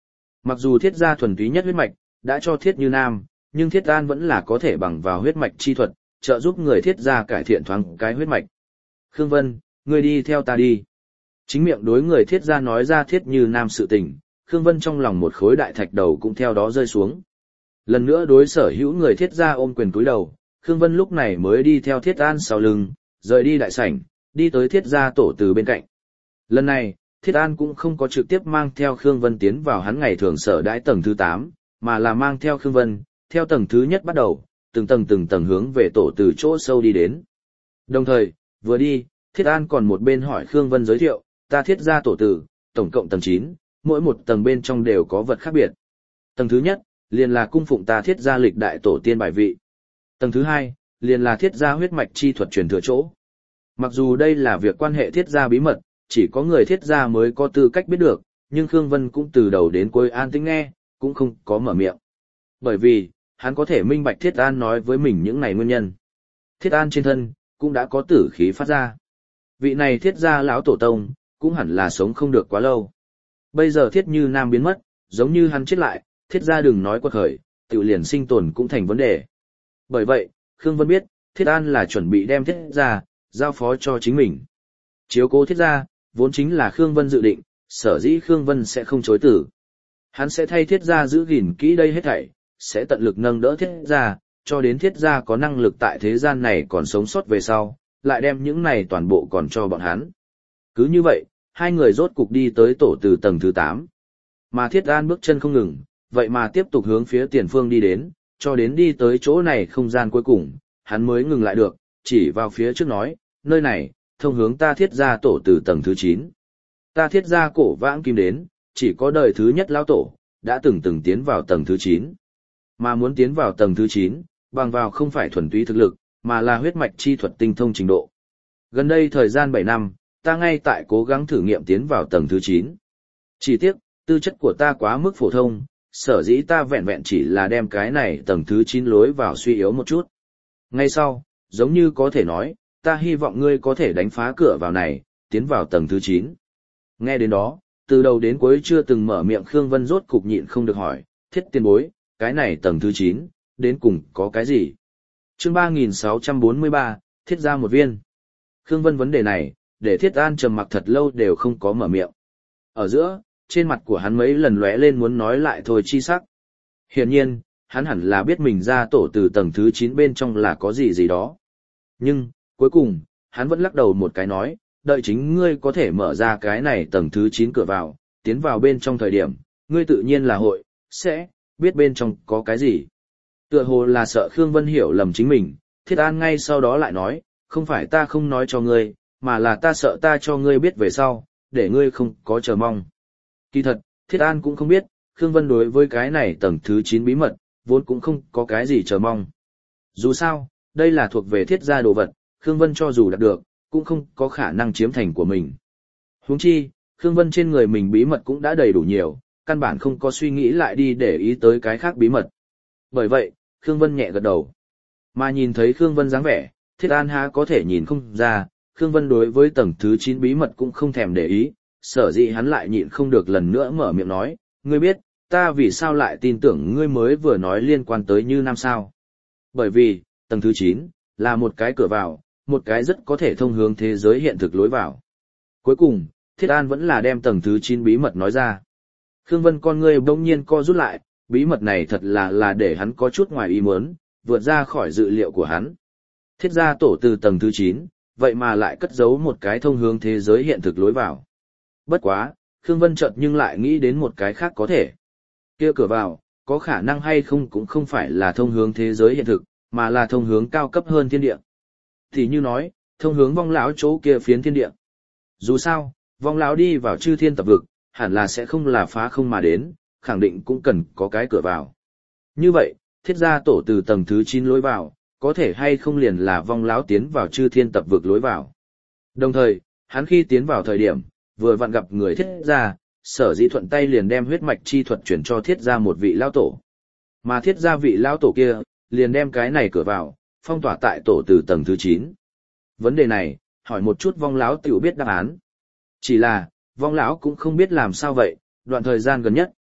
Mặc dù thiết gia thuần túy nhất huyết mạch, đã cho thiết như nam, nhưng thiết an vẫn là có thể bằng vào huyết mạch chi thuật, trợ giúp người thiết gia cải thiện thoáng cái huyết mạch. Khương Vân, ngươi đi theo ta đi. Chính miệng đối người thiết gia nói ra thiết như nam sự tình, Khương Vân trong lòng một khối đại thạch đầu cũng theo đó rơi xuống. Lần nữa đối sở hữu người thiết gia ôm quyền cúi đầu, Khương Vân lúc này mới đi theo thiết an sau lưng, rời đi đại sảnh, đi tới thiết gia tổ từ bên cạnh. Lần này, Thiết An cũng không có trực tiếp mang theo Khương Vân tiến vào hắn ngày thường sở đãi tầng thứ tám, mà là mang theo Khương Vân, theo tầng thứ nhất bắt đầu, từng tầng từng tầng hướng về tổ từ chỗ sâu đi đến. Đồng thời, vừa đi, Thiết An còn một bên hỏi Khương Vân giới thiệu, ta thiết gia tổ từ, tổng cộng tầng chín, mỗi một tầng bên trong đều có vật khác biệt. Tầng thứ nhất, liền là cung phụng ta thiết gia lịch đại tổ tiên bài vị. Tầng thứ hai, liền là thiết gia huyết mạch chi thuật truyền thừa chỗ. Mặc dù đây là việc quan hệ thiết gia bí mật, chỉ có người thiết gia mới có tư cách biết được, nhưng Khương Vân cũng từ đầu đến cuối an tĩnh nghe, cũng không có mở miệng. Bởi vì, hắn có thể minh bạch Thiết An nói với mình những này nguyên nhân. Thiết An trên thân, cũng đã có tử khí phát ra. Vị này thiết gia lão tổ tông, cũng hẳn là sống không được quá lâu. Bây giờ thiết như nam biến mất, giống như hắn chết lại, thiết gia đừng nói quật khởi, tự liền sinh tồn cũng thành vấn đề. Bởi vậy, Khương Vân biết, Thiết An là chuẩn bị đem thiết gia, giao phó cho chính mình. Chiếu cố thiết gia, vốn chính là Khương Vân dự định, sở dĩ Khương Vân sẽ không chối từ. Hắn sẽ thay thiết gia giữ gìn kỹ đây hết thảy, sẽ tận lực nâng đỡ thiết gia, cho đến thiết gia có năng lực tại thế gian này còn sống sót về sau, lại đem những này toàn bộ còn cho bọn hắn. Cứ như vậy, hai người rốt cục đi tới tổ từ tầng thứ tám. Mà Thiết An bước chân không ngừng, vậy mà tiếp tục hướng phía tiền phương đi đến, cho đến đi tới chỗ này không gian cuối cùng, hắn mới ngừng lại được, chỉ vào phía trước nói, nơi này, thông hướng ta thiết gia tổ từ tầng thứ chín. Ta thiết gia cổ vãng kim đến, chỉ có đời thứ nhất lão tổ, đã từng từng tiến vào tầng thứ chín. Mà muốn tiến vào tầng thứ chín, bằng vào không phải thuần túy thực lực, mà là huyết mạch chi thuật tinh thông trình độ. Gần đây thời gian bảy năm, ta ngay tại cố gắng thử nghiệm tiến vào tầng thứ chín. Chỉ tiếc, tư chất của ta quá mức phổ thông, sở dĩ ta vẹn vẹn chỉ là đem cái này tầng thứ chín lối vào suy yếu một chút. Ngay sau, giống như có thể nói, ta hy vọng ngươi có thể đánh phá cửa vào này, tiến vào tầng thứ chín. Nghe đến đó, từ đầu đến cuối chưa từng mở miệng Khương Vân rốt cục nhịn không được hỏi, Thiết tiền bối, cái này tầng thứ chín, đến cùng có cái gì? Chương ba nghìn sáu trăm bốn mươi ba, thiết ra một viên. Khương Vân vấn đề này, để Thiết An trầm mặc thật lâu đều không có mở miệng. Ở giữa, trên mặt của hắn mấy lần lóe lên muốn nói lại thôi chi sắc. Hiển nhiên, hắn hẳn là biết mình ra tổ từ tầng thứ chín bên trong là có gì gì đó. Nhưng, cuối cùng, hắn vẫn lắc đầu một cái nói, đợi chính ngươi có thể mở ra cái này tầng thứ chín cửa vào, tiến vào bên trong thời điểm, ngươi tự nhiên là hội, sẽ, biết bên trong có cái gì. Tựa hồ là sợ Khương Vân hiểu lầm chính mình, Thiết An ngay sau đó lại nói, không phải ta không nói cho ngươi, mà là ta sợ ta cho ngươi biết về sau, để ngươi không có chờ mong. Kỳ thật, Thiết An cũng không biết, Khương Vân đối với cái này tầng thứ chín bí mật, vốn cũng không có cái gì chờ mong. Dù sao, đây là thuộc về thiết gia đồ vật, Khương Vân cho dù đạt được, cũng không có khả năng chiếm thành của mình. Huống chi, Khương Vân trên người mình bí mật cũng đã đầy đủ nhiều, căn bản không có suy nghĩ lại đi để ý tới cái khác bí mật. Bởi vậy, Khương Vân nhẹ gật đầu. Mà nhìn thấy Khương Vân dáng vẻ, Thiết An há có thể nhìn không ra, Khương Vân đối với tầng thứ chín bí mật cũng không thèm để ý, sở dĩ hắn lại nhịn không được lần nữa mở miệng nói, ngươi biết, ta vì sao lại tin tưởng ngươi mới vừa nói liên quan tới Như Nam sao? Bởi vì, tầng thứ chín, là một cái cửa vào, một cái rất có thể thông hướng thế giới hiện thực lối vào. Cuối cùng, Thiết An vẫn là đem tầng thứ chín bí mật nói ra. Khương Vân con ngươi bỗng nhiên co rút lại, bí mật này thật là là để hắn có chút ngoài ý muốn, vượt ra khỏi dự liệu của hắn. Thiết gia tổ từ tầng thứ chín, vậy mà lại cất giấu một cái thông hướng thế giới hiện thực lối vào. Bất quá, Khương Vân chợt nhưng lại nghĩ đến một cái khác có thể. Kia cửa vào, có khả năng hay không cũng không phải là thông hướng thế giới hiện thực, mà là thông hướng cao cấp hơn thiên địa. Thì như nói, thông hướng vong lão chỗ kia phiến thiên địa. Dù sao, vong lão đi vào chư thiên tập vực, hẳn là sẽ không là phá không mà đến, khẳng định cũng cần có cái cửa vào. Như vậy, thiết gia tổ từ tầng thứ chín lối vào, có thể hay không liền là vong lão tiến vào chư thiên tập vực lối vào. Đồng thời, hắn khi tiến vào thời điểm, vừa vặn gặp người thiết gia, sở dĩ thuận tay liền đem huyết mạch chi thuật chuyển cho thiết gia một vị lão tổ. Mà thiết gia vị lão tổ kia, liền đem cái này cửa vào, phong tỏa tại tổ từ tầng thứ chín. Vấn đề này, hỏi một chút vong lão tiểu biết đáp án. Chỉ là, vong lão cũng không biết làm sao vậy, đoạn thời gian gần nhất,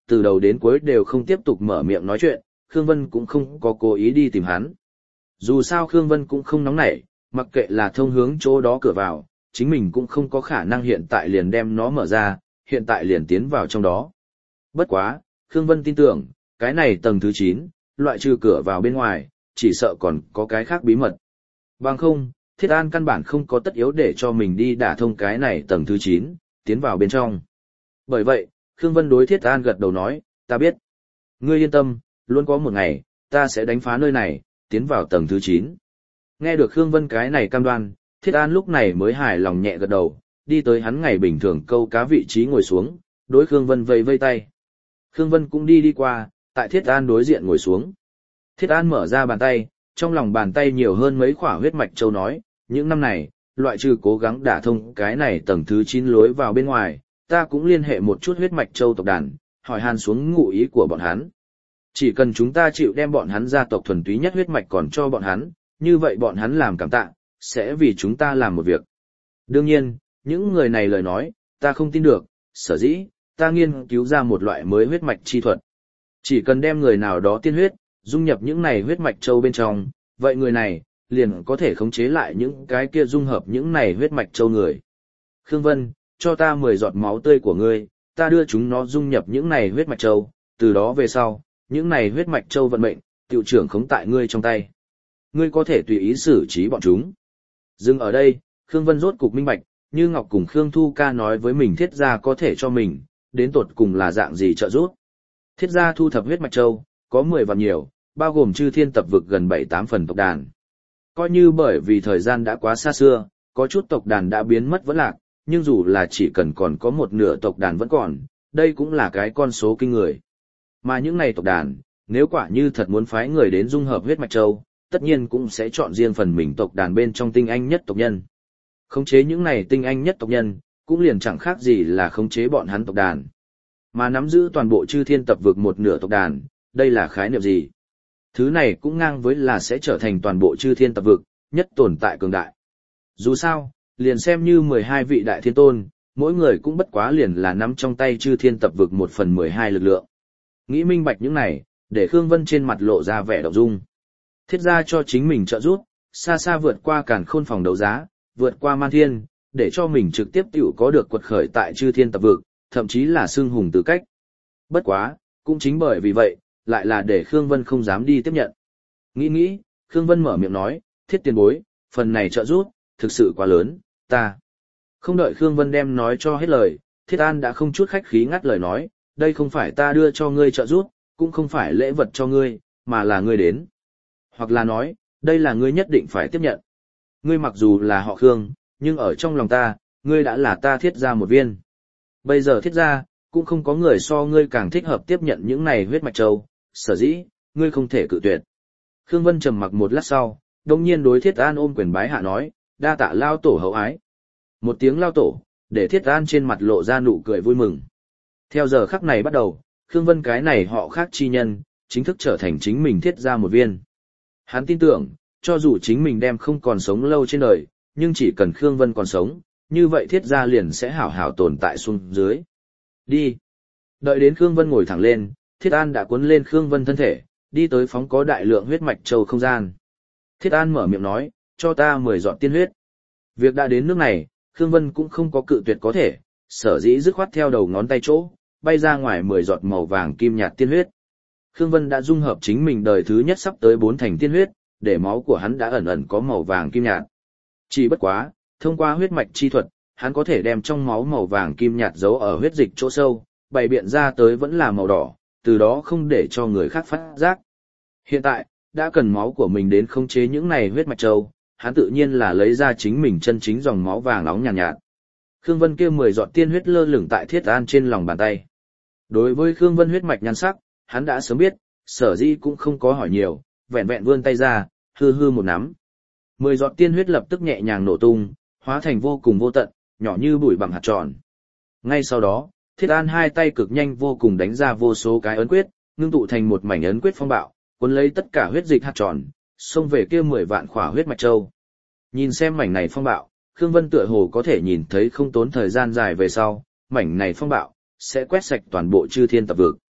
từ đầu đến cuối đều không tiếp tục mở miệng nói chuyện, Khương Vân cũng không có cố ý đi tìm hắn. Dù sao Khương Vân cũng không nóng nảy, mặc kệ là thông hướng chỗ đó cửa vào, chính mình cũng không có khả năng hiện tại liền đem nó mở ra, hiện tại liền tiến vào trong đó. Bất quá, Khương Vân tin tưởng, cái này tầng thứ chín, loại trừ cửa vào bên ngoài, chỉ sợ còn có cái khác bí mật. Bằng không, Thiết An căn bản không có tất yếu để cho mình đi đả thông cái này tầng thứ chín, tiến vào bên trong. Bởi vậy, Khương Vân đối Thiết An gật đầu nói, ta biết. Ngươi yên tâm, luôn có một ngày, ta sẽ đánh phá nơi này, tiến vào tầng thứ chín. Nghe được Khương Vân cái này cam đoan, Thiết An lúc này mới hài lòng nhẹ gật đầu, đi tới hắn ngày bình thường câu cá vị trí ngồi xuống, đối Khương Vân vây vây tay. Khương Vân cũng đi đi qua, tại Thiết An đối diện ngồi xuống. Thiết An mở ra bàn tay, trong lòng bàn tay nhiều hơn mấy khỏa huyết mạch châu nói, những năm này, loại trừ cố gắng đả thông cái này tầng thứ chín lối vào bên ngoài, ta cũng liên hệ một chút huyết mạch châu tộc đàn, hỏi han xuống ngụ ý của bọn hắn. Chỉ cần chúng ta chịu đem bọn hắn gia tộc thuần túy nhất huyết mạch còn cho bọn hắn, như vậy bọn hắn làm cảm tạ, sẽ vì chúng ta làm một việc. Đương nhiên, những người này lời nói, ta không tin được, sở dĩ, ta nghiên cứu ra một loại mới huyết mạch chi thuật. Chỉ cần đem người nào đó tiên huyết, dung nhập những này huyết mạch châu bên trong, vậy người này, liền có thể khống chế lại những cái kia dung hợp những này huyết mạch châu người. Khương Vân, cho ta mười giọt máu tươi của ngươi, ta đưa chúng nó dung nhập những này huyết mạch châu, từ đó về sau, những này huyết mạch châu vận mệnh, tiểu trưởng khống tại ngươi trong tay. Ngươi có thể tùy ý xử trí bọn chúng. Dừng ở đây, Khương Vân rốt cục minh bạch, Như Ngọc cùng Khương Thu Ca nói với mình Thiết gia có thể cho mình, đến tột cùng là dạng gì trợ giúp. Thiết gia thu thập huyết mạch châu, có mười vạn nhiều, bao gồm chư thiên tập vực gần bảy tám phần tộc đàn. Coi như bởi vì thời gian đã quá xa xưa, có chút tộc đàn đã biến mất vẫn lạc, nhưng dù là chỉ cần còn có một nửa tộc đàn vẫn còn, đây cũng là cái con số kinh người. Mà những này tộc đàn, nếu quả như thật muốn phái người đến dung hợp huyết mạch châu, tất nhiên cũng sẽ chọn riêng phần mình tộc đàn bên trong tinh anh nhất tộc nhân. Khống chế những này tinh anh nhất tộc nhân, cũng liền chẳng khác gì là khống chế bọn hắn tộc đàn. Mà nắm giữ toàn bộ chư thiên tập vực một nửa tộc đàn, đây là khái niệm gì? Thứ này cũng ngang với là sẽ trở thành toàn bộ chư thiên tập vực, nhất tồn tại cường đại. Dù sao, liền xem như mười hai vị đại thiên tôn, mỗi người cũng bất quá liền là nắm trong tay chư thiên tập vực một phần mười hai lực lượng. Nghĩ minh bạch những này, để Khương Vân trên mặt lộ ra vẻ động dung. Thiết gia cho chính mình trợ giúp, xa xa vượt qua càn khôn phòng đấu giá, vượt qua man thiên, để cho mình trực tiếp tiểu có được quật khởi tại chư thiên tập vực, thậm chí là xưng hùng tư cách. Bất quá, cũng chính bởi vì vậy, lại là để Khương Vân không dám đi tiếp nhận. Nghĩ nghĩ, Khương Vân mở miệng nói, Thiết tiền bối, phần này trợ giúp, thực sự quá lớn, ta. Không đợi Khương Vân đem nói cho hết lời, Thiết An đã không chút khách khí ngắt lời nói, đây không phải ta đưa cho ngươi trợ giúp, cũng không phải lễ vật cho ngươi, mà là ngươi đến. Hoặc là nói, đây là ngươi nhất định phải tiếp nhận. Ngươi mặc dù là họ Khương, nhưng ở trong lòng ta, ngươi đã là ta Thiết gia một viên. Bây giờ Thiết gia, cũng không có người so ngươi càng thích hợp tiếp nhận những này huyết mạch châu, sở dĩ, ngươi không thể cự tuyệt. Khương Vân trầm mặc một lát sau, đồng nhiên đối Thiết An ôm quyền bái hạ nói, đa tạ lao tổ hậu ái. Một tiếng lao tổ, để Thiết An trên mặt lộ ra nụ cười vui mừng. Theo giờ khắc này bắt đầu, Khương Vân cái này họ khác chi nhân, chính thức trở thành chính mình Thiết gia một viên. Hắn tin tưởng, cho dù chính mình đem không còn sống lâu trên đời, nhưng chỉ cần Khương Vân còn sống, như vậy Thiết gia liền sẽ hảo hảo tồn tại xuống dưới. Đi. Đợi đến Khương Vân ngồi thẳng lên, Thiết An đã cuốn lên Khương Vân thân thể, đi tới phóng có đại lượng huyết mạch châu không gian. Thiết An mở miệng nói, cho ta mười giọt tiên huyết. Việc đã đến nước này, Khương Vân cũng không có cự tuyệt có thể, sở dĩ dứt khoát theo đầu ngón tay chỗ, bay ra ngoài mười giọt màu vàng kim nhạt tiên huyết. Khương Vân đã dung hợp chính mình đời thứ nhất sắp tới bốn thành tiên huyết, để máu của hắn đã ẩn ẩn có màu vàng kim nhạt. Chỉ bất quá, thông qua huyết mạch chi thuật, hắn có thể đem trong máu màu vàng kim nhạt giấu ở huyết dịch chỗ sâu, bày biện ra tới vẫn là màu đỏ, từ đó không để cho người khác phát giác. Hiện tại, đã cần máu của mình đến khống chế những này huyết mạch châu, hắn tự nhiên là lấy ra chính mình chân chính dòng máu vàng nóng nhàn nhạt, nhạt. Khương Vân kia mười giọt tiên huyết lơ lửng tại Thiết An trên lòng bàn tay. Đối với Khương Vân huyết mạch nhan sắc, hắn đã sớm biết, sở dĩ cũng không có hỏi nhiều, vẹn vẹn vươn tay ra, hư hư một nắm. Mười giọt tiên huyết lập tức nhẹ nhàng nổ tung, hóa thành vô cùng vô tận, nhỏ như bụi bằng hạt tròn. Ngay sau đó, Thiết An hai tay cực nhanh vô cùng đánh ra vô số cái ấn quyết, ngưng tụ thành một mảnh ấn quyết phong bạo, cuốn lấy tất cả huyết dịch hạt tròn, xông về kia mười vạn khỏa huyết mạch châu. Nhìn xem mảnh này phong bạo, Khương Vân tựa hồ có thể nhìn thấy không tốn thời gian dài về sau, mảnh này phong bạo sẽ quét sạch toàn bộ chư thiên tập vực.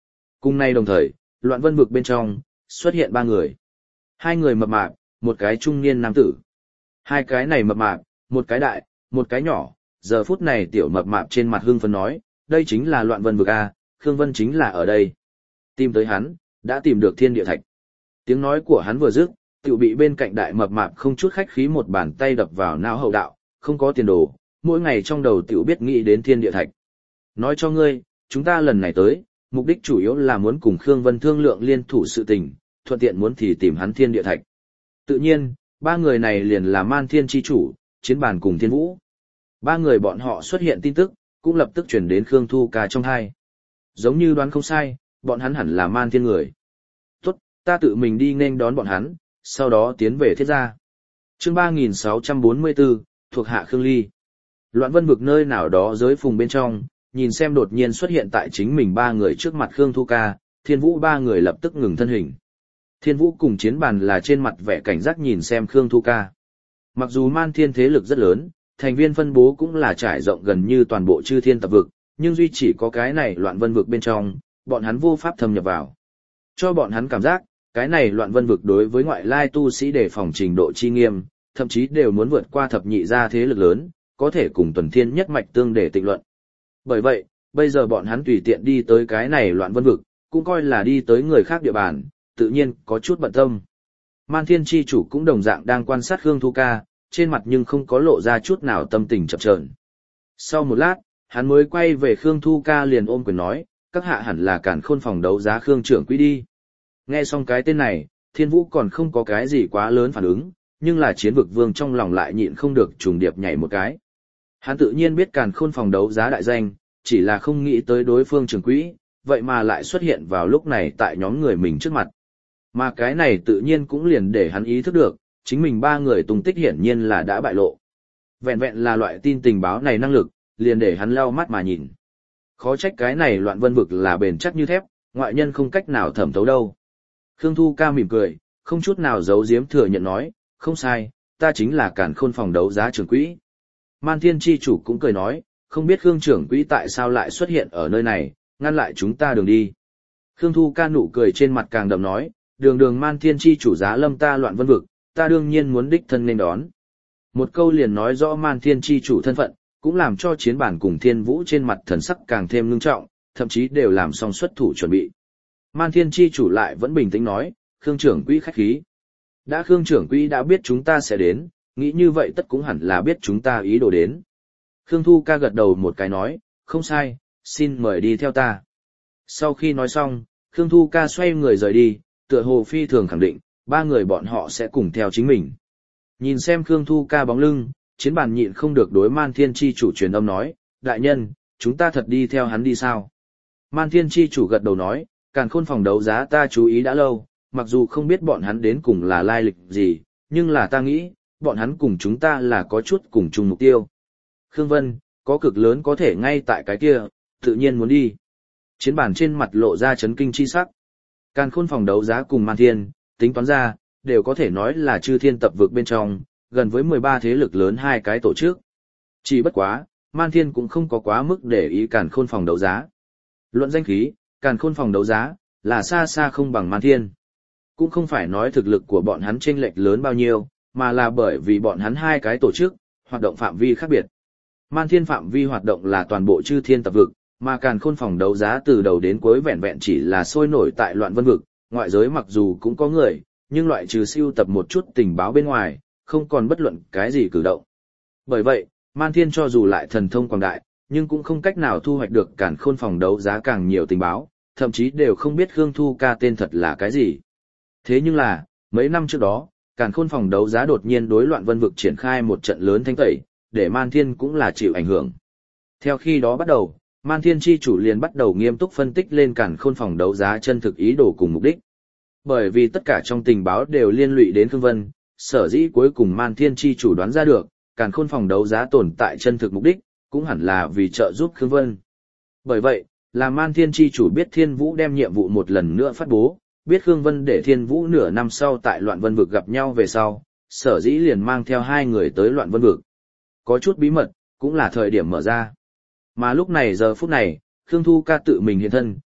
Cùng nay đồng thời, loạn vân vực bên trong, xuất hiện ba người. Hai người mập mạp, một cái trung niên nam tử. Hai cái này mập mạp, một cái đại, một cái nhỏ, giờ phút này tiểu mập mạp trên mặt hưng phấn nói, đây chính là loạn vân vực A, Khương Vân chính là ở đây. Tìm tới hắn, đã tìm được thiên địa thạch. Tiếng nói của hắn vừa dứt, tiểu bị bên cạnh đại mập mạp không chút khách khí một bàn tay đập vào não hậu đạo, không có tiền đồ, mỗi ngày trong đầu tiểu biết nghĩ đến thiên địa thạch. Nói cho ngươi, chúng ta lần này tới, mục đích chủ yếu là muốn cùng Khương Vân thương lượng liên thủ sự tình, thuận tiện muốn thì tìm hắn thiên địa thạch. Tự nhiên, ba người này liền là Man Thiên chi chủ, Chiến Bàn cùng Thiên Vũ. Ba người bọn họ xuất hiện tin tức, cũng lập tức chuyển đến Khương Thu Ca trong hai. Giống như đoán không sai, bọn hắn hẳn là Man Thiên người. Tốt, ta tự mình đi nên đón bọn hắn, sau đó tiến về thiết gia. Chương ba nghìn sáu trăm bốn mươi bốn, thuộc hạ Khương Ly. Loạn vân vực nơi nào đó giới phùng bên trong, nhìn xem đột nhiên xuất hiện tại chính mình ba người trước mặt Khương Thu Ca, Thiên Vũ ba người lập tức ngừng thân hình. Thiên Vũ cùng Chiến Bàn là trên mặt vẻ cảnh giác nhìn xem Khương Thu Ca. Mặc dù Man Thiên thế lực rất lớn, thành viên phân bố cũng là trải rộng gần như toàn bộ chư thiên tập vực, nhưng duy chỉ có cái này loạn vân vực bên trong, bọn hắn vô pháp thâm nhập vào. Cho bọn hắn cảm giác, cái này loạn vân vực đối với ngoại lai tu sĩ đề phòng trình độ chi nghiêm, thậm chí đều muốn vượt qua thập nhị gia thế lực lớn, có thể cùng tuần thiên nhất mạch tương để tịnh luận. Bởi vậy, bây giờ bọn hắn tùy tiện đi tới cái này loạn vân vực, cũng coi là đi tới người khác địa bàn, tự nhiên có chút bận tâm. Man Thiên chi chủ cũng đồng dạng đang quan sát Khương Thu Ca, trên mặt nhưng không có lộ ra chút nào tâm tình chập chờn. Sau một lát, hắn mới quay về Khương Thu Ca liền ôm quyền nói, các hạ hẳn là Càn Khôn phòng đấu giá Khương trưởng quỹ đi. Nghe xong cái tên này, Thiên Vũ còn không có cái gì quá lớn phản ứng, nhưng là Chiến Vực Vương trong lòng lại nhịn không được trùng điệp nhảy một cái. Hắn tự nhiên biết Càn Khôn phòng đấu giá đại danh, chỉ là không nghĩ tới đối phương trưởng quỹ, vậy mà lại xuất hiện vào lúc này tại nhóm người mình trước mặt. Mà cái này tự nhiên cũng liền để hắn ý thức được, chính mình ba người tung tích hiển nhiên là đã bại lộ. Vẹn vẹn là loại tin tình báo này năng lực, liền để hắn lau mắt mà nhìn. Khó trách cái này loạn vân vực là bền chắc như thép, ngoại nhân không cách nào thẩm thấu đâu. Khương Thu Ca mỉm cười, không chút nào giấu giếm thừa nhận nói, không sai, ta chính là Càn Khôn phòng đấu giá trưởng quỹ. Man Thiên chi chủ cũng cười nói, không biết Khương trưởng quỹ tại sao lại xuất hiện ở nơi này, ngăn lại chúng ta đường đi. Khương Thu Ca nụ cười trên mặt càng đậm nói, đường đường Man Thiên chi chủ giá lâm ta loạn vân vực, ta đương nhiên muốn đích thân nên đón. Một câu liền nói rõ Man Thiên chi chủ thân phận, cũng làm cho Chiến Bản cùng Thiên Vũ trên mặt thần sắc càng thêm ngưng trọng, thậm chí đều làm xong xuất thủ chuẩn bị. Man Thiên chi chủ lại vẫn bình tĩnh nói, Khương trưởng quỹ khách khí. Đã Khương trưởng quỹ đã biết chúng ta sẽ đến, nghĩ như vậy tất cũng hẳn là biết chúng ta ý đồ đến. Khương Thu Ca gật đầu một cái nói, không sai, xin mời đi theo ta. Sau khi nói xong, Khương Thu Ca xoay người rời đi, tựa hồ phi thường khẳng định, ba người bọn họ sẽ cùng theo chính mình. Nhìn xem Khương Thu Ca bóng lưng, Chiến Bàn nhịn không được đối Man Thiên chi chủ truyền âm nói, đại nhân, chúng ta thật đi theo hắn đi sao? Man Thiên chi chủ gật đầu nói, Càn Khôn phòng đấu giá ta chú ý đã lâu, mặc dù không biết bọn hắn đến cùng là lai lịch gì, nhưng là ta nghĩ, bọn hắn cùng chúng ta là có chút cùng chung mục tiêu. Khương Vân, có cực lớn có thể ngay tại cái kia, tự nhiên muốn đi. Chiến Bàn trên mặt lộ ra chấn kinh chi sắc. Càn Khôn phòng đấu giá cùng Man Thiên, tính toán ra, đều có thể nói là chư thiên tập vực bên trong, gần với mười ba thế lực lớn hai cái tổ chức. Chỉ bất quá, Man Thiên cũng không có quá mức để ý Càn Khôn phòng đấu giá. Luận danh khí, Càn Khôn phòng đấu giá, là xa xa không bằng Man Thiên. Cũng không phải nói thực lực của bọn hắn chênh lệch lớn bao nhiêu, mà là bởi vì bọn hắn hai cái tổ chức, hoạt động phạm vi khác biệt. Man Thiên phạm vi hoạt động là toàn bộ chư thiên tập vực, mà Càn Khôn phòng đấu giá từ đầu đến cuối vẹn vẹn chỉ là sôi nổi tại loạn vân vực, ngoại giới mặc dù cũng có người, nhưng loại trừ siêu tập một chút tình báo bên ngoài, không còn bất luận cái gì cử động. Bởi vậy, Man Thiên cho dù lại thần thông quảng đại, nhưng cũng không cách nào thu hoạch được Càn Khôn phòng đấu giá càng nhiều tình báo, thậm chí đều không biết Khương Thu Ca tên thật là cái gì. Thế nhưng là, mấy năm trước đó, Càn Khôn phòng đấu giá đột nhiên đối loạn vân vực triển khai một trận lớn thanh tẩy, để Man Thiên cũng là chịu ảnh hưởng. Theo khi đó bắt đầu, Man Thiên chi chủ liền bắt đầu nghiêm túc phân tích lên Càn Khôn phòng đấu giá chân thực ý đồ cùng mục đích. Bởi vì tất cả trong tình báo đều liên lụy đến Khương Vân, sở dĩ cuối cùng Man Thiên chi chủ đoán ra được, Càn Khôn phòng đấu giá tồn tại chân thực mục đích, cũng hẳn là vì trợ giúp Khương Vân. Bởi vậy, là Man Thiên chi chủ biết Thiên Vũ đem nhiệm vụ một lần nữa phát bố, biết Khương Vân để Thiên Vũ nửa năm sau tại Loạn Vân vực gặp nhau về sau, sở dĩ liền mang theo hai người tới Loạn Vân vực. Có chút bí mật, cũng là thời điểm mở ra. Mà lúc này giờ phút này, Khương Thu Ca tự mình hiện thân,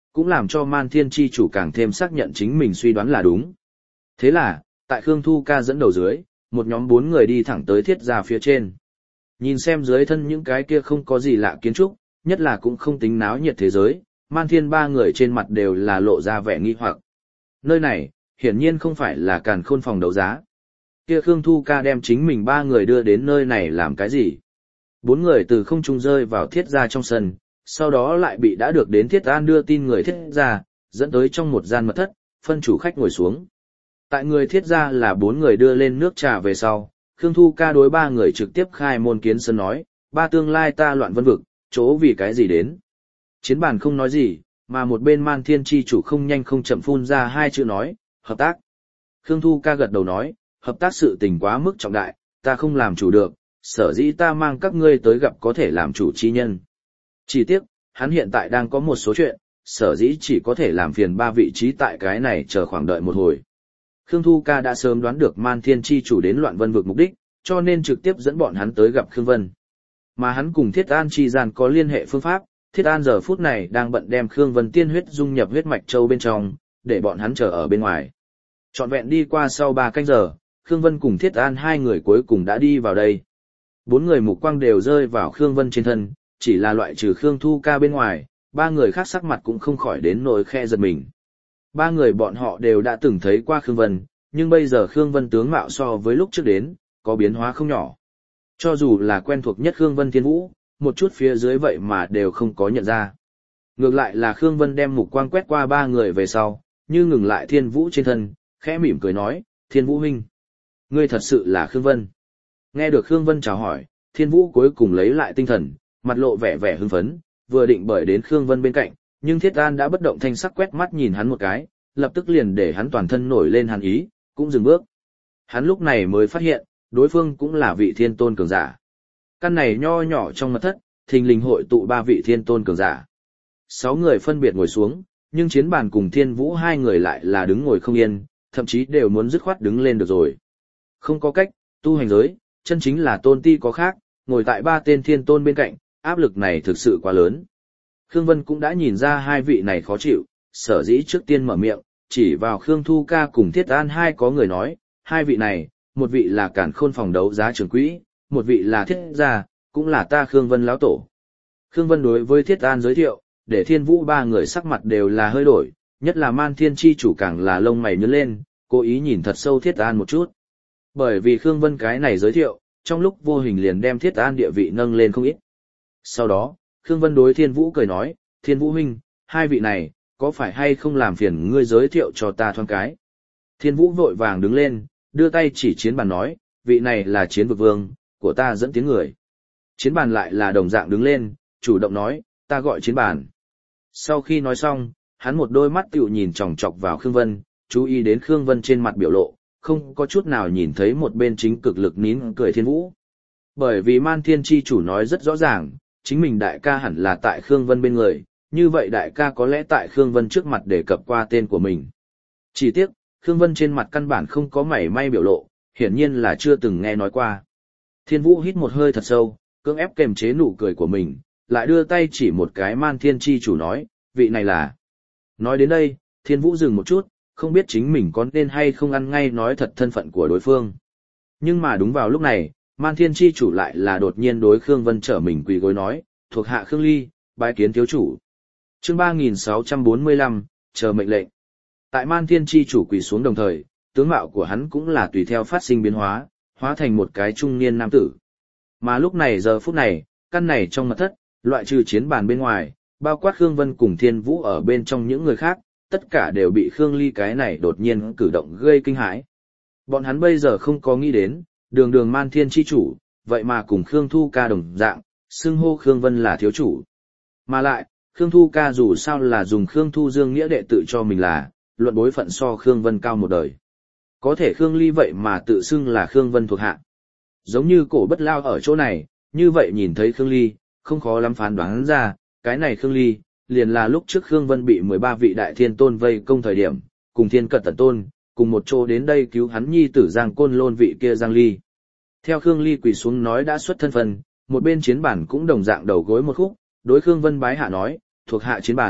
cũng làm cho Man Thiên Chi chủ càng thêm xác nhận chính mình suy đoán là đúng. Thế là, tại Khương Thu Ca dẫn đầu dưới, một nhóm bốn người đi thẳng tới thiết gia phía trên. Nhìn xem dưới thân những cái kia không có gì lạ kiến trúc, nhất là cũng không tính náo nhiệt thế giới, Man Thiên ba người trên mặt đều là lộ ra vẻ nghi hoặc. Nơi này, hiển nhiên không phải là Càn Khôn phòng đấu giá. Kia Khương Thu Ca đem chính mình ba người đưa đến nơi này làm cái gì? Bốn người từ không trung rơi vào thiết gia trong sân, sau đó lại bị đã được đến Thiết An đưa tin người thiết gia, dẫn tới trong một gian mật thất, phân chủ khách ngồi xuống. Tại người thiết gia là bốn người đưa lên nước trà về sau, Khương Thu Ca đối ba người trực tiếp khai môn kiến sân nói, ba tương lai ta loạn vân vực, chỗ vì cái gì đến. Chiến bàn không nói gì, mà một bên Man Thiên Chi chủ không nhanh không chậm phun ra hai chữ nói, hợp tác. Khương Thu Ca gật đầu nói, hợp tác sự tình quá mức trọng đại, ta không làm chủ được, sở dĩ ta mang các ngươi tới gặp có thể làm chủ chi nhân. Chỉ tiếc, hắn hiện tại đang có một số chuyện, sở dĩ chỉ có thể làm phiền ba vị trí tại cái này chờ khoảng đợi một hồi. Khương Thu Ca đã sớm đoán được Man Thiên Chi chủ đến loạn vân vực mục đích, cho nên trực tiếp dẫn bọn hắn tới gặp Khương Vân. Mà hắn cùng Thiết An chi gian có liên hệ phương pháp, Thiết An giờ phút này đang bận đem Khương Vân tiên huyết dung nhập huyết mạch châu bên trong, để bọn hắn chờ ở bên ngoài. Trọn vẹn đi qua sau ba canh giờ, Khương Vân cùng Thiết An hai người cuối cùng đã đi vào đây. Bốn người mục quang đều rơi vào Khương Vân trên thân, chỉ là loại trừ Khương Thu Ca bên ngoài, ba người khác sắc mặt cũng không khỏi đến nỗi khe giật mình. Ba người bọn họ đều đã từng thấy qua Khương Vân, nhưng bây giờ Khương Vân tướng mạo so với lúc trước đến, có biến hóa không nhỏ. Cho dù là quen thuộc nhất Khương Vân Thiên Vũ, một chút phía dưới vậy mà đều không có nhận ra. Ngược lại là Khương Vân đem mục quang quét qua ba người về sau, như ngừng lại Thiên Vũ trên thân, khẽ mỉm cười nói, Thiên Vũ huynh, ngươi thật sự là Khương Vân. Nghe được Khương Vân chào hỏi, Thiên Vũ cuối cùng lấy lại tinh thần, mặt lộ vẻ vẻ hưng phấn, vừa định bởi đến Khương Vân bên cạnh, nhưng Thiết An đã bất động thanh sắc quét mắt nhìn hắn một cái, lập tức liền để hắn toàn thân nổi lên hàn ý, cũng dừng bước. Hắn lúc này mới phát hiện, đối phương cũng là vị thiên tôn cường giả. Căn này nho nhỏ trong mật thất, thình lình hội tụ ba vị thiên tôn cường giả. Sáu người phân biệt ngồi xuống, nhưng chiến bàn cùng Thiên Vũ hai người lại là đứng ngồi không yên, thậm chí đều muốn dứt khoát đứng lên được rồi. Không có cách, tu hành giới, chân chính là tôn ti có khác, ngồi tại ba tên thiên tôn bên cạnh, áp lực này thực sự quá lớn. Khương Vân cũng đã nhìn ra hai vị này khó chịu, sở dĩ trước tiên mở miệng, chỉ vào Khương Thu Ca cùng Thiết An hai có người nói, hai vị này, một vị là Càn Khôn phòng đấu giá trưởng quỹ, một vị là Thiết gia, cũng là ta Khương Vân lão tổ. Khương Vân đối với Thiết An giới thiệu, để Thiên Vũ ba người sắc mặt đều là hơi đổi, nhất là Man Thiên Chi chủ càng là lông mày nhướng lên, cố ý nhìn thật sâu Thiết An một chút. Bởi vì Khương Vân cái này giới thiệu, trong lúc vô hình liền đem Thiết An địa vị nâng lên không ít. Sau đó, Khương Vân đối Thiên Vũ cười nói, Thiên Vũ huynh, hai vị này, có phải hay không làm phiền ngươi giới thiệu cho ta thoáng cái. Thiên Vũ vội vàng đứng lên, đưa tay chỉ chiến bàn nói, vị này là chiến vực vương, của ta dẫn tiếng người. Chiến bàn lại là đồng dạng đứng lên, chủ động nói, ta gọi chiến bàn. Sau khi nói xong, hắn một đôi mắt tiểu nhìn chòng chọc vào Khương Vân, chú ý đến Khương Vân trên mặt biểu lộ, không có chút nào nhìn thấy một bên chính cực lực nín cười Thiên Vũ. Bởi vì Man Thiên Chi chủ nói rất rõ ràng, chính mình đại ca hẳn là tại Khương Vân bên người, như vậy đại ca có lẽ tại Khương Vân trước mặt đề cập qua tên của mình. Chỉ tiếc, Khương Vân trên mặt căn bản không có mảy may biểu lộ, hiển nhiên là chưa từng nghe nói qua. Thiên Vũ hít một hơi thật sâu, cưỡng ép kềm chế nụ cười của mình, lại đưa tay chỉ một cái Man Thiên Chi chủ nói, vị này là. Nói đến đây, Thiên Vũ dừng một chút, không biết chính mình có nên hay không ăn ngay nói thật thân phận của đối phương. Nhưng mà đúng vào lúc này, Man Thiên Chi chủ lại là đột nhiên đối Khương Vân trở mình quỳ gối nói, thuộc hạ Khương Ly, bái kiến thiếu chủ. Chương ba nghìn sáu trăm bốn mươi lăm, chờ mệnh lệnh. Tại Man Thiên Chi chủ quỳ xuống đồng thời, tướng mạo của hắn cũng là tùy theo phát sinh biến hóa, hóa thành một cái trung niên nam tử. Mà lúc này giờ phút này, căn này trong mật thất, loại trừ chiến bàn bên ngoài, bao quát Khương Vân cùng Thiên Vũ ở bên trong những người khác, tất cả đều bị Khương Ly cái này đột nhiên cử động gây kinh hãi. Bọn hắn bây giờ không có nghĩ đến, đường đường Man Thiên Chi chủ, vậy mà cùng Khương Thu Ca đồng dạng, xưng hô Khương Vân là thiếu chủ. Mà lại, Khương Thu Ca dù sao là dùng Khương Thu Dương nghĩa đệ tự cho mình là, luận bối phận so Khương Vân cao một đời. Có thể Khương Ly vậy mà tự xưng là Khương Vân thuộc hạ. Giống như cổ bất lao ở chỗ này, như vậy nhìn thấy Khương Ly, không khó lắm phán đoán ra, cái này Khương Ly, liền là lúc trước Khương Vân bị mười ba vị đại thiên tôn vây công thời điểm, cùng thiên cận tận tôn, cùng một chỗ đến đây cứu hắn nhi tử Giang Côn Lôn vị kia Giang Ly. Theo Khương Ly quỳ xuống nói đã xuất thân phận, một bên chiến bản cũng đồng dạng đầu gối một khúc, đối Khương Vân bái hạ nói, thuộc hạ chiến bản,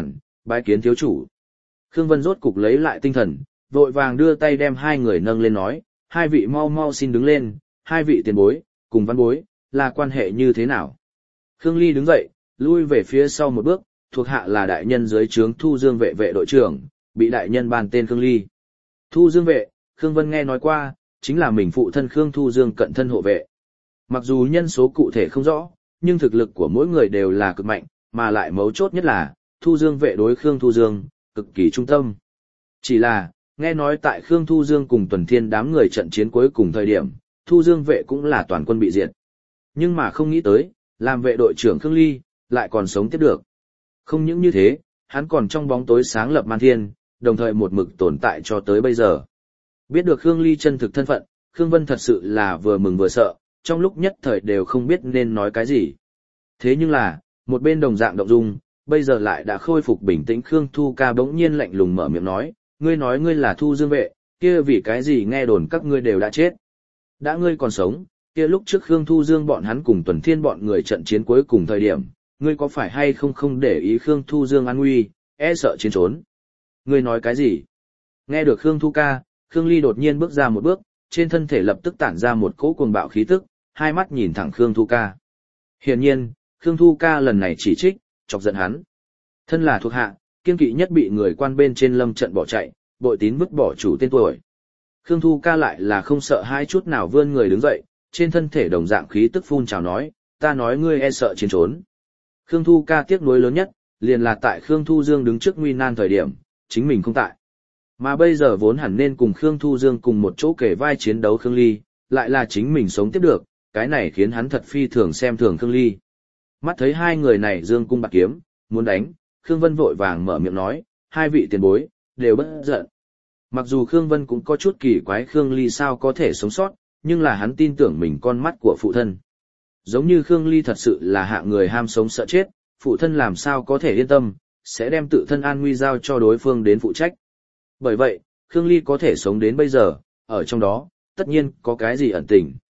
bái kiến thiếu chủ. Khương Vân rốt cục lấy lại tinh thần, vội vàng đưa tay đem hai người nâng lên nói, hai vị mau mau xin đứng lên, hai vị tiền bối, cùng văn bối, là quan hệ như thế nào? Khương Ly đứng dậy, lui về phía sau một bước, thuộc hạ là đại nhân dưới trướng Thu Dương vệ vệ đội trưởng, bị đại nhân ban tên Khương Ly. Thu Dương vệ, Khương Vân nghe nói qua, chính là mình phụ thân Khương Thu Dương cận thân hộ vệ. Mặc dù nhân số cụ thể không rõ, nhưng thực lực của mỗi người đều là cực mạnh, mà lại mấu chốt nhất là, Thu Dương vệ đối Khương Thu Dương, cực kỳ trung tâm. Chỉ là, nghe nói tại Khương Thu Dương cùng Tuần Thiên đám người trận chiến cuối cùng thời điểm, Thu Dương vệ cũng là toàn quân bị diệt. Nhưng mà không nghĩ tới, làm vệ đội trưởng Khương Ly, lại còn sống tiếp được. Không những như thế, hắn còn trong bóng tối sáng lập man thiên, đồng thời một mực tồn tại cho tới bây giờ. Biết được Khương Ly chân thực thân phận, Khương Vân thật sự là vừa mừng vừa sợ, trong lúc nhất thời đều không biết nên nói cái gì. Thế nhưng là, một bên đồng dạng động dung, bây giờ lại đã khôi phục bình tĩnh. Khương Thu Ca bỗng nhiên lạnh lùng mở miệng nói, ngươi nói ngươi là Thu Dương vệ, kia vì cái gì nghe đồn các ngươi đều đã chết. Đã ngươi còn sống, kia lúc trước Khương Thu Dương bọn hắn cùng Tuần Thiên bọn người trận chiến cuối cùng thời điểm, ngươi có phải hay không không để ý Khương Thu Dương an nguy, e sợ chiến trốn. Ngươi nói cái gì? Nghe được Khương Thu Ca, Khương Ly đột nhiên bước ra một bước, trên thân thể lập tức tản ra một cỗ cuồng bạo khí tức, hai mắt nhìn thẳng Khương Thu Ca. Hiển nhiên, Khương Thu Ca lần này chỉ trích, chọc giận hắn. Thân là thuộc hạ, kiên kỵ nhất bị người quan bên trên lâm trận bỏ chạy, bội tín vứt bỏ chủ tên tuổi. Khương Thu Ca lại là không sợ hai chút nào vươn người đứng dậy, trên thân thể đồng dạng khí tức phun trào nói, ta nói ngươi e sợ chiến trốn. Khương Thu Ca tiếc nuối lớn nhất, liền là tại Khương Thu Dương đứng trước nguy nan thời điểm, chính mình không tại. Mà bây giờ vốn hẳn nên cùng Khương Thu Dương cùng một chỗ kể vai chiến đấu Khương Ly, lại là chính mình sống tiếp được, cái này khiến hắn thật phi thường xem thường Khương Ly. Mắt thấy hai người này dương cung bạc kiếm, muốn đánh, Khương Vân vội vàng mở miệng nói, hai vị tiền bối, đều bất giận. Mặc dù Khương Vân cũng có chút kỳ quái Khương Ly sao có thể sống sót, nhưng là hắn tin tưởng mình con mắt của phụ thân. Giống như Khương Ly thật sự là hạng người ham sống sợ chết, phụ thân làm sao có thể yên tâm, sẽ đem tự thân an nguy giao cho đối phương đến phụ trách. Bởi vậy, Khương Ly có thể sống đến bây giờ, ở trong đó, tất nhiên có cái gì ẩn tình.